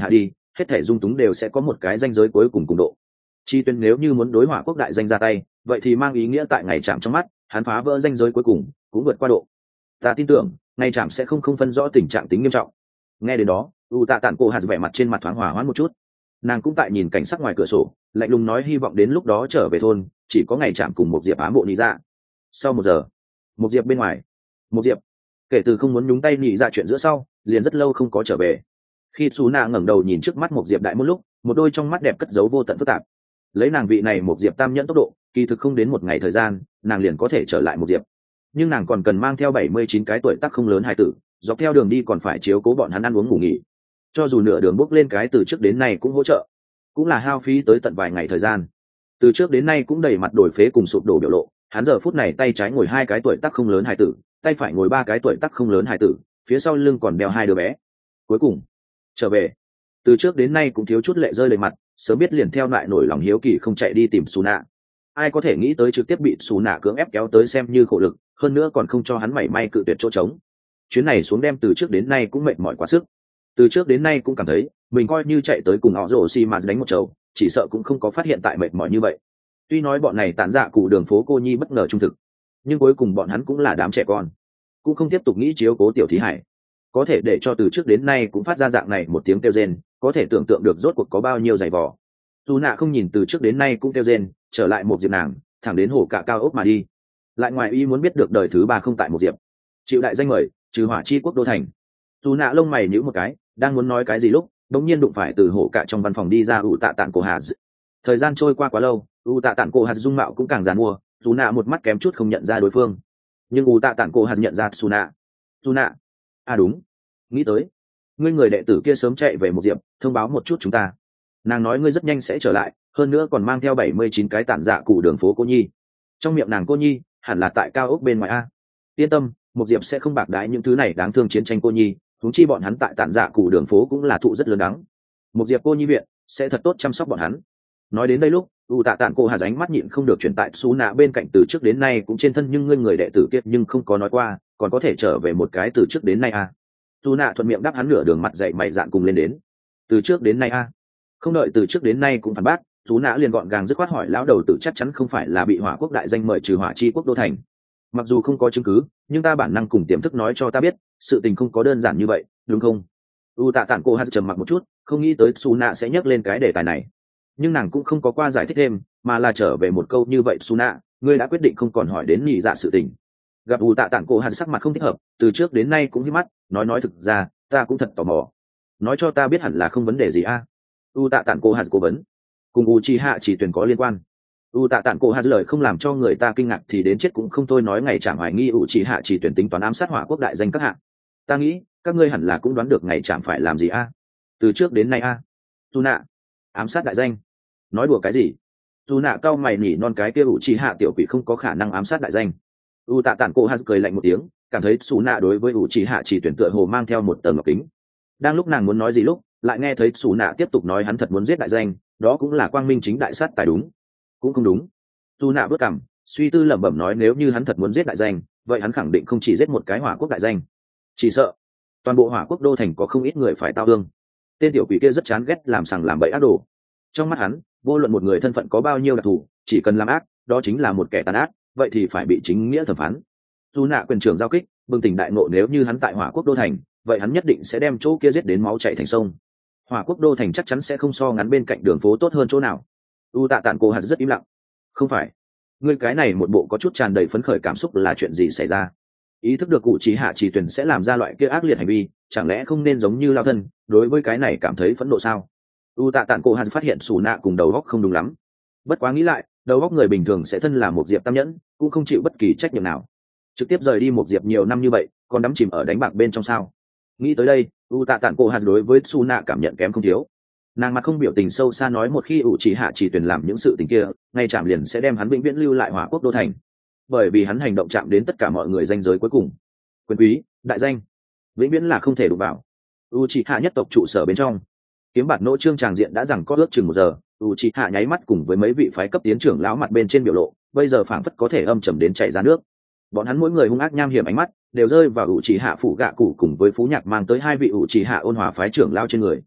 Speaker 1: hết thể dung túng đều sẽ có một cái ranh giới cuối cùng cùng độ. Chi tuyên nếu như muốn đối hỏa quốc đại danh ra tay, vậy thì mang ý nghĩa tại ngày chạm trong mắt hắn phá vỡ ranh giới cuối cùng cũng vượt qua độ. Ta tin tưởng ngày chạm sẽ không phân rõ tình trạng tính nghiêm trọng. Nghe đến đó u tạ tản cổ hạt vẻ mặt trên mặt thoáng hỏa hoãn một chút. Nàng cũng tại nhìn cảnh sắc ngoài cửa sổ, lạnh lùng nói hy vọng đến lúc đó trở về thôn chỉ có ngày chạm cùng một diệp ám bộ nhị dạ. Sau 1 giờ, một diệp bên ngoài. Một diệp kể từ không muốn nhúng tay nhị dạ chuyện giữa sau liền rất lâu không có trở về. Khi Sú Na ngẩng đầu nhìn trước mắt một diệp đại một lúc, một đôi trong mắt đẹp cất giấu vô tận phức tạp. Lấy nàng vị này một diệp tam nhẫn tốc độ, kỳ thực không đến 1 ngày thời gian nàng liền có thể trở lại một diệp, nhưng nàng còn cần mang theo 79 cái tuổi tác không lớn hài tử, dọc theo đường đi còn phải chiếu cố bọn hắn ăn uống ngủ nghỉ. Cho dù nửa đường bốc lên cái từ trước đến nay cũng hỗ trợ, cũng là hao phí tới tận vài ngày thời gian. Từ trước đến nay cũng đầy mặt đổi phế cùng sụp đổ biểu lộ, hắn giờ phút này tay trái ngồi 2 cái tuổi tác không lớn hài tử, tay phải ngồi 3 cái tuổi tác không lớn hài tử, phía sau lưng còn đeo 2 đứa bé. Cuối cùng trở về, từ trước đến nay cũng thiếu chút lệ rơi đầy mặt, sớm biết liền theo lại nổi lòng hiếu kỳ không chạy đi tìm Sú Na. Ai có thể nghĩ tới trực tiếp bị Sú Na cưỡng ép kéo tới xem như khổ lực, hơn nữa còn không cho hắn mảy may cự tuyệt chỗ trống. Chuyến này xuống đem từ trước đến nay cũng mệt mỏi quá sức. Từ trước đến nay cũng cảm thấy mình coi như chạy tới cùng họ rổ xi mà đánh một chầu, chỉ sợ cũng không có phát hiện tại mệt mỏi như vậy. Tuy nói bọn này tản dạ cụ đường phố cô nhi bất ngờ trung thực, nhưng cuối cùng bọn hắn cũng là đám trẻ con, cũng không tiếp tục nghĩ chiếu cố tiểu thí hải. Có thể để cho từ trước đến nay cũng phát ra dạng này một tiếng kêu rên, có thể tưởng tượng được rốt cuộc có bao nhiêu dày vò. Dù nạ không nhìn từ trước đến nay cũng kêu rên, trở lại một diệp nàng thẳng đến hồ cả cao ốc mà đi. Lại ngoài ý muốn biết được đời thứ 3 không tại một diệp, chịu đại danh mời trừ hỏa chi quốc đô thành. Dù nạ lông mày nhíu một cái, đang muốn nói cái gì lúc đống nhiên đụng phải từ hồ cả trong văn phòng đi ra ủ tạ tản cổ hà. Thời gian trôi qua quá lâu, ủ tạ tản cổ hà dung mạo cũng càng giàn mua, dù nạ một mắt kém chút không nhận ra đối phương, nhưng ủ tạ tản cổ hà nhận ra su nạ. Su nạ, à đúng, nghĩ tới ngươi người đệ tử kia sớm chạy về một diệp thông báo một chút chúng ta. Nàng nói ngươi rất nhanh sẽ trở lại, hơn nữa còn mang theo 79 cái tản dạ cụ đường phố cô nhi. Trong miệng nàng cô nhi hẳn là tại cao ốc bên ngoài a. Yên tâm, một diệp sẽ không bạc đái những thứ này đáng thương chiến tranh cô nhi, huống chi bọn hắn tại tản dạ cụ đường phố cũng là thụ rất lớn đắng. Một diệp cô nhi viện sẽ thật tốt chăm sóc bọn hắn. Nói đến đây lúc u tạ tản cô hà ánh mắt nhịn không được chuyển tại Sú Nạ bên cạnh, từ trước đến nay cũng trên thân nhưng ngươi người đệ tử kia nhưng không có nói qua còn có thể trở về một cái từ trước đến nay a. Sú Nạ thuận miệng đáp hắn, nửa đường mặt dậy mày dạn cùng lên đến. Từ trước đến nay a? Không đợi từ trước đến nay cũng phản bác, Sú Nạ liền gọn gàng dứt khoát hỏi lão đầu tử chắc chắn không phải là bị hỏa quốc đại danh mời trừ hỏa chi quốc đô thành. Mặc dù không có chứng cứ, nhưng ta bản năng cùng tiềm thức nói cho ta biết sự tình không có đơn giản như vậy, đúng không? U tạ tản cô hát trầm mặc một chút, không nghĩ tới Sú Nạ sẽ nhắc lên cái đề tài này, nhưng nàng cũng không có qua giải thích thêm, mà là trở về một câu như vậy: Sú Nạ, ngươi đã quyết định không còn hỏi đến nhị dạ sự tình. Gặp U tạ tản cô hát sắc mặt không thích hợp, từ trước đến nay cũng hí mắt nói thực ra ta cũng thật tò mò, nói cho ta biết hẳn là không vấn đề gì a. U tạ tản cô hát cố vấn cùng u chi hạ chỉ tuyển có liên quan. U tạ tản cô hát lời không làm cho người ta kinh ngạc thì đến chết cũng không thôi, nói ngày chẳng hoài nghi u chi hạ chỉ tuyển tính toán ám sát hỏa quốc đại danh các hạng. Ta nghĩ các ngươi hẳn là cũng đoán được ngày chẳng phải làm gì a. Từ trước đến nay a. Su nạ ám sát đại danh, nói đùa cái gì? Su nạ cao mày nhỉ non, cái kia u chi hạ tiểu quỷ không có khả năng ám sát đại danh. U tạ tản cô hát cười lạnh một tiếng, cảm thấy Su nạ đối với u chi hạ chỉ tuyển tựa hồ mang theo một tầng ngọc kính. Đang lúc nàng muốn nói gì lúc lại nghe thấy Su nạ tiếp tục nói hắn thật muốn giết đại danh, đó cũng là quang minh chính đại sát tài đúng. Cũng không đúng. Su nạ bước cằm suy tư lẩm bẩm nói nếu như hắn thật muốn giết đại danh, vậy hắn khẳng định không chỉ giết một cái hỏa quốc đại danh, chỉ sợ toàn bộ hỏa quốc đô thành có không ít người phải tao thương. Tên tiểu quỷ kia rất chán ghét làm sằng làm bậy ác đồ. Trong mắt hắn, vô luận một người thân phận có bao nhiêu đặc thù, chỉ cần làm ác đó chính là một kẻ tàn ác, vậy thì phải bị chính nghĩa thẩm phán. Su nạ quyền trưởng giao kích bừng tỉnh đại ngộ, nếu như hắn tại hỏa quốc đô thành, vậy hắn nhất định sẽ đem chỗ kia giết đến máu chảy thành sông. Hỏa quốc đô thành chắc chắn sẽ không so ngắn bên cạnh đường phố tốt hơn chỗ nào. U tạ tản cô hạt rất im lặng. Không phải, ngươi cái này một bộ có chút tràn đầy phấn khởi cảm xúc, là chuyện gì xảy ra? Ý thức được cụ trí hạ chỉ tuyển sẽ làm ra loại kia ác liệt hành vi, chẳng lẽ không nên giống như lao thân đối với cái này cảm thấy phẫn nộ sao? U tạ tản cô hạt phát hiện Sú nạ cùng đầu óc không đúng lắm. Bất quá nghĩ lại, đầu óc người bình thường sẽ thân là một diệp tam nhẫn, cũng không chịu bất kỳ trách nhiệm nào, trực tiếp rời đi một diệp nhiều năm như vậy, còn đắm chìm ở đánh bạc bên trong sao? Nghĩ tới đây, U tạ tản cô hạt đối với Sú nạ cảm nhận kém không thiếu. Nàng mặt không biểu tình sâu xa nói một khi ủ chỉ hạ chỉ tuyển làm những sự tình kia, ngay chạm liền sẽ đem hắn vĩnh viễn lưu lại hỏa quốc đô thành, bởi vì hắn hành động chạm đến tất cả mọi người danh giới cuối cùng, quyền quý đại danh vĩnh viễn là không thể đụng vào. U chỉ hạ nhất tộc trụ sở bên trong, kiếm bạt nỗ trương tràng diện đã rằng có ước chừng 1 giờ. U chỉ hạ nháy mắt cùng với mấy vị phái cấp tiến trưởng lão mặt bên trên biểu lộ bây giờ phảng phất có thể âm trầm đến chảy ra nước. Bọn hắn mỗi người hung ác nham hiểm ánh mắt đều rơi vào U chỉ hạ phủ gạ cụ cùng với phú nhạc mang tới 2 vị U chỉ hạ ôn hòa phái trưởng lão trên người.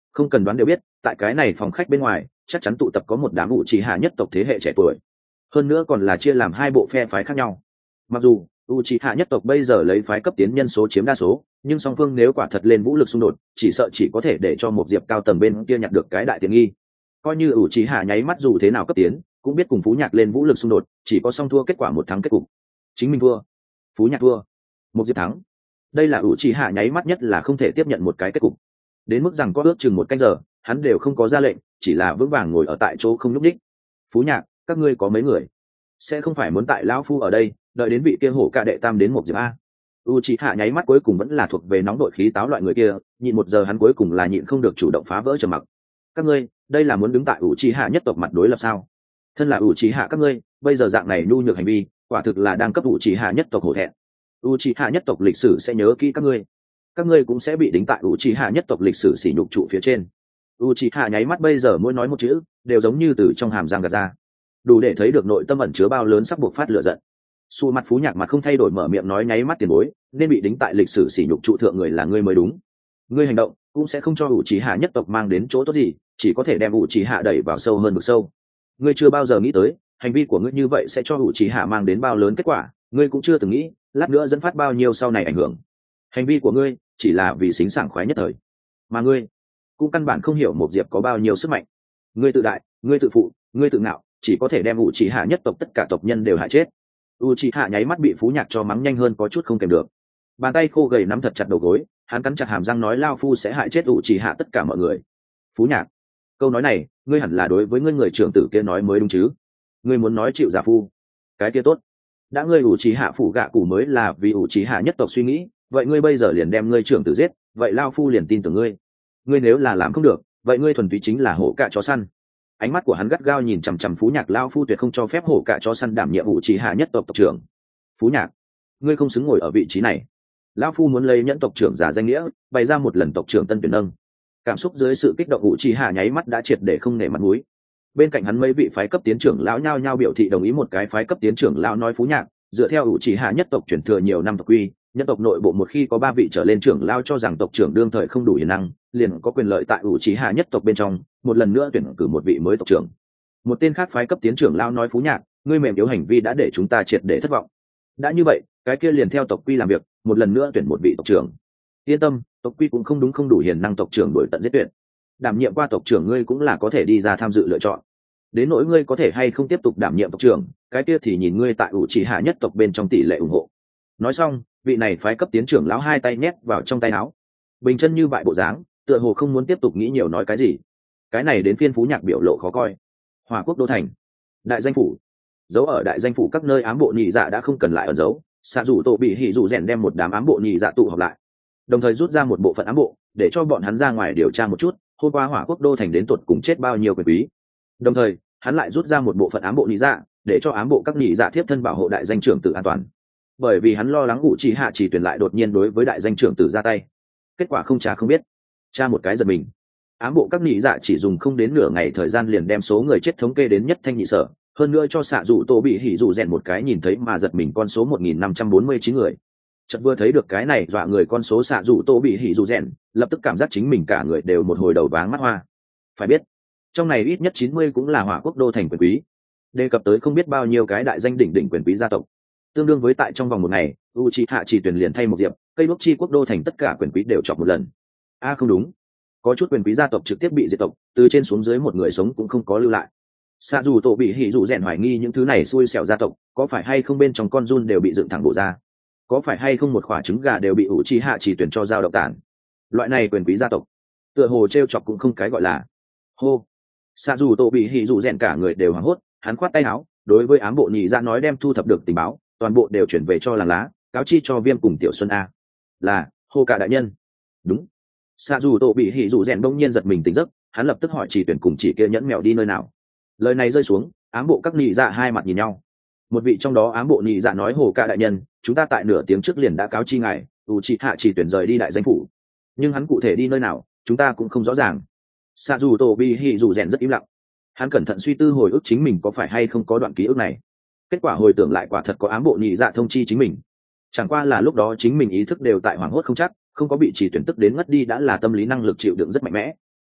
Speaker 1: Không cần đoán đều biết, tại cái này phòng khách bên ngoài chắc chắn tụ tập có một đám ủ trì hạ nhất tộc thế hệ trẻ tuổi, hơn nữa còn là chia làm hai bộ phe phái khác nhau. Mặc dù Uchiha nhất tộc bây giờ lấy phái cấp tiến nhân số chiếm đa số, nhưng song phương nếu quả thật lên vũ lực xung đột, chỉ sợ chỉ có thể để cho một diệp cao tầng bên kia nhặt được cái đại tiện nghi. Coi như Uchiha nháy mắt dù thế nào cấp tiến, cũng biết cùng Phú Nhạc lên vũ lực xung đột, chỉ có song thua kết quả một thắng kết cục. Chính mình thua, Phú Nhạc thua, một diệp thắng. Đây là Uchiha nháy mắt nhất là không thể tiếp nhận một cái kết cục. Đến mức rằng có ước chừng một canh giờ, hắn đều không có ra lệnh, chỉ là vững vàng ngồi ở tại chỗ không nhúc nhích. Phú Nhạc, các ngươi có mấy người? Sẽ không phải muốn tại lão phu ở đây đợi đến vị kia hổ cả đệ tam đến một diệp a? Uchiha nháy mắt cuối cùng vẫn là thuộc về nóng đội khí táo loại người kia, nhịn một giờ hắn cuối cùng là nhịn không được chủ động phá vỡ trầm mặc. Các ngươi, đây là muốn đứng tại Uchiha nhất tộc mặt đối lập sao? Thân là Uchiha các ngươi, bây giờ dạng này nhu nhược hành vi, quả thực là đang cấp Uchiha nhất tộc hổ thẹn. Uchiha nhất tộc lịch sử sẽ nhớ kỹ các ngươi cũng sẽ bị đính tại Uchiha nhất tộc lịch sử sỉ nhục trụ phía trên. Uchiha nháy mắt bây giờ mỗi nói một chữ, đều giống như từ trong hàm răng gạt ra, đủ để thấy được nội tâm ẩn chứa bao lớn sắp buộc phát lửa giận. Su mặt Phú Nhạc mặt không thay đổi mở miệng nói nháy mắt tiền bối, nên bị đính tại lịch sử sỉ nhục trụ thượng người là ngươi mới đúng. Ngươi hành động cũng sẽ không cho Uchiha nhất tộc mang đến chỗ tốt gì, chỉ có thể đem Uchiha đẩy vào sâu hơn vực sâu. Ngươi chưa bao giờ nghĩ tới, hành vi của ngươi như vậy sẽ cho Uchiha mang đến bao lớn kết quả, ngươi cũng chưa từng nghĩ, lát nữa dẫn phát bao nhiêu sau này ảnh hưởng. Hành vi của ngươi chỉ là vì xính sảng khoái nhất thời, mà ngươi cũng căn bản không hiểu một diệp có bao nhiêu sức mạnh. Ngươi tự đại, ngươi tự phụ, ngươi tự ngạo, chỉ có thể đem Uchiha nhất tộc tất cả tộc nhân đều hại chết. Uchiha nháy mắt bị Phú Nhạc cho mắng nhanh hơn có chút không kèm được, bàn tay khô gầy nắm thật chặt đầu gối, hắn cắn chặt hàm răng nói lao phu sẽ hại chết Uchiha tất cả mọi người. Phú Nhạc, câu nói này ngươi hẳn là đối với ngươi người trưởng tử kia nói mới đúng chứ? Ngươi muốn nói chịu giả phu, cái kia tốt. Đã ngươi Uchiha phủ gạ củ mới là vì Uchiha nhất tộc suy nghĩ, vậy ngươi bây giờ liền đem ngươi trưởng tử giết, vậy lao phu liền tin tưởng ngươi. Ngươi nếu là làm không được, vậy ngươi thuần túy chính là hổ cạ chó săn. Ánh mắt của hắn gắt gao nhìn chằm chằm Phú Nhạc, lao phu tuyệt không cho phép hổ cạ chó săn đảm nhiệm Uchiha nhất tộc tộc trưởng. Phú Nhạc, ngươi không xứng ngồi ở vị trí này. Lão phu muốn lấy nhẫn tộc trưởng giả danh nghĩa, bày ra một lần tộc trưởng tân tuyển nâng. Cảm xúc dưới sự kích động Uchiha nháy mắt đã triệt để không nể mặt mũi. Bên cạnh hắn mấy vị phái cấp tiến trưởng lão nhao nhao biểu thị đồng ý. Một cái phái cấp tiến trưởng lão nói Phú Nhạc, dựa theo Uchiha nhất tộc truyền thừa nhiều năm tộc quy, nhân tộc nội bộ một khi có 3 vị trở lên trưởng lão cho rằng tộc trưởng đương thời không đủ hiền năng, liền có quyền lợi tại Uchiha nhất tộc bên trong một lần nữa tuyển cử một vị mới tộc trưởng. Một tên khác phái cấp tiến trưởng lão nói Phú Nhạc, ngươi mềm yếu hành vi đã để chúng ta triệt để thất vọng. Đã như vậy, cái kia liền theo tộc quy làm việc, một lần nữa tuyển một vị tộc trưởng. Yên tâm, tộc quy cũng không đủ hiền năng tộc trưởng đổi tận giết tuyển. Đảm nhiệm qua tộc trưởng ngươi cũng là có thể đi ra tham dự lựa chọn. Đến nỗi ngươi có thể hay không tiếp tục đảm nhiệm tộc trưởng, cái kia thì nhìn ngươi tại Uchiha nhất tộc bên trong tỷ lệ ủng hộ. Nói xong, vị này phái cấp tiến trưởng lão hai tay nhét vào trong tay áo, bình chân như bại bộ dáng, tựa hồ không muốn tiếp tục nghĩ nhiều nói cái gì. Cái này đến phiên Phú Nhạc biểu lộ khó coi. Hỏa Quốc đô thành, đại danh phủ. Giấu ở đại danh phủ các nơi ám bộ nhị dạ đã không cần lại ẩn giấu, xạ rủ tổ bị hỉ rủ rèn đem một đám ám bộ nhị dạ tụ họp lại, đồng thời rút ra một bộ phận ám bộ để cho bọn hắn ra ngoài điều tra một chút hôm qua Hỏa Quốc đô thành đến tột cùng chết bao nhiêu quyền quý. Đồng thời hắn lại rút ra một bộ phận ám bộ nhị dạ để cho ám bộ các nhị dạ tiếp thân bảo hộ đại danh trưởng tử an toàn, bởi vì hắn lo lắng Uchiha chỉ tuyển lại đột nhiên đối với đại danh trưởng tử ra tay. Kết quả không tra không biết, tra một cái giật mình. Ám bộ các nhị dạ chỉ dùng không đến nửa ngày thời gian liền đem số người chết thống kê đến nhất thanh nhị sở, hơn nữa cho xạ dụ tổ bị hỉ dụ rèn một cái nhìn thấy mà giật mình con số 1549 người. Chợt vừa thấy được cái này dọa người con số xạ dụ tổ bị hỉ dụ rèn, lập tức cảm giác chính mình cả người đều một hồi đầu váng mắt hoa. Phải biết, trong này ít nhất 90 cũng là Hỏa Quốc đô thành quyền quý, đề cập tới không biết bao nhiêu cái đại danh đỉnh đỉnh quyền quý gia tộc. Tương đương với tại trong vòng một ngày, Uchiha chỉ tuyển liền thay một diệp, cây đuốc chi quốc đô thành tất cả quyền quý đều chọc một lần. Không đúng, có chút quyền quý gia tộc trực tiếp bị diệt tộc, từ trên xuống dưới một người sống cũng không có lưu lại. Xạ dù tổ bị hỉ dù rèn hoài nghi những thứ này xui xẻo gia tộc có phải hay không bên trong con giun đều bị dựng thẳng bộ ra, có phải hay không một quả trứng gà đều bị Uchiha chỉ tuyển cho giao động tản. Loại này quyền quý gia tộc tựa hồ trêu chọc cũng không cái gọi là. Hô, xạ dù tổ bị hỉ dù rèn cả người đều hoảng hốt, hắn khoát tay áo đối với ám bộ nhị ra nói đem thu thập được tình báo toàn bộ đều chuyển về cho làng lá, cáo chi cho Viêm cùng Tiểu Xuân a. Là hô cả đại nhân. Đúng. Xạ dù tổ bị hỉ dù rèn bỗng nhiên giật mình tỉnh giấc, hắn lập tức hỏi chỉ tuyển cùng chỉ kia nhẫn mèo đi nơi nào. Lời này rơi xuống, ám bộ các nhị dạ hai mặt nhìn nhau. Một vị trong đó ám bộ nhị dạ nói hồ ca đại nhân, chúng ta tại nửa tiếng trước liền đã cáo chi ngài Uchiha chỉ tuyển rời đi đại danh phủ, nhưng hắn cụ thể đi nơi nào chúng ta cũng không rõ ràng. Xạ dù tổ bị hỉ dù rèn rất im lặng, hắn cẩn thận suy tư hồi ức chính mình có phải hay không có đoạn ký ức này. Kết quả hồi tưởng lại quả thật có ám bộ nhị dạ thông chi chính mình, chẳng qua là lúc đó chính mình ý thức đều tại hoảng hốt không chắc, không có bị chỉ tuyển tức đến ngất đi đã là tâm lý năng lực chịu đựng rất mạnh mẽ.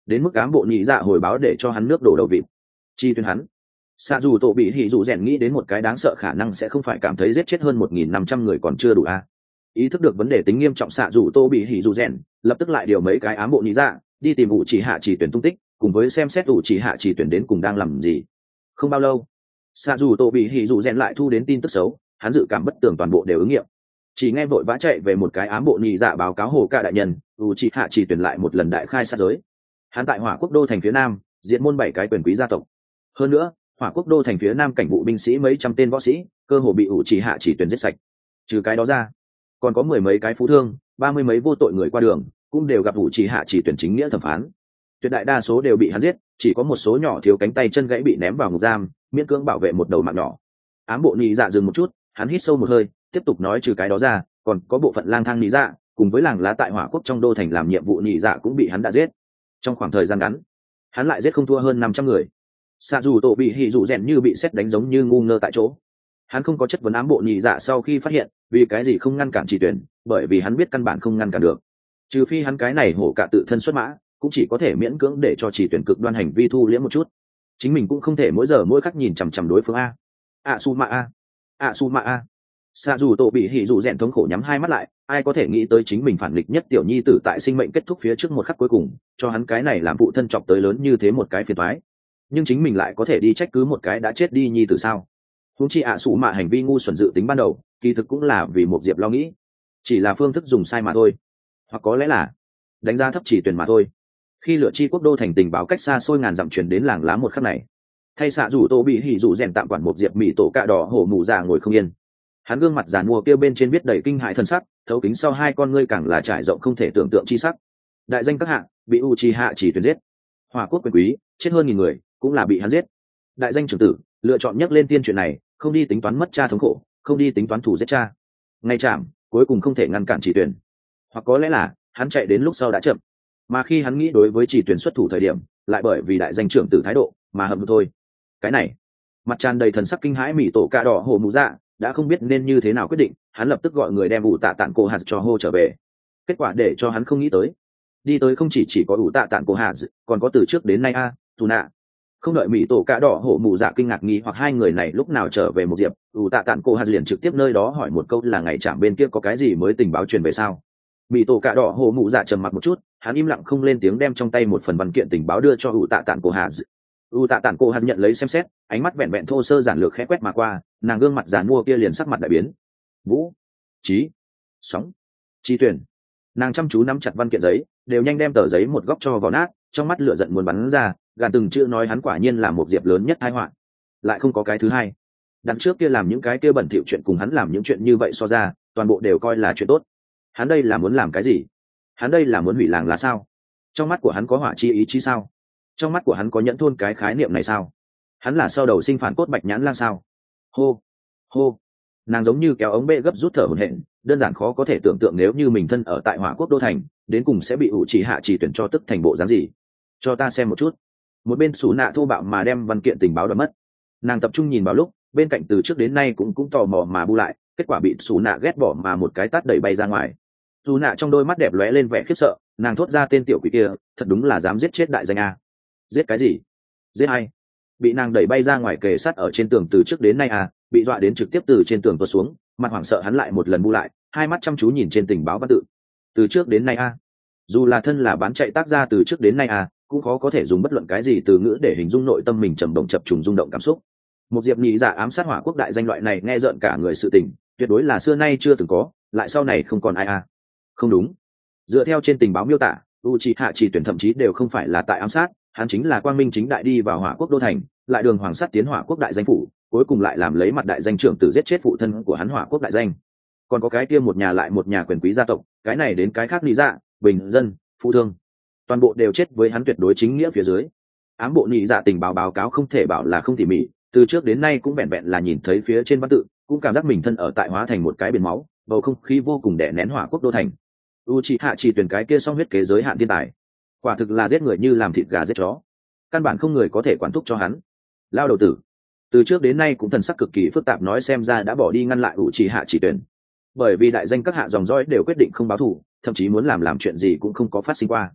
Speaker 1: đến mức cán bộ nhị dạ hồi báo để cho hắn nước đổ đầu vịt. Chi tuyên hắn. Xạ dù tổ bị hỉ dù rèn nghĩ đến một cái đáng sợ khả năng sẽ không phải cảm thấy giết chết hơn 1.500 người còn chưa đủ a. Ý thức được vấn đề tính nghiêm trọng, xạ dù tô bị hỉ dù rèn lập tức lại điều mấy cái ám bộ nhị dạ đi tìm ủ chỉ hạ chỉ tuyển tung tích, cùng với xem xét ủ chỉ hạ chỉ tuyển đến cùng đang làm gì. Không bao lâu, xạ dù tô bị hỉ dù rèn lại thu đến tin tức xấu, hắn dự cảm bất tường toàn bộ đều ứng nghiệm. Chỉ nghe vội vã chạy về một cái ám bộ nhị dạ báo cáo hồ ca đại nhân, ủ chỉ hạ chỉ tuyển lại một lần đại khai sát giới. Hắn tại Hỏa Quốc đô thành phía nam diệt môn 7 cái quyền quý gia tộc. Hơn nữa, Hỏa Quốc đô thành phía nam cảnh vụ binh sĩ mấy trăm tên võ sĩ cơ hồ bị ủ chỉ hạ chỉ tuyển giết sạch. Trừ cái đó ra, còn có 10 mấy cái phú thương, 30 mấy vô tội người qua đường cũng đều gặp ủ chỉ hạ chỉ tuyển chính nghĩa thẩm phán. Tuyệt đại đa số đều bị hắn giết, chỉ có một số nhỏ thiếu cánh tay chân gãy bị ném vào ngục giam, miễn cưỡng bảo vệ một đầu mạng nhỏ. Ám bộ nhị dạ dừng một chút, hắn hít sâu một hơi, tiếp tục nói, trừ cái đó ra, còn có bộ phận lang thang nhị dạ cùng với làng lá tại Hỏa Quốc trong đô thành làm nhiệm vụ nhị dạ cũng bị hắn đã giết. Trong khoảng thời gian ngắn, hắn lại giết không thua hơn 500 người. Xạ dù tổ bị hỉ dù rèn như bị sét đánh, giống như ngu ngơ tại chỗ. Hắn không có chất vấn ám bộ nhị dạ sau khi phát hiện vì cái gì không ngăn cản chỉ tuyển, bởi vì hắn biết căn bản không ngăn cản được, trừ phi hắn cái này hổ cả tự thân xuất mã, cũng chỉ có thể miễn cưỡng để cho chỉ tuyển cực đoan hành vi thu liễm một chút. Chính mình cũng không thể mỗi giờ mỗi khắc nhìn chằm chằm đối phương a. Su ma a. Xạ dù tổ bị hỉ dù rèn thống khổ nhắm hai mắt lại, ai có thể nghĩ tới chính mình phản nghịch nhất tiểu nhi tử tại sinh mệnh kết thúc phía trước một khắc cuối cùng cho hắn cái này làm phụ thân chọc tới lớn như thế một cái phiền toái, nhưng chính mình lại có thể đi trách cứ một cái đã chết đi nhi tử sao? Huống chi Su mạ hành vi ngu xuẩn dự tính ban đầu kỳ thực cũng là vì một diệp lo nghĩ, chỉ là phương thức dùng sai mà thôi, hoặc có lẽ là đánh giá thấp chỉ tuyển mà thôi. Khi lửa chi quốc đô thành tình báo cách xa xôi ngàn dặm truyền đến làng lá một khắc này, thay xạ dù tô bị hỉ dù rèn tạm quản một diệp mỹ tổ cạ đỏ hổ mù già ngồi không yên. Hắn gương mặt giàn mua kia bên trên viết đầy kinh hại thân sắc, thấu kính sau hai con ngươi càng là trải rộng không thể tưởng tượng chi sắc. Đại danh các hạng bị Uchiha chỉ tuyển giết, Hỏa Quốc quyền quý chết hơn 1000 người cũng là bị hắn giết. Đại danh trưởng tử lựa chọn nhắc lên tiên chuyện này, không đi tính toán mất cha thống khổ, không đi tính toán thủ giết cha, ngay chạm cuối cùng không thể ngăn cản chỉ tuyển, hoặc có lẽ là hắn chạy đến lúc sau đã chậm, mà khi hắn nghĩ đối với chỉ tuyển xuất thủ thời điểm lại bởi vì đại danh trưởng tử thái độ mà hậm thôi. Cái này, mặt tràn đầy thần sắc kinh hãi mỹ tổ cạ đỏ hổ mù dạ đã không biết nên như thế nào quyết định. Hắn lập tức gọi người đem ủ tạ tản cổ hạt cho hô trở về. Kết quả để cho hắn không nghĩ tới, đi tới không chỉ có ủ tạ tản cổ hạt, còn có từ trước đến nay tù nạ. Không đợi mỹ tổ cạ đỏ hổ mù dạ kinh ngạc nghi hoặc hai người này lúc nào trở về một diệp, ủ tạ tản cổ hạt liền trực tiếp nơi đó hỏi một câu là ngày chạm bên kia có cái gì mới tình báo truyền về sao. Mỹ tổ cạ đỏ hổ mù dạ trầm mặc một chút, hắn im lặng không lên tiếng, đem trong tay một phần văn kiện tình báo đưa cho ủ tạ tản cổ hạt. U tạ tản cô hạt nhận lấy xem xét, ánh mắt vẹn vẹn thô sơ giản lược khẽ quét mà qua, nàng gương mặt giàn mua kia liền sắc mặt đại biến. Vũ, trí, sóng, chi tuyển. Nàng chăm chú nắm chặt văn kiện giấy, đều nhanh đem tờ giấy một góc cho vào nát, trong mắt lửa giận muốn bắn ra, gàn từng chữ nói hắn quả nhiên là một diệp lớn nhất tai họa, lại không có cái thứ hai. Đằng trước kia làm những cái kia bẩn thỉu chuyện cùng hắn làm những chuyện như vậy so ra, toàn bộ đều coi là chuyện tốt. Hắn đây là muốn làm cái gì? Hắn đây là muốn hủy làng là sao? Trong mắt của hắn có hỏa chi ý chí sao? Trong mắt của hắn có nhẫn thôn cái khái niệm này sao? Hắn là sau đầu sinh phản cốt bạch nhãn lang sao? Hô, hô. Nàng giống như kéo ống bê gấp rút thở hổn hển, đơn giản khó có thể tưởng tượng nếu như mình thân ở tại Hỏa Quốc đô thành, đến cùng sẽ bị ủ chỉ hạ chỉ tuyển cho tức thành bộ dáng gì. Cho ta xem một chút. Một bên Sủ Nạ thô bạo mà đem văn kiện tình báo đoạt mất. Nàng tập trung nhìn vào lúc, bên cạnh từ trước đến nay cũng tò mò mà bu lại, kết quả bị Sủ Nạ ghét bỏ mà một cái tát đẩy bay ra ngoài. Sủ Nạ trong đôi mắt đẹp lóe lên vẻ khiếp sợ, nàng thốt ra tên tiểu quỷ kia, thật đúng là dám giết chết đại danh a. Giết cái gì? Giết ai? Bị nàng đẩy bay ra ngoài kề sát ở trên tường từ trước đến nay bị dọa đến trực tiếp từ trên tường tuột xuống, mặt hoảng sợ hắn lại một lần bu lại, hai mắt chăm chú nhìn trên tình báo văn tự. Từ trước đến nay dù là thân là bán chạy tác gia từ trước đến nay cũng khó có thể dùng bất luận cái gì từ ngữ để hình dung nội tâm mình trầm động chập trùng rung động cảm xúc. Một diệp nhị giả ám sát Hỏa Quốc đại danh loại này nghe rợn cả người sự tình, tuyệt đối là xưa nay chưa từng có, lại sau này không còn ai Không đúng. Dựa theo trên tình báo miêu tả, Uchiha chỉ tuyển thậm chí đều không phải là tại ám sát, hắn chính là quang minh chính đại đi vào Hỏa Quốc đô thành, lại đường hoàng sát tiến Hỏa Quốc đại danh phủ, cuối cùng lại làm lấy mặt đại danh trưởng tử giết chết phụ thân của hắn Hỏa Quốc đại danh. Còn có cái kia một nhà lại một nhà quyền quý gia tộc, cái này đến cái khác lý dạ, bình dân, phụ thương, toàn bộ đều chết với hắn tuyệt đối chính nghĩa phía dưới. Ám bộ nhị dạ tình báo báo cáo không thể bảo là không tỉ mỉ, từ trước đến nay cũng vẹn vẹn là nhìn thấy phía trên văn tự, cũng cảm giác mình thân ở tại hóa thành một cái biển máu, bầu không khí vô cùng đè nén Hỏa Quốc đô thành. Uchiha chỉ tuyển cái kia song huyết kế giới hạn thiên tài, quả thực là giết người như làm thịt gà giết chó, căn bản không người có thể quản thúc cho hắn. Lao đầu tử từ trước đến nay cũng thần sắc cực kỳ phức tạp, nói xem ra đã bỏ đi ngăn lại Uchiha chỉ tuyển, bởi vì đại danh các hạ dòng dõi đều quyết định không báo thù, thậm chí muốn làm chuyện gì cũng không có phát sinh qua.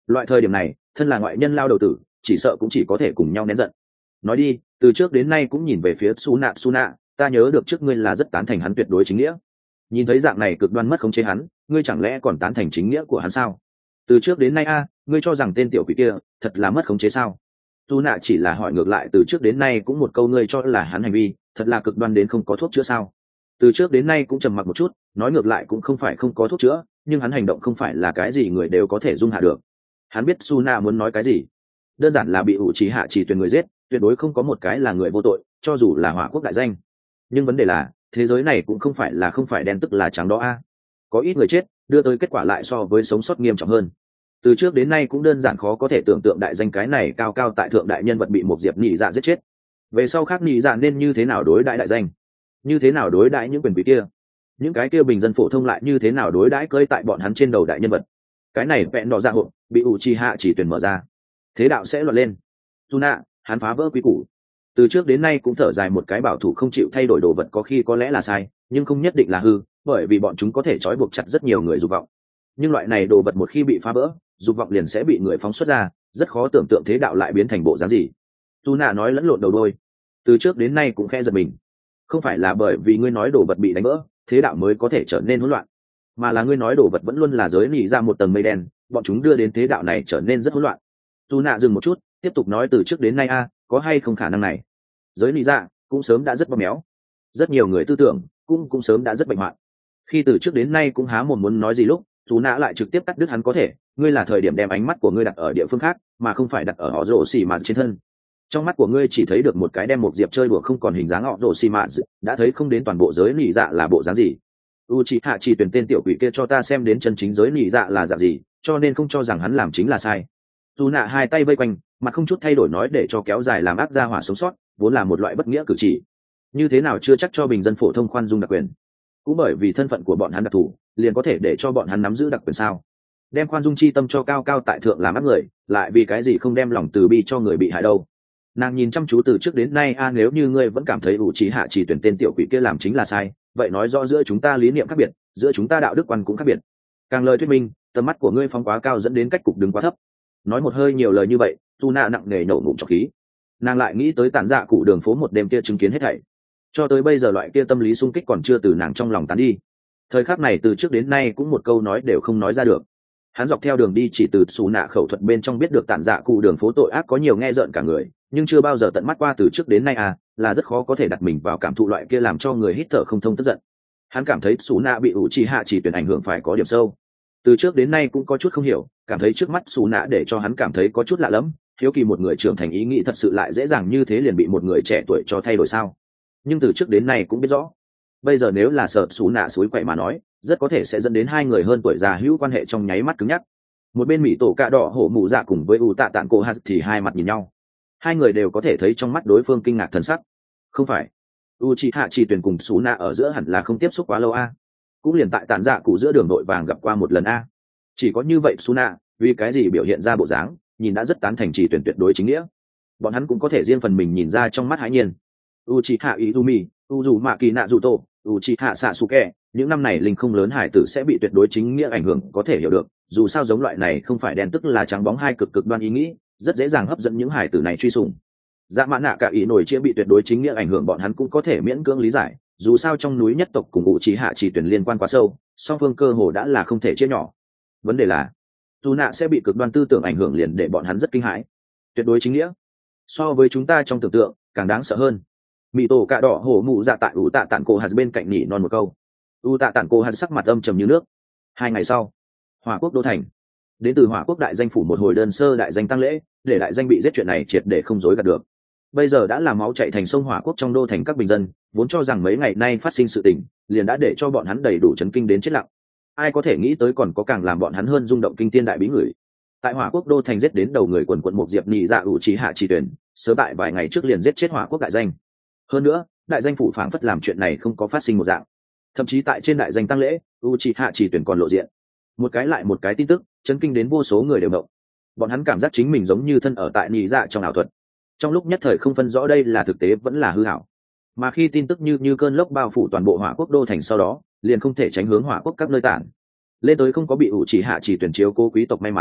Speaker 1: Loại thời điểm này thân là ngoại nhân lao đầu tử chỉ sợ cũng chỉ có thể cùng nhau nén giận. Nói đi, từ trước đến nay cũng nhìn về phía Suna, ta nhớ được trước ngươi là rất tán thành hắn tuyệt đối chính nghĩa. Nhìn thấy dạng này cực đoan mất khống chế hắn, ngươi chẳng lẽ còn tán thành chính nghĩa của hắn sao? Từ trước đến nay ngươi cho rằng tên tiểu quỷ kia thật là mất khống chế sao? Suna chỉ là hỏi ngược lại, từ trước đến nay cũng một câu ngươi cho là hắn hành vi thật là cực đoan đến không có thuốc chữa sao? Từ trước đến nay cũng trầm mặc một chút, nói ngược lại cũng không phải không có thuốc chữa, nhưng hắn hành động không phải là cái gì người đều có thể dung hạ được. Hắn biết Suna muốn nói cái gì, đơn giản là bị Uchiha chỉ tuyển người giết, tuyệt đối không có một cái là người vô tội, cho dù là hỏa quốc đại danh. Nhưng vấn đề là thế giới này cũng không phải đen tức là trắng đó có ít người chết đưa tới kết quả lại so với sống sót nghiêm trọng hơn. Từ trước đến nay cũng đơn giản khó có thể tưởng tượng đại danh cái này cao cao tại thượng đại nhân vật bị một diệp nhị dạ giết chết, về sau khác nhị dạ nên như thế nào đối đãi đại danh, như thế nào đối đãi những quyền vị kia, những cái kia bình dân phổ thông lại như thế nào đối đãi cơi tại bọn hắn trên đầu đại nhân vật. Cái này vẹn đỏ dạ hộ bị Uchiha chỉ tuyển mở ra, thế đạo sẽ loạn lên. Suna hắn phá vỡ quy củ, từ trước đến nay cũng thở dài một cái, bảo thủ không chịu thay đổi đồ vật có khi có lẽ là sai, nhưng không nhất định là hư, bởi vì bọn chúng có thể trói buộc chặt rất nhiều người dục vọng. Nhưng loại này đồ vật một khi bị phá vỡ, dục vọng liền sẽ bị người phóng xuất ra, rất khó tưởng tượng thế đạo lại biến thành bộ dáng gì. Suna nói lẫn lộn đầu đôi, từ trước đến nay cũng khẽ giật mình. Không phải là bởi vì ngươi nói đồ vật bị đánh vỡ, thế đạo mới có thể trở nên hỗn loạn, mà là ngươi nói đồ vật vẫn luôn là giới nỉ ra một tầng mây đen, bọn chúng đưa đến thế đạo này trở nên rất hỗn loạn. Suna dừng một chút, tiếp tục nói, từ trước đến nay có hay không khả năng này, giới nỉ ra cũng sớm đã rất bóp méo, rất nhiều người tư tưởng cũng sớm đã rất bệnh hoạn. Khi từ trước đến nay cũng há mồm muốn nói gì lúc Suna lại trực tiếp cắt đứt hắn, có thể ngươi là thời điểm đem ánh mắt của ngươi đặt ở địa phương khác mà không phải đặt ở họ rổ xì mà trên thân. Trong mắt của ngươi chỉ thấy được một cái đem một diệp chơi đùa không còn hình dáng họ rổ xì mà, đã thấy không đến toàn bộ giới nỉ dạ là bộ dáng gì. Uchiha chỉ tuyển tên tiểu quỷ kia cho ta xem đến chân chính giới nỉ dạ là dạng gì, cho nên không cho rằng hắn làm chính là sai. Suna hai tay vây quanh mặt không chút thay đổi nói, để cho kéo dài làm ác gia hỏa sống sót vốn là một loại bất nghĩa cử chỉ, như thế nào chưa chắc cho bình dân phổ thông khoan dung đặc quyền. Cũng bởi vì thân phận của bọn hắn đặc thù liền có thể để cho bọn hắn nắm giữ đặc quyền sao? Đem khoan dung chi tâm cho cao cao tại thượng làm ác người, lại vì cái gì không đem lòng từ bi cho người bị hại đâu? Nàng nhìn chăm chú từ trước đến nay, nếu như ngươi vẫn cảm thấy Uchiha chỉ tuyển tên tiểu quỷ kia làm chính là sai, vậy nói rõ giữa chúng ta lý niệm khác biệt, giữa chúng ta đạo đức quan cũng khác biệt. Càng lời thuyết minh, tầm mắt của ngươi phóng quá cao dẫn đến cách cục đứng quá thấp. Nói một hơi nhiều lời như vậy, Suna nặng nề nổ ngụm trọc khí. Nàng lại nghĩ tới tản dạ cụ đường phố một đêm kia chứng kiến hết thảy, cho tới bây giờ loại kia tâm lý xung kích còn chưa từ nàng trong lòng tán đi. Thời khắc này từ trước đến nay cũng một câu nói đều không nói ra được. Hắn dọc theo đường đi chỉ từ Suna khẩu thuật bên trong biết được tản dạ cụ đường phố tội ác có nhiều nghe rợn cả người, nhưng chưa bao giờ tận mắt qua. Từ trước đến nay là rất khó có thể đặt mình vào cảm thụ loại kia làm cho người hít thở không thông tức giận. Hắn cảm thấy Suna bị Uchiha chỉ tuyển ảnh hưởng phải có điểm sâu. Từ trước đến nay cũng có chút không hiểu, cảm thấy trước mắt Suna để cho hắn cảm thấy có chút lạ lẫm, hiếu kỳ một người trưởng thành ý nghĩ thật sự lại dễ dàng như thế liền bị một người trẻ tuổi cho thay đổi sao? Nhưng từ trước đến nay cũng biết rõ, bây giờ nếu là sợ Suna suối quậy mà nói, rất có thể sẽ dẫn đến hai người hơn tuổi già hữu quan hệ trong nháy mắt cứng nhắc. Một bên mỹ tổ cạ đỏ hổ mụ dạ cùng với u tạ tạng cô hạt thì hai mặt nhìn nhau, hai người đều có thể thấy trong mắt đối phương kinh ngạc thần sắc. Không phải Uchiha chỉ tuyển cùng Suna ở giữa hẳn là không tiếp xúc quá lâu cũng liền tại tản dạ cụ giữa đường đội vàng gặp qua một lần chỉ có như vậy Suna vì cái gì biểu hiện ra bộ dáng nhìn đã rất tán thành chỉ tuyển tuyệt đối chính nghĩa, bọn hắn cũng có thể riêng phần mình nhìn ra trong mắt hãi nhiên. Uchiha Izumi, Uzumaki Naruto, Uchiha Sasuke, những năm này linh không lớn hải tử sẽ bị tuyệt đối chính nghĩa ảnh hưởng có thể hiểu được, dù sao giống loại này không phải đen tức là trắng bóng hai cực đoan ý nghĩ, rất dễ dàng hấp dẫn những hải tử này truy sùng. Dạ mã nạ cả ý nổi chia bị tuyệt đối chính nghĩa ảnh hưởng bọn hắn cũng có thể miễn cưỡng lý giải, dù sao trong núi nhất tộc cùng Uchiha chỉ tuyển liên quan quá sâu, song phương cơ hồ đã là không thể chia nhỏ. Vấn đề là Suna sẽ bị cực đoan tư tưởng ảnh hưởng liền để bọn hắn rất kinh hãi. Tuyệt đối chính nghĩa so với chúng ta trong tưởng tượng càng đáng sợ hơn. Mị tổ cạ đỏ hổ mụ dạ tại ủ tạ tản cổ hạt bên cạnh nhỉ non một câu. U tạ tản cổ hạt sắc mặt âm trầm như nước. 2 ngày sau, Hỏa Quốc đô thành, đến từ Hỏa Quốc đại danh phủ một hồi đơn sơ đại danh tăng lễ, để đại danh bị giết chuyện này triệt để không dối gạt được. Bây giờ đã là máu chảy thành sông Hỏa Quốc trong đô thành các bình dân, vốn cho rằng mấy ngày nay phát sinh sự tình, liền đã để cho bọn hắn đầy đủ chấn kinh đến chết lặng. Ai có thể nghĩ tới còn có càng làm bọn hắn hơn rung động kinh thiên đại bí người. Tại Hỏa Quốc đô thành giết đến đầu người quần quần một diệp nhị dạ Uchiha chỉ tuyển, sớm tại vài ngày trước liền giết chết Hỏa Quốc đại danh. Hơn nữa, đại danh phủ phảng phất làm chuyện này không có phát sinh một dạng. Thậm chí tại trên đại danh tăng lễ, Uchiha chỉ tuyển còn lộ diện. Một cái lại một cái tin tức, chấn kinh đến vô số người đều động. Bọn hắn cảm giác chính mình giống như thân ở tại nhị dạ trong ảo thuật. Trong lúc nhất thời không phân rõ đây là thực tế vẫn là hư ảo. Mà khi tin tức như cơn lốc bao phủ toàn bộ Hỏa Quốc đô thành sau đó, liền không thể tránh hướng Hỏa Quốc các nơi tản lên tới không có bị Uchiha chỉ tuyển chiếu cố quý tộc may mắn,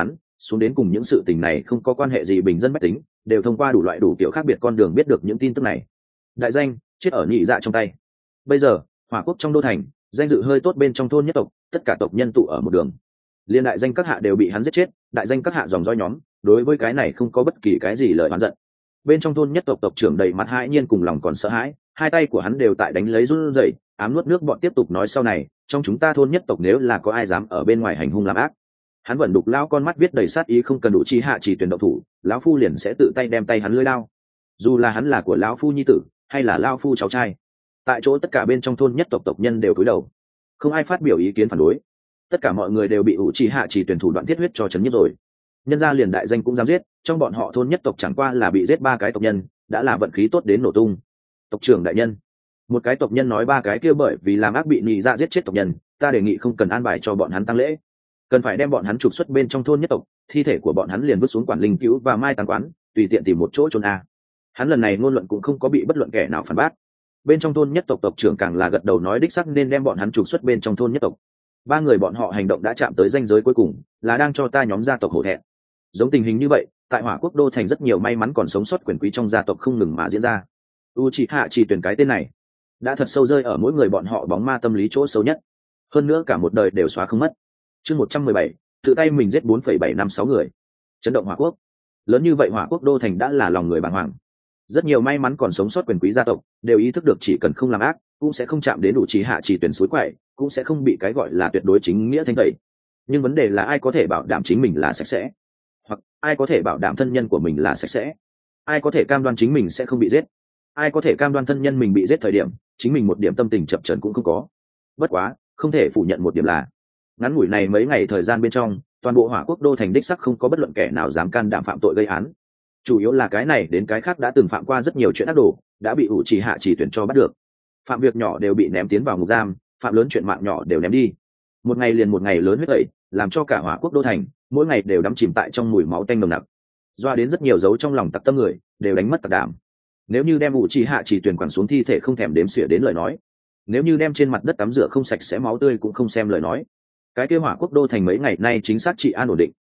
Speaker 1: xuống đến cùng những sự tình này không có quan hệ gì bình dân bách tính đều thông qua đủ loại đủ kiểu khác biệt con đường biết được những tin tức này. Đại danh chết ở nhị dạ trong tay. Bây giờ Hỏa Quốc trong đô thành, danh dự hơi tốt bên trong thôn nhất tộc, tất cả tộc nhân tụ ở một đường. Liên đại danh các hạ đều bị hắn giết chết, đại danh các hạ dòng dõi nhóm đối với cái này không có bất kỳ cái gì lời oán giận. Bên trong thôn nhất tộc tộc trưởng đầy mặt hãi nhiên cùng lòng còn sợ hãi, hai tay của hắn đều tại đánh lấy run rẩy, ám nuốt nước bọn tiếp tục nói sau này trong chúng ta thôn nhất tộc nếu là có ai dám ở bên ngoài hành hung làm ác, hắn vẫn đục lao con mắt viết đầy sát ý, không cần đủ chi hạ chỉ tuyển động thủ, lão phu liền sẽ tự tay đem tay hắn lưỡi lao, dù là hắn là của lão phu nhi tử hay là lão phu cháu trai. Tại chỗ tất cả bên trong thôn nhất tộc tộc nhân đều cúi đầu, không ai phát biểu ý kiến phản đối, tất cả mọi người đều bị ủ trì hạ chỉ tuyển thủ đoạn thiết huyết cho chấn nhất rồi. Nhân gia liền đại danh cũng dám giết, trong bọn họ thôn nhất tộc chẳng qua là bị giết 3 cái tộc nhân đã là vận khí tốt đến nổ tung. Tộc trưởng đại nhân, một cái tộc nhân nói 3 cái kia bởi vì làm ác bị nhị dạ giết chết tộc nhân, ta đề nghị không cần an bài cho bọn hắn tăng lễ, cần phải đem bọn hắn trục xuất bên trong thôn nhất tộc, thi thể của bọn hắn liền vứt xuống quản linh cứu và mai táng quán, tùy tiện tìm một chỗ chôn a. Hắn lần này ngôn luận cũng không có bị bất luận kẻ nào phản bác. Bên trong thôn nhất tộc tộc trưởng càng là gật đầu nói đích xác nên đem bọn hắn trục xuất bên trong thôn nhất tộc. 3 người bọn họ hành động đã chạm tới ranh giới cuối cùng, là đang cho ta nhóm gia tộc hổ thẹn. Giống tình hình như vậy, tại Hỏa Quốc đô thành rất nhiều may mắn còn sống sót quyền quý trong gia tộc không ngừng mà diễn ra. Uchiha chỉ tuyển cái tên này đã thật sâu rơi ở mỗi người bọn họ bóng ma tâm lý chỗ sâu nhất, hơn nữa cả một đời đều xóa không mất. Chương 117, tự tay mình giết 4,756 người. Chấn động Hỏa Quốc. Lớn như vậy Hỏa Quốc đô thành đã là lòng người bàng hoàng. Rất nhiều may mắn còn sống sót quyền quý gia tộc đều ý thức được chỉ cần không làm ác, cũng sẽ không chạm đến Uchiha chỉ tuyển suối quậy, cũng sẽ không bị cái gọi là tuyệt đối chính nghĩa thanh tẩy. Nhưng vấn đề là ai có thể bảo đảm chính mình là sạch sẽ? Hoặc ai có thể bảo đảm thân nhân của mình là sạch sẽ? Ai có thể cam đoan chính mình sẽ không bị giết? Ai có thể cam đoan thân nhân mình bị giết thời điểm chính mình một điểm tâm tình chập chờn cũng không có? Bất quá không thể phủ nhận một điểm là ngắn ngủi này mấy ngày thời gian bên trong, toàn bộ Hỏa Quốc đô thành đích sắc không có bất luận kẻ nào dám can đảm phạm tội gây án. Chủ yếu là cái này đến cái khác đã từng phạm qua rất nhiều chuyện ác đồ đã bị Uchiha chỉ tuyển cho bắt được. Phạm việc nhỏ đều bị ném tiến vào ngục giam, phạm lớn chuyện mạng nhỏ đều ném đi. Một ngày liền một ngày lớn huyết tẩy, làm cho cả Hỏa Quốc đô thành mỗi ngày đều đắm chìm tại trong mùi máu tanh nồng nặc, doa đến rất nhiều dấu trong lòng tặc tâm người đều đánh mất tặc đảm. Nếu như đem Uchiha chỉ tuyển quẳng xuống thi thể không thèm đếm xỉa đến lời nói, nếu như đem trên mặt đất tắm rửa không sạch sẽ máu tươi cũng không xem lời nói, cái kia Hỏa Quốc đô thành mấy ngày nay chính xác trị an ổn định.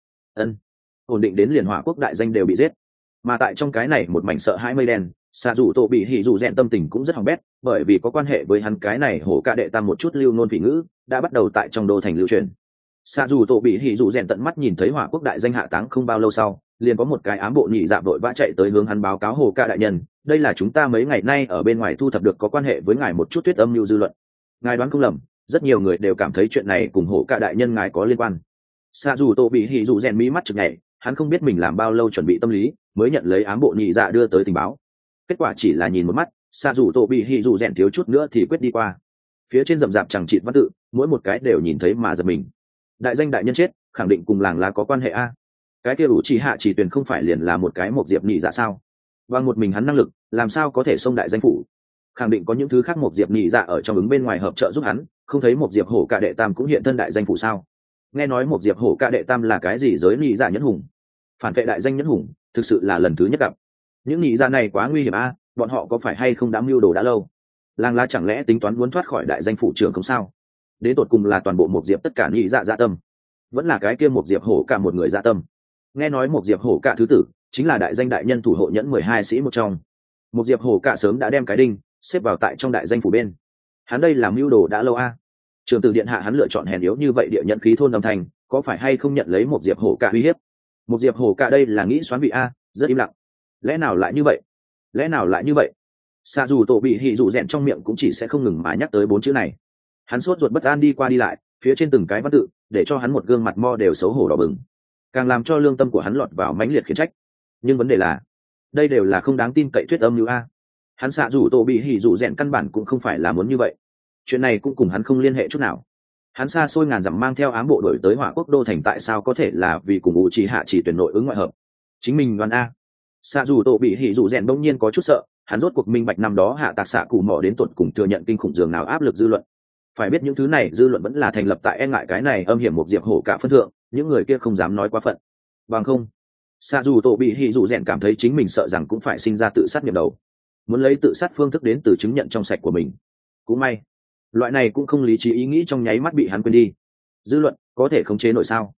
Speaker 1: Ổn định đến liền Hỏa Quốc đại danh đều bị giết. Mà tại trong cái này một mảnh sợ hãi mây đen, xạ dù tổ bị hỉ dù rèn tâm tình cũng rất hỏng bét, bởi vì có quan hệ với hắn cái này hổ ca đệ tam một chút lưu nôn phỉ ngữ đã bắt đầu tại trong đô thành lưu truyền. Xạ dù tổ bị hỉ dù rèn tận mắt nhìn thấy Hỏa Quốc đại danh hạ táng không bao lâu sau, liền có một cái ám bộ nhị dạ vội vã chạy tới hướng hắn báo cáo hổ ca đại nhân, đây là chúng ta mấy ngày nay ở bên ngoài thu thập được có quan hệ với ngài một chút tuyết âm mưu dư luận. Ngài đoán không lầm, rất nhiều người đều cảm thấy chuyện này cùng hổ ca đại nhân ngài có liên quan. Xạ dù tổ bị hỉ dù rèn mí mắt chực nhảy, hắn không biết mình làm bao lâu chuẩn bị tâm lý mới nhận lấy ám bộ nhị dạ đưa tới tình báo. Kết quả chỉ là nhìn một mắt, xạ dù tổ bị hỉ dù rèn thiếu chút nữa thì quyết đi qua. Phía trên rậm rạp chẳng chịt văn tự, mỗi một cái đều nhìn thấy mà giật mình. Đại danh đại nhân chết, khẳng định cùng làng lá có quan hệ a. Cái kia Uchiha chỉ tuyển không phải liền là một cái một diệp nhị dạ sao? Bằng một mình hắn năng lực, làm sao có thể xông đại danh phủ? Khẳng định có những thứ khác một diệp nhị dạ ở trong ứng bên ngoài hợp trợ giúp hắn, không thấy một diệp hổ ca đệ tam cũng hiện thân đại danh phủ sao? Nghe nói một diệp hổ ca đệ tam là cái gì giới nhị dạ nhẫn hùng, phản vệ đại danh nhẫn hùng, thực sự là lần thứ nhất gặp. Những nhị dạ này quá nguy hiểm a, bọn họ có phải hay không đã mưu đồ đã lâu? Làng lá chẳng lẽ tính toán muốn thoát khỏi đại danh phủ trưởng không sao? Đến tột cùng là toàn bộ một diệp tất cả nhị dạ dạ tâm, vẫn là cái kia một diệp hổ cả một người dạ tâm? Nghe nói một diệp hổ cả thứ tử chính là đại danh đại nhân thủ hộ nhẫn 12 sĩ một trong. Một diệp hổ cả sớm đã đem cái đinh xếp vào tại trong đại danh phủ bên. Hắn đây làm mưu đồ đã lâu a. Trường tử điện hạ hắn lựa chọn hèn yếu như vậy địa nhận khí thôn âm thành, có phải hay không nhận lấy một diệp hổ cả uy hiếp? Một diệp hổ cả đây là nghĩ xoán vị a, rất im lặng. Lẽ nào lại như vậy? Lẽ nào lại như vậy? Xạ dù tổ bị hỉ dù rèn trong miệng cũng chỉ sẽ không ngừng mà nhắc tới 4 chữ này. Hắn sốt ruột bất an đi qua đi lại, phía trên từng cái văn tự để cho hắn một gương mặt mo đều xấu hổ đỏ bừng, càng làm cho lương tâm của hắn lọt vào mãnh liệt khiển trách. Nhưng vấn đề là, đây đều là không đáng tin cậy thuyết âm như a. Hắn xạ dù tổ bị hỉ dù rèn căn bản cũng không phải là muốn như vậy, chuyện này cũng cùng hắn không liên hệ chút nào. Hắn xa xôi ngàn dặm mang theo ám bộ đổi tới Hỏa Quốc đô thành, tại sao có thể là vì cùng Uchiha chỉ tuyển nội ứng ngoại hợp? Chính mình đoán a. Xạ dù tổ bị hỉ dù rèn bỗng nhiên có chút sợ, hắn rốt cuộc minh bạch năm đó hạ tạc xạ cù mỏ đến tuột cùng thừa nhận kinh khủng dường nào áp lực dư luận. Phải biết những thứ này dư luận vẫn là thành lập tại e ngại cái này âm hiểm một diệp hổ cả phân thượng, những người kia không dám nói quá phận. Bằng không, xạ dù tổ bị hỉ dù rèn cảm thấy chính mình sợ rằng cũng phải sinh ra tự sát niệm đầu, muốn lấy tự sát phương thức đến từ chứng nhận trong sạch của mình. Cũng may, loại này cũng không lý trí ý nghĩ trong nháy mắt bị hắn quên đi. Dư luận có thể khống chế nổi sao?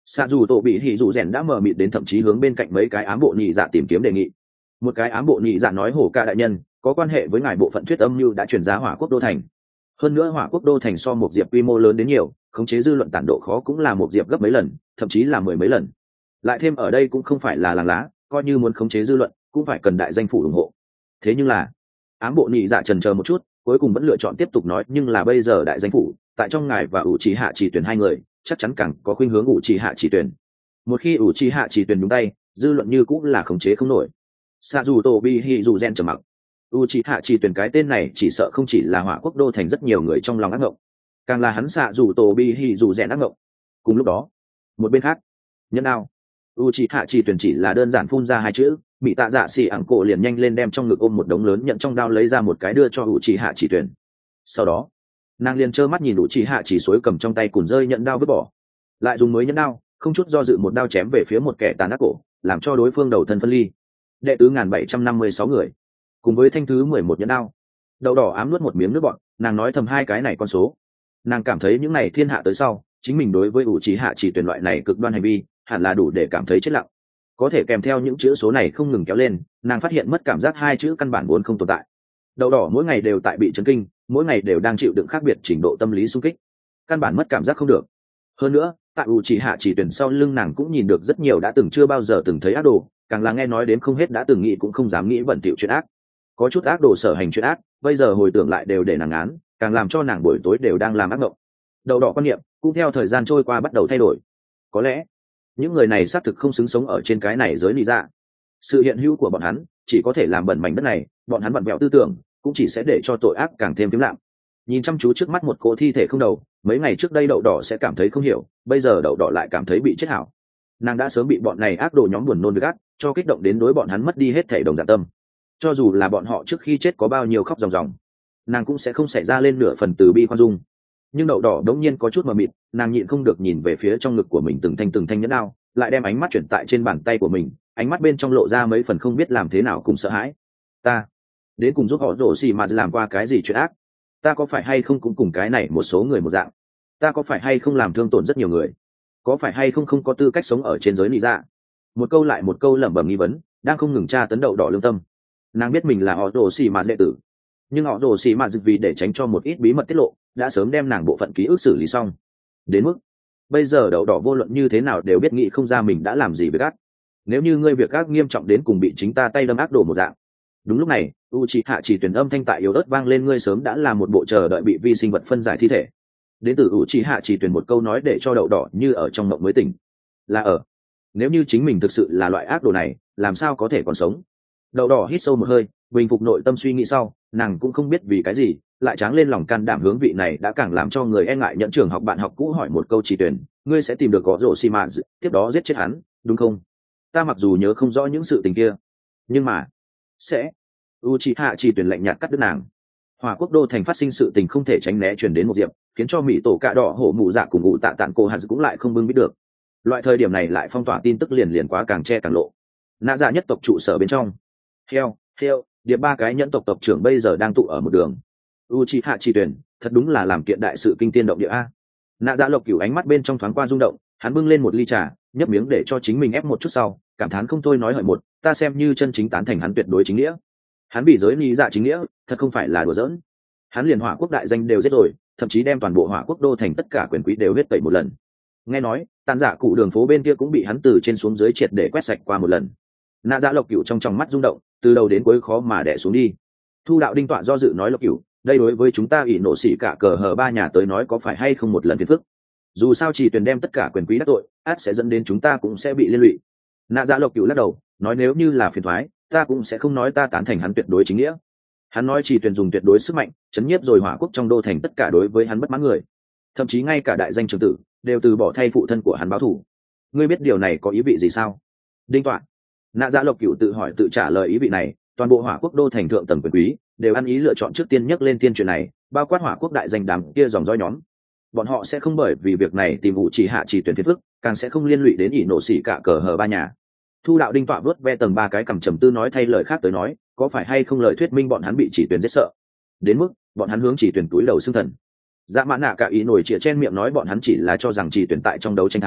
Speaker 1: xạ dù tổ bị hỉ dù rèn đã mờ mịt đến thậm chí hướng bên cạnh mấy cái ám bộ nhị dạ tìm kiếm đề nghị. Một cái ám bộ nhị dạ nói hổ ca đại nhân có quan hệ với ngài bộ phận thuyết âm mưu đã truyền giá hỏa quốc đô thành. Hơn nữa hỏa quốc đô thành so một diệp quy mô lớn đến nhiều, khống chế dư luận tản độ khó cũng là một diệp gấp mấy lần, thậm chí là 10 mấy lần. Lại thêm ở đây cũng không phải là làng lá, coi như muốn khống chế dư luận cũng phải cần đại danh phủ ủng hộ. Thế nhưng là ám bộ nhị dạ chần chờ một chút, cuối cùng vẫn lựa chọn tiếp tục nói, nhưng là bây giờ đại danh phủ tại trong ngài và ủ trì hạ chỉ tuyển hai người chắc chắn càng có khuynh hướng ủ trì hạ chỉ tuyển. Một khi ủ trì hạ chỉ tuyển nhúng tay, dư luận như cũng là khống chế không nổi. Sa dù tổ bi hi dù gen trầm mặc. U trì hạ chỉ tuyển cái tên này chỉ sợ không chỉ là hỏa quốc đô thành rất nhiều người trong lòng ác ngộng, càng là hắn xạ dù tổ bi hi dù rèn ác ngộng. Cùng lúc đó, một bên khác, nhân đao u c hạ chỉ tuyển chỉ là đơn giản phun ra hai chữ, bị tạ dạ xỉ ảng cổ liền nhanh lên đem trong ngực ôm một đống lớn nhận trong đao lấy ra một cái đưa cho u c hạ chỉ tuyển. Sau đó nàng liền trơ mắt nhìn u c hạ chỉ suối cầm trong tay cùn rơi nhận đao vứt bỏ, lại dùng mới nhẫn đao không chút do dự một đao chém về phía một kẻ tàn ác cổ, làm cho đối phương đầu thân phân ly. Đệ tứ 1756 người cùng với thanh thứ 11 nhẫn đao. Đậu đỏ ám nuốt một miếng nước bọt, nàng nói thầm hai cái này con số. Nàng cảm thấy những này thiên hạ tới sau, chính mình đối với ủ trí hạ chỉ tuyển loại này cực đoan hành vi hẳn là đủ để cảm thấy chết lặng. Có thể kèm theo những chữ số này không ngừng kéo lên, nàng phát hiện mất cảm giác hai chữ căn bản vốn không tồn tại. Đậu đỏ mỗi ngày đều tại bị chấn kinh, mỗi ngày đều đang chịu đựng khác biệt trình độ tâm lý xung kích, căn bản mất cảm giác không được. Hơn nữa tại ủ trí hạ chỉ tuyển sau lưng nàng cũng nhìn được rất nhiều đã từng chưa bao giờ từng thấy ác đồ, càng là nghe nói đến không hết đã từng nghĩ cũng không dám nghĩ bẩn thỉu chuyện ác. Có chút ác đồ sở hành chuyện ác, bây giờ hồi tưởng lại đều để nàng án, càng làm cho nàng buổi tối đều đang làm ác mộng. Đậu đỏ quan niệm cũng theo thời gian trôi qua bắt đầu thay đổi. Có lẽ những người này xác thực không xứng sống ở trên cái này giới lý dạ. Sự hiện hữu của bọn hắn chỉ có thể làm bẩn mảnh đất này, bọn hắn vặn vẹo tư tưởng cũng chỉ sẽ để cho tội ác càng thêm phiếm lạm. Nhìn chăm chú trước mắt một cỗ thi thể không đầu, mấy ngày trước đây đậu đỏ sẽ cảm thấy không hiểu, bây giờ đậu đỏ lại cảm thấy bị chết hảo. Nàng đã sớm bị bọn này ác đồ nhóm buồn nôn với gắt cho kích động đến đối bọn hắn mất đi hết thể đồng dạng tâm. Cho dù là bọn họ trước khi chết có bao nhiêu khóc ròng ròng, nàng cũng sẽ không xảy ra lên nửa phần từ bi khoan dung. Nhưng đậu đỏ đống nhiên có chút mờ mịt, nàng nhịn không được nhìn về phía trong ngực của mình từng thanh nhẫn đao, lại đem ánh mắt chuyển tại trên bàn tay của mình, ánh mắt bên trong lộ ra mấy phần không biết làm thế nào cùng sợ hãi. Ta đến cùng giúp họ rổ xì mà làm qua cái gì chuyện ác? Ta có phải hay không cũng cùng cái này một số người một dạng? Ta có phải hay không làm thương tổn rất nhiều người? Có phải hay không không có tư cách sống ở trên giới lý dạ? Một câu lại một câu lẩm bẩm nghi vấn đang không ngừng tra tấn đậu đỏ lương tâm. Nàng biết mình là họ rổ xì mà đệ tử, nhưng họ rổ xì mà vì để tránh cho một ít bí mật tiết lộ đã sớm đem nàng bộ phận ký ức xử lý xong, đến mức bây giờ đậu đỏ vô luận như thế nào đều biết nghĩ không ra mình đã làm gì với gác. Nếu như ngươi việc gác nghiêm trọng đến cùng bị chính ta tay đâm ác đổ một dạng. Đúng lúc này u chị hạ chỉ tuyển âm thanh tại yếu ớt vang lên, ngươi sớm đã là một bộ chờ đợi bị vi sinh vật phân giải thi thể. Đến từ u chị hạ chỉ tuyển một câu nói để cho đậu đỏ như ở trong mộng mới tỉnh. Là ở nếu như chính mình thực sự là loại ác đồ này, làm sao có thể còn sống? Đậu đỏ hít sâu một hơi, bình phục nội tâm suy nghĩ sau, nàng cũng không biết vì cái gì lại tráng lên lòng can đảm hướng vị này đã càng làm cho người e ngại nhận trường học bạn học cũ hỏi một câu, chỉ tuyển, ngươi sẽ tìm được có rổ xi mã tiếp đó giết chết hắn đúng không? Ta mặc dù nhớ không rõ những sự tình kia, nhưng mà sẽ. Uchiha chỉ tuyển lạnh nhạt cắt đứt nàng. Hỏa quốc đô thành phát sinh sự tình không thể tránh né truyền đến một diệp, khiến cho mỹ tổ cạ đỏ hổ mụ dạ cùng ngụ tạ tạng cô hạt cũng lại không bưng biết được. Loại thời điểm này lại phong tỏa tin tức liền quá càng che càng lộ. Nạ dạ nhất tộc trụ sở bên trong, heo điệp ba cái nhẫn tộc tộc trưởng bây giờ đang tụ ở một đường. Uchiha chỉ tuyển thật đúng là làm kiện đại sự kinh tiên động địa a. Nạ dạ lộc cửu ánh mắt bên trong thoáng qua rung động, hắn bưng lên một ly trà, nhấp miếng để cho chính mình ép một chút sau, cảm thán không thôi nói hợi một, ta xem như chân chính tán thành hắn tuyệt đối chính nghĩa. Hắn bị giới lý dạ chính nghĩa thật không phải là đùa giỡn. Hắn liền hỏa quốc đại danh đều giết rồi, thậm chí đem toàn bộ hỏa quốc đô thành tất cả quyền quý đều huyết tẩy một lần. Nghe nói tàn dạ cụ đường phố bên kia cũng bị hắn từ trên xuống dưới triệt để quét sạch qua một lần. Nạ dạ lộc cửu trong tròng mắt rung động, từ đầu đến cuối khó mà đè xuống đi. Thu đạo đinh tọa do dự nói, lộc cửu, đây đối với chúng ta ỷ nộ xỉ cả cờ hờ ba nhà tới nói có phải hay không một lần phiền phức? Dù sao chỉ tuyển đem tất cả quyền quý đắc tội, át sẽ dẫn đến chúng ta cũng sẽ bị liên lụy. Nạ dạ lộc cửu lắc đầu nói, nếu như là phiền thoái, ta cũng sẽ không nói ta tán thành hắn tuyệt đối chính nghĩa. Hắn nói chỉ tuyển dùng tuyệt đối sức mạnh chấn nhiếp rồi hỏa quốc trong đô thành tất cả đối với hắn bất mãn người, thậm chí ngay cả đại danh trường tử đều từ bỏ thay phụ thân của hắn báo thù. Ngươi biết điều này có ý vị gì sao? Đinh tọa. Nạ dạ lộc cửu tự hỏi tự trả lời ý vị này, toàn bộ hỏa quốc đô thành thượng tầng quyền quý đều ăn ý lựa chọn trước tiên nhắc lên tiên chuyện này, bao quát hỏa quốc đại danh đám kia dòng dõi nhóm. Bọn họ sẽ không bởi vì việc này tìm vụ chỉ hạ chỉ tuyển phiền phức, càng sẽ không liên lụy đến ỷ nộ xỉ cả cờ hờ ba nhà. Thu đạo đinh tọa vớt ve tầng ba cái cằm trầm tư nói, thay lời khác tới nói, có phải hay không lời thuyết minh bọn hắn bị chỉ tuyển giết sợ đến mức bọn hắn hướng chỉ tuyển túi đầu xưng thần? Dạ mã nạ cả ý nổi chĩa chen miệng nói, bọn hắn chỉ là cho rằng chỉ tuyển tại trong đấu tranh thắng,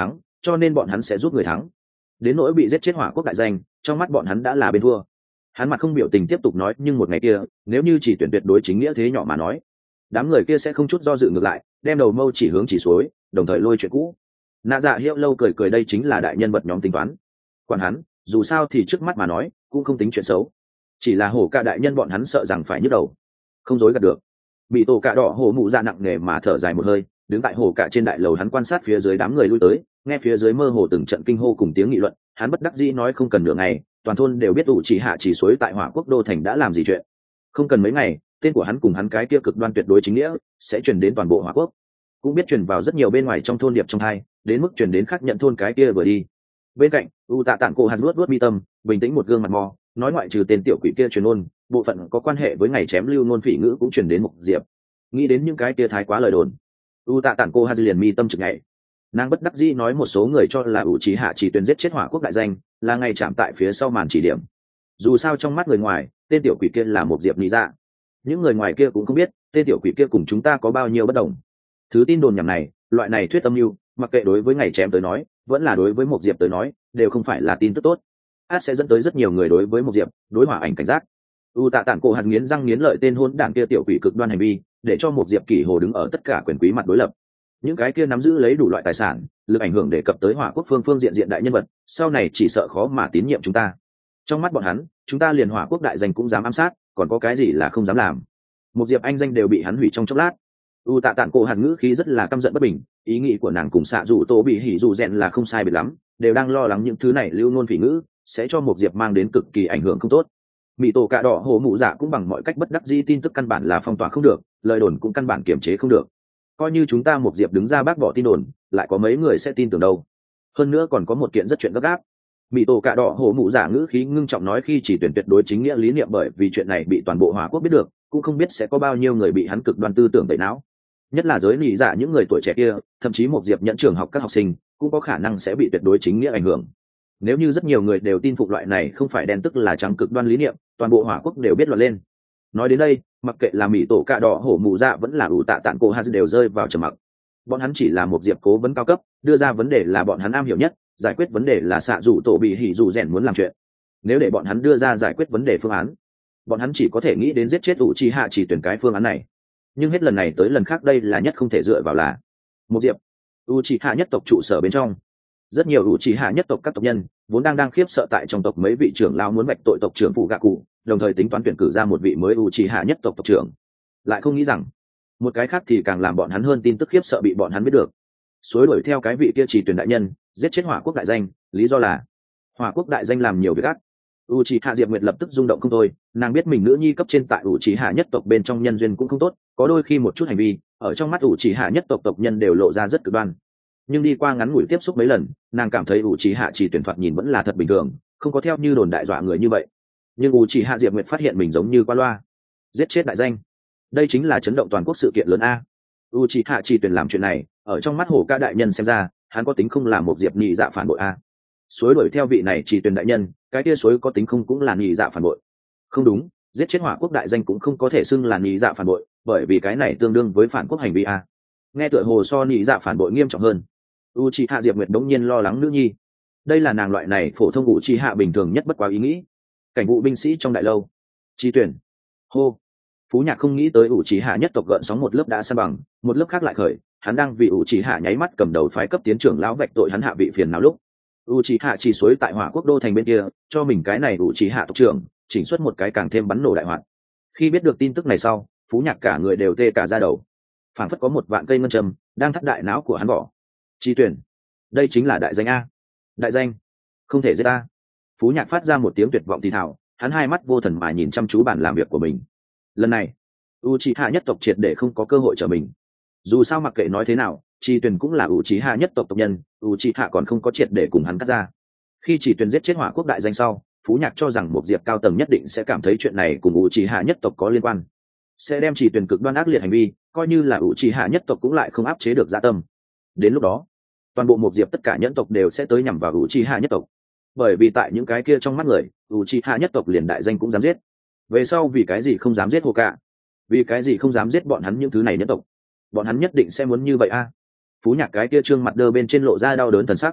Speaker 1: cho nên bọn hắn sẽ giúp người thắng. Đến nỗi bị giết chết hỏa quốc đại danh, trong mắt bọn hắn đã là bên thua. Hắn mặt không biểu tình tiếp tục nói, nhưng một ngày kia nếu như chỉ tuyển tuyệt đối chính nghĩa thế nhỏ mà nói, đám người kia sẽ không chút do dự ngược lại, đem đầu mâu chỉ hướng chỉ suối, đồng thời lôi chuyện cũ. Nạ Dạ Hiệu Lâu cười cười, đây chính là đại nhân vật nhóm tính toán. Quản hắn, dù sao thì trước mắt mà nói cũng không tính chuyện xấu, chỉ là hổ cả đại nhân bọn hắn sợ rằng phải nhức đầu, không dối gạt được. Bị tổ cạ đỏ hổ mụ dạ nặng nề mà thở dài một hơi, đứng tại hổ cả trên đại lầu, hắn quan sát phía dưới đám người lui tới, nghe phía dưới mơ hồ từng trận kinh hô cùng tiếng nghị luận, hắn bất đắc dĩ nói, không cần nửa ngày toàn thôn đều biết ủ chỉ hạ chỉ suối tại hỏa quốc đô thành đã làm gì chuyện. Không cần mấy ngày, tên của hắn cùng hắn cái kia cực đoan tuyệt đối chính nghĩa sẽ truyền đến toàn bộ hỏa quốc, cũng biết truyền vào rất nhiều bên ngoài trong thôn điệp trong hai, đến mức truyền đến khác nhận thôn cái kia vừa đi. Bên cạnh u tạ tản cổ hạt luốt mi tâm, bình tĩnh một gương mặt mò, nói ngoại trừ tên tiểu quỷ kia truyền ôn, bộ phận có quan hệ với ngày chém lưu ngôn phỉ ngữ cũng truyền đến Mục Diệp. Nghĩ đến những cái kia thái quá lời đồn, u tạ tản cổ hạt liền mi tâm trực nhảy. Nàng bất đắc dĩ nói, một số người cho là ủ trí hạ chỉ tuyển giết chết hỏa quốc đại danh là ngày chạm tại phía sau màn chỉ điểm. Dù sao trong mắt người ngoài, tên tiểu quỷ kia là Mục Diệp lý dạ, những người ngoài kia cũng không biết tên tiểu quỷ kia cùng chúng ta có bao nhiêu bất đồng. Thứ tin đồn nhảm này, loại này thuyết âm mưu, mặc kệ đối với ngày chém tới nói vẫn là đối với Mục Diệp tới nói, đều không phải là tin tức tốt. Sẽ dẫn tới rất nhiều người đối với Mục Diệp đối hỏa ảnh cảnh giác. U tạ tản cổ hạt nghiến răng nghiến lợi, tên hôn đảng kia tiểu quỷ cực đoan hành vi, để cho Mục Diệp kỷ hồ đứng ở tất cả quyền quý mặt đối lập. Những cái kia nắm giữ lấy đủ loại tài sản, lực ảnh hưởng đề cập tới hỏa quốc phương diện diện đại nhân vật, sau này chỉ sợ khó mà tín nhiệm chúng ta. Trong mắt bọn hắn, chúng ta liền hỏa quốc đại danh cũng dám ám sát, còn có cái gì là không dám làm. Mục Diệp anh danh đều bị hắn hủy trong chốc lát. U tạ tản cổ hạt ngữ khí rất là căm giận bất bình, ý nghĩ của nàng cùng xạ dù tô bị hỉ dù rèn là không sai biệt lắm, đều đang lo lắng những thứ này lưu ngôn phỉ ngữ sẽ cho Mục Diệp mang đến cực kỳ ảnh hưởng không tốt. Mỹ tổ cạ đỏ hồ mụ dạ cũng bằng mọi cách bất đắc dĩ, tin tức căn bản là phong tỏa không được, lời đồn cũng căn bản kiềm chế không được. Coi như chúng ta Mục Diệp đứng ra bác bỏ tin đồn, lại có mấy người sẽ tin tưởng đâu. Hơn nữa còn có một kiện rất chuyện gấp gáp. Mỹ tổ cạ đỏ hồ mụ dạ ngữ khí ngưng trọng nói, khi chỉ tuyển tuyệt đối chính nghĩa lý niệm bởi vì chuyện này bị toàn bộ hỏa quốc biết được, cũng không biết sẽ có bao nhiêu người bị hắn cực đoan tư tưởng tẩy não. Nhất là giới lý giả những người tuổi trẻ kia, thậm chí Mục Diệp nhận trường học các học sinh cũng có khả năng sẽ bị tuyệt đối chính nghĩa ảnh hưởng. Nếu như rất nhiều người đều tin phục loại này không phải đen tức là trắng cực đoan lý niệm, toàn bộ hỏa quốc đều biết loạn lên. Nói đến đây, mặc kệ là Mỹ tổ cạ đỏ hổ mù dạ vẫn là ủ tạ tản cổ hạt đều rơi vào trầm mặc. Bọn hắn chỉ là Mục Diệp cố vấn cao cấp, đưa ra vấn đề là bọn hắn am hiểu nhất, giải quyết vấn đề là xạ dù tổ bị hỉ dù rèn muốn làm chuyện. Nếu để bọn hắn đưa ra giải quyết vấn đề phương án, bọn hắn chỉ có thể nghĩ đến giết chết ủ chi hạ chỉ tuyển cái phương án này. Nhưng hết lần này tới lần khác, đây là nhất không thể dựa vào là Mục Diệp. U chi hạ nhất tộc trụ sở bên trong, rất nhiều ủ chi hạ nhất tộc các tộc nhân vốn đang khiếp sợ tại trong tộc mấy vị trưởng lao muốn vạch tội tộc trưởng phụ gạ cụ, đồng thời tính toán tuyển cử ra một vị mới ủ chi hạ nhất tộc tộc trưởng. Lại không nghĩ rằng một cái khác thì càng làm bọn hắn hơn tin tức khiếp sợ bị bọn hắn biết được. Suối đuổi theo cái vị kia chỉ tuyển đại nhân giết chết hỏa quốc đại danh, lý do là hỏa quốc đại danh làm nhiều việc ác. Uchiha Diệp Nguyệt lập tức rung động không thôi, nàng biết mình nữ nhi cấp trên tại Uchiha nhất tộc bên trong nhân duyên cũng không tốt, có đôi khi một chút hành vi ở trong mắt Uchiha nhất tộc tộc nhân đều lộ ra rất cực đoan. Nhưng đi qua ngắn ngủi tiếp xúc mấy lần, nàng cảm thấy Uchiha chỉ tuyển thoạt nhìn vẫn là thật bình thường, không có theo như đồn đại dọa người như vậy. Nhưng Uchiha Diệp Nguyệt phát hiện mình giống như qua loa, giết chết đại danh, đây chính là chấn động toàn quốc sự kiện lớn a. Uchiha chỉ tuyển làm chuyện này, ở trong mắt Hổ Ca đại nhân xem ra, hắn có tính không là một Diệp nhị dạ phản bội a. Suối đuổi theo vị này chỉ tuyển đại nhân, cái kia suối có tính không cũng là nhị dạ phản bội. Không đúng, giết chết hỏa quốc đại danh cũng không có thể xưng là nhị dạ phản bội, bởi vì cái này tương đương với phản quốc hành vi a. Nghe tựa hồ so nhị dạ phản bội nghiêm trọng hơn. Uchiha Diệp Nguyệt đống nhiên lo lắng nữ nhi. Đây là nàng loại này phổ thông Uchiha bình thường nhất bất quá ý nghĩ. Cảnh vụ binh sĩ trong đại lâu. Chi tuyển. Hô. Phú Nhạc không nghĩ tới Uchiha nhất tộc gợn sóng một lớp đã san bằng, một lớp khác lại khởi, hắn đang vì Uchiha nháy mắt cầm đầu phái cấp tiến trưởng lão vạch tội hắn hạ vị phiền não lúc. Uchiha chỉ suối tại Hỏa Quốc đô thành bên kia, cho mình cái này Uchiha tộc trưởng, chỉnh xuất một cái càng thêm bắn nổ đại hoạt. Khi biết được tin tức này sau, Phú Nhạc cả người đều tê cả da đầu. Phảng phất có một vạn cây ngân châm đang thắt đại não của hắn bỏ. Chi tuyển, đây chính là đại danh a. Đại danh, không thể giết ta. Phú Nhạc phát ra một tiếng tuyệt vọng thì thào, hắn hai mắt vô thần mà nhìn chăm chú bàn làm việc của mình. Lần này, Uchiha nhất tộc triệt để không có cơ hội trở mình. Dù sao mặc kệ nói thế nào, Chi tuyển cũng là Uchiha nhất tộc tộc nhân, Uchiha còn không có triệt để cùng hắn cắt ra. Khi Chi tuyển giết chết Hỏa Quốc đại danh sau, Phú Nhạc cho rằng một diệp cao tầng nhất định sẽ cảm thấy chuyện này cùng Uchiha nhất tộc có liên quan, sẽ đem Chi tuyển cực đoan ác liệt hành vi coi như là Uchiha nhất tộc cũng lại không áp chế được dạ tâm. Đến lúc đó, toàn bộ một diệp tất cả nhẫn tộc đều sẽ tới nhằm vào Uchiha nhất tộc, bởi vì tại những cái kia trong mắt người, Uchiha nhất tộc liền đại danh cũng dám giết. Về sau vì cái gì không dám giết Hồ Cả, vì cái gì không dám giết bọn hắn những thứ này nhân tộc, bọn hắn nhất định sẽ muốn như vậy a. Phú Nhạc cái kia trương mặt đơ bên trên lộ ra đau đớn thần sắc,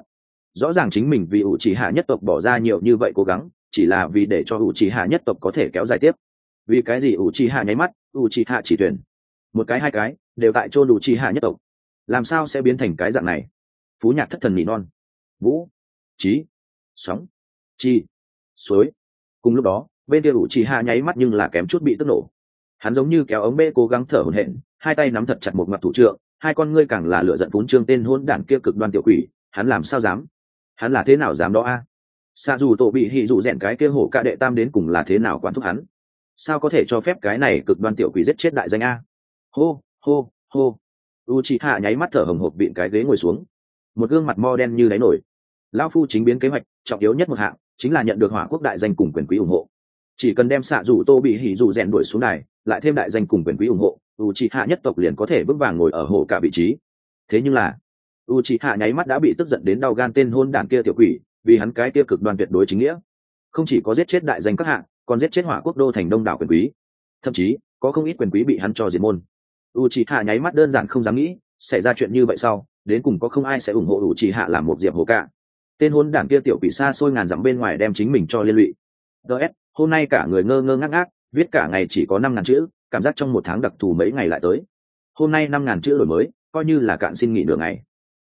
Speaker 1: rõ ràng chính mình vì ủ trì hạ nhất tộc bỏ ra nhiều như vậy cố gắng chỉ là vì để cho ủ trì hạ nhất tộc có thể kéo dài tiếp. Vì cái gì ủ trì hạ nháy mắt ủ trì hạ chỉ tuyển một cái hai cái đều tại chôn ủ trì hạ nhất tộc, làm sao sẽ biến thành cái dạng này? Phú Nhạc thất thần nỉ non. Vũ, trí, sóng, chi, suối. Cùng lúc đó bên kia ủ trì hạ nháy mắt nhưng là kém chút bị tức nổ. Hắn giống như kéo ống bê cố gắng thở hổn hển, hai tay nắm thật chặt một mặt thủ trượng, hai con ngươi càng là lửa giận phún trương tên hôn đản kia cực đoan tiểu quỷ. Hắn làm sao dám? Hắn là thế nào dám đó a? Xạ dù tổ bị hỉ dụ rèn cái kia hổ ca đệ tam đến cùng là thế nào quản thúc hắn? Sao có thể cho phép cái này cực đoan tiểu quỷ giết chết đại danh a? Hô hô hô. Uchiha nháy mắt thở hồng hộc vịn cái ghế ngồi xuống, một gương mặt mo đen như đáy nổi. Lão phu chính biến kế hoạch trọng yếu nhất một hạng chính là nhận được hỏa quốc đại danh cùng quyền quý ủng hộ. Chỉ cần đem xạ dù tô bị hỉ dù rèn đuổi xuống đài, lại thêm đại danh cùng quyền quý ủng hộ, Uchiha nhất tộc liền có thể vững vàng ngồi ở hổ cả vị trí. Thế nhưng là Uchiha nháy mắt đã bị tức giận đến đau gan tên hôn đản kia tiểu quỷ, vì hắn cái kia cực đoan tuyệt đối chính nghĩa, không chỉ có giết chết đại danh các hạng, còn giết chết hỏa quốc đô thành đông đảo quyền quý, thậm chí có không ít quyền quý bị hắn cho diệt môn. Uchiha nháy mắt đơn giản không dám nghĩ xảy ra chuyện như vậy sau đến cùng có không ai sẽ ủng hộ Uchiha làm một diệp hổ cả. Tên hôn đản kia tiểu quỷ xa xôi ngàn dặm bên ngoài đem chính mình cho liên lụy. DS, hôm nay cả người ngơ ngơ ngác ngác, viết cả ngày chỉ có 5.000 chữ, cảm giác trong một tháng đặc thù mấy ngày lại tới. Hôm nay 5.000 chữ đổi mới, coi như là cạn xin nghỉ nửa ngày.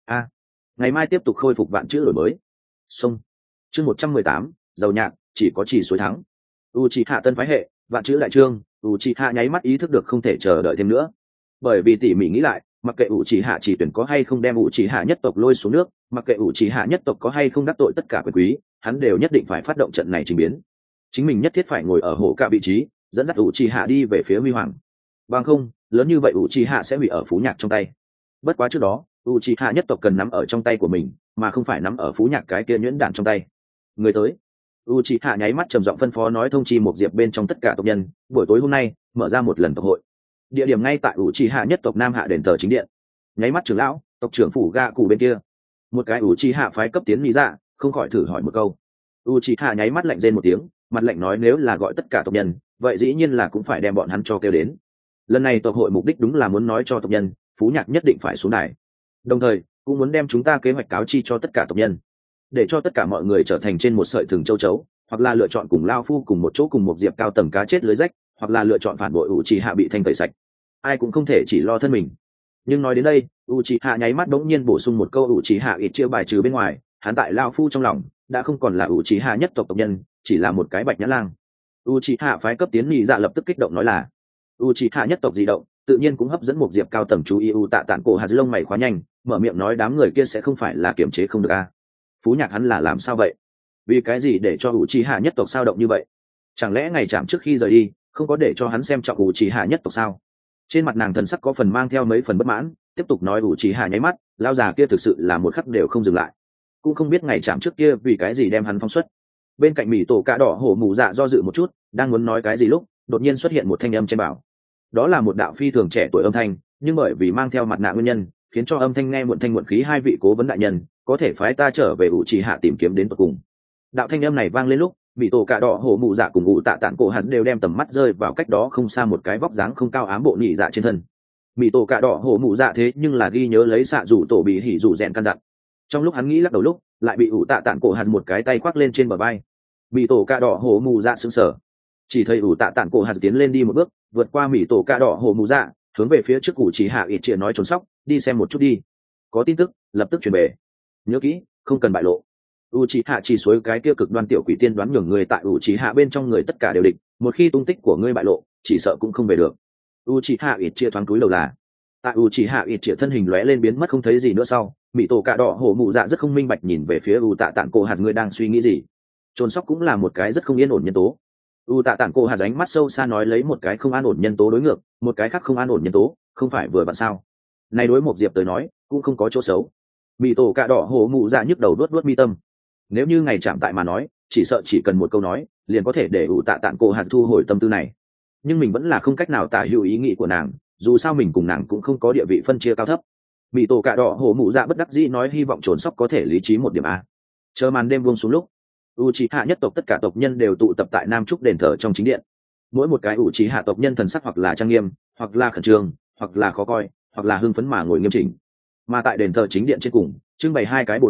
Speaker 1: Ngày mai tiếp tục khôi phục vạn chữ đổi mới. Xong. Chương 118, giàu nhạc, chỉ có chỉ suối thắng. Uchiha tân phái hệ, vạn chữ đại chương, Uchiha nháy mắt ý thức được không thể chờ đợi thêm nữa. Bởi vì tỉ mỉ nghĩ lại, mặc kệ Uchiha chỉ tuyển có hay không đem Uchiha nhất tộc lôi xuống nước, mặc kệ Uchiha nhất tộc có hay không đắc tội tất cả quyền quý, hắn đều nhất định phải phát động trận này trình biến. Chính mình nhất thiết phải ngồi ở hổ cả vị trí, dẫn dắt Uchiha đi về phía huy hoàng. Bằng không, lớn như vậy Uchiha sẽ bị ở Phú Nhạc trong tay. Bất quá trước đó, Uchiha nhất tộc cần nắm ở trong tay của mình, mà không phải nắm ở Phú Nhạc cái kia nhuyễn đản trong tay. Người tới. Uchiha nháy mắt trầm giọng phân phó nói thông chi một diệp bên trong tất cả tộc nhân, buổi tối hôm nay mở ra một lần tộc hội. Địa điểm ngay tại Uchiha nhất tộc Nam Hạ đền thờ chính điện. Nháy mắt trưởng lão, tộc trưởng phủ ga cụ bên kia. Một cái Uchiha phái cấp tiến lý dạ, không khỏi thử hỏi một câu. Uchiha nháy mắt lạnh rên một tiếng, mặt lạnh nói nếu là gọi tất cả tộc nhân, vậy dĩ nhiên là cũng phải đem bọn hắn cho kêu đến. Lần này tộc hội mục đích đúng là muốn nói cho tộc nhân, Phú Nhạc nhất định phải xuống đài. Đồng thời, cũng muốn đem chúng ta kế hoạch cáo chi cho tất cả tộc nhân, để cho tất cả mọi người trở thành trên một sợi thừng châu chấu, hoặc là lựa chọn cùng lao phu cùng một chỗ cùng một diệp cao tầng cá chết lưới rách, hoặc là lựa chọn phản bội Uchiha bị thanh tẩy sạch. Ai cũng không thể chỉ lo thân mình. Nhưng nói đến đây, Uchiha nháy mắt đống nhiên bổ sung một câu Uchiha ít chia bài trừ bên ngoài, hắn tại lao phu trong lòng đã không còn là Uchiha nhất tộc tộc nhân, chỉ là một cái bạch nhã lang. Uchiha phái cấp tiến nhị dạ lập tức kích động nói là Uchiha nhất tộc di động, tự nhiên cũng hấp dẫn một diệp cao tầng chú ý. Tạ Tản cổ hạt lông mày khóa nhanh, mở miệng nói đám người kia sẽ không phải là kiềm chế không được a? Phú Nhạc hắn là làm sao vậy? Vì cái gì để cho Uchiha nhất tộc sao động như vậy? Chẳng lẽ ngày chạm trước khi rời đi không có để cho hắn xem trọng Uchiha nhất tộc sao? Trên mặt nàng thần sắc có phần mang theo mấy phần bất mãn, tiếp tục nói Uchiha nháy mắt, lao già kia thực sự là một khắc đều không dừng lại, cũng không biết ngày chạm trước kia vì cái gì đem hắn phong xuất. Bên cạnh Mỹ tổ cạ đỏ hổ mù dạ do dự một chút, đang muốn nói cái gì lúc đột nhiên xuất hiện một thanh âm trên bảo. Đó là một đạo phi thường trẻ tuổi âm thanh, nhưng bởi vì mang theo mặt nạ nguyên nhân khiến cho âm thanh nghe muộn thanh muộn khí. Hai vị cố vấn đại nhân có thể phái ta trở về Uchiha tìm kiếm đến tận cùng. Đạo thanh âm này vang lên lúc Mỹ tổ cạ đỏ hổ mù dạ cùng Tạ Tản cổ hạt đều đem tầm mắt rơi vào cách đó không xa một cái vóc dáng không cao ám bộ nhị dạ trên thân. Mỹ tổ cạ đỏ hổ mù dạ thế nhưng là ghi nhớ lấy xạ rủ tổ bị hỉ rủ rèn căn dặn. Trong lúc hắn nghĩ lắc đầu lúc lại bị Tạ Tản cổ hạt một cái tay khoác lên trên bờ vai. Mỹ tổ cạ đỏ hổ mù dạ sững sờ, chỉ thấy Tạ Tản cổ hạt tiến lên đi một bước, vượt qua Mỹ tổ cạ đỏ hổ mù dạ, hướng về phía trước Uchiha ít chia nói trốn sóc, đi xem một chút đi, có tin tức lập tức truyền về, nhớ kỹ không cần bại lộ. Uchiha chỉ suối cái kia cực đoan tiểu quỷ tiên đoán nhường người tại Uchiha bên trong người tất cả đều định, một khi tung tích của ngươi bại lộ chỉ sợ cũng không về được. Uchiha ít chia thoáng cúi đầu là tại Uchiha ít chia thân hình lóe lên biến mất không thấy gì nữa sau, Mỹ tổ cạ đỏ hổ mụ dạ rất không minh bạch nhìn về phía Tạ Tản cổ hạt, ngươi đang suy nghĩ gì? Trốn sóc cũng là một cái rất không yên ổn nhân tố. Tạ Tản cổ hạt ánh mắt sâu xa nói lấy một cái không an ổn nhân tố đối ngược một cái khác không an ổn nhân tố, không phải vừa vặn sao? Này đối một diệp tới nói cũng không có chỗ xấu. Mỹ tổ cạ đỏ hổ mụ dạ nhức đầu đuốt mi tâm. Nếu như ngày chạm tại mà nói, chỉ sợ chỉ cần một câu nói liền có thể để Tạ Tản cổ hạt thu hồi tâm tư này. Nhưng mình vẫn là không cách nào tả hữu ý nghĩ của nàng, dù sao mình cùng nàng cũng không có địa vị phân chia cao thấp. Mỹ tổ cạ đỏ hổ mụ dạ bất đắc dĩ nói hy vọng trốn sóc có thể lý trí một điểm a. Chờ màn đêm buông xuống lúc Uchiha nhất tộc tất cả tộc nhân đều tụ tập tại Nam Trúc đền thờ trong chính điện. Mỗi một cái Uchiha tộc nhân thần sắc hoặc là trang nghiêm, hoặc là khẩn trương, hoặc là khó coi, hoặc là hưng phấn mà ngồi nghiêm chỉnh. Mà tại đền thờ chính điện trên cùng trưng bày hai cái bồ đoàn,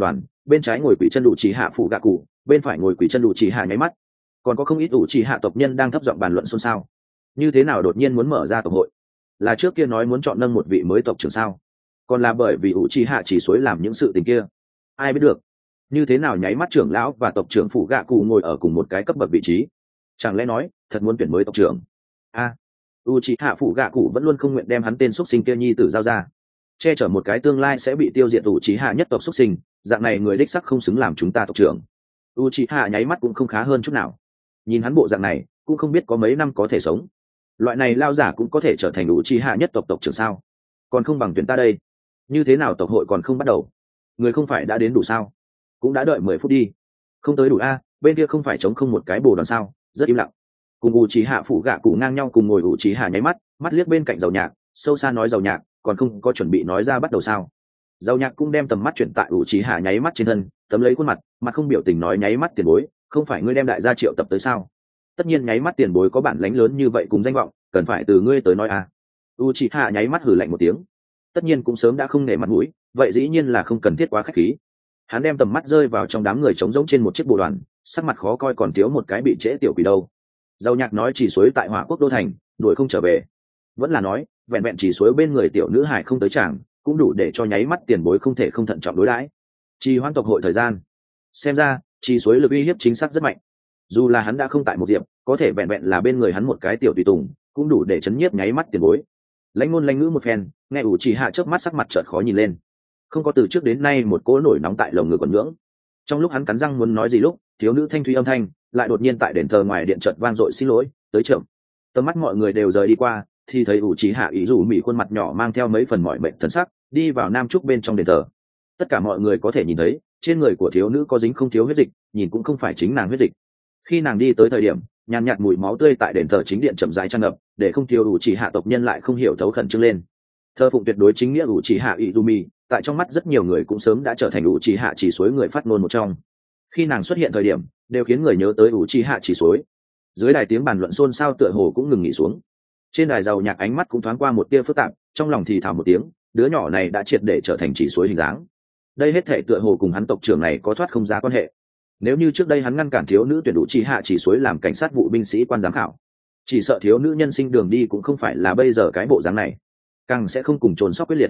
Speaker 1: bên trái ngồi quỷ chân đủ chỉ hạ phụ gạ cụ, bên phải ngồi quỷ chân đủ chỉ hạ nháy mắt, còn có không ít đủ chỉ hạ tộc nhân đang thấp giọng bàn luận xôn xao. Như thế nào đột nhiên muốn mở ra tộc hội? Là trước kia nói muốn chọn nâng một vị mới tộc trưởng sao? Còn là bởi vì ủ chỉ hạ chỉ suối làm những sự tình kia? Ai biết được? Như thế nào nháy mắt trưởng lão và tộc trưởng phụ gạ cụ ngồi ở cùng một cái cấp bậc vị trí? Chẳng lẽ nói thật muốn tuyển mới tộc trưởng? A, Uchiha phụ gạ cụ vẫn luôn không nguyện đem hắn tên xuất sinh kia nhi tử giao ra, che chở một cái tương lai sẽ bị tiêu diệt Uchiha nhất tộc xuất sinh, dạng này người đích sắc không xứng làm chúng ta tộc trưởng. Uchiha nháy mắt cũng không khá hơn chút nào. Nhìn hắn bộ dạng này, cũng không biết có mấy năm có thể sống. Loại này lao giả cũng có thể trở thành Uchiha nhất tộc tộc trưởng sao? Còn không bằng tuyển ta đây. Như thế nào tộc hội còn không bắt đầu? Người không phải đã đến đủ sao? Cũng đã đợi 10 phút đi. Không tới đủ a, bên kia không phải chống không một cái bồ đoàn sao? Rất im lặng. Cùng Uchiha phụ gạ cụ ngang nhau cùng ngồi Uchiha nháy mắt, mắt liếc bên cạnh Dầu Nhạc, sâu xa nói Dầu Nhạc, còn không có chuẩn bị nói ra bắt đầu sao? Dầu Nhạc cũng đem tầm mắt chuyển tại Uchiha nháy mắt trên thân, tấm lấy khuôn mặt, mặt không biểu tình nói nháy mắt tiền bối, không phải ngươi đem đại gia triệu tập tới sao? Tất nhiên nháy mắt tiền bối có bản lãnh lớn như vậy cùng danh vọng, cần phải từ ngươi tới nói à? Uchiha nháy mắt hừ lạnh một tiếng. Tất nhiên cũng sớm đã không nể mặt mũi, vậy dĩ nhiên là không cần thiết quá khách khí. Hắn đem tầm mắt rơi vào trong đám người trống rỗng trên một chiếc bộ đoàn, sắc mặt khó coi còn thiếu một cái bị trễ tiểu quỷ đâu. Dầu Nhạc nói chỉ suối tại Hỏa Quốc đô thành, đuổi không trở về. Vẫn là nói, vẹn vẹn chỉ suối bên người tiểu nữ hải không tới chàng, cũng đủ để cho nháy mắt tiền bối không thể không thận trọng đối đãi. Trì hoãn tộc hội thời gian. Xem ra, chỉ suối lực uy hiếp chính xác rất mạnh. Dù là hắn đã không tại một diệp, có thể vẹn vẹn là bên người hắn một cái tiểu tùy tùng, cũng đủ để chấn nhiếp nháy mắt tiền bối. Lãnh ngôn lãnh ngữ một phen, nghe Uchiha chớp mắt sắc mặt chợt khó nhìn lên. Không có từ trước đến nay một cỗ nổi nóng tại lồng ngực còn ngưỡng. Trong lúc hắn cắn răng muốn nói gì lúc, thiếu nữ thanh thúy âm thanh lại đột nhiên tại đền thờ ngoài điện chợt vang dội xin lỗi, tới chậm. Tầm mắt mọi người đều rời đi qua, thì thấy Uchiha ý rủ mỉ khuôn mặt nhỏ mang theo mấy phần mỏi mệt thần sắc, đi vào nam trúc bên trong đền thờ. Tất cả mọi người có thể nhìn thấy, trên người của thiếu nữ có dính không thiếu huyết dịch, nhìn cũng không phải chính nàng huyết dịch. Khi nàng đi tới thời điểm, nhàn nhạt mùi máu tươi tại đền thờ chính điện chậm rãi tràn ngập, để không thiếu Uchiha tộc nhân lại không hiểu thấu khẩn trương lên. Thờ phụng tuyệt đối chính nghĩa Uchiha Izumi, tại trong mắt rất nhiều người cũng sớm đã trở thành Uchiha chỉ suối người phát ngôn một trong. Khi nàng xuất hiện thời điểm, đều khiến người nhớ tới Uchiha chỉ suối. Dưới đài tiếng bàn luận xôn xao tựa hồ cũng ngừng nghỉ xuống. Trên đài Dầu Nhạc ánh mắt cũng thoáng qua một tia phức tạp, trong lòng thì thào một tiếng, đứa nhỏ này đã triệt để trở thành chỉ suối hình dáng. Đây hết thảy tựa hồ cùng hắn tộc trưởng này có thoát không ra quan hệ. Nếu như trước đây hắn ngăn cản thiếu nữ tuyển Uchiha chỉ suối làm cảnh sát vụ binh sĩ quan giám khảo, chỉ sợ thiếu nữ nhân sinh đường đi cũng không phải là bây giờ cái bộ dáng này, càng sẽ không cùng trồn sóc quyết liệt.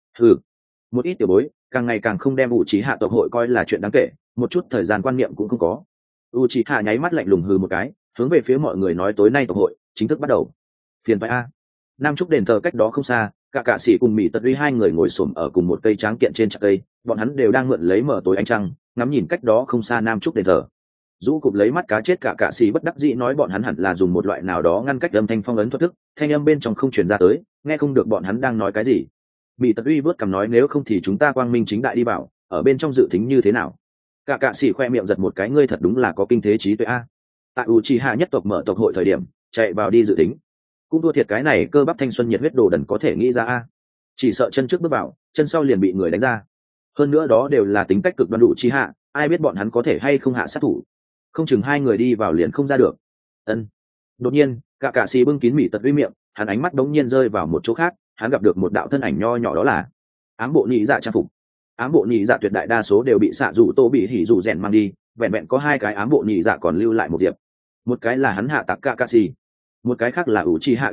Speaker 1: Một ít tiểu bối càng ngày càng không đem Uchiha tộc hội coi là chuyện đáng kể, một chút thời gian quan niệm cũng không có. Uchiha nháy mắt lạnh lùng hừ một cái, hướng về phía mọi người nói tối nay tộc hội chính thức bắt đầu. Phiền phải a. Nam trúc đền thờ cách đó không xa, cả sĩ cùng Mỹ Tật Uy hai người ngồi xổm ở cùng một cây tráng kiện trên chạc cây, bọn hắn đều đang mượn lấy mở tối ánh trăng, ngắm nhìn cách đó không xa Nam trúc đền thờ. Dũ cụp lấy mắt cá chết cả sĩ bất đắc dĩ nói bọn hắn hẳn là dùng một loại nào đó ngăn cách âm thanh phong ấn thuật thức, thanh âm bên trong không truyền ra tới, nghe không được bọn hắn đang nói cái gì. Mỹ Tật Uy vớt cằm nói nếu không thì chúng ta quang minh chính đại đi bảo, ở bên trong dự tính như thế nào? Cả sĩ khoe miệng giật một cái, ngươi thật đúng là có kinh thế trí tuệ a. Tại Uchiha nhất tộc mở tộc hội thời điểm, chạy vào đi dự tính, cũng thua thiệt cái này cơ bắp thanh xuân nhiệt huyết đồ đần có thể nghĩ ra a. Chỉ sợ chân trước bước vào, chân sau liền bị người đánh ra. Hơn nữa đó đều là tính cách cực đoan Uchiha, ai biết bọn hắn có thể hay không hạ sát thủ. Không chừng hai người đi vào liền không ra được. Ân. Đột nhiên, cả sĩ bưng kín Mỹ Tật Uy miệng, hắn ánh mắt đống nhiên rơi vào một chỗ khác, hắn gặp được một đạo thân ảnh nho nhỏ, đó là ám bộ nhị dạ trang phục. Ám bộ nhị dạ tuyệt đại đa số đều bị xạ rủ tô bị hỉ rủ rèn mang đi, vẹn vẹn có hai cái ám bộ nhị dạ còn lưu lại một diệp. Một cái là hắn hạ tạc Kakashi, một cái khác là Uchiha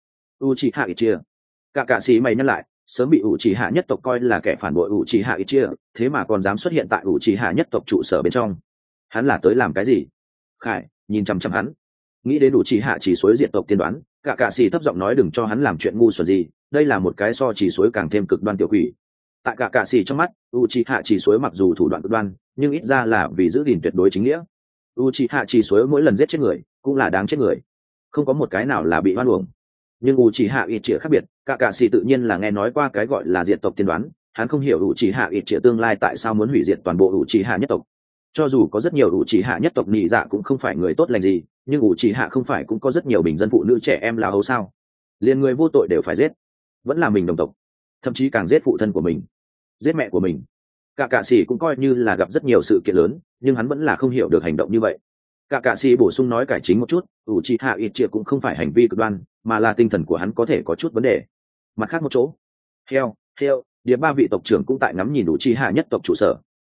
Speaker 1: Itachi. Kakashi mày nhắc lại, sớm bị Uchiha nhất tộc coi là kẻ phản bội Uchiha Itachi, thế mà còn dám xuất hiện tại Uchiha nhất tộc trụ sở bên trong. Hắn là tới làm cái gì? Khải nhìn chằm chằm hắn, nghĩ đến Uchiha chỉ suối diệt tộc tiên đoán, Kakashi thấp giọng nói đừng cho hắn làm chuyện ngu xuẩn gì, đây là một cái so chỉ suối càng thêm cực đoan tiểu quỷ. Tại Kakashi trong mắt, Uchiha chỉ suối mặc dù thủ đoạn cực đoan, nhưng ít ra là vì giữ gìn tuyệt đối chính nghĩa. Uchiha chỉ suối mỗi lần giết chết người, cũng là đáng chết người, không có một cái nào là bị oan uổng. Nhưng Uchiha Itachi khác biệt, Kakashi tự nhiên là nghe nói qua cái gọi là diệt tộc tiên đoán, hắn không hiểu Uchiha Itachi tương lai tại sao muốn hủy diệt toàn bộ Uchiha nhất tộc. Cho dù có rất nhiều Uchiha nhất tộc nhị dạ cũng không phải người tốt lành gì, nhưng Uchiha không phải cũng có rất nhiều bình dân phụ nữ trẻ em là hầu sao? Liền người vô tội đều phải giết, vẫn là mình đồng tộc, thậm chí càng giết phụ thân của mình, giết mẹ của mình. Kakashi cũng coi như là gặp rất nhiều sự kiện lớn, nhưng hắn vẫn là không hiểu được hành động như vậy. Kakashi bổ sung nói cải chính một chút, Uchiha Itachi cũng không phải hành vi cực đoan, mà là tinh thần của hắn có thể có chút vấn đề. Mặt khác một chỗ, heo, địa ba vị tộc trưởng cũng tại ngắm nhìn Uchiha nhất tộc trụ sở.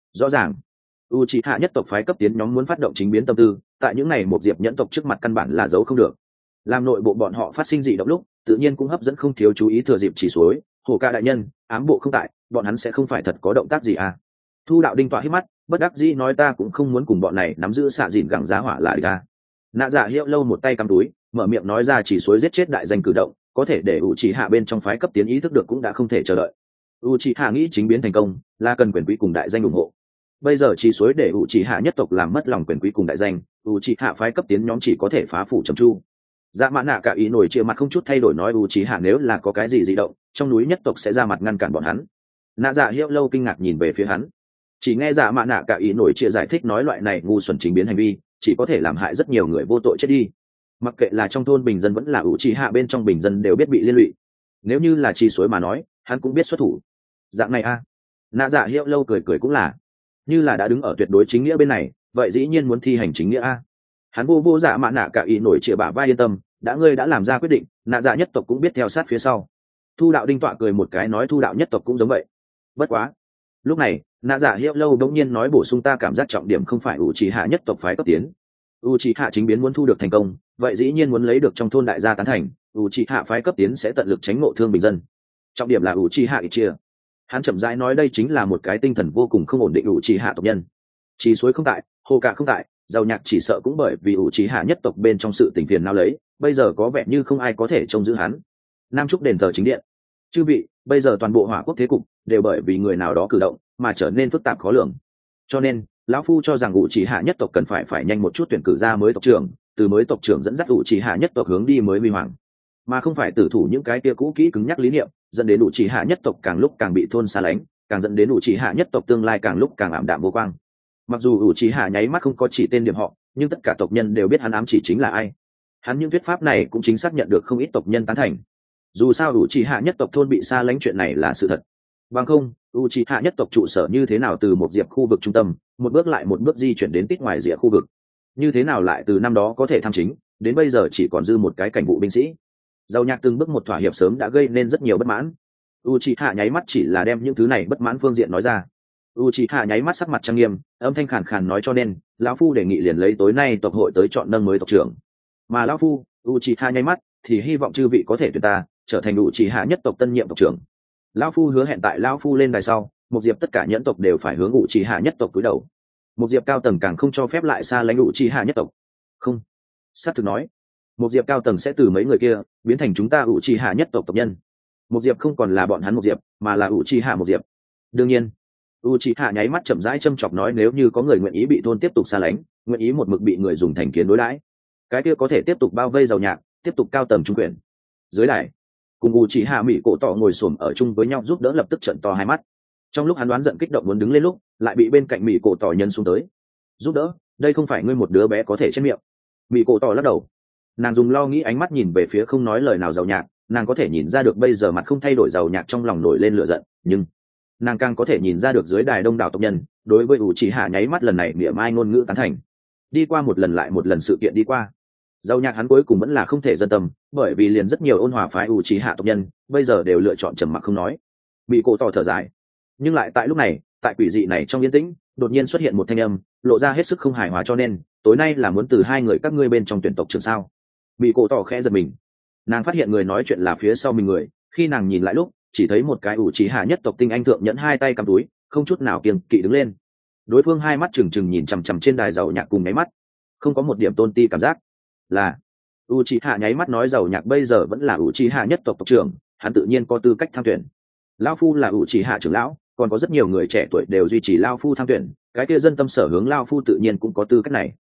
Speaker 1: Rõ ràng Uchiha nhất tộc phái cấp tiến nhóm muốn phát động chính biến tâm tư, tại những ngày một diệp nhẫn tộc trước mặt căn bản là giấu không được. Làm nội bộ bọn họ phát sinh dị động lúc, tự nhiên cũng hấp dẫn không thiếu chú ý thừa dịp chỉ suối. Hồ ca đại nhân, ám bộ không tại, bọn hắn sẽ không phải thật có động tác gì à? Thu đạo đinh tọa hít mắt, bất đắc dĩ nói ta cũng không muốn cùng bọn này nắm giữ xạ dìn gẳng giá hỏa lại ra. Nạ dạ hiệu lâu một tay cắm túi, mở miệng nói ra chỉ suối giết chết đại danh cử động, có thể để Uchiha bên trong phái cấp tiến ý thức được cũng đã không thể chờ đợi. Uchiha nghĩ chính biến thành công, là cần quyền quý cùng đại danh ủng hộ. Bây giờ chỉ suối để Uchiha nhất tộc làm mất lòng quyền quý cùng đại danh, Uchiha phái cấp tiến nhóm chỉ có thể phá phủ trầm chu. Dạ Mã Nạ cả ý nổi chia mặt không chút thay đổi nói Uchiha nếu là có cái gì dị động, trong núi nhất tộc sẽ ra mặt ngăn cản bọn hắn. Nạ dạ hiệu lâu kinh ngạc nhìn về phía hắn, chỉ nghe Dạ Mã Nạ cả ý nổi chia giải thích nói loại này ngu xuẩn chính biến hành vi, chỉ có thể làm hại rất nhiều người vô tội chết đi. Mặc kệ là trong thôn bình dân vẫn là Uchiha bên trong bình dân đều biết bị liên lụy. Nếu như là chi suối mà nói, hắn cũng biết xuất thủ. Dạng này a. Nạ dạ hiệu lâu cười cười cũng là, như là đã đứng ở tuyệt đối chính nghĩa bên này, vậy dĩ nhiên muốn thi hành chính nghĩa a. Hắn vô Dạ Mã Nạ cả ý nổi chia bả vai yên tâm, đã ngươi đã làm ra quyết định, nạ dạ nhất tộc cũng biết theo sát phía sau. Thu đạo đinh tọa cười một cái nói thu đạo nhất tộc cũng giống vậy. Bất quá lúc này nạ dạ hiệu lâu đống nhiên nói bổ sung ta cảm giác trọng điểm không phải Uchiha nhất tộc phái cấp tiến. Uchiha chính biến muốn thu được thành công, vậy dĩ nhiên muốn lấy được trong thôn đại gia tán thành, Uchiha phái cấp tiến sẽ tận lực tránh ngộ thương bình dân. Trọng điểm là Uchiha Itachi. Hắn chậm rãi nói đây chính là một cái tinh thần vô cùng không ổn định Uchiha tộc nhân. Chỉ suối không tại, hồ cả không tại, giàu nhạc chỉ sợ cũng bởi vì Uchiha nhất tộc bên trong sự tình phiền nào lấy, bây giờ có vẻ như không ai có thể trông giữ hắn. Nam trúc đền thờ chính điện. Chư vị, bây giờ toàn bộ hỏa quốc thế cục đều bởi vì người nào đó cử động mà trở nên phức tạp khó lường. Cho nên, lão phu cho rằng Uchiha nhất tộc cần phải nhanh một chút tuyển cử ra mới tộc trưởng, từ mới tộc trưởng dẫn dắt Uchiha nhất tộc hướng đi mới huy hoàng, mà không phải tử thủ những cái kia cũ kỹ cứng nhắc lý niệm, dẫn đến Uchiha nhất tộc càng lúc càng bị thôn xa lánh, càng dẫn đến Uchiha nhất tộc tương lai càng lúc càng ảm đạm vô quang. Mặc dù Uchiha nháy mắt không có chỉ tên điểm họ, nhưng tất cả tộc nhân đều biết hắn ám chỉ chính là ai. Hắn những thuyết pháp này cũng chính xác nhận được không ít tộc nhân tán thành. Dù sao Uchiha nhất tộc thôn bị xa lánh chuyện này là sự thật. Bằng không, Uchiha nhất tộc trụ sở như thế nào từ một diệp khu vực trung tâm, một bước lại một bước di chuyển đến tít ngoài rìa khu vực. Như thế nào lại từ năm đó có thể tham chính, đến bây giờ chỉ còn dư một cái cảnh vụ binh sĩ. Giàu nhạc từng bước một thỏa hiệp sớm đã gây nên rất nhiều bất mãn. Uchiha nháy mắt chỉ là đem những thứ này bất mãn phương diện nói ra. Uchiha nháy mắt sắc mặt trang nghiêm, âm thanh khàn khàn nói cho nên, lão phu đề nghị liền lấy tối nay tộc hội tới chọn nâng mới tộc trưởng. Mà lão phu, Uchiha nháy mắt, thì hy vọng chư vị có thể tuyển ta trở thành Uchiha nhất tộc tân nhiệm tộc trưởng. Lão phu hứa hẹn tại lão phu lên đài sau, một diệp tất cả nhẫn tộc đều phải hướng Uchiha nhất tộc cúi đầu. Một diệp cao tầng càng không cho phép lại xa lánh Uchiha nhất tộc. Không, sát thực nói, một diệp cao tầng sẽ từ mấy người kia biến thành chúng ta Uchiha nhất tộc tộc nhân. Một diệp không còn là bọn hắn một diệp, mà là Uchiha một diệp. Đương nhiên, Uchiha nháy mắt chậm rãi châm chọc nói nếu như có người nguyện ý bị thôn tiếp tục xa lánh, nguyện ý một mực bị người dùng thành kiến đối đãi, cái kia có thể tiếp tục bao vây giàu nhạc, tiếp tục cao tầng trung quyền. Dưới đài, cùng Uchiha Mỹ cổ tỏ ngồi xổm ở chung với nhau giúp đỡ lập tức trợn to hai mắt. Trong lúc hắn đoán giận kích động muốn đứng lên lúc, lại bị bên cạnh Mỹ cổ tỏ nhân xuống tới. Giúp đỡ, đây không phải ngươi một đứa bé có thể chết miệng. Mỹ cổ tỏ lắc đầu. Nàng dùng lo nghĩ ánh mắt nhìn về phía không nói lời nào giàu nhạc, nàng có thể nhìn ra được bây giờ mặt không thay đổi giàu nhạc trong lòng nổi lên lửa giận, nhưng nàng càng có thể nhìn ra được dưới đài đông đảo tộc nhân đối với Uchiha nháy mắt lần này mỉa mai ngôn ngữ tán thành. Đi qua một lần lại một lần sự kiện đi qua, giàu nhạc hắn cuối cùng vẫn là không thể dân tâm, bởi vì liền rất nhiều ôn hòa phái Uchiha tộc nhân bây giờ đều lựa chọn trầm mặc không nói. Bị cổ tỏ thở dài, nhưng lại tại lúc này, tại quỷ dị này trong yên tĩnh, đột nhiên xuất hiện một thanh âm, lộ ra hết sức không hài hòa cho nên, tối nay là muốn từ hai người các ngươi bên trong tuyển tộc trưởng sao? Bị cổ tỏ khẽ giật mình, nàng phát hiện người nói chuyện là phía sau mình người, khi nàng nhìn lại lúc, chỉ thấy một cái Uchiha nhất tộc tinh anh thượng nhẫn hai tay cầm túi, không chút nào kiêng kỵ đứng lên. Đối phương hai mắt trừng trừng nhìn chằm chằm trên đài giàu nhạc cùng nháy mắt, không có một điểm tôn ti cảm giác. Là Uchiha nháy mắt nói giàu nhạc bây giờ vẫn là Uchiha nhất tộc tộc trưởng, hắn tự nhiên có tư cách tham tuyển. Lão phu là Uchiha trưởng lão, còn có rất nhiều người trẻ tuổi đều duy trì lão phu tham tuyển, cái kia dân tâm sở hướng lão phu tự nhiên cũng có tư cách này.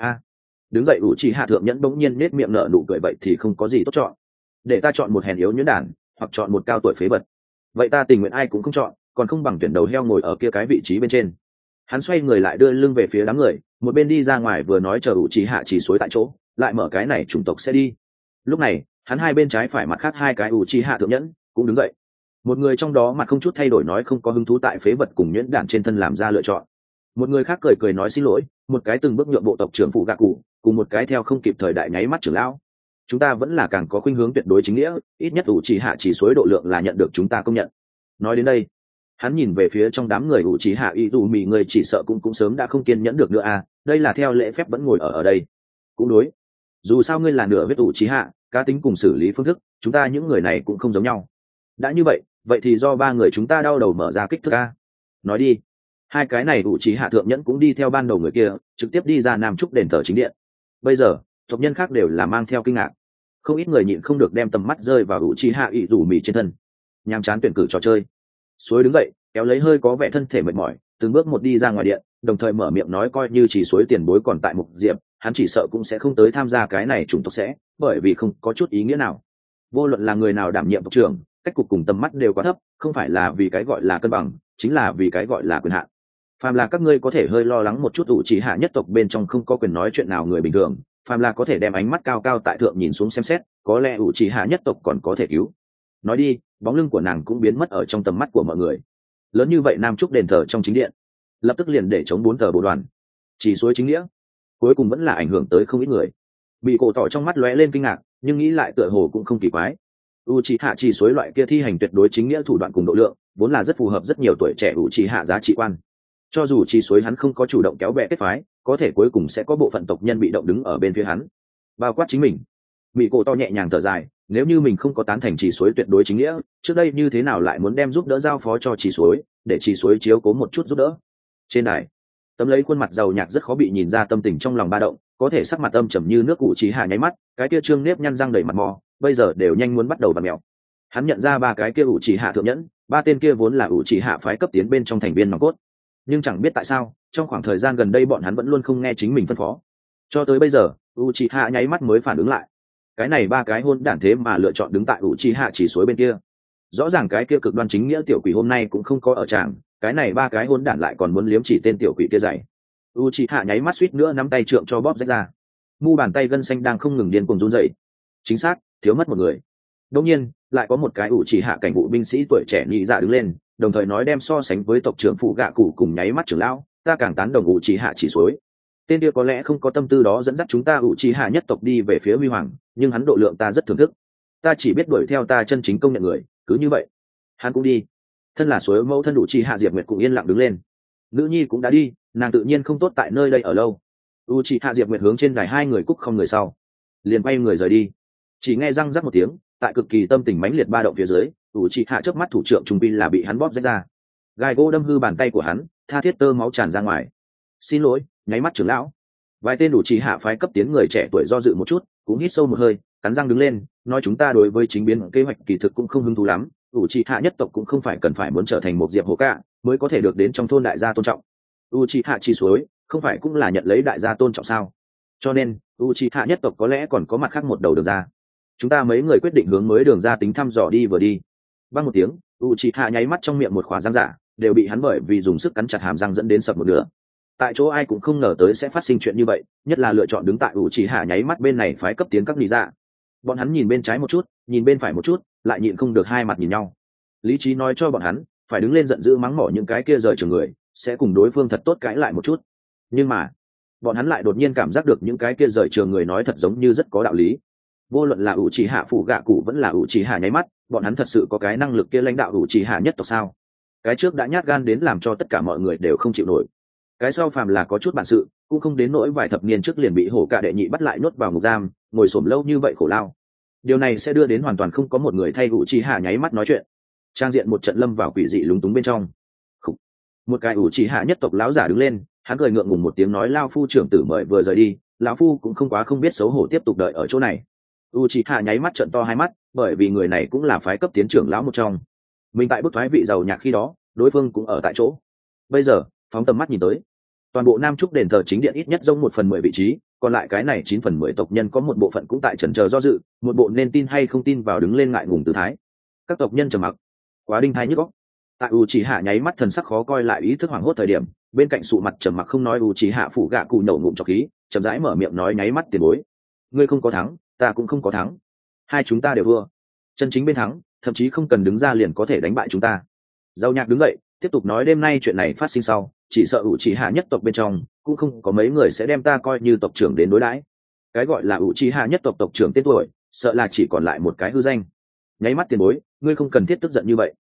Speaker 1: Đứng dậy Uchiha thượng nhẫn bỗng nhiên nết miệng nở nụ cười vậy thì không có gì tốt chọn. Để ta chọn một hèn yếu nhuyễn đản, hoặc chọn một cao tuổi phế vật. Vậy ta tình nguyện ai cũng không chọn, còn không bằng tuyển đầu heo ngồi ở kia cái vị trí bên trên. Hắn xoay người lại đưa lưng về phía đám người, một bên đi ra ngoài vừa nói chờ Uchiha chỉ suối tại chỗ, lại mở cái này chủng tộc sẽ đi. Lúc này, hắn hai bên trái phải mặt khác hai cái Uchiha thượng nhẫn cũng đứng dậy. Một người trong đó mặt không chút thay đổi nói không có hứng thú tại phế vật cùng nhuyễn đản trên thân làm ra lựa chọn. Một người khác cười cười nói xin lỗi, một cái từng bước nhượng bộ tộc trưởng phụ gạ cụ, cùng một cái theo không kịp thời đại nháy mắt trưởng lão. Chúng ta vẫn là càng có khuynh hướng tuyệt đối chính nghĩa, ít nhất Uchiha chỉ suối độ lượng là nhận được chúng ta công nhận. Nói đến đây, Hắn nhìn về phía trong đám người ủ trí hạ y dù mì, người chỉ sợ cũng sớm đã không kiên nhẫn được nữa à, đây là theo lễ phép vẫn ngồi ở đây. Cũng đối, dù sao ngươi là nửa huyết ủ trí hạ, cá tính cùng xử lý phương thức chúng ta những người này cũng không giống nhau. Đã như vậy, vậy thì do ba người chúng ta đau đầu mở ra kích thước a. Nói đi. Hai cái này ủ trí hạ thượng nhẫn cũng đi theo ban đầu người kia, trực tiếp đi ra Nam Trúc đền thờ chính điện. Bây giờ tộc nhân khác đều là mang theo kinh ngạc, không ít người nhịn không được đem tầm mắt rơi vào ủ trí hạ ỵ rủ mì trên thân. Nhàm chán tuyển cử trò chơi. Suối đứng dậy, kéo lấy hơi có vẻ thân thể mệt mỏi, từng bước một đi ra ngoài điện, đồng thời mở miệng nói coi như chỉ Suối tiền bối còn tại Mục Diệp, hắn chỉ sợ cũng sẽ không tới tham gia cái này chủng tộc sẽ, bởi vì không có chút ý nghĩa nào. Vô luận là người nào đảm nhiệm tộc trưởng, cách cục cùng tầm mắt đều quá thấp, không phải là vì cái gọi là cân bằng, chính là vì cái gọi là quyền hạn. Phàm là các ngươi có thể hơi lo lắng một chút ủ chỉ hạ nhất tộc bên trong không có quyền nói chuyện nào người bình thường, phàm là có thể đem ánh mắt cao cao tại thượng nhìn xuống xem xét, có lẽ ủ chỉ hạ nhất tộc còn có thể cứu. Nói đi, bóng lưng của nàng cũng biến mất ở trong tầm mắt của mọi người. Lớn như vậy Nam Trúc đền thờ trong chính điện, lập tức liền để chống 4 tờ bộ đoàn. Chỉ Suối chính nghĩa, cuối cùng vẫn là ảnh hưởng tới không ít người. Bị cổ tỏ trong mắt lóe lên kinh ngạc, nhưng nghĩ lại tựa hồ cũng không kỳ quái. Uchiha Chỉ Suối loại kia thi hành tuyệt đối chính nghĩa thủ đoạn cùng độ lượng, vốn là rất phù hợp rất nhiều tuổi trẻ Uchiha giá trị quan. Cho dù Chỉ Suối hắn không có chủ động kéo bè kết phái, có thể cuối cùng sẽ có bộ phận tộc nhân bị động đứng ở bên phía hắn, bao quát chính mình. Bị cổ to nhẹ nhàng thở dài, nếu như mình không có tán thành Chỉ Suối tuyệt đối chính nghĩa, trước đây như thế nào lại muốn đem giúp đỡ giao phó cho Chỉ Suối, để Chỉ Suối chiếu cố một chút giúp đỡ. Trên đài, tấm lấy khuôn mặt giàu nhạc rất khó bị nhìn ra tâm tình trong lòng ba động, có thể sắc mặt âm trầm như nước Uchiha nháy mắt, cái kia trương nếp nhăn răng đầy mặt mò, bây giờ đều nhanh muốn bắt đầu vặn mèo. Hắn nhận ra ba cái kia Uchiha thượng nhẫn, ba tên kia vốn là Uchiha phái cấp tiến bên trong thành viên nòng cốt, nhưng chẳng biết tại sao trong khoảng thời gian gần đây bọn hắn vẫn luôn không nghe chính mình phân phó. Cho tới bây giờ Uchiha nháy mắt mới phản ứng lại, cái này ba cái hôn đản thế mà lựa chọn đứng tại Uchiha Chỉ Suối bên kia. Rõ ràng cái kia cực đoan chính nghĩa tiểu quỷ hôm nay cũng không có ở tràng, cái này ba cái hôn đản lại còn muốn liếm chỉ tên tiểu quỷ kia dày. Uchiha nháy mắt suýt nữa nắm tay trượng cho bóp rách ra, mu bàn tay gân xanh đang không ngừng điên cuồng run rẩy. Chính xác, thiếu mất một người. Đương nhiên lại có một cái Uchiha cảnh vụ binh sĩ tuổi trẻ nhị dạ đứng lên, đồng thời nói đem so sánh với tộc trưởng phụ gạ cụ cùng nháy mắt trưởng lão, ta càng tán đồng Uchiha Chỉ Suối. Tên kia có lẽ không có tâm tư đó dẫn dắt chúng ta Uchiha nhất tộc đi về phía huy hoàng, nhưng hắn độ lượng ta rất thưởng thức. Ta chỉ biết đuổi theo ta chân chính công nhận người, cứ như vậy. Hắn cũng đi. Thân là Suối mẫu thân Uchiha Diệp Nguyệt cũng yên lặng đứng lên. Nữ nhi cũng đã đi, nàng tự nhiên không tốt tại nơi đây ở lâu. Uchiha Diệp Nguyệt hướng trên đài hai người cúc không người sau, liền quay người rời đi. Chỉ nghe răng rắc một tiếng, tại cực kỳ tâm tình mãnh liệt ba động phía dưới, Uchiha chớp mắt thủ trưởng trung pin là bị hắn bóp rách ra. Gai gỗ đâm hư bàn tay của hắn, tha thiết tơ máu tràn ra ngoài. Xin lỗi, nháy mắt trưởng lão. Vài tên Uchiha phái cấp tiến người trẻ tuổi do dự một chút, cũng hít sâu một hơi, cắn răng đứng lên, nói chúng ta đối với chính biến kế hoạch kỳ thực cũng không hứng thú lắm. Uchiha nhất tộc cũng không phải cần phải muốn trở thành một diệp hổ cả mới có thể được đến trong thôn đại gia tôn trọng. Uchiha Chỉ Suối không phải cũng là nhận lấy đại gia tôn trọng sao? Cho nên Uchiha nhất tộc có lẽ còn có mặt khác một đầu đường ra. Chúng ta mấy người quyết định hướng mới đường ra tính thăm dò đi vừa đi. Vang một tiếng, Uchiha nháy mắt trong miệng một khóa răng giả, đều bị hắn bởi vì dùng sức cắn chặt hàm răng dẫn đến sập một nửa. Tại chỗ ai cũng không ngờ tới sẽ phát sinh chuyện như vậy, nhất là lựa chọn đứng tại Uchiha nháy mắt bên này phái cấp tiến các lý dạ. Bọn hắn nhìn bên trái một chút, nhìn bên phải một chút, lại nhịn không được hai mặt nhìn nhau. Lý trí nói cho bọn hắn, phải đứng lên giận dữ mắng mỏ những cái kia rời trường người, sẽ cùng đối phương thật tốt cãi lại một chút. Nhưng mà, bọn hắn lại đột nhiên cảm giác được những cái kia rời trường người nói thật giống như rất có đạo lý. Vô luận là Uchiha phụ gạ cụ vẫn là Uchiha nháy mắt, bọn hắn thật sự có cái năng lực kia lãnh đạo Uchiha nhất tộc sao? Cái trước đã nhát gan đến làm cho tất cả mọi người đều không chịu nổi. Cái sau phàm là có chút bản sự, cũng không đến nỗi vài thập niên trước liền bị hổ cạ đệ nhị bắt lại nhốt vào ngục giam, ngồi xổm lâu như vậy khổ lao. Điều này sẽ đưa đến hoàn toàn không có một người thay Uchiha nháy mắt nói chuyện. Trang diện một trận lâm vào quỷ dị lúng túng bên trong. Một cái Uchiha nhất tộc lão giả đứng lên, hắn cười ngượng ngùng một tiếng nói lao phu trưởng tử mời vừa rời đi, lão phu cũng không quá không biết xấu hổ tiếp tục đợi ở chỗ này. Uchiha nháy mắt trợn to hai mắt, bởi vì người này cũng là phái cấp tiến trưởng lão một trong. Mình tại bức thoái vị giàu nhạc khi đó, đối phương cũng ở tại chỗ. Bây giờ, phóng tầm mắt nhìn tới, toàn bộ Nam Trúc đền thờ chính điện ít nhất giống 1/10 vị trí, còn lại cái này 9/10 tộc nhân có một bộ phận cũng tại chần chờ do dự, một bộ nên tin hay không tin vào đứng lên ngại ngùng tư thái. Các tộc nhân trầm mặc, quá đinh thái nhức óc. Tại Uchiha nháy mắt thần sắc khó coi lại ý thức hoảng hốt thời điểm, bên cạnh sụ mặt trầm mặc không nói Uchiha phủ gạ cụ nổ ngụm trọc khí, chậm rãi mở miệng nói nháy mắt tiền bối, ngươi không có thắng, ta cũng không có thắng, hai chúng ta đều thua. Chân chính bên thắng, thậm chí không cần đứng ra liền có thể đánh bại chúng ta. Dâu nhạc đứng dậy, tiếp tục nói đêm nay chuyện này phát sinh sau, chỉ sợ Uchiha nhất tộc bên trong cũng không có mấy người sẽ đem ta coi như tộc trưởng đến đối đãi. Cái gọi là Uchiha nhất tộc tộc trưởng tên tuổi, sợ là chỉ còn lại một cái hư danh. Nháy mắt tiền bối, ngươi không cần thiết tức giận như vậy.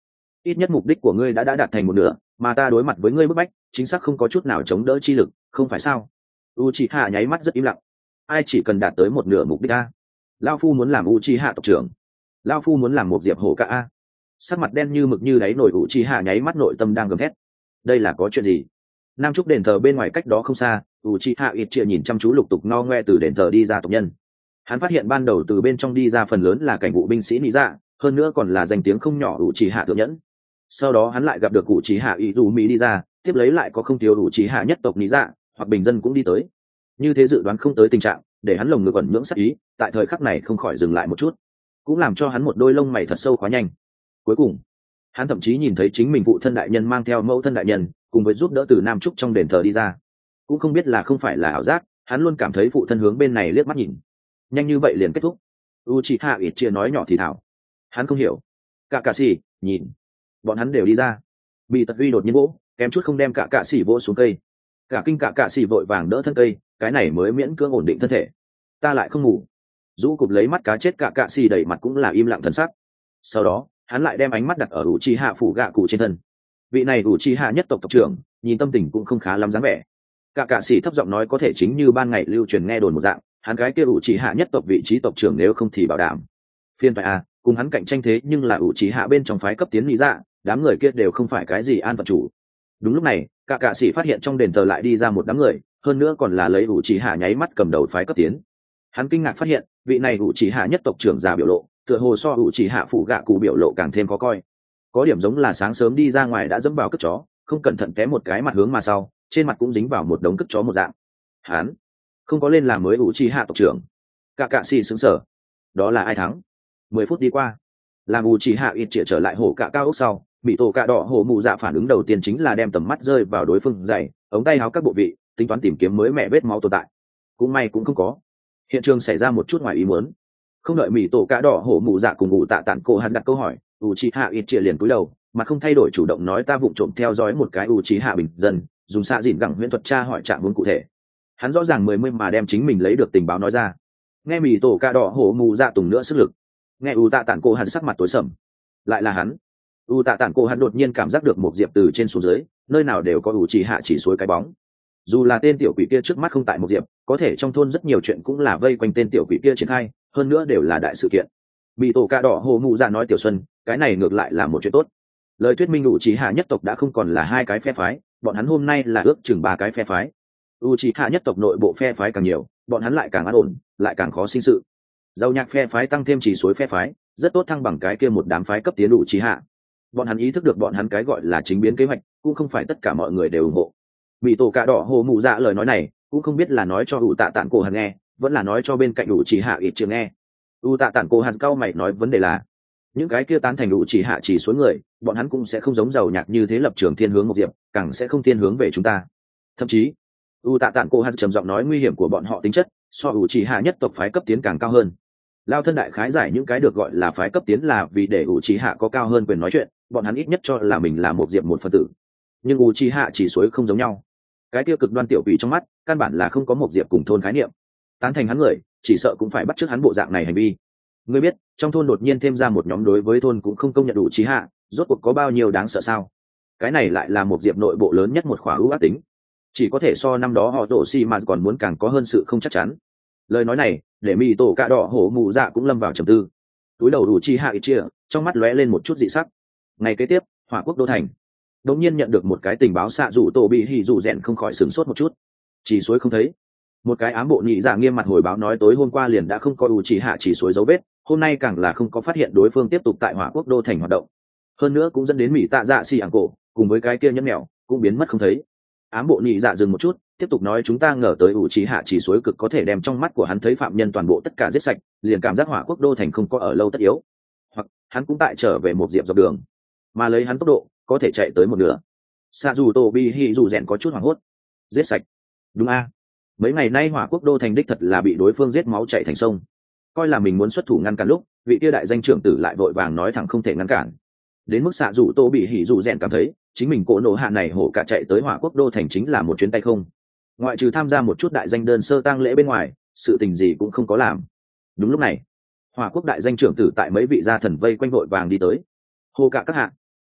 Speaker 1: ít nhất mục đích của ngươi đã đạt thành một nửa, mà ta đối mặt với ngươi bức bách chính xác không có chút nào chống đỡ chi lực, không phải sao? Uchiha nháy mắt rất im lặng. Ai chỉ cần đạt tới một nửa mục đích a? Lao phu muốn làm Uchiha tộc trưởng, Lao phu muốn làm một diệp hổ cả a. Sắc mặt đen như mực như đáy nổi Uchiha nháy mắt nội tâm đang gầm thét. Đây là có chuyện gì? Nam trúc đền thờ bên ngoài cách đó không xa, Uchiha Itchia nhìn chăm chú lục tục no ngoe từ đền thờ đi ra tộc nhân. Hắn phát hiện ban đầu từ bên trong đi ra phần lớn là cảnh vụ binh sĩ nị dạ, hơn nữa còn là danh tiếng không nhỏ Uchiha thượng nhẫn. Sau đó hắn lại gặp được Uchiha Izumi đi ra, tiếp lấy lại có không thiếu Uchiha nhất tộc nị dạ hoặc bình dân cũng đi tới. Như thế dự đoán không tới tình trạng, để hắn lồng ngực ẩn nhưỡng sắc ý, tại thời khắc này không khỏi dừng lại một chút, cũng làm cho hắn một đôi lông mày thật sâu khóa nhanh. Cuối cùng, hắn thậm chí nhìn thấy chính mình phụ thân đại nhân mang theo mẫu thân đại nhân, cùng với giúp đỡ từ Nam Trúc trong đền thờ đi ra. Cũng không biết là không phải là ảo giác, hắn luôn cảm thấy phụ thân hướng bên này liếc mắt nhìn. Nhanh như vậy liền kết thúc? Uchiha Itchia nói nhỏ thì thảo. Hắn không hiểu. Kakashi, nhìn, bọn hắn đều đi ra. Bị tật uy đột nhiên vỗ, kém chút không đem Kakashi vỗ xuống cây. Cả kinh Kakashi vội vàng đỡ thân cây, cái này mới miễn cưỡng ổn định thân thể. Ta lại không ngủ. Rũ cụp lấy mắt cá chết Kakashi đầy mặt cũng là im lặng thần sắc. Sau đó, hắn lại đem ánh mắt đặt ở Uchiha phủ gạ cụ trên thân. Vị này Uchiha nhất tộc tộc trưởng, nhìn tâm tình cũng không khá lắm dáng vẻ. Kakashi thấp giọng nói có thể chính như ban ngày lưu truyền nghe đồn một dạng, hắn cái kia Uchiha nhất tộc vị trí tộc trưởng nếu không thì bảo đảm. Phiên phải à, cùng hắn cạnh tranh thế nhưng là Uchiha bên trong phái cấp tiến lý dạ, đám người kia đều không phải cái gì an phận chủ. Đúng lúc này, Kakashi phát hiện trong đền thờ lại đi ra một đám người, hơn nữa còn là lấy Uchiha nháy mắt cầm đầu phái cấp tiến. Hắn kinh ngạc phát hiện, vị này Uchiha nhất tộc trưởng già biểu lộ, tựa hồ so Uchiha phủ gạ cụ biểu lộ càng thêm khó coi. Có điểm giống là sáng sớm đi ra ngoài đã dẫm vào cất chó, không cẩn thận té một cái mặt hướng mà sau, trên mặt cũng dính vào một đống cất chó một dạng. Hắn không có lên làm mới Uchiha tộc trưởng. Kakashi sững sờ. Đó là ai thắng? 10 phút đi qua, làm Uchiha Itchia trở lại hổ cạ cao ốc sau, bị tổ cạ đỏ hổ mụ dạ phản ứng đầu tiên chính là đem tầm mắt rơi vào đối phương giày, ống tay áo các bộ vị, tính toán tìm kiếm mới mẹ vết máu tồn tại. Cũng may cũng không có. Hiện trường xảy ra một chút ngoài ý muốn. Không đợi mỹ tổ cạ đỏ hổ mụ dạ cùng ngụ tạ tản cô hắn đặt câu hỏi, Uchiha Itchia liền cúi đầu, mà không thay đổi chủ động nói ta vụng trộm theo dõi một cái Uchiha bình dân, dùng xạ dịn gẳng huyễn thuật tra hỏi trạng huống cụ thể. Hắn rõ ràng mười mươi mà đem chính mình lấy được tình báo nói ra. Nghe mỹ tổ cạ đỏ hổ mụ dạ tùng nữa sức lực. Nghe u tạ tản cô hắn sắc mặt tối sầm. Lại là hắn. U tạ tản cô hắn đột nhiên cảm giác được một diệp từ trên xuống dưới, nơi nào đều có Uchiha chỉ suối cái bóng. Dù là tên tiểu quỷ kia trước mắt không tại một diệp, có thể trong thôn rất nhiều chuyện cũng là vây quanh tên tiểu quỷ kia triển khai, hơn nữa đều là đại sự kiện. Bị tổ ca đỏ hồ mụ dạ nói tiểu xuân, cái này ngược lại là một chuyện tốt. Lời thuyết minh Uchiha nhất tộc đã không còn là hai cái phe phái, bọn hắn hôm nay là ước chừng 3 cái phe phái. Uchiha nhất tộc nội bộ phe phái càng nhiều, bọn hắn lại càng an ổn, lại càng khó sinh sự. Giàu nhạc phe phái tăng thêm chỉ suối phe phái, rất tốt thăng bằng cái kia một đám phái cấp tiến Uchiha. Bọn hắn ý thức được bọn hắn cái gọi là chính biến kế hoạch, cũng không phải tất cả mọi người đều ủng hộ. Bị tổ cạ đỏ hồ mụ dạ lời nói này, cũng không biết là nói cho ủ tạ tản cổ hắn nghe, vẫn là nói cho bên cạnh Uchiha ít chưa nghe. U tạ tản cổ hắn cao mày nói vấn đề là, những cái kia tán thành Uchiha chỉ số người, bọn hắn cũng sẽ không giống giàu nhạc như thế lập trường thiên hướng một diệp, càng sẽ không thiên hướng về chúng ta. Thậm chí, U tạ tản cổ hắn trầm giọng nói nguy hiểm của bọn họ tính chất, so Uchiha nhất tộc phái cấp tiến càng cao hơn. Lao thân đại khái giải những cái được gọi là phái cấp tiến là vì để Uchiha có cao hơn quyền nói chuyện, bọn hắn ít nhất cho là mình là một diệp một phần tử. Nhưng Uchiha chỉ suối không giống nhau. Cái tiêu cực đoan tiểu quỷ trong mắt, căn bản là không có một diệp cùng thôn khái niệm. Tán thành hắn người, chỉ sợ cũng phải bắt chước hắn bộ dạng này hành vi. Ngươi biết, trong thôn đột nhiên thêm ra một nhóm đối với thôn cũng không công nhận Uchiha, rốt cuộc có bao nhiêu đáng sợ sao? Cái này lại là một diệp nội bộ lớn nhất một khóa ưu ác tính. Chỉ có thể so năm đó họ tổ si mà còn muốn càng có hơn sự không chắc chắn. Lời nói này, để mì tổ cạ đỏ hổ mụ dạ cũng lâm vào trầm tư. Túi đầu Uchiha Itchia, trong mắt lóe lên một chút dị sắc. Ngày kế tiếp, Hỏa Quốc đô thành đột nhiên nhận được một cái tình báo xạ rủ tổ bị hỉ rủ rèn không khỏi sửng sốt một chút. Chỉ suối không thấy. Một cái ám bộ nhị dạ nghiêm mặt hồi báo nói tối hôm qua liền đã không có Uchiha chỉ suối dấu vết, hôm nay càng là không có phát hiện đối phương tiếp tục tại Hỏa Quốc đô thành hoạt động. Hơn nữa cũng dẫn đến mỹ tạ dạ xì ảng cổ cùng với cái kia nhẫn mèo cũng biến mất không thấy. Ám bộ nhị dạ dừng một chút, tiếp tục nói chúng ta ngờ tới Uchiha chỉ suối cực có thể đem trong mắt của hắn thấy phạm nhân toàn bộ tất cả giết sạch, liền cảm giác Hỏa Quốc đô thành không có ở lâu tất yếu. Hoặc hắn cũng tại trở về một diệp dọc đường, mà lấy hắn tốc độ có thể chạy tới một nửa. Sa dù tổ bi hi dù rèn có chút hoảng hốt. Giết sạch? Đúng a. Mấy ngày nay Hỏa Quốc đô thành đích thật là bị đối phương giết máu chảy thành sông. Coi là mình muốn xuất thủ ngăn cản lúc, vị kia đại danh trưởng tử lại vội vàng nói thẳng không thể ngăn cản. Đến mức Sa dù tổ bị hỉ dù rèn cảm thấy chính mình cỗ nổ hạ này hổ cả chạy tới Hỏa Quốc đô thành chính là một chuyến tay không. Ngoại trừ tham gia một chút đại danh đơn sơ tang lễ bên ngoài, sự tình gì cũng không có làm. Đúng lúc này, Hỏa Quốc đại danh trưởng tử tại mấy vị gia thần vây quanh vội vàng đi tới. Hô cả các hạ,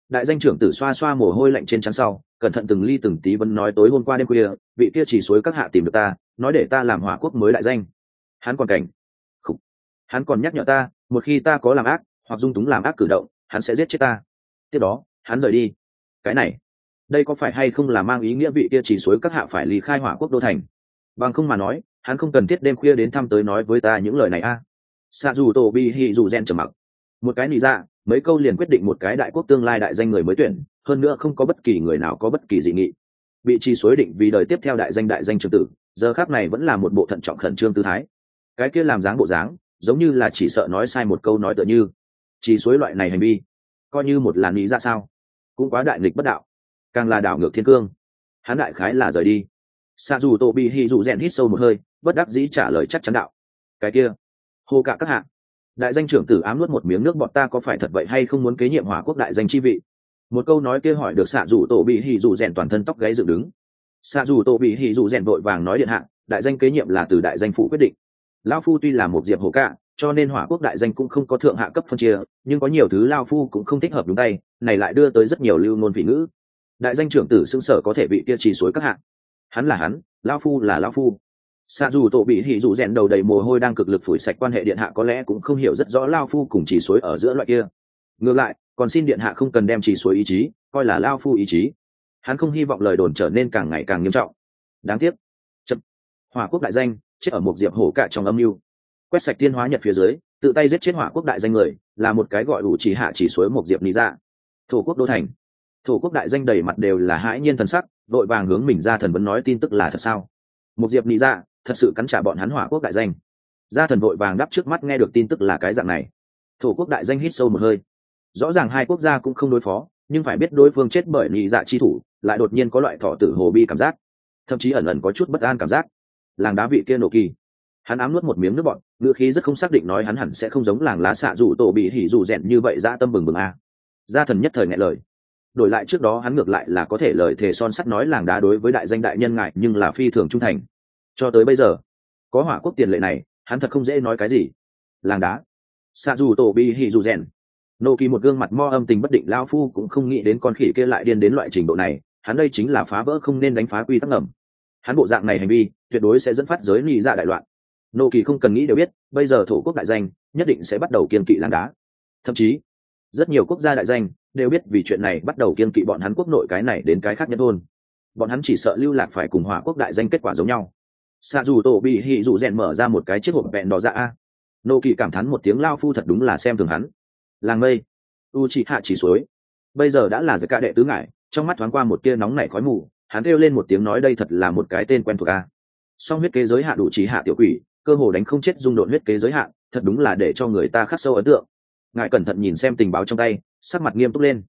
Speaker 1: đại danh trưởng tử xoa xoa mồ hôi lạnh trên trán sau, cẩn thận từng ly từng tí vẫn nói tối hôm qua đêm khuya vị kia chỉ suối các hạ tìm được ta, nói để ta làm hỏa quốc mới đại danh. Hắn còn cảnh Khủ. Hắn còn nhắc nhở ta, một khi ta có làm ác hoặc dung túng làm ác cử động, hắn sẽ giết chết ta. Tiếp đó hắn rời đi. Cái này, đây có phải hay không là mang ý nghĩa vị kia chỉ suối các hạ phải ly khai hỏa quốc đô thành? Bằng không mà nói, hắn không cần thiết đêm khuya đến thăm tới nói với ta những lời này a. Sa dù tổ bi hì dù gen trầm mặc một cái nị dạ, mấy câu liền quyết định một cái đại quốc tương lai đại danh người mới tuyển, hơn nữa không có bất kỳ người nào có bất kỳ dị nghị. Bị chi suối định vì đời tiếp theo đại danh trưởng tử, giờ khác này vẫn là một bộ thận trọng khẩn trương tư thái. Cái kia làm dáng bộ dáng giống như là chỉ sợ nói sai một câu nói tựa như. Chi suối loại này hành vi coi như một làn nị dạ sao, cũng quá đại nghịch bất đạo, càng là đảo ngược thiên cương. Hắn đại khái là rời đi. Sa dù tổ bị hì dù rèn hít sâu một hơi, bất đắc dĩ trả lời chắc chắn đạo. Cái kia, hô cả các hạ. Đại danh trưởng tử ám nuốt một miếng nước bọt, ta có phải thật vậy hay không muốn kế nhiệm hỏa quốc đại danh chi vị? Một câu nói kia hỏi được xạ dù tổ bị hì dù rèn toàn thân tóc gáy dựng đứng. Xạ dù tổ bị hì dù rèn vội vàng nói điện hạ, đại danh kế nhiệm là từ đại danh phụ quyết định. Lão phu tuy là một diệp hổ cả, cho nên hỏa quốc đại danh cũng không có thượng hạ cấp phân chia, nhưng có nhiều thứ lão phu cũng không thích hợp đúng tay, này lại đưa tới rất nhiều lưu ngôn phỉ ngữ. Đại danh trưởng tử xưng sở có thể bị kia trì suối các hạ. Hắn là hắn, lão phu là lão phu. Xạ dù tổ bị hỉ dù rèn đầu đầy mồ hôi đang cực lực phủi sạch quan hệ điện hạ có lẽ cũng không hiểu rất rõ lao phu cùng chỉ suối ở giữa loại kia. Ngược lại, còn xin điện hạ không cần đem chỉ suối ý chí coi là lao phu ý chí. Hắn không hy vọng lời đồn trở nên càng ngày càng nghiêm trọng. Đáng tiếc, chậm. Hỏa quốc đại danh chết ở một diệp hổ cả trong âm mưu. Quét sạch thiên hóa nhật phía dưới, tự tay giết chết hỏa quốc đại danh người, là một cái gọi đủ chỉ hạ chỉ suối một diệp lý ra. Thổ quốc đô thành, thổ quốc đại danh đầy mặt đều là hãi nhiên thần sắc, vội vàng hướng mình ra thần vấn nói tin tức là thật sao? Một diệp lý ra thật sự cắn trả bọn hắn hỏa quốc đại danh. Gia thần vội vàng đáp trước mắt nghe được tin tức là cái dạng này. Thổ quốc đại danh hít sâu một hơi. Rõ ràng hai quốc gia cũng không đối phó, nhưng phải biết đối phương chết bởi nhị dạ chi thủ, lại đột nhiên có loại thọ tử hồ bi cảm giác, thậm chí ẩn ẩn có chút bất an cảm giác. Làng đá vị kia nổ kỳ, hắn ám nuốt một miếng nước bọt, ngựa khí rất không xác định nói hắn hẳn sẽ không giống làng lá xạ dù tổ bị hỉ dù rèn như vậy dã tâm bừng bừng a. Gia thần nhất thời nghẹn lời. Đổi lại trước đó hắn ngược lại là có thể lời thề son sắt nói làng đá đối với đại danh đại nhân ngại nhưng là phi thường trung thành. Cho tới bây giờ, có hỏa quốc tiền lệ này, hắn thật không dễ nói cái gì. Làng đá, xạ dù tổ bi hì dù rèn, nô kỳ một gương mặt mo âm tình bất định, lao phu cũng không nghĩ đến con khỉ kia lại điên đến loại trình độ này. Hắn đây chính là phá vỡ không nên đánh phá quy tắc ngầm. Hắn bộ dạng này hành vi tuyệt đối sẽ dẫn phát giới lý dạ đại loạn. Nô kỳ không cần nghĩ đều biết, bây giờ thổ quốc đại danh nhất định sẽ bắt đầu kiên kỵ làng đá. Thậm chí rất nhiều quốc gia đại danh đều biết vì chuyện này bắt đầu kiên kỵ bọn hắn quốc nội cái này đến cái khác nhất thôn. Bọn hắn chỉ sợ lưu lạc phải cùng hỏa quốc đại danh kết quả giống nhau. Xạ dù tổ bị hỉ dù rèn mở ra một cái chiếc hộp vẹn đỏ dạ a. Nô kỳ cảm thán một tiếng, lao phu thật đúng là xem thường hắn. Làng mây, u chỉ hạ chỉ suối, bây giờ đã là giặc ca đệ tứ ngải, trong mắt thoáng qua một tia nóng nảy khói mù, hắn kêu lên một tiếng nói đây thật là một cái tên quen thuộc a. Song huyết kế giới hạn đủ chỉ hạ tiểu quỷ, cơ hồ đánh không chết dung độn huyết kế giới hạn, thật đúng là để cho người ta khắc sâu ấn tượng. Ngài cẩn thận nhìn xem tình báo trong tay, sắc mặt nghiêm túc lên.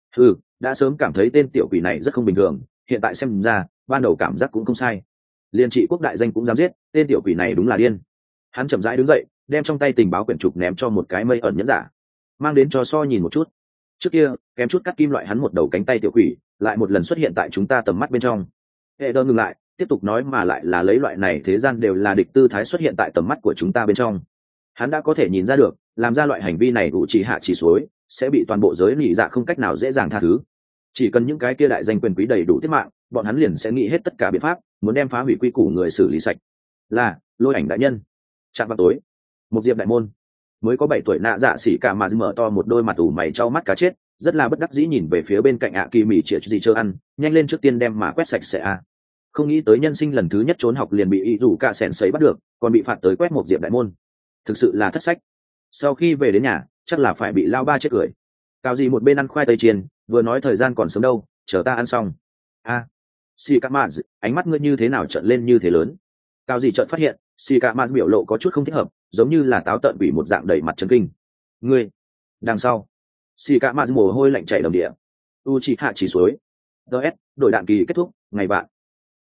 Speaker 1: Đã sớm cảm thấy tên tiểu quỷ này rất không bình thường, hiện tại xem ra ban đầu cảm giác cũng không sai. Liên trị quốc đại danh cũng dám giết, tên tiểu quỷ này đúng là điên. Hắn chậm rãi đứng dậy, đem trong tay tình báo quyển trục ném cho một cái mây ẩn nhẫn giả, mang đến cho so nhìn một chút. Trước kia kém chút cắt kim loại hắn một đầu cánh tay tiểu quỷ lại một lần xuất hiện tại chúng ta tầm mắt bên trong. Hệ đơ ngừng lại, tiếp tục nói mà lại là lấy loại này thế gian đều là địch tư thái xuất hiện tại tầm mắt của chúng ta bên trong. Hắn đã có thể nhìn ra được, làm ra loại hành vi này đủ chỉ hạ chỉ suối sẽ bị toàn bộ giới nhị dạ không cách nào dễ dàng tha thứ. Chỉ cần những cái kia đại danh quyền quý đầy đủ tiết mạng, bọn hắn liền sẽ nghĩ hết tất cả biện pháp muốn đem phá hủy quy củ người xử lý sạch. Là Lôi Ảnh đại nhân. Chạm vào tối, một diệp đại môn, mới có 7 tuổi nạ dạ xỉ cả mà mở to một đôi mặt ủ mày trao mắt cá chết, rất là bất đắc dĩ nhìn về phía bên cạnh ạ kỳ mỉ chĩa gì chưa ăn, nhanh lên trước tiên đem mà quét sạch sẽ a. Không nghĩ tới nhân sinh lần thứ nhất trốn học liền bị y rủ cả sèn sấy bắt được, còn bị phạt tới quét một diệp đại môn, thực sự là thất sách. Sau khi về đến nhà chắc là phải bị lao ba chết cười. Cao gì một bên ăn khoai tây chiên, vừa nói thời gian còn sớm đâu, chờ ta ăn xong. Si Kamaz, ánh mắt ngươi như thế nào trợn lên như thế lớn? Cao gì chợt phát hiện, Si Kamaz biểu lộ có chút không thích hợp, giống như là táo tợn bị một dạng đầy mặt chấn kinh. Ngươi, đằng sau. Si Kamaz mồ hôi lạnh chảy đầm địa. Uchiha chỉ suối. DS, đổi đạn kỳ kết thúc, ngày bạn.